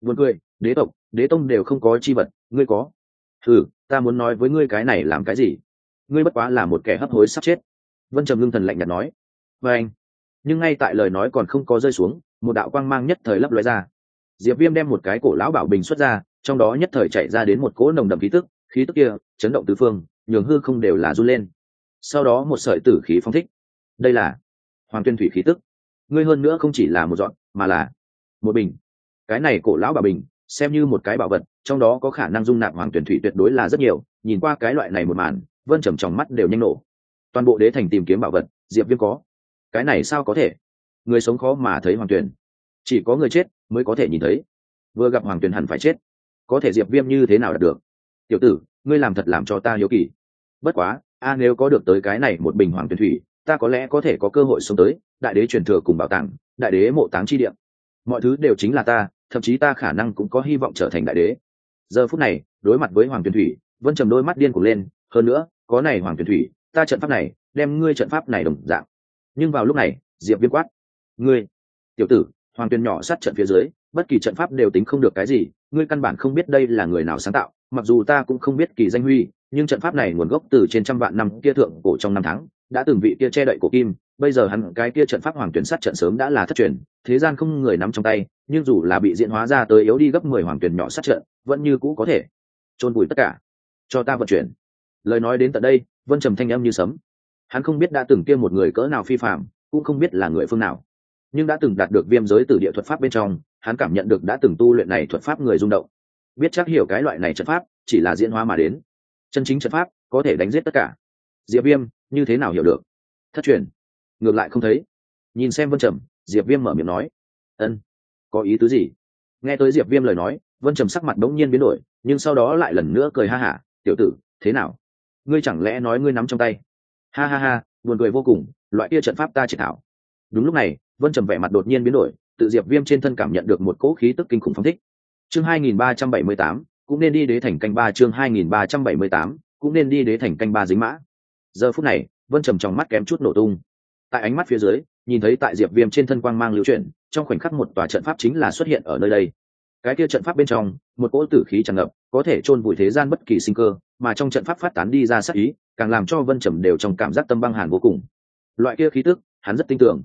Speaker 1: Buồn cười, đế tộc, đế tông đều không có chi vật, ngươi có? Ừ, ta muốn nói với ngươi cái này làm cái gì? Ngươi bất quá là một kẻ hấp hối sắp chết. Vân Trầm ngưng thần lạnh nhạt nói. Và anh, nhưng ngay tại lời nói còn không có rơi xuống, một đạo quang mang nhất thời lấp lóe ra. Diệp Viêm đem một cái cổ lão bảo bình xuất ra, trong đó nhất thời chạy ra đến một cỗ nồng đậm khí tức kia chấn động tứ phương, nhường hư không đều là run lên. Sau đó một sợi tử khí phóng thích. Đây là Hoàng Tuyên thủy khí tức. Ngươi hơn nữa không chỉ là một dọn, mà là một bình. Cái này cổ lão bảo bình, xem như một cái bảo vật, trong đó có khả năng dung nạp Hoàng Tuyển thủy tuyệt đối là rất nhiều. Nhìn qua cái loại này một màn, Vân Trầm trong mắt đều nhanh nổ. Toàn bộ đế thành tìm kiếm bảo vật, Diệp Viêm có. Cái này sao có thể? Người sống khó mà thấy Hoàng Tuyển, chỉ có người chết mới có thể nhìn thấy. Vừa gặp Hoàng Tuyển hẳn phải chết, có thể Diệp Viêm như thế nào đạt được? Tiểu tử, ngươi làm thật làm cho ta hiếu kỳ. Bất quá, nếu có được tới cái này một bình Hoàng Tuyển thủy, ta có lẽ có thể có cơ hội sống tới đại đế truyền thừa cùng bảo tàng, đại đế mộ táng chi địa. Mọi thứ đều chính là ta, thậm chí ta khả năng cũng có hy vọng trở thành đại đế. Giờ phút này, đối mặt với Hoàng Tuyển thủy, Vân Trầm đôi mắt điên cuồng lên. Hơn nữa, có này Hoàng Tuyển thủy, ta trận pháp này đem ngươi trận pháp này đồng dạng. Nhưng vào lúc này, Diệp Viêm quát: ngươi tiểu tử, Hoàng Tuyển nhỏ sát trận phía dưới, bất kỳ trận pháp đều tính không được cái gì, ngươi căn bản không biết đây là người nào sáng tạo. Mặc dù ta cũng không biết kỳ danh huy, nhưng trận pháp này nguồn gốc từ trên trăm vạn năm kia thượng cổ trong năm tháng, đã từng vị kia che đậy cổ kim, bây giờ hắn cái kia trận pháp Hoàng Tuyển sát trận sớm đã là thất truyền, thế gian không người nắm trong tay, nhưng dù là bị diễn hóa ra tới yếu đi gấp 10 Hoàng Tuyển nhỏ sát trận, vẫn như cũ có thể chôn vùi tất cả. Cho ta vận chuyển. Lời nói đến tận đây, Vân Trầm thanh âm như sấm. Hắn không biết đã từng kia một người cỡ nào phi phàm, cũng không biết là người phương nào, nhưng đã từng đạt được viêm giới tử địa thuật pháp bên trong, hắn cảm nhận được đã từng tu luyện này thuật pháp người rung động, biết chắc hiểu cái loại này trận pháp chỉ là diễn hóa mà đến, chân chính trận pháp có thể đánh giết tất cả. Diệp Viêm như thế nào hiểu được? Thất truyền, ngược lại không thấy. Nhìn xem Vân Trầm, Diệp Viêm mở miệng nói: ân, có ý tứ gì? Nghe tới Diệp Viêm lời nói, Vân Trầm sắc mặt đống nhiên biến đổi, nhưng sau đó lại lần nữa cười ha hả: tiểu tử, thế nào? Ngươi chẳng lẽ nói ngươi nắm trong tay? Ha ha ha, buồn cười vô cùng, loại kia trận pháp ta chỉ thảo. Đúng lúc này, Vân Trầm vẻ mặt đột nhiên biến đổi, tự Diệp Viêm trên thân cảm nhận được một cỗ khí tức kinh khủng phóng thích. Chương 2378, cũng nên đi đế thành canh 3. Chương 2378, cũng nên đi đế thành canh 3 dính mã. Giờ phút này, Vân Trầm trong mắt kém chút nổ tung. Tại ánh mắt phía dưới, nhìn thấy tại Diệp Viêm trên thân quang mang lưu chuyển, trong khoảnh khắc một tòa trận pháp chính là xuất hiện ở nơi đây. Cái kia trận pháp bên trong, một cỗ tử khí tràn ngập, có thể chôn vùi thế gian bất kỳ sinh cơ, mà trong trận pháp phát tán đi ra sát ý, càng làm cho Vân Trầm đều trong cảm giác tâm băng hàn vô cùng. Loại kia khí tức, hắn rất tin tưởng.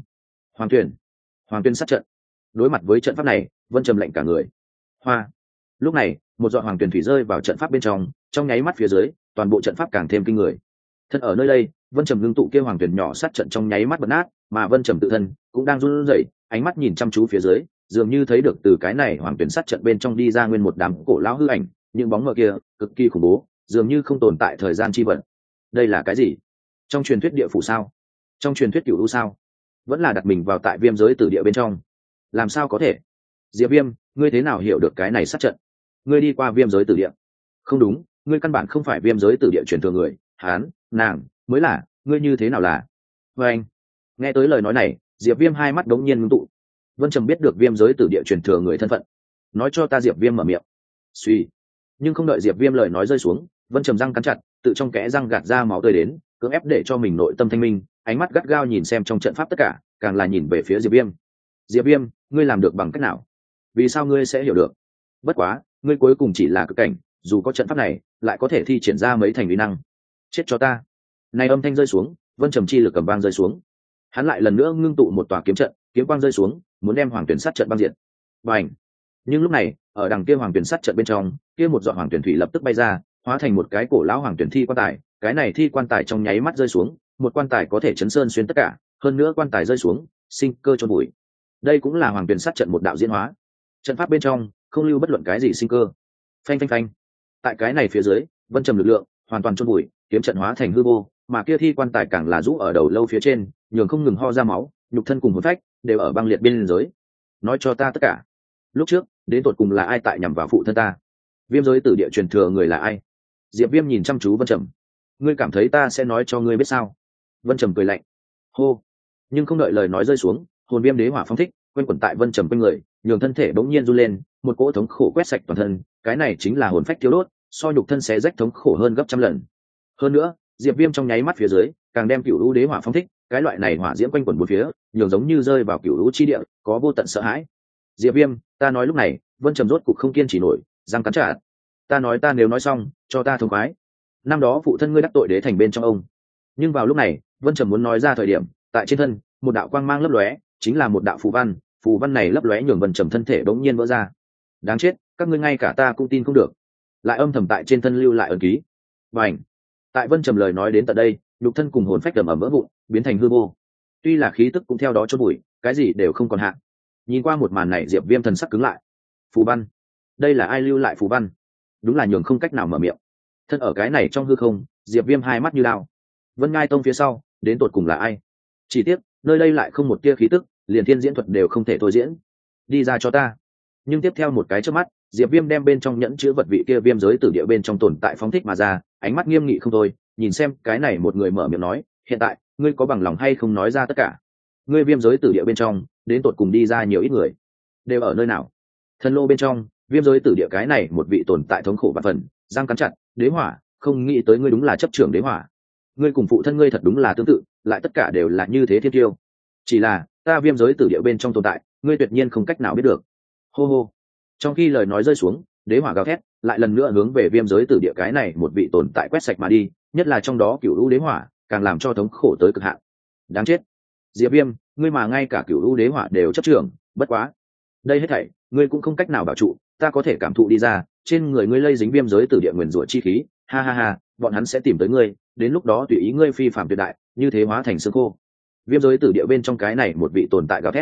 Speaker 1: Hoàng Tuyển sát trận. Đối mặt với trận pháp này, Vân Trầm lạnh cả người. Hoa. Lúc này, một giọt Hoàng Tuyển thủy rơi vào trận pháp bên trong nháy mắt phía dưới, toàn bộ trận pháp càng thêm kinh người. Thân ở nơi đây, Vân Trầm ngưng tụ kia Hoàng Tuyển nhỏ sát trận trong nháy mắt bật nát, mà Vân Trầm tự thân cũng đang run rẩy, ánh mắt nhìn chăm chú phía dưới, dường như thấy được từ cái này Hoàng Tuyển sát trận bên trong đi ra nguyên một đám cổ lão hư ảnh, những bóng mờ kia cực kỳ khủng bố, dường như không tồn tại thời gian chi vận. Đây là cái gì? Trong truyền thuyết địa phủ sao? Trong truyền thuyết cửu u sao? Vẫn là đặt mình vào tại viêm giới tử địa bên trong? Làm sao có thể? Diệp Viêm, ngươi thế nào hiểu được cái này sát trận? Ngươi đi qua viêm giới tử địa? Không đúng, ngươi căn bản không phải viêm giới tử địa truyền thừa người, hắn, nàng mới là, ngươi như thế nào là? Và anh, nghe tới lời nói này, Diệp Viêm hai mắt đống nhiên ngưng tụ. Vân Trầm biết được viêm giới tử địa truyền thừa người thân phận, nói cho ta. Diệp Viêm mở miệng. Suy, nhưng không đợi Diệp Viêm lời nói rơi xuống, Vân Trầm răng cắn chặt, tự trong kẽ răng gạt ra máu tươi đến, cưỡng ép để cho mình nội tâm thanh minh, ánh mắt gắt gao nhìn xem trong trận pháp tất cả, càng là nhìn về phía Diệp Viêm. Diệp Viêm, ngươi làm được bằng cách nào? Vì sao ngươi sẽ hiểu được? Bất quá, ngươi cuối cùng chỉ là cực cảnh, dù có trận pháp này, lại có thể thi triển ra mấy thành uy năng. Chết cho ta. Này âm thanh rơi xuống, Vân Trầm chi lực cầm vang rơi xuống. Hắn lại lần nữa ngưng tụ một tòa kiếm trận, kiếm quang rơi xuống, muốn đem Hoàng Tuyển sát trận băng diệt. Bành! Nhưng lúc này, ở đằng kia Hoàng Tuyển sát trận bên trong, kia một giọt Hoàng Tuyển thủy lập tức bay ra, hóa thành một cái cổ lão Hoàng Tuyển thi quan tài. Cái này thi quan tài trong nháy mắt rơi xuống, một quan tài có thể chấn sơn xuyên tất cả, hơn nữa quan tài rơi xuống, sinh cơ chôn bụi. Đây cũng là Hoàng Tuyển sát trận một đạo diễn hóa. Trận pháp bên trong không lưu bất luận cái gì sinh cơ. Phanh phanh phanh. Tại cái này phía dưới, Vân Trầm lực lượng hoàn toàn chôn bụi, kiếm trận hóa thành hư vô, mà kia thi quan tài càng là rũ ở đầu lâu phía trên, nhường không ngừng ho ra máu, nhục thân cùng hồn phách đều ở băng liệt biên giới. Nói cho ta tất cả. Lúc trước, đến tột cùng là ai tại nhằm vào phụ thân ta? Viêm giới tử địa truyền thừa người là ai? Diệp Viêm nhìn chăm chú Vân Trầm. Ngươi cảm thấy ta sẽ nói cho ngươi biết sao? Vân Trầm cười lạnh. Hô. Nhưng không đợi lời nói rơi xuống, hồn viêm đế hỏa phóng thích, quanh quẩn tại Vân Trầm quanh người, nhường thân thể bỗng nhiên run lên, một cỗ thống khổ quét sạch toàn thân, cái này chính là hồn phách thiêu đốt, so nhục thân xé rách thống khổ hơn gấp trăm lần. Hơn nữa, Diệp Viêm trong nháy mắt phía dưới, càng đem cửu u đế hỏa phóng thích, cái loại này hỏa diễm quanh quẩn bốn phía, nhường giống như rơi vào cửu u chi địa, có vô tận sợ hãi. Diệp Viêm, ta nói lúc này, Vân Trầm rốt cục không kiên trì nổi, răng cắn chặt. Ta nói ta nếu nói xong, cho ta thông khoái. Năm đó phụ thân ngươi đắc tội đế thành bên trong ông. Nhưng vào lúc này, Vân Trầm muốn nói ra thời điểm, tại trên thân, một đạo quang mang lấp lóe, chính là một đạo phù văn này lấp lóe nhường Vân Trầm thân thể bỗng nhiên vỡ ra. Đáng chết, các ngươi ngay cả ta cũng tin không được. Lại âm thầm tại trên thân lưu lại ấn ký. Bành. Tại Vân Trầm lời nói đến tận đây, nhục thân cùng hồn phách ầm ầm vỡ vụn, biến thành hư vô. Tuy là khí tức cũng theo đó chôn bụi, cái gì đều không còn hạ. Nhìn qua một màn này, Diệp Viêm thần sắc cứng lại. Phù văn, đây là ai lưu lại phù văn? Đúng là nhường không cách nào mở miệng. Thân ở cái này trong hư không, Diệp Viêm hai mắt như đao. Vân Ngai Tông phía sau, đến tột cùng là ai? Chỉ tiếc, nơi đây lại không một tia khí tức, liền thiên diễn thuật đều không thể thôi diễn. Đi ra cho ta. Nhưng tiếp theo một cái chớp mắt, Diệp Viêm đem bên trong nhẫn chứa vật vị kia viêm giới tử địa bên trong tồn tại phóng thích mà ra, ánh mắt nghiêm nghị không thôi, nhìn xem cái này một người mở miệng nói, hiện tại, ngươi có bằng lòng hay không nói ra tất cả? Ngươi viêm giới tử địa bên trong, đến tột cùng đi ra nhiều ít người, đều ở nơi nào? Thần lô bên trong, viêm giới tử địa cái này một vị tồn tại thống khổ và phần, răng cắn chặt, đế hỏa, không nghĩ tới ngươi đúng là chấp trưởng đế hỏa. Ngươi cùng phụ thân ngươi thật đúng là tương tự, lại tất cả đều là như thế thiên tiêu. Chỉ là, ta viêm giới tử địa bên trong tồn tại, ngươi tuyệt nhiên không cách nào biết được. Hô hô. Trong khi lời nói rơi xuống, đế hỏa gào thét, lại lần nữa hướng về viêm giới tử địa cái này một vị tồn tại quét sạch mà đi, nhất là trong đó cửu u đế hỏa, càng làm cho thống khổ tới cực hạn. Đáng chết. Diệp Viêm, ngươi mà ngay cả cửu u đế hỏa đều chấp trưởng, bất quá. Đây hết thảy, ngươi cũng không cách nào bảo trụ, ta có thể cảm thụ đi ra, trên người ngươi lây dính viêm giới tử địa nguyên rủa chi khí, ha ha ha, bọn hắn sẽ tìm tới ngươi, đến lúc đó tùy ý ngươi phi phạm tuyệt đại, như thế hóa thành xương khô. Viêm giới tử địa bên trong cái này một vị tồn tại gào thét.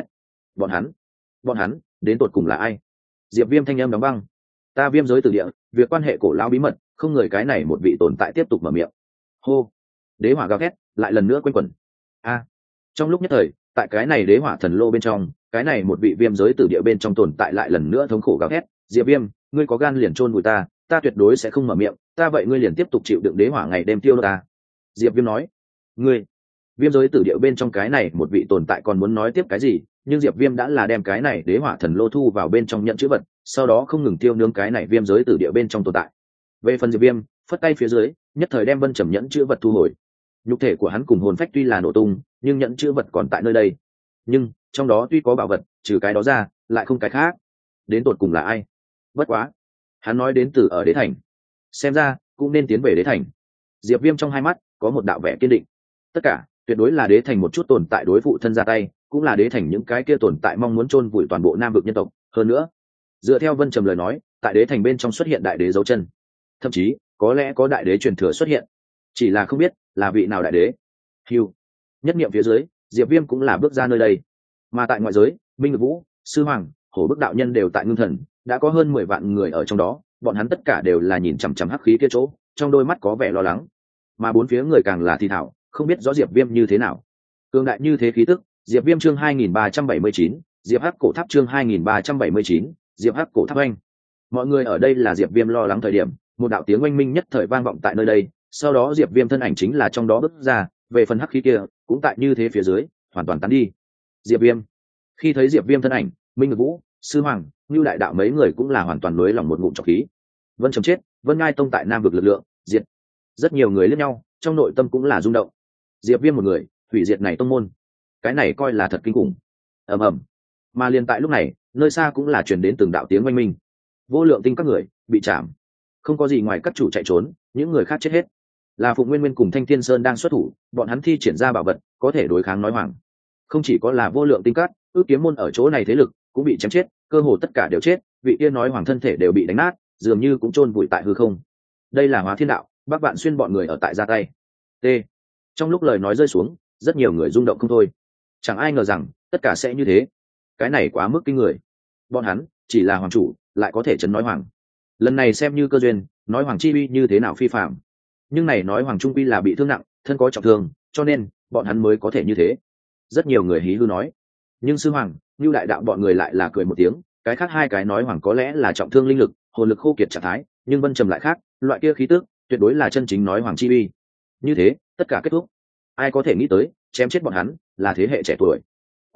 Speaker 1: Bọn hắn, đến tột cùng là ai? Diệp Viêm thanh âm đóng băng. Ta viêm giới tử địa, việc quan hệ cổ lão bí mật, không người cái này một vị tồn tại tiếp tục mở miệng. Hô. Đế hỏa gào thét, lại lần nữa quanh quẩn. A. Trong lúc nhất thời, tại cái này đế hỏa thần lô bên trong, cái này một vị viêm giới tử địa bên trong tồn tại lại lần nữa thống khổ gào thét. Diệp Viêm, ngươi có gan liền chôn vùi ta, ta tuyệt đối sẽ không mở miệng, ta vậy ngươi liền tiếp tục chịu đựng đế hỏa ngày đêm tiêu ta. Diệp Viêm nói. Ngươi. Viêm giới tử địa bên trong cái này một vị tồn tại còn muốn nói tiếp cái gì, nhưng Diệp Viêm đã là đem cái này đế hỏa thần lô thu vào bên trong nhận chữ vật, sau đó không ngừng tiêu nướng cái này viêm giới tử địa bên trong tồn tại. Về phần Diệp Viêm, phất tay phía dưới, nhất thời đem Vân Trầm nhẫn chữ vật thu hồi. Nhục thể của hắn cùng hồn phách tuy là nổ tung, nhưng nhẫn chữ vật còn tại nơi đây. Nhưng trong đó tuy có bảo vật, trừ cái đó ra, lại không cái khác. Đến tột cùng là ai? Bất quá, hắn nói đến từ ở đế thành, xem ra cũng nên tiến về đế thành. Diệp Viêm trong hai mắt có một đạo vẻ kiên định. Tất cả tuyệt đối là đế thành một chút tồn tại đối phụ thân ra tay, cũng là đế thành những cái kia tồn tại mong muốn chôn vùi toàn bộ nam vực nhân tộc. Hơn nữa, dựa theo Vân Trầm lời nói, tại đế thành bên trong xuất hiện đại đế dấu chân, thậm chí có lẽ có đại đế truyền thừa xuất hiện, chỉ là không biết là vị nào đại đế. Hưu. Nhất niệm phía dưới, Diệp Viêm cũng là bước ra nơi đây. Mà tại ngoại giới, Minh Ngự Vũ, Sư Hoàng, Hổ Bức đạo nhân đều tại ngưng thần, đã có hơn 10 vạn người ở trong đó, bọn hắn tất cả đều là nhìn chằm chằm hắc khí kia chỗ, trong đôi mắt có vẻ lo lắng. Mà bốn phía người càng là thi thảo, không biết rõ Diệp Viêm như thế nào. Cường đại như thế khí tức, Diệp Viêm chương 2379, Diệp Hắc cổ tháp chương 2379, Diệp Hắc cổ tháp anh. Mọi người ở đây là Diệp Viêm lo lắng thời điểm, một đạo tiếng oanh minh nhất thời vang vọng tại nơi đây, sau đó Diệp Viêm thân ảnh chính là trong đó bước ra, về phần hắc khí kia, cũng tại như thế phía dưới, hoàn toàn tán đi. Diệp Viêm. Khi thấy Diệp Viêm thân ảnh, Minh Ngự Vũ, Sư Hoàng, Nưu đại đạo mấy người cũng là hoàn toàn nuối lòng một ngụm trọc khí. Vân Trầm chết, Vân Ngai Tông tại Nam vực lực lượng, diệt. Rất nhiều người liếc nhau, trong nội tâm cũng là rung động. Diệp Viêm một người, hủy diệt này tông môn. Cái này coi là thật kinh khủng. Ầm ầm. Mà liền tại lúc này, nơi xa cũng là truyền đến từng đạo tiếng oanh minh. Vô lượng tinh các người bị chạm. Không có gì ngoài các chủ chạy trốn, những người khác chết hết. Là Phụng Nguyên Nguyên cùng Thanh Thiên Sơn đang xuất thủ, bọn hắn thi triển ra bảo vật, có thể đối kháng nói hoàng. Không chỉ có là vô lượng tinh các, ước kiếm môn ở chỗ này thế lực cũng bị chém chết, cơ hồ tất cả đều chết, vị kia nói hoàng thân thể đều bị đánh nát, dường như cũng chôn vùi tại hư không. Đây là Hóa Thiên Đạo, Bắc Vạn Xuyên bọn người ở tại ra tay. T. Trong lúc lời nói rơi xuống, rất nhiều người rung động không thôi. Chẳng ai ngờ rằng tất cả sẽ như thế. Cái này quá mức kinh người. Bọn hắn chỉ là hoàng chủ, lại có thể chấn nói hoàng. Lần này xem như cơ duyên, nói hoàng chi uy như thế nào phi phạm. Nhưng này nói hoàng trung quy là bị thương nặng, thân có trọng thương, cho nên bọn hắn mới có thể như thế. Rất nhiều người hí hư nói. Nhưng Sư Hoàng, Nưu đại đạo bọn người lại là cười một tiếng, cái khác hai cái nói hoàng có lẽ là trọng thương linh lực, hồn lực khô kiệt trạng thái, nhưng Vân Trầm lại khác, loại kia khí tức tuyệt đối là chân chính nói hoàng chi uy. Như thế, tất cả kết thúc. Ai có thể nghĩ tới, chém chết bọn hắn là thế hệ trẻ tuổi.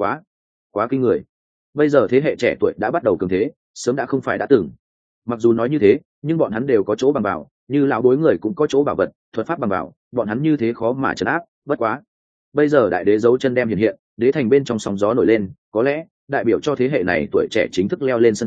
Speaker 1: Quá kinh người. Bây giờ thế hệ trẻ tuổi đã bắt đầu cường thế, sớm đã không phải đã từng. Mặc dù nói như thế, nhưng bọn hắn đều có chỗ bằng bảo, như lão bối người cũng có chỗ bảo vật, thuật pháp bằng bảo, bọn hắn như thế khó mà trấn áp. Bất quá, bây giờ đại đế dấu chân đem hiện hiện, đế thành bên trong sóng gió nổi lên, có lẽ đại biểu cho thế hệ này tuổi trẻ chính thức leo lên sân khấu,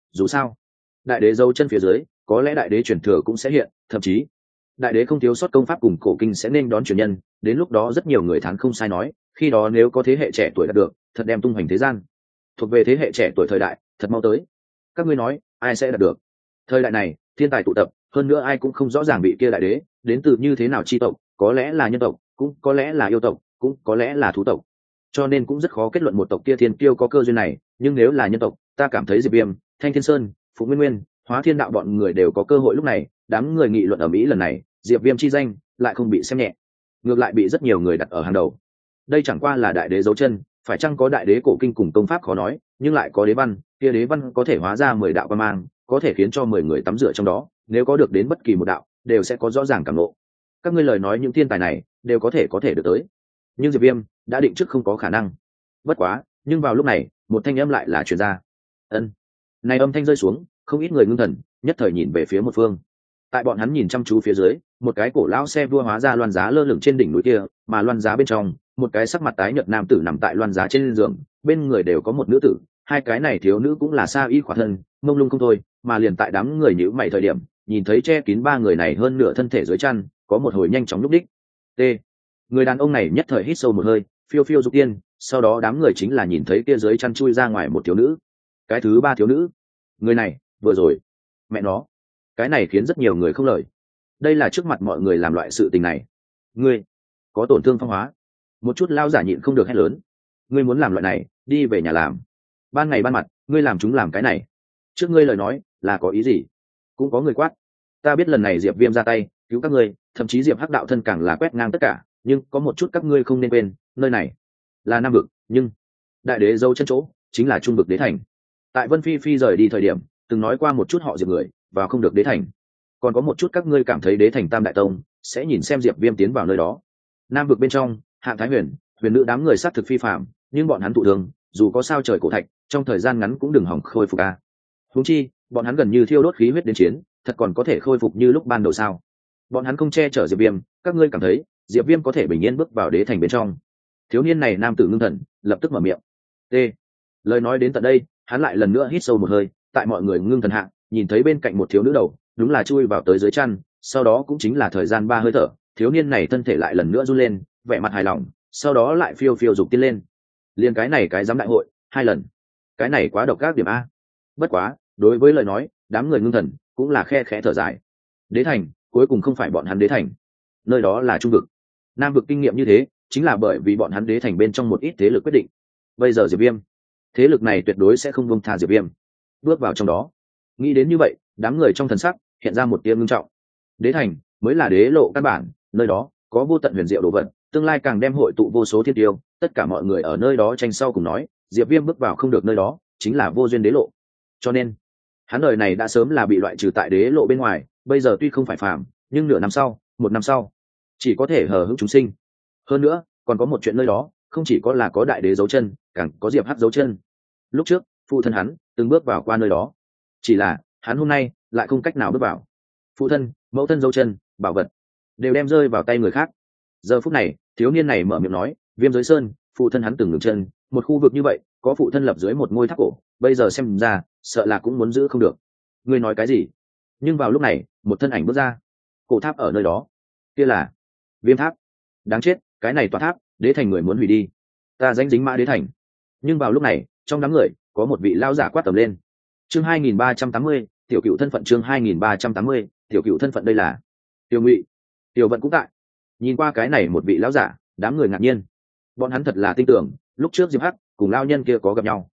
Speaker 1: dù sao đại đế dấu chân phía dưới có lẽ đại đế truyền thừa cũng sẽ hiện, thậm chí đại đế không thiếu sót công pháp cùng cổ kinh sẽ nên đón truyền nhân, đến lúc đó rất nhiều người thán không sai nói, khi đó nếu có thế hệ trẻ tuổi đạt được, thật đem tung hoành thế gian. Thuộc về thế hệ trẻ tuổi thời đại thật mau tới. Các ngươi nói ai sẽ đạt được? Thời đại này thiên tài tụ tập, hơn nữa ai cũng không rõ ràng vị kia đại đế đến từ như thế nào chi tộc, có lẽ là nhân tộc, cũng có lẽ là yêu tộc, cũng có lẽ là thú tộc, cho nên cũng rất khó kết luận một tộc kia thiên kiêu có cơ duyên này. Nhưng nếu là nhân tộc, ta cảm thấy Diệp Viêm, Thanh Thiên Sơn, Phụng Nguyên Nguyên, Hóa Thiên Đạo bọn người đều có cơ hội. Lúc này đám người nghị luận ở Mỹ lần này Diệp Viêm chi danh lại không bị xem nhẹ, ngược lại bị rất nhiều người đặt ở hàng đầu. Đây chẳng qua là đại đế dấu chân, phải chăng có đại đế cổ kinh cùng công pháp khó nói, nhưng lại có đế văn, kia đế văn có thể hóa ra 10 đạo quan mang, có thể khiến cho 10 người tắm rửa trong đó, nếu có được đến bất kỳ một đạo, đều sẽ có rõ ràng cảm ngộ. Các ngươi lời nói những thiên tài này đều có thể được tới, nhưng Diệp Viêm đã định trước không có khả năng. Bất quá, nhưng vào lúc này, một thanh âm lại là truyền ra. Ân. Này âm thanh rơi xuống, không ít người ngưng thần, nhất thời nhìn về phía một phương. Tại bọn hắn nhìn chăm chú phía dưới, một cái cổ lão xe vua hóa ra loan giá lơ lửng trên đỉnh núi kia, mà loan giá bên trong, một cái sắc mặt tái nhợt nam tử nằm tại loan giá trên giường, bên người đều có một nữ tử, hai cái này thiếu nữ cũng là sa y khỏa thân, mông lung không thôi, mà liền tại đám người nhíu mày thời điểm, nhìn thấy che kín ba người này hơn nửa thân thể dưới chăn, có một hồi nhanh chóng lúc đích. T. Người đàn ông này nhất thời hít sâu một hơi, phiêu phiêu dục tiên, sau đó đám người chính là nhìn thấy kia dưới chăn chui ra ngoài một thiếu nữ. Cái thứ ba thiếu nữ. Người này, vừa rồi, mẹ nó, cái này khiến rất nhiều người không lời. Đây là trước mặt mọi người làm loại sự tình này. Ngươi có tổn thương phong hóa. Một chút lao giả nhịn không được hét lớn. Ngươi muốn làm loại này, đi về nhà làm. Ban ngày ban mặt, ngươi làm chúng làm cái này. Trước ngươi lời nói là có ý gì? Cũng có người quát. Ta biết lần này Diệp Viêm ra tay cứu các ngươi, thậm chí Diệp Hắc đạo thân càng là quét ngang tất cả, nhưng có một chút các ngươi không nên quên, nơi này là Nam vực, nhưng đại đế dấu chân chỗ chính là Trung vực đế thành. Tại Vân Phi Phi rời đi thời điểm, từng nói qua một chút họ Diệp người vào không được đế thành, còn có một chút các ngươi cảm thấy đế thành Tam đại tông sẽ nhìn xem Diệp Viêm tiến vào nơi đó. Nam vực bên trong, Hạng Thái Huyền, huyền nữ đám người sát thực phi phạm, nhưng bọn hắn thụ thương, dù có sao trời cổ thạch, trong thời gian ngắn cũng đừng hỏng khôi phục a. Huống chi, bọn hắn gần như thiêu đốt khí huyết đến chiến, thật còn có thể khôi phục như lúc ban đầu sao? Bọn hắn không che chở Diệp Viêm, các ngươi cảm thấy Diệp Viêm có thể bình yên bước vào đế thành bên trong? Thiếu niên này nam tử ngưng thần, lập tức mở miệng. T. Lời nói đến tận đây, hắn lại lần nữa hít sâu một hơi, tại mọi người ngưng thần hạ, nhìn thấy bên cạnh một thiếu nữ đầu, đúng là chui vào tới dưới chăn, sau đó cũng chính là thời gian 3 hơi thở, thiếu niên này thân thể lại lần nữa run lên, vẻ mặt hài lòng, sau đó lại phiêu phiêu dục tiên lên. Liên cái này cái giám đại hội 2 lần, cái này quá độc ác điểm a. Bất quá, đối với lời nói, đám người ngưng thần cũng là khe khẽ thở dài. Đế thành cuối cùng không phải bọn hắn đế thành, nơi đó là Trung vực. Nam vực kinh nghiệm như thế chính là bởi vì bọn hắn đế thành bên trong một ít thế lực quyết định. Bây giờ Diệp Viêm, thế lực này tuyệt đối sẽ không buông tha Diệp Viêm. Bước vào trong đó, nghĩ đến như vậy, đám người trong thần sắc hiện ra một tia ngưng trọng. Đế thành mới là đế lộ căn bản, nơi đó có vô tận huyền diệu đồ vật, tương lai càng đem hội tụ vô số thiên tiêu, tất cả mọi người ở nơi đó tranh sau cùng nói, Diệp Viêm bước vào không được nơi đó, chính là vô duyên đế lộ. Cho nên, hắn đời này đã sớm là bị loại trừ tại đế lộ bên ngoài, bây giờ tuy không phải phàm, nhưng nửa năm sau, 1 năm sau, chỉ có thể hờ hững chúng sinh. Hơn nữa, còn có một chuyện nơi đó, không chỉ có là có đại đế dấu chân, càng có Diệp Hắc dấu chân. Lúc trước, phụ thân hắn từng bước vào qua nơi đó, chỉ là hắn hôm nay lại không cách nào bước vào. Phụ thân, mẫu thân dấu chân, bảo vật đều đem rơi vào tay người khác. Giờ phút này, thiếu niên này mở miệng nói, Viêm Giới Sơn, phụ thân hắn từng ngừng chân, một khu vực như vậy, có phụ thân lập dưới một ngôi tháp cổ, bây giờ xem ra, sợ là cũng muốn giữ không được. Ngươi nói cái gì? Nhưng vào lúc này, một thân ảnh bước ra. Cổ tháp ở nơi đó, kia là Viêm tháp. Đáng chết, cái này tòa tháp, đế thành người muốn hủy đi. Ta danh dính mã đế thành. Nhưng vào lúc này, trong đám người, có một vị lão giả quát tầm lên. Chương 2380, tiểu cựu thân phận. Chương 2380, tiểu cựu thân phận. Đây là Tiểu Ngụy. Tiểu Vận cũng tại. Nhìn qua cái này một vị lão giả, đám người ngạc nhiên. Bọn hắn thật là tin tưởng, lúc trước Diệp Hắc cùng lão nhân kia có gặp nhau.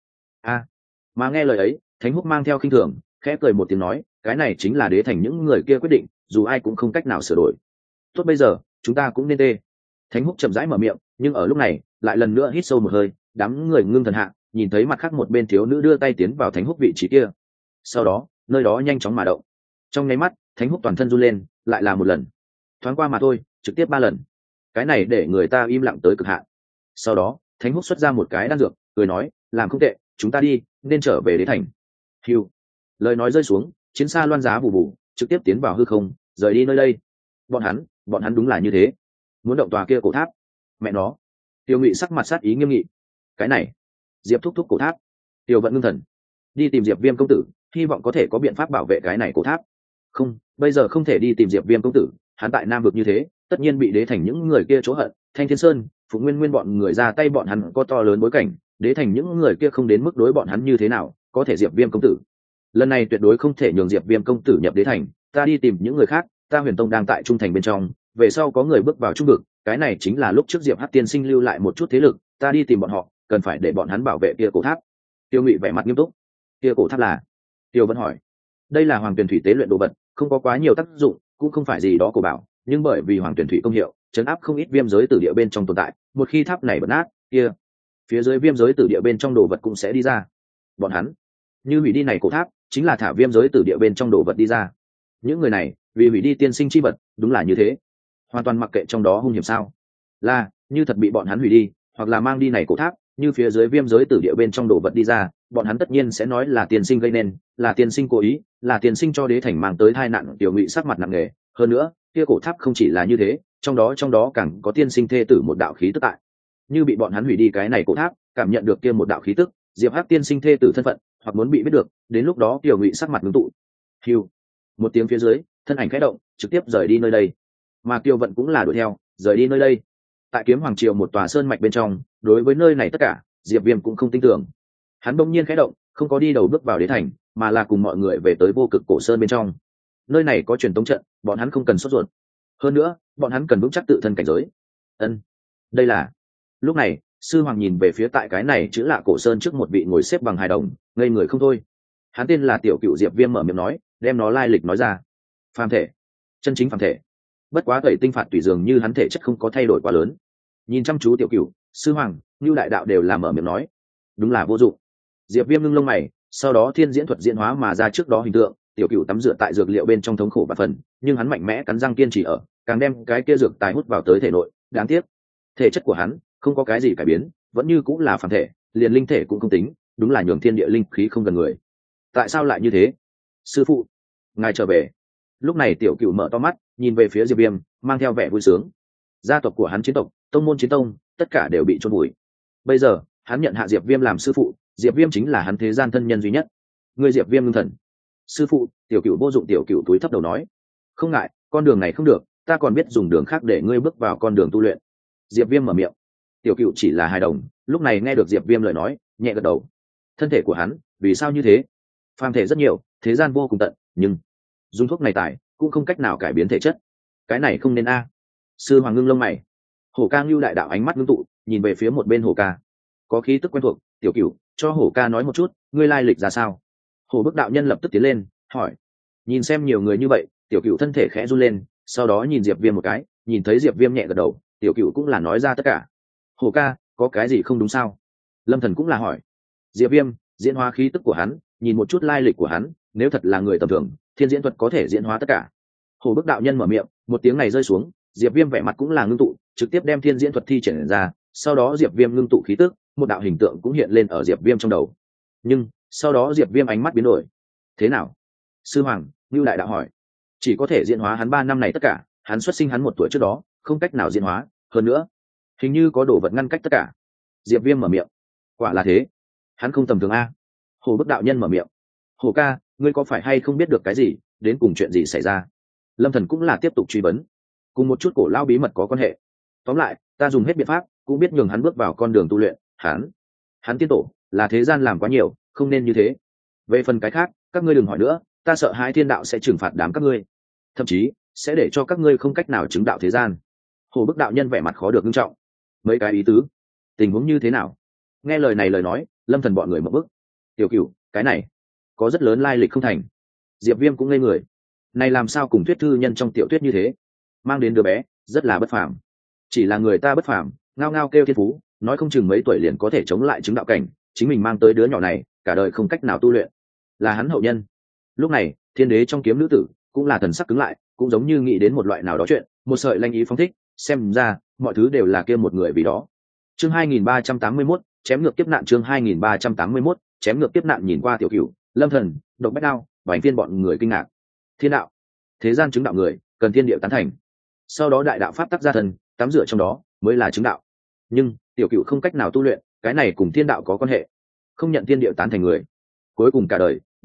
Speaker 1: Mà nghe lời ấy, Thánh Húc mang theo khinh thường, khẽ cười một tiếng nói, cái này chính là đế thành những người kia quyết định, dù ai cũng không cách nào sửa đổi. Tốt, bây giờ chúng ta cũng nên tê. Thánh Húc chậm rãi mở miệng, nhưng ở lúc này lại lần nữa hít sâu một hơi, đám người ngưng thần hạ, nhìn thấy mặt khác một bên thiếu nữ đưa tay tiến vào Thánh Húc vị trí kia. Sau đó, nơi đó nhanh chóng mà động. Trong nháy mắt, Thánh Húc toàn thân run lên, lại là một lần. Thoáng qua mà thôi, trực tiếp 3 lần. Cái này để người ta im lặng tới cực hạn. Sau đó, Thánh Húc xuất ra một cái đan dược, cười nói, làm không tệ, chúng ta đi, nên trở về đế thành. Hưu. Lời nói rơi xuống, chiến xa loan giá bù bù, trực tiếp tiến vào hư không, rời đi nơi đây. Bọn hắn đúng là như thế, muốn động tòa kia cổ tháp. Mẹ nó. Tiêu Ngụy sắc mặt sát ý nghiêm nghị. Cái này, Diệp thúc thúc cổ tháp. Tiêu Vận ngưng thần, đi tìm Diệp Viêm công tử, hy vọng có thể có biện pháp bảo vệ cái này cổ tháp. Không, bây giờ không thể đi tìm Diệp Viêm công tử, hắn tại Nam vực như thế, tất nhiên bị đế thành những người kia chỗ hận. Thanh Thiên Sơn, Phục Nguyên Nguyên bọn người ra tay, bọn hắn có to lớn bối cảnh, đế thành những người kia không đến mức đối bọn hắn như thế nào, có thể Diệp Viêm công tử. Lần này tuyệt đối không thể nhường Diệp Viêm công tử nhập đế thành, ta đi tìm những người khác, ta Huyền Tông đang tại trung thành bên trong, về sau có người bước vào trung vực, cái này chính là lúc trước Diệp Hắc tiên sinh lưu lại một chút thế lực, ta đi tìm bọn họ, cần phải để bọn hắn bảo vệ kia cổ tháp. Tiêu Ngụy vẻ mặt nghiêm túc. Kia cổ tháp là? Tiêu Vân hỏi. Đây là Hoàng Tuyển Thủy tế luyện đồ vật, không có quá nhiều tác dụng, cũng không phải gì đó cổ bảo, nhưng bởi vì Hoàng Tuyển Thủy công hiệu, chấn áp không ít viêm giới tử địa bên trong tồn tại, một khi tháp này bật nát, kia phía dưới viêm giới tử địa bên trong đồ vật cũng sẽ đi ra. Bọn hắn như hủy đi này cổ tháp, chính là thả viêm giới tử địa bên trong đồ vật đi ra. Những người này vì hủy đi tiên sinh chi vật, đúng là như thế, hoàn toàn mặc kệ trong đó hung hiểm sao? Là như thật bị bọn hắn hủy đi, hoặc là mang đi này cổ tháp, như phía dưới viêm giới tử địa bên trong đồ vật đi ra, bọn hắn tất nhiên sẽ nói là tiên sinh gây nên, là tiên sinh cố ý, là tiên sinh cho đế thành mang tới tai nạn. Tiểu Ngụy sắc mặt nặng nề. Hơn nữa, kia cổ tháp không chỉ là như thế, trong đó càng có tiên sinh thê tử một đạo khí tức tại. Như bị bọn hắn hủy đi cái này cổ tháp, cảm nhận được kia một đạo khí tức, Diệp Hắc tiên sinh thê tử thân phận, hoặc muốn bị biết được, đến lúc đó Tiểu Ngụy sắc mặt ngưng tụ. Hưu, một tiếng phía dưới, thân ảnh khẽ động, trực tiếp rời đi nơi đây. Mà Kiều Vận cũng là đuổi theo, rời đi nơi đây. Tại Kiếm Hoàng Triều một tòa sơn mạch bên trong, đối với nơi này tất cả, Diệp Viêm cũng không tin tưởng. Hắn bỗng nhiên khẽ động, không có đi đầu bước vào đế thành, mà là cùng mọi người về tới Vô Cực Cổ Sơn bên trong. Nơi này có truyền tống trận, bọn hắn không cần sốt ruột. Hơn nữa, bọn hắn cần vững chắc tự thân cảnh giới. Đây là. Lúc này, sư hoàng nhìn về phía tại cái này chữ lạ cổ sơn trước một vị ngồi xếp bằng hài đồng, ngây người không thôi. Hắn tên là Tiểu Cựu. Diệp Viêm mở miệng nói, đem nó lai lịch nói ra. Phàm thể, chân chính phàm thể. Bất quá tẩy tinh phạt tùy dường như hắn thể chất không có thay đổi quá lớn. Nhìn chăm chú Tiểu Cựu, sư hoàng, Nưu đại đạo đều là mở miệng nói, đúng là vô dụng. Diệp Viêm ngưng lông mày, sau đó thiên diễn thuật diễn hóa mà ra trước đó hình tượng. Tiểu Cựu tắm rửa tại dược liệu bên trong thống khổ bạt phần, nhưng hắn mạnh mẽ cắn răng kiên trì ở, càng đem cái kia dược tài hút vào tới thể nội. Đáng tiếc, thể chất của hắn không có cái gì cải biến, vẫn như cũng là phàm thể, liền linh thể cũng không tính, đúng là nhường thiên địa linh khí không gần người. Tại sao lại như thế? Sư phụ, ngài trở về. Lúc này Tiểu Cựu mở to mắt, nhìn về phía Diệp Viêm, mang theo vẻ vui sướng. Gia tộc của hắn chiến tộc, tông môn chiến tông, tất cả đều bị chôn vùi. Bây giờ, hắn nhận hạ Diệp Viêm làm sư phụ, Diệp Viêm chính là hắn thế gian thân nhân duy nhất. Người Diệp Viêm ngưng thần. Sư phụ, Tiểu Cựu vô dụng. Tiểu Cựu túi thấp đầu nói, không ngại, con đường này không được, ta còn biết dùng đường khác để ngươi bước vào con đường tu luyện. Diệp Viêm mở miệng. Tiểu Cựu chỉ là hài đồng, lúc này nghe được Diệp Viêm lời nói, nhẹ gật đầu. Thân thể của hắn, vì sao như thế? Phàm thể rất nhiều, thế gian vô cùng tận, nhưng dùng thuốc này tải cũng không cách nào cải biến thể chất. Cái này không nên a. Sư hoàng ngưng lông mày. Hổ Ca Ngưu đại đạo ánh mắt ngưng tụ, nhìn về phía một bên Hổ Ca. Có khí tức quen thuộc. Tiểu Cựu, cho Hổ Ca nói một chút, ngươi lai lịch ra sao? Hổ Bức đạo nhân lập tức tiến lên, hỏi. Nhìn xem nhiều người như vậy, Tiểu Cựu thân thể khẽ run lên, sau đó nhìn Diệp Viêm một cái, nhìn thấy Diệp Viêm nhẹ gật đầu, Tiểu Cựu cũng là nói ra tất cả. Hổ Ca, có cái gì không đúng sao? Lâm Thần cũng là hỏi. Diệp Viêm diễn hóa khí tức của hắn, nhìn một chút lai lịch của hắn, nếu thật là người tầm thường, thiên diễn thuật có thể diễn hóa tất cả. Hổ Bức đạo nhân mở miệng, một tiếng này rơi xuống, Diệp Viêm vẻ mặt cũng là ngưng tụ, trực tiếp đem thiên diễn thuật thi triển ra, sau đó Diệp Viêm ngưng tụ khí tức, một đạo hình tượng cũng hiện lên ở Diệp Viêm trong đầu. Nhưng sau đó Diệp Viêm ánh mắt biến đổi. Thế nào? Sư hoàng, Nưu đại đạo hỏi. Chỉ có thể diễn hóa hắn 3 năm này tất cả, hắn xuất sinh hắn 1 tuổi trước đó, không cách nào diễn hóa, hơn nữa, hình như có đồ vật ngăn cách tất cả. Diệp Viêm mở miệng. Quả là thế, hắn không tầm thường a. Hồ Bức đạo nhân mở miệng. Hồ Ca, ngươi có phải hay không biết được cái gì, đến cùng chuyện gì xảy ra? Lâm Thần cũng là tiếp tục truy vấn. Cùng một chút cổ lao bí mật có quan hệ. Tóm lại, ta dùng hết biện pháp, cũng biết nhường hắn bước vào con đường tu luyện. Hắn tiên tổ là thế gian làm quá nhiều, không nên như thế. Về phần cái khác, các ngươi đừng hỏi nữa, ta sợ hai thiên đạo sẽ trừng phạt đám các ngươi, thậm chí sẽ để cho các ngươi không cách nào chứng đạo thế gian. Hồ Bức đạo nhân vẻ mặt khó được nghiêm trọng. Mấy cái ý tứ, tình huống như thế nào? Nghe lời này lời nói, Lâm Thần bọn người mở bức. Tiểu Cựu, cái này có rất lớn lai lịch không thành. Diệp Viêm cũng ngây người. Này làm sao cùng thuyết thư nhân trong tiểu thuyết như thế? Mang đến đứa bé, rất là bất phàm. Chỉ là người ta bất phàm, ngao ngao kêu thiên phú, nói không chừng mấy tuổi liền có thể chống lại chứng đạo cảnh, chính mình mang tới đứa nhỏ này, cả đời không cách nào tu luyện. Là hắn hậu nhân. Lúc này, Thiên Đế trong kiếm nữ tử cũng là thần sắc cứng lại, cũng giống như nghĩ đến một loại nào đó chuyện, một sợi lanh ý phóng thích, xem ra mọi thứ đều là kia một người vì đó. Chương 2381, chém ngược kiếp nạn. Chương 2381, chém ngược kiếp nạn. Nhìn qua Tiểu Cựu, Lâm Thần, Độc Bách Đao, Bành Thiên bọn người kinh ngạc. Thiên đạo, thế gian chứng đạo người cần thiên địa tán thành, sau đó đại đạo pháp tắc ra thân, tắm rửa trong đó mới là chứng đạo. Nhưng Tiểu Cựu không cách nào tu luyện, cái này cùng thiên đạo có quan hệ. Không nhận thiên địa tán thành người, cuối cùng cả đời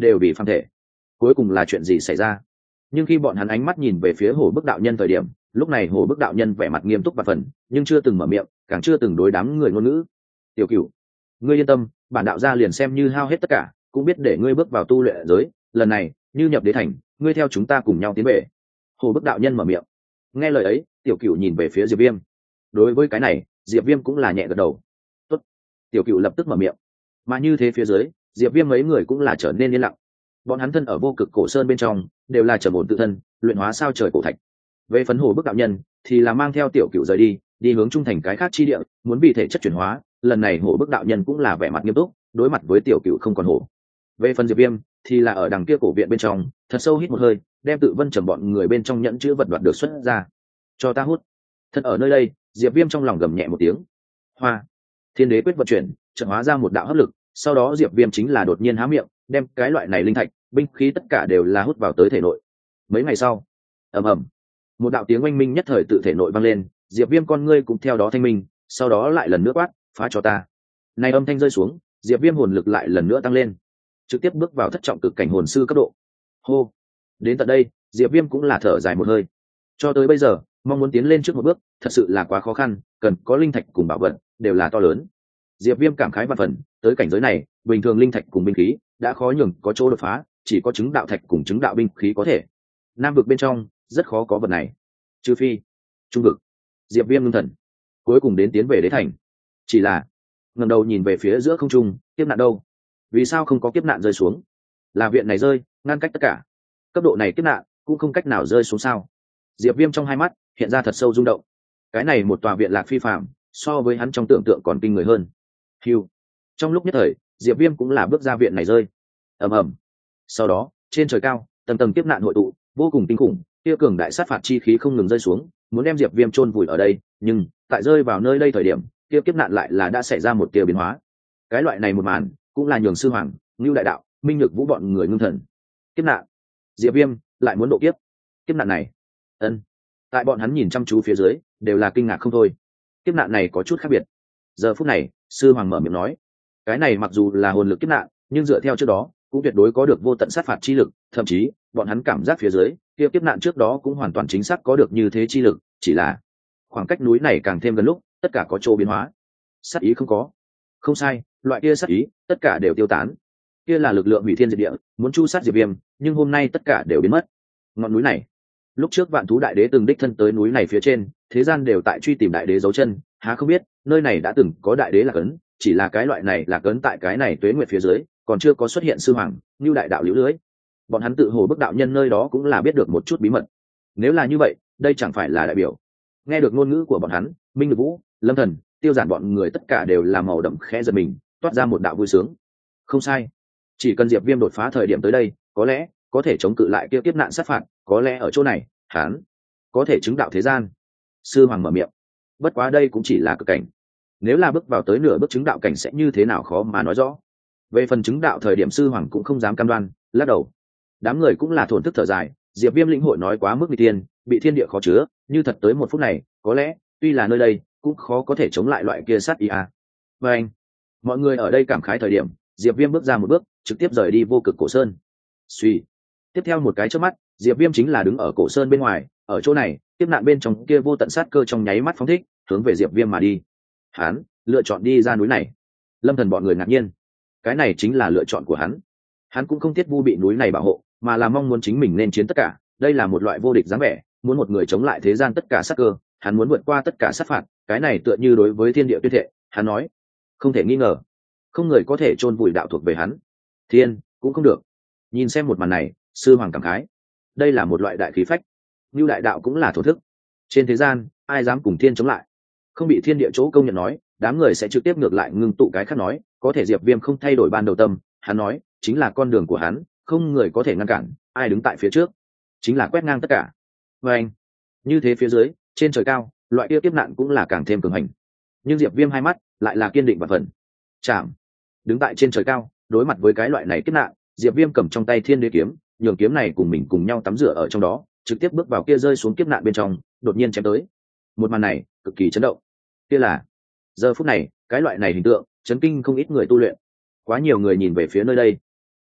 Speaker 1: đều vì phàm thể. Cuối cùng là chuyện gì xảy ra? Nhưng khi bọn hắn ánh mắt nhìn về phía Hồ Bức đạo nhân thời điểm, lúc này Hồ Bức đạo nhân vẻ mặt nghiêm túc và phần, nhưng chưa từng mở miệng, càng chưa từng đối đám người ngôn ngữ. Tiểu Cửu, ngươi yên tâm, bản đạo gia liền xem như hao hết tất cả, cũng biết để ngươi bước vào tu luyện giới, lần này như nhập đế thành, ngươi theo chúng ta cùng nhau tiến về. Hồ Bức đạo nhân mở miệng. Nghe lời ấy, Tiểu Cửu nhìn về phía Diệp Viêm. Đối với cái này, Diệp Viêm cũng là nhẹ gật đầu. Tốt. Tiểu Cửu lập tức mở miệng. Mà như thế phía dưới, Diệp Viêm mấy người cũng là trở nên yên lặng. Bọn hắn thân ở vô cực cổ sơn bên trong, đều là trầm ổn tự thân, luyện hóa sao trời cổ thạch. Về phấn Hồ Bức đạo nhân, thì là mang theo Tiểu Cửu rời đi, đi hướng trung thành cái khác chi địa, muốn vì thể chất chuyển hóa. Lần này Hồ Bức đạo nhân cũng là vẻ mặt nghiêm túc, đối mặt với Tiểu Cửu không còn hổ. Về phần Diệp Viêm, thì là ở đằng kia cổ viện bên trong, thật sâu hít một hơi, đem tự vân trầm bọn người bên trong nhẫn chữ vật đoạt được xuất ra. Cho ta hút. Thật ở nơi đây, Diệp Viêm trong lòng gầm nhẹ một tiếng. Hoa. Thiên đế quyết vận chuyển, chợt hóa ra một đạo hấp lực, sau đó Diệp Viêm chính là đột nhiên há miệng, đem cái loại này linh thạch, binh khí tất cả đều là hút vào tới thể nội. Mấy ngày sau, ầm ầm, một đạo tiếng oanh minh nhất thời tự thể nội vang lên, Diệp Viêm con ngươi cũng theo đó thanh minh, sau đó lại lần nữa quát, phá cho ta. Này âm thanh rơi xuống, Diệp Viêm hồn lực lại lần nữa tăng lên, trực tiếp bước vào thất trọng cực cảnh hồn sư cấp độ. Hô. Đến tận đây, Diệp Viêm cũng là thở dài một hơi. Cho tới bây giờ, mong muốn tiến lên trước một bước, thật sự là quá khó khăn, cần có linh thạch cùng bảo vật, đều là to lớn. Diệp Viêm cảm khái vạn phần, tới cảnh giới này, bình thường linh thạch cùng binh khí đã khó nhường có chỗ đột phá, chỉ có chứng đạo thạch cùng chứng đạo binh khí có thể. Nam vực bên trong, rất khó có vật này. Trừ phi trung vực. Diệp Viêm ngưng thần, cuối cùng đến tiến về đế thành. Chỉ là ngẩng đầu nhìn về phía giữa không trung, kiếp nạn đâu? Vì sao không có kiếp nạn rơi xuống? Là viện này rơi, ngăn cách tất cả. Cấp độ này kiếp nạn cũng không cách nào rơi xuống sao? Diệp Viêm trong hai mắt hiện ra thật sâu rung động. Cái này một tòa viện lạc phi phàm, so với hắn trong tưởng tượng còn kinh người hơn. Hưu. Trong lúc nhất thời, Diệp Viêm cũng là bước ra viện này rơi. Ầm ầm. Sau đó, trên trời cao, tầng tầng kiếp nạn hội tụ, vô cùng kinh khủng, kia cường đại sát phạt chi khí không ngừng rơi xuống, muốn đem Diệp Viêm chôn vùi ở đây, nhưng tại rơi vào nơi đây thời điểm, kia kiếp nạn lại là đã xảy ra một tia biến hóa. Cái loại này một màn, cũng là nhường sư hoàng, Nưu đại đạo, Minh Nhược Vũ bọn người ngưng thần. Kiếp nạn. Diệp Viêm lại muốn độ kiếp. Kiếp nạn này. Ân. Tại bọn hắn nhìn chăm chú phía dưới, đều là kinh ngạc không thôi. Kiếp nạn này có chút khác biệt. Giờ phút này, sư hoàng mở miệng nói, cái này mặc dù là hồn lực kiếp nạn, nhưng dựa theo trước đó, cũng tuyệt đối có được vô tận sát phạt chi lực, thậm chí, bọn hắn cảm giác phía dưới, kia kiếp nạn trước đó cũng hoàn toàn chính xác có được như thế chi lực, chỉ là khoảng cách núi này càng thêm gần lúc, tất cả có chỗ biến hóa. Sát ý không có. Không sai, loại kia sát ý, tất cả đều tiêu tán. Kia là lực lượng hủy thiên diệt địa, muốn chu sát Diệp Viêm, nhưng hôm nay tất cả đều biến mất. Ngọn núi này, lúc trước Vạn Thú Đại Đế từng đích thân tới núi này phía trên, thế gian đều tại truy tìm đại đế dấu chân, há không biết, nơi này đã từng có đại đế lạc ấn, chỉ là cái loại này lạc ấn tại cái này tuế nguyệt phía dưới, còn chưa có xuất hiện sư hoàng, như đại đạo liễu lưới. Bọn hắn tự Hồ Bức đạo nhân nơi đó cũng là biết được một chút bí mật. Nếu là như vậy, đây chẳng phải là đại biểu. Nghe được ngôn ngữ của bọn hắn, Minh Nhược Vũ, Lâm Thần, Tiêu Giản bọn người tất cả đều là màu đậm khẽ giật mình, toát ra một đạo vui sướng. Không sai, chỉ cần Diệp Viêm đột phá thời điểm tới đây, có lẽ có thể chống cự lại kia kiếp nạn sát phạt, có lẽ ở chỗ này, hắn có thể chứng đạo thế gian. Sư hoàng mở miệng. Bất quá đây cũng chỉ là cực cảnh. Nếu là bước vào tới nửa bước chứng đạo cảnh sẽ như thế nào khó mà nói rõ. Về phần chứng đạo thời điểm sư hoàng cũng không dám cam đoan, lắc đầu. Đám người cũng là thổn thức thở dài, Diệp Viêm lĩnh hội nói quá mức nguy tiên, bị thiên địa khó chứa, như thật tới một phút này, có lẽ, tuy là nơi đây, cũng khó có thể chống lại loại kia sát ý a. Và anh, mọi người ở đây cảm khái thời điểm, Diệp Viêm bước ra một bước, trực tiếp rời đi vô cực cổ sơn. Suy. Tiếp theo một cái chớp mắt, Diệp Viêm chính là đứng ở cổ sơn bên ngoài, ở chỗ này, tiếp nạn bên trong kia vô tận sát cơ trong nháy mắt phóng thích, hướng về Diệp Viêm mà đi. Hắn lựa chọn đi ra núi này. Lâm Thần bọn người ngạc nhiên. Cái này chính là lựa chọn của hắn. Hắn cũng không thiết vu bị núi này bảo hộ, mà là mong muốn chính mình nên chiến tất cả. Đây là một loại vô địch dáng vẻ, muốn một người chống lại thế gian tất cả sát cơ, hắn muốn vượt qua tất cả sát phạt, cái này tựa như đối với thiên địa tuyên thệ, hắn nói, không thể nghi ngờ, không người có thể chôn vùi đạo thuộc về hắn. Thiên cũng không được. Nhìn xem một màn này, sư hoàng cảm khái, đây là một loại đại khí phách. Như đại đạo cũng là thổ thức. Trên thế gian, ai dám cùng thiên chống lại? Không bị thiên địa chỗ công nhận nói, đám người sẽ trực tiếp ngược lại ngưng tụ cái khác nói, có thể Diệp Viêm không thay đổi ban đầu tâm, hắn nói, chính là con đường của hắn, không người có thể ngăn cản, ai đứng tại phía trước, chính là quét ngang tất cả. Và anh, như thế phía dưới, trên trời cao, loại kia kiếp nạn cũng là càng thêm cường hành. Nhưng Diệp Viêm hai mắt lại là kiên định và phần. Chạm, đứng tại trên trời cao, đối mặt với cái loại này kiếp nạn, Diệp Viêm cầm trong tay Thiên Đế kiếm, nhường kiếm này cùng mình cùng nhau tắm rửa ở trong đó, trực tiếp bước vào kia rơi xuống kiếp nạn bên trong, đột nhiên chém tới. Một màn này cực kỳ chấn động. Kia là giờ phút này, cái loại này hình tượng chấn kinh không ít người tu luyện. Quá nhiều người nhìn về phía nơi đây.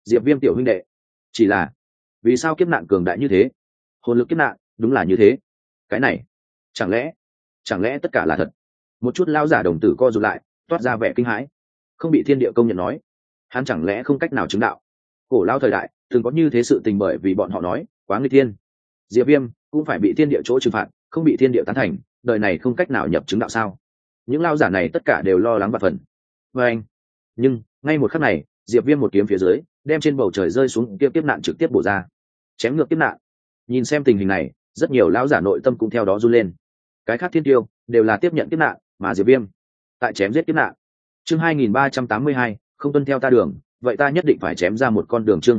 Speaker 1: Diệp Viêm tiểu huynh đệ, chỉ là vì sao kiếp nạn cường đại như thế? Hồn lực kiếp nạn, đúng là như thế. Cái này, chẳng lẽ tất cả là thật? Một chút lão giả đồng tử co rụt lại, toát ra vẻ kinh hãi. Không bị thiên địa công nhận nói, hắn chẳng lẽ không cách nào chứng đạo? Cổ lao thời đại từng có như thế sự tình, bởi vì bọn họ nói quá nguy thiên, Diệp Viêm cũng phải bị thiên địa chỗ trừng phạt, không bị thiên địa tán thành, đời này không cách nào nhập chứng đạo sao? Những lao giả này tất cả đều lo lắng và phần. Và anh, nhưng ngay một khắc này, Diệp Viêm một kiếm phía dưới, đem trên bầu trời rơi xuống kiếp nạn trực tiếp bổ ra, chém ngược kiếp nạn. Nhìn xem tình hình này, rất nhiều lão giả nội tâm cũng theo đó run lên. Cái khác thiên tiêu đều là tiếp nhận kiếp nạn, mà Diệp Viêm tại chém giết kiếp nạn. Chương 2382, không tuân theo ta đường, vậy ta nhất định phải chém ra một con đường. Chương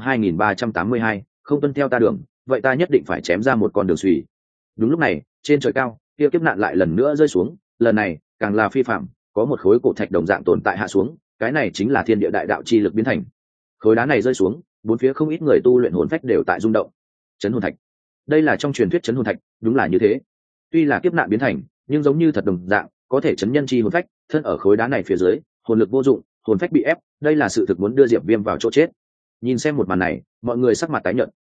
Speaker 1: 2382, không tuân theo ta đường, vậy ta nhất định phải chém ra một con đường suy. Đúng lúc này, trên trời cao, kia kiếp nạn lại lần nữa rơi xuống, lần này càng là phi phạm, có một khối cổ thạch đồng dạng tồn tại hạ xuống, cái này chính là thiên địa đại đạo chi lực biến thành. Khối đá này rơi xuống, bốn phía không ít người tu luyện hồn phách đều tại rung động. Chấn hồn thạch, đây là trong truyền thuyết chấn hồn thạch, đúng là như thế. Tuy là kiếp nạn biến thành, nhưng giống như thật đồng dạng, có thể chấn nhân chi hồn phách, thân ở khối đá này phía dưới, hồn lực vô dụng, hồn phách bị ép, đây là sự thực muốn đưa Diệp Viêm vào chỗ chết. Nhìn xem một màn này, mọi người sắc mặt tái nhợt.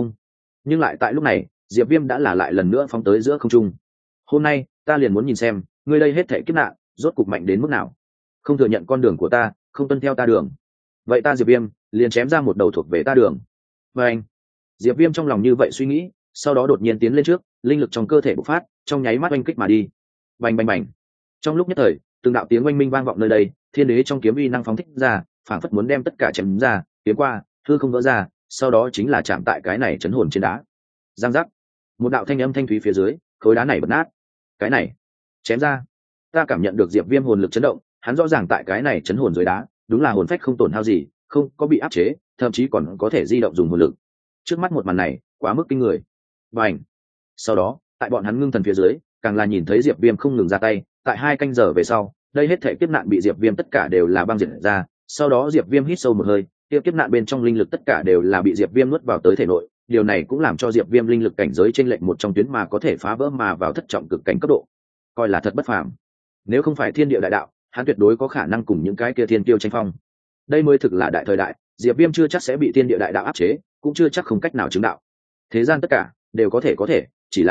Speaker 1: Nhưng lại tại lúc này, Diệp Viêm đã là lại lần nữa phóng tới giữa không trung. Hôm nay, ta liền muốn nhìn xem, ngươi đây hết thảy kiếp nạn, rốt cục mạnh đến mức nào. Không thừa nhận con đường của ta, không tuân theo ta đường, vậy ta Diệp Viêm liền chém ra một đầu thuộc về ta đường. Và anh, Diệp Viêm trong lòng như vậy suy nghĩ, sau đó đột nhiên tiến lên trước, linh lực trong cơ thể bộc phát, trong nháy mắt oanh kích mà đi. Bành bành bành. Trong lúc nhất thời, từng đạo tiếng oanh minh vang vọng nơi đây, thiên đế trong kiếm uy năng phóng thích ra, phảng phất muốn đem tất cả chém ra, kiếm qua, hư không vỡ ra, sau đó chính là chạm tại cái này chấn hồn trên đá. Giang giác. Một đạo thanh âm thanh thúy phía dưới, khối đá này bật nát. Cái này, chém ra. Ta cảm nhận được Diệp Viêm hồn lực chấn động, hắn rõ ràng tại cái này chấn hồn dưới đá, đúng là hồn phách không tổn hao gì, không có bị áp chế, thậm chí còn có thể di động dùng hồn lực. Trước mắt một màn này, quá mức kinh người. Bành. Sau đó, tại bọn hắn ngưng thần phía dưới, càng là nhìn thấy Diệp Viêm không ngừng ra tay, tại 2 canh giờ về sau, đây hết thảy kiếp nạn bị Diệp Viêm tất cả đều là băng diệt ra, sau đó Diệp Viêm hít sâu một hơi, kiếp nạn bên trong linh lực tất cả đều là bị Diệp Viêm nuốt vào tới thể nội, điều này cũng làm cho Diệp Viêm linh lực cảnh giới chênh lệch một trong tuyến mà có thể phá vỡ mà vào thất trọng cực cảnh cấp độ, coi là thật bất phàm. Nếu không phải thiên địa đại đạo, hắn tuyệt đối có khả năng cùng những cái kia thiên tiêu tranh phong. Đây mới thực là đại thời đại, Diệp Viêm chưa chắc sẽ bị thiên địa đại đạo áp chế, cũng chưa chắc không cách nào chứng đạo. Thế gian tất cả đều có thể,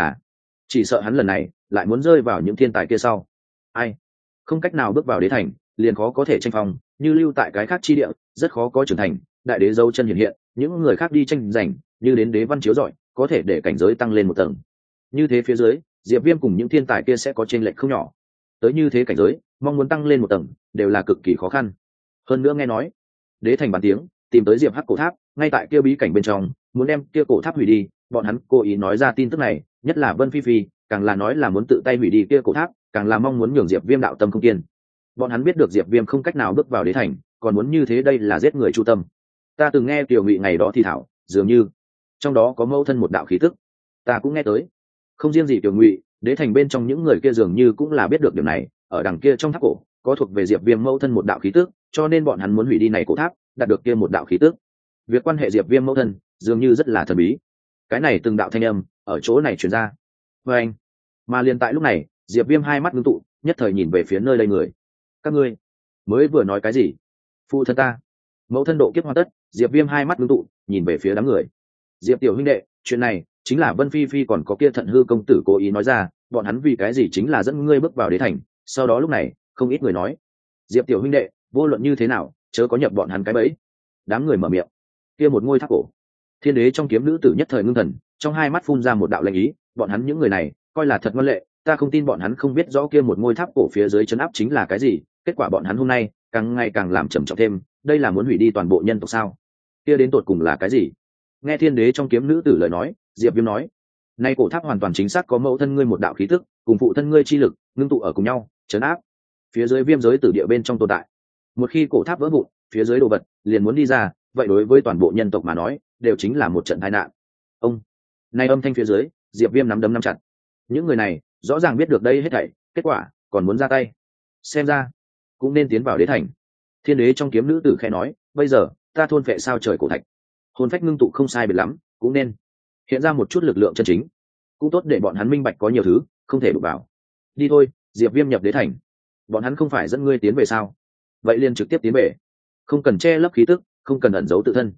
Speaker 1: chỉ sợ hắn lần này lại muốn rơi vào những thiên tài kia sau. Ai không cách nào bước vào đế thành, liền khó có thể tranh phong, như lưu tại cái khác chi địa, rất khó có trưởng thành, đại đế dấu chân hiện hiện, những người khác đi tranh giành, như đến đế văn chiếu rọi, có thể để cảnh giới tăng lên một tầng. Như thế phía dưới, Diệp Viêm cùng những thiên tài kia sẽ có chênh lệch không nhỏ. Tới như thế cảnh giới, mong muốn tăng lên một tầng, đều là cực kỳ khó khăn. Hơn nữa nghe nói, đế thành bàn tiếng, tìm tới Diệp Hắc cổ tháp, ngay tại kia bí cảnh bên trong, muốn đem kia cổ tháp hủy đi, bọn hắn cố ý nói ra tin tức này, nhất là Vân Phi Phi, càng là nói là muốn tự tay hủy đi kia cổ tháp, càng là mong muốn nhường Diệp Viêm đạo tâm không kiên. Bọn hắn biết được Diệp Viêm không cách nào bước vào đế thành, còn muốn như thế đây là giết người chu tâm. Ta từng nghe Tiểu Ngụy ngày đó thì thảo, dường như trong đó có mâu thân một đạo khí tức. Ta cũng nghe tới. Không riêng gì Tiểu Ngụy, đế thành bên trong những người kia dường như cũng là biết được điểm này, ở đằng kia trong tháp cổ, có thuộc về Diệp Viêm mâu thân một đạo khí tức, cho nên bọn hắn muốn hủy đi này cổ tháp, đạt được kia một đạo khí tức. Việc quan hệ Diệp Viêm mâu thân, dường như rất là thần bí. Cái này từng đạo thanh âm ở chỗ này truyền ra. Và anh, mà liền tại lúc này, Diệp Viêm hai mắt ngưng tụ, nhất thời nhìn về phía nơi đây người. Các ngươi mới vừa nói cái gì? Phụ thân ta. Mẫu thân độ kiếp hoàn tất, Diệp Viêm hai mắt ngưng tụ, nhìn về phía đám người. Diệp tiểu huynh đệ, chuyện này chính là Vân Phi Phi còn có kia Thận Hư công tử cố ý nói ra, bọn hắn vì cái gì chính là dẫn ngươi bước vào đế thành. Sau đó lúc này, không ít người nói, Diệp tiểu huynh đệ, vô luận như thế nào, chớ có nhập bọn hắn cái bẫy. Đám người mở miệng. Kia một ngôi tháp cổ, thiên đế trong kiếm nữ tử nhất thời ngưng thần, trong hai mắt phun ra một đạo lệnh ý, bọn hắn những người này coi là thật ngoan lệ, ta không tin bọn hắn không biết rõ kia một ngôi tháp cổ phía dưới trấn áp chính là cái gì, kết quả bọn hắn hôm nay càng ngày càng làm trầm trọng thêm, đây là muốn hủy đi toàn bộ nhân tộc sao? Kia đến tột cùng là cái gì? Nghe thiên đế trong kiếm nữ tử lời nói, Diệp Viêm nói, nay cổ tháp hoàn toàn chính xác có mẫu thân ngươi một đạo khí tức, cùng phụ thân ngươi chi lực ngưng tụ ở cùng nhau, trấn áp phía dưới viêm giới tử địa bên trong tồn tại. Một khi cổ tháp vỡ vụn, phía dưới đồ vật liền muốn đi ra, vậy đối với toàn bộ nhân tộc mà nói, đều chính là một trận tai nạn. Ông, nay âm thanh phía dưới, Diệp Viêm nắm đấm nắm chặt. Những người này rõ ràng biết được đây hết thảy, kết quả còn muốn ra tay. Xem ra cũng nên tiến vào đế thành. Thiên đế trong kiếm nữ tử khẽ nói, bây giờ ta thôn phệ sao trời cổ thạch, hồn phách ngưng tụ không sai biệt lắm, cũng nên hiện ra một chút lực lượng chân chính, cũng tốt để bọn hắn minh bạch có nhiều thứ không thể đụng vào. Đi thôi, Diệp Viêm nhập đế thành, bọn hắn không phải dẫn ngươi tiến về sao? Vậy liền trực tiếp tiến về, không cần che lấp khí tức, không cần ẩn giấu tự thân.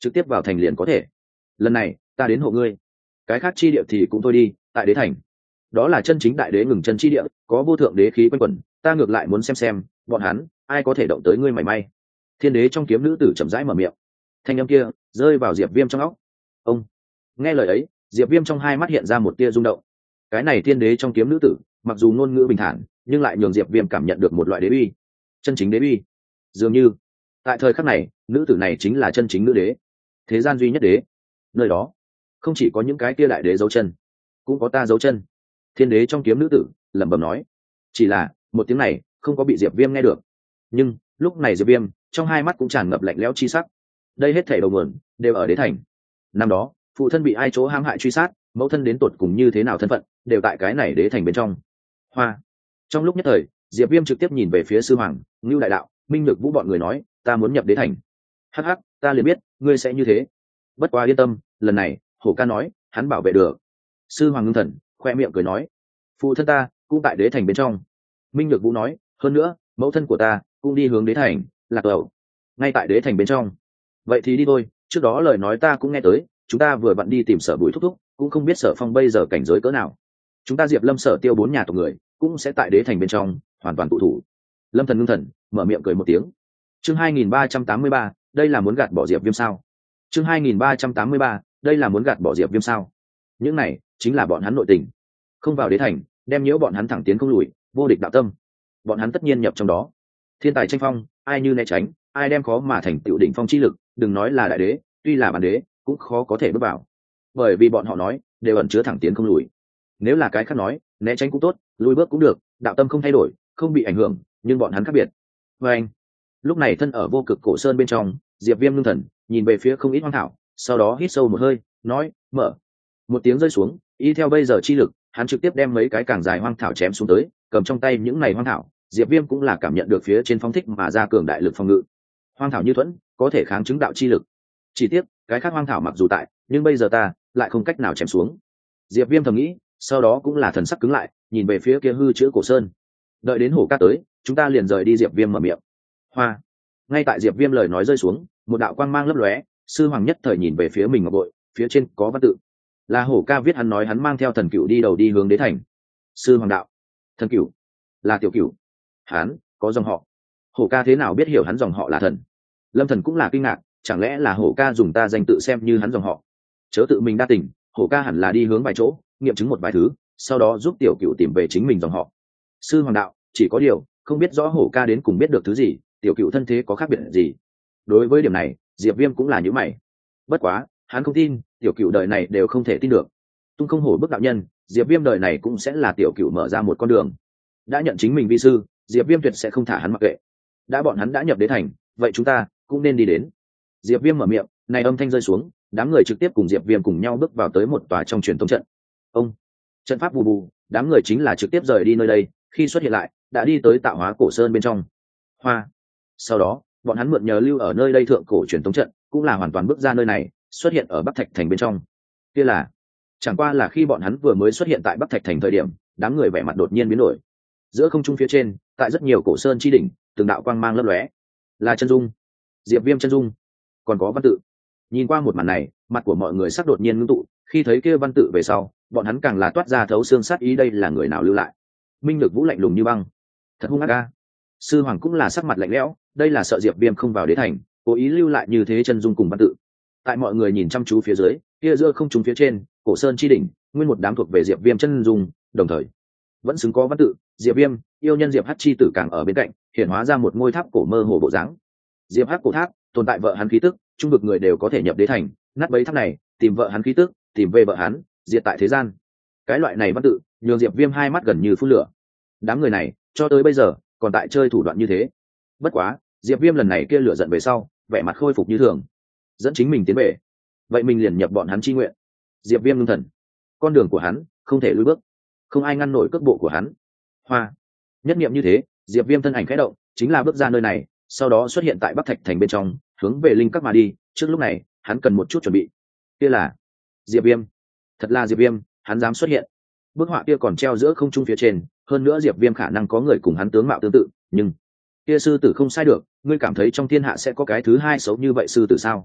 Speaker 1: trực tiếp vào thành liền có thể. Lần này ta đến hộ ngươi, cái khác chi địa thì cũng thôi đi. Tại đế thành, đó là chân chính đại đế ngừng chân chi địa, có vô thượng đế khí quanh quẩn, ta ngược lại muốn xem bọn hắn ai có thể động tới ngươi mảy may. Thiên đế trong kiếm nữ tử chậm rãi mở miệng, thanh âm kia rơi vào Diệp Viêm trong óc. Ông nghe lời ấy, Diệp Viêm trong hai mắt hiện ra một tia rung động. Cái này thiên đế trong kiếm nữ tử mặc dù ngôn ngữ bình thản, nhưng lại nhường Diệp Viêm cảm nhận được một loại đế uy, chân chính đế uy. Dường như tại thời khắc này, nữ tử này chính là chân chính nữ đế, thế gian duy nhất đế. Nơi đó không chỉ có những cái kia đại đế dấu chân, cũng có ta dấu chân. Thiên đế trong kiếm nữ tử lẩm bẩm nói. Chỉ là một tiếng này không có bị Diệp Viêm nghe được, nhưng lúc này Diệp Viêm trong hai mắt cũng tràn ngập lạnh lẽo chi sắc. Đây hết thảy đầu nguồn đều ở đế thành. Năm đó phụ thân bị ai chỗ hãm hại truy sát, mẫu thân đến tột cùng như thế nào thân phận, đều tại cái này đế thành bên trong. Hoa. Trong lúc nhất thời, Diệp Viêm trực tiếp nhìn về phía sư hoàng, Ngưu đại đạo, Minh Nhược Vũ bọn người nói, ta muốn nhập đế thành. Hắc hắc, ta liền biết ngươi sẽ như thế. Bất quá yên tâm, lần này Hổ ca nói hắn bảo vệ được. Sư hoàng ngưng thần khoe miệng cười nói, phụ thân ta cũng tại đế thành bên trong. Minh Nhược Vũ nói, hơn nữa mẫu thân của ta cũng đi hướng đế thành, Lạc Lầu ngay tại đế thành bên trong. Vậy thì đi thôi, trước đó lời nói ta cũng nghe tới, chúng ta vừa vặn đi tìm Sở Bùi thúc thúc, cũng không biết Sở Phong bây giờ cảnh giới cỡ nào. Chúng ta Diệp Lâm Sở Tiêu 4 nhà tộc người cũng sẽ tại đế thành bên trong hoàn toàn tụ thủ. Lâm Thần ngưng thần mở miệng cười một tiếng. Chương 2383, đây là muốn gạt bỏ Diệp Viêm sao? Chương 2383, đây là muốn gạt bỏ Diệp Viêm sao? Những này chính là bọn hắn nội tình, không vào đế thành, đem nhiễu bọn hắn thẳng tiến không lùi, vô địch đạo tâm. Bọn hắn tất nhiên nhập trong đó. Thiên tài tranh phong, ai như né tránh, ai đem khó mà thành tựu đỉnh phong chi lực, đừng nói là đại đế, tuy là bản đế, cũng khó có thể bước vào. Bởi vì bọn họ nói, đều ẩn chứa thẳng tiến không lùi. Nếu là cái khác nói, né tránh cũng tốt, lùi bước cũng được, đạo tâm không thay đổi, không bị ảnh hưởng, nhưng bọn hắn khác biệt. Và anh, lúc này thân ở vô cực cổ sơn bên trong, Diệp Viêm ngưng thần, nhìn về phía không ít hoang thảo, sau đó hít sâu một hơi, nói, mở. Một tiếng rơi xuống, y theo bây giờ chi lực, hắn trực tiếp đem mấy cái càng dài hoang thảo chém xuống tới, cầm trong tay những này hoang thảo, Diệp Viêm cũng là cảm nhận được phía trên phóng thích mà ra cường đại lực phòng ngự. Hoang thảo như thuẫn, có thể kháng chứng đạo chi lực. Chỉ tiếc, cái khác hoang thảo mặc dù tại, nhưng bây giờ ta lại không cách nào chém xuống. Diệp Viêm thầm nghĩ, sau đó cũng là thần sắc cứng lại, nhìn về phía kia hư chữ cổ sơn. Đợi đến Hổ ca tới, chúng ta liền rời đi. Diệp Viêm mở miệng. Hoa. Ngay tại Diệp Viêm lời nói rơi xuống, một đạo quang mang lấp lóe, sư hoàng nhất thời nhìn về phía mình ngọc bội, phía trên có văn tự. Là Hổ ca viết, hắn nói hắn mang theo thần cửu đi đầu đi hướng đế thành. Sư hoàng đạo, thần cửu là tiểu cửu, hắn có dòng họ. Hổ ca thế nào biết hiểu hắn dòng họ là thần? Lâm Thần cũng là kinh ngạc, chẳng lẽ là Hổ ca dùng ta danh tự xem như hắn dòng họ? Chớ tự mình đa tình, Hổ ca hẳn là đi hướng vài chỗ, nghiệm chứng một vài thứ, sau đó giúp tiểu cửu tìm về chính mình dòng họ. Sư hoàng đạo, chỉ có điều không biết rõ Hổ ca đến cùng biết được thứ gì, tiểu cửu thân thế có khác biệt gì. Đối với điểm này, Diệp Viêm cũng là nhíu mày. Bất quá hắn không tin, tiểu cửu đời này đều không thể tin được. Tung không hổ bức đạo nhân, Diệp Viêm đời này cũng sẽ là tiểu cửu mở ra một con đường. Đã nhận chính mình vi sư, Diệp Viêm tuyệt sẽ không thả hắn mặc kệ. Đã bọn hắn đã nhập đế thành, vậy chúng ta cũng nên đi đến. Diệp Viêm mở miệng, này âm thanh rơi xuống, đám người trực tiếp cùng Diệp Viêm cùng nhau bước vào tới một tòa trong truyền tống trận. Ông trận pháp bù bù, đám người chính là trực tiếp rời đi nơi đây, khi xuất hiện lại đã đi tới Tạo Hóa cổ sơn bên trong. Hoa. Sau đó bọn hắn mượn nhờ lưu ở nơi đây thượng cổ truyền tống trận, cũng là hoàn toàn bước ra nơi này, xuất hiện ở Bắc Thạch thành bên trong. Kia là chẳng qua là khi bọn hắn vừa mới xuất hiện tại Bắc Thạch thành thời điểm, đám người vẻ mặt đột nhiên biến đổi. Giữa không trung phía trên, tại rất nhiều cổ sơn chi đỉnh, từng đạo quang mang lấp lóe, là chân dung. Diệp Viêm chân dung, còn có văn tự. Nhìn qua một màn này, mặt của mọi người sắc đột nhiên ngưng tụ, khi thấy kia văn tự về sau, bọn hắn càng là toát ra thấu xương sát ý, đây là người nào lưu lại? Minh Nhược Vũ lạnh lùng như băng, thật hung ác a. Sư hoàng cũng là sắc mặt lạnh lẽo, đây là sợ Diệp Viêm không vào đế thành, cố ý lưu lại như thế chân dung cùng văn tự. Tại mọi người nhìn chăm chú phía dưới, kia giữa không trung phía trên, cổ sơn chi đỉnh, nguyên một đám thuộc về Diệp Viêm chân dung, đồng thời vẫn xứng có văn tự. Diệp Viêm, yêu nhân Diệp Hắc chi tử càng ở bên cạnh, hiện hóa ra một ngôi tháp cổ mơ hồ bộ dáng. Diệp Hắc cổ tháp, tồn tại vợ hắn khí tức, trung vực người đều có thể nhập đế thành, nát bấy tháp này, tìm vợ hắn khí tức, tìm về vợ hắn, diệt tại thế gian. Cái loại này văn tự, nhường Diệp Viêm hai mắt gần như phun lửa. Đám người này, cho tới bây giờ, còn tại chơi thủ đoạn như thế. Bất quá, Diệp Viêm lần này kia lửa giận về sau, vẻ mặt khôi phục như thường, dẫn chính mình tiến về. Vậy mình liền nhập bọn hắn chi nguyện. Diệp Viêm ngưng thần, con đường của hắn không thể lùi bước, không ai ngăn nổi cước bộ của hắn. Hoa. Nhất niệm như thế, Diệp Viêm thân ảnh khẽ động, chính là bước ra nơi này, sau đó xuất hiện tại Bắc Thạch thành bên trong, hướng về linh các mà đi. Trước lúc này, hắn cần một chút chuẩn bị. Kia là Diệp Viêm, thật là Diệp Viêm, hắn dám xuất hiện. Bức họa kia còn treo giữa không trung phía trên, hơn nữa Diệp Viêm khả năng có người cùng hắn tướng mạo tương tự, nhưng kia sư tử không sai được, ngươi cảm thấy trong thiên hạ sẽ có cái thứ hai xấu như vậy sư tử sao?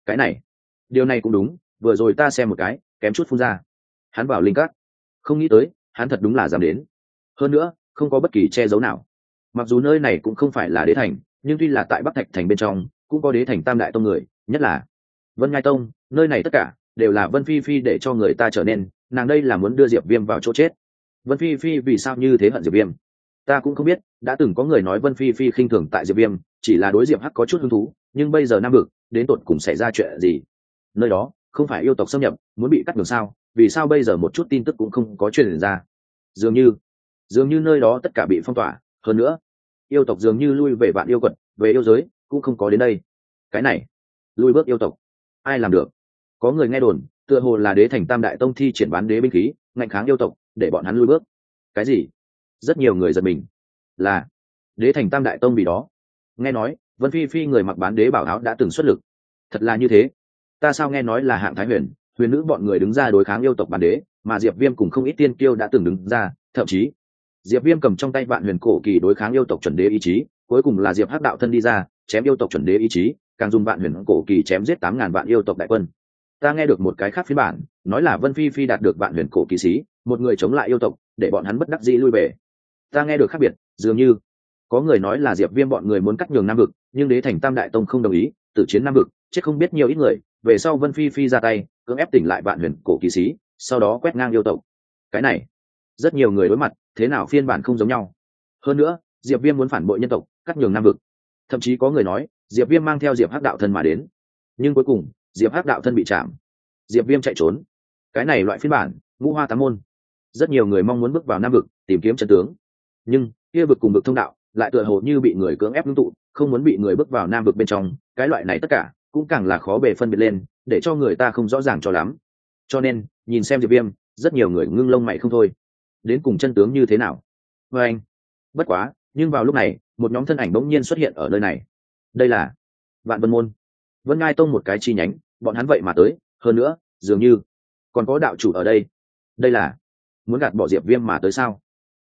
Speaker 1: Cái này, điều này cũng đúng, vừa rồi ta xem một cái kém chút phun ra. Hắn vào linh cát, không nghĩ tới hắn thật đúng là dám đến, hơn nữa không có bất kỳ che giấu nào. Mặc dù nơi này cũng không phải là đế thành, nhưng tuy là tại Bắc Thạch thành bên trong cũng có đế thành tam đại tông người, nhất là Vân Ngai tông. Nơi này tất cả đều là Vân Phi Phi để cho người ta trở nên, nàng đây là muốn đưa Diệp Viêm vào chỗ chết. Vân Phi Phi vì sao như thế hận Diệp Viêm, ta cũng không biết. Đã từng có người nói Vân Phi Phi khinh thường tại Diệp Viêm, chỉ là đối Diệp Hắc có chút hứng thú, nhưng bây giờ Nam Vực đến tột cùng xảy ra chuyện gì? Nơi đó không phải yêu tộc xâm nhập muốn bị cắt đường sao? Vì sao bây giờ một chút tin tức cũng không có truyền ra? Dường như nơi đó tất cả bị phong tỏa. Hơn nữa yêu tộc dường như lui về Vạn Yêu Quật, về yêu giới cũng không có đến đây. Cái này, lui bước yêu tộc ai làm được? Có người nghe đồn tựa hồ là đế thành tam đại tông thi triển bán đế binh khí ngạnh kháng yêu tộc, để bọn hắn lui bước. Cái gì? Rất nhiều người giật mình. Là đế thành tam đại tông vì đó. Nghe nói Vân Phi Phi người mặc bán đế bảo áo đã từng xuất lực. Thật là như thế? Ta sao nghe nói là Hạng Thái Huyền, huyền nữ bọn người đứng ra đối kháng yêu tộc bán đế, mà Diệp Viêm cùng không ít tiên kiêu đã từng đứng ra, thậm chí Diệp Viêm cầm trong tay Vạn Huyền cổ kỳ đối kháng yêu tộc chuẩn đế ý chí, cuối cùng là Diệp Hắc đạo thân đi ra chém yêu tộc chuẩn đế ý chí, càng dùng Vạn Huyền cổ kỳ chém giết 8.000 vạn yêu tộc đại quân. Ta nghe được một cái khác phiên bản, nói là Vân Phi Phi đạt được Vạn Huyền cổ kỳ sĩ, một người chống lại yêu tộc, để bọn hắn bất đắc dĩ lui về. Ta nghe được khác biệt, dường như có người nói là Diệp Viêm bọn người muốn cắt nhường Nam Vực, nhưng đế thành tam đại tông không đồng ý, tự chiến Nam Vực, chết không biết nhiều ít người. Về sau Vân Phi Phi ra tay cưỡng ép tỉnh lại Vạn Huyền cổ kỳ sĩ, sau đó quét ngang yêu tộc. Cái này, rất nhiều người đối mặt thế nào phiên bản không giống nhau. Hơn nữa Diệp Viêm muốn phản bội nhân tộc, cắt nhường Nam Vực. Thậm chí có người nói Diệp Viêm mang theo Diệp Hắc đạo thân mà đến, nhưng cuối cùng Diệp Hắc đạo thân bị chạm, Diệp Viêm chạy trốn. Cái này loại phiên bản ngũ hoa tám môn. Rất nhiều người mong muốn bước vào Nam Vực tìm kiếm chân tướng, nhưng kia vực cùng vực thông đạo lại tựa hồ như bị người cưỡng ép ngưng tụ, không muốn bị người bước vào Nam Vực bên trong. Cái loại này tất cả cũng càng là khó bề phân biệt lên, để cho người ta không rõ ràng cho lắm. Cho nên nhìn xem Diệp Viêm, rất nhiều người ngưng lông mày không thôi. Đến cùng chân tướng như thế nào? Và anh, bất quá, nhưng vào lúc này, một nhóm thân ảnh bỗng nhiên xuất hiện ở nơi này. Đây là Vạn Vân môn, Vân Ngai tông một cái chi nhánh. Bọn hắn vậy mà tới, hơn nữa dường như còn có đạo chủ ở đây. Đây là muốn gạt bỏ Diệp Viêm mà tới sao?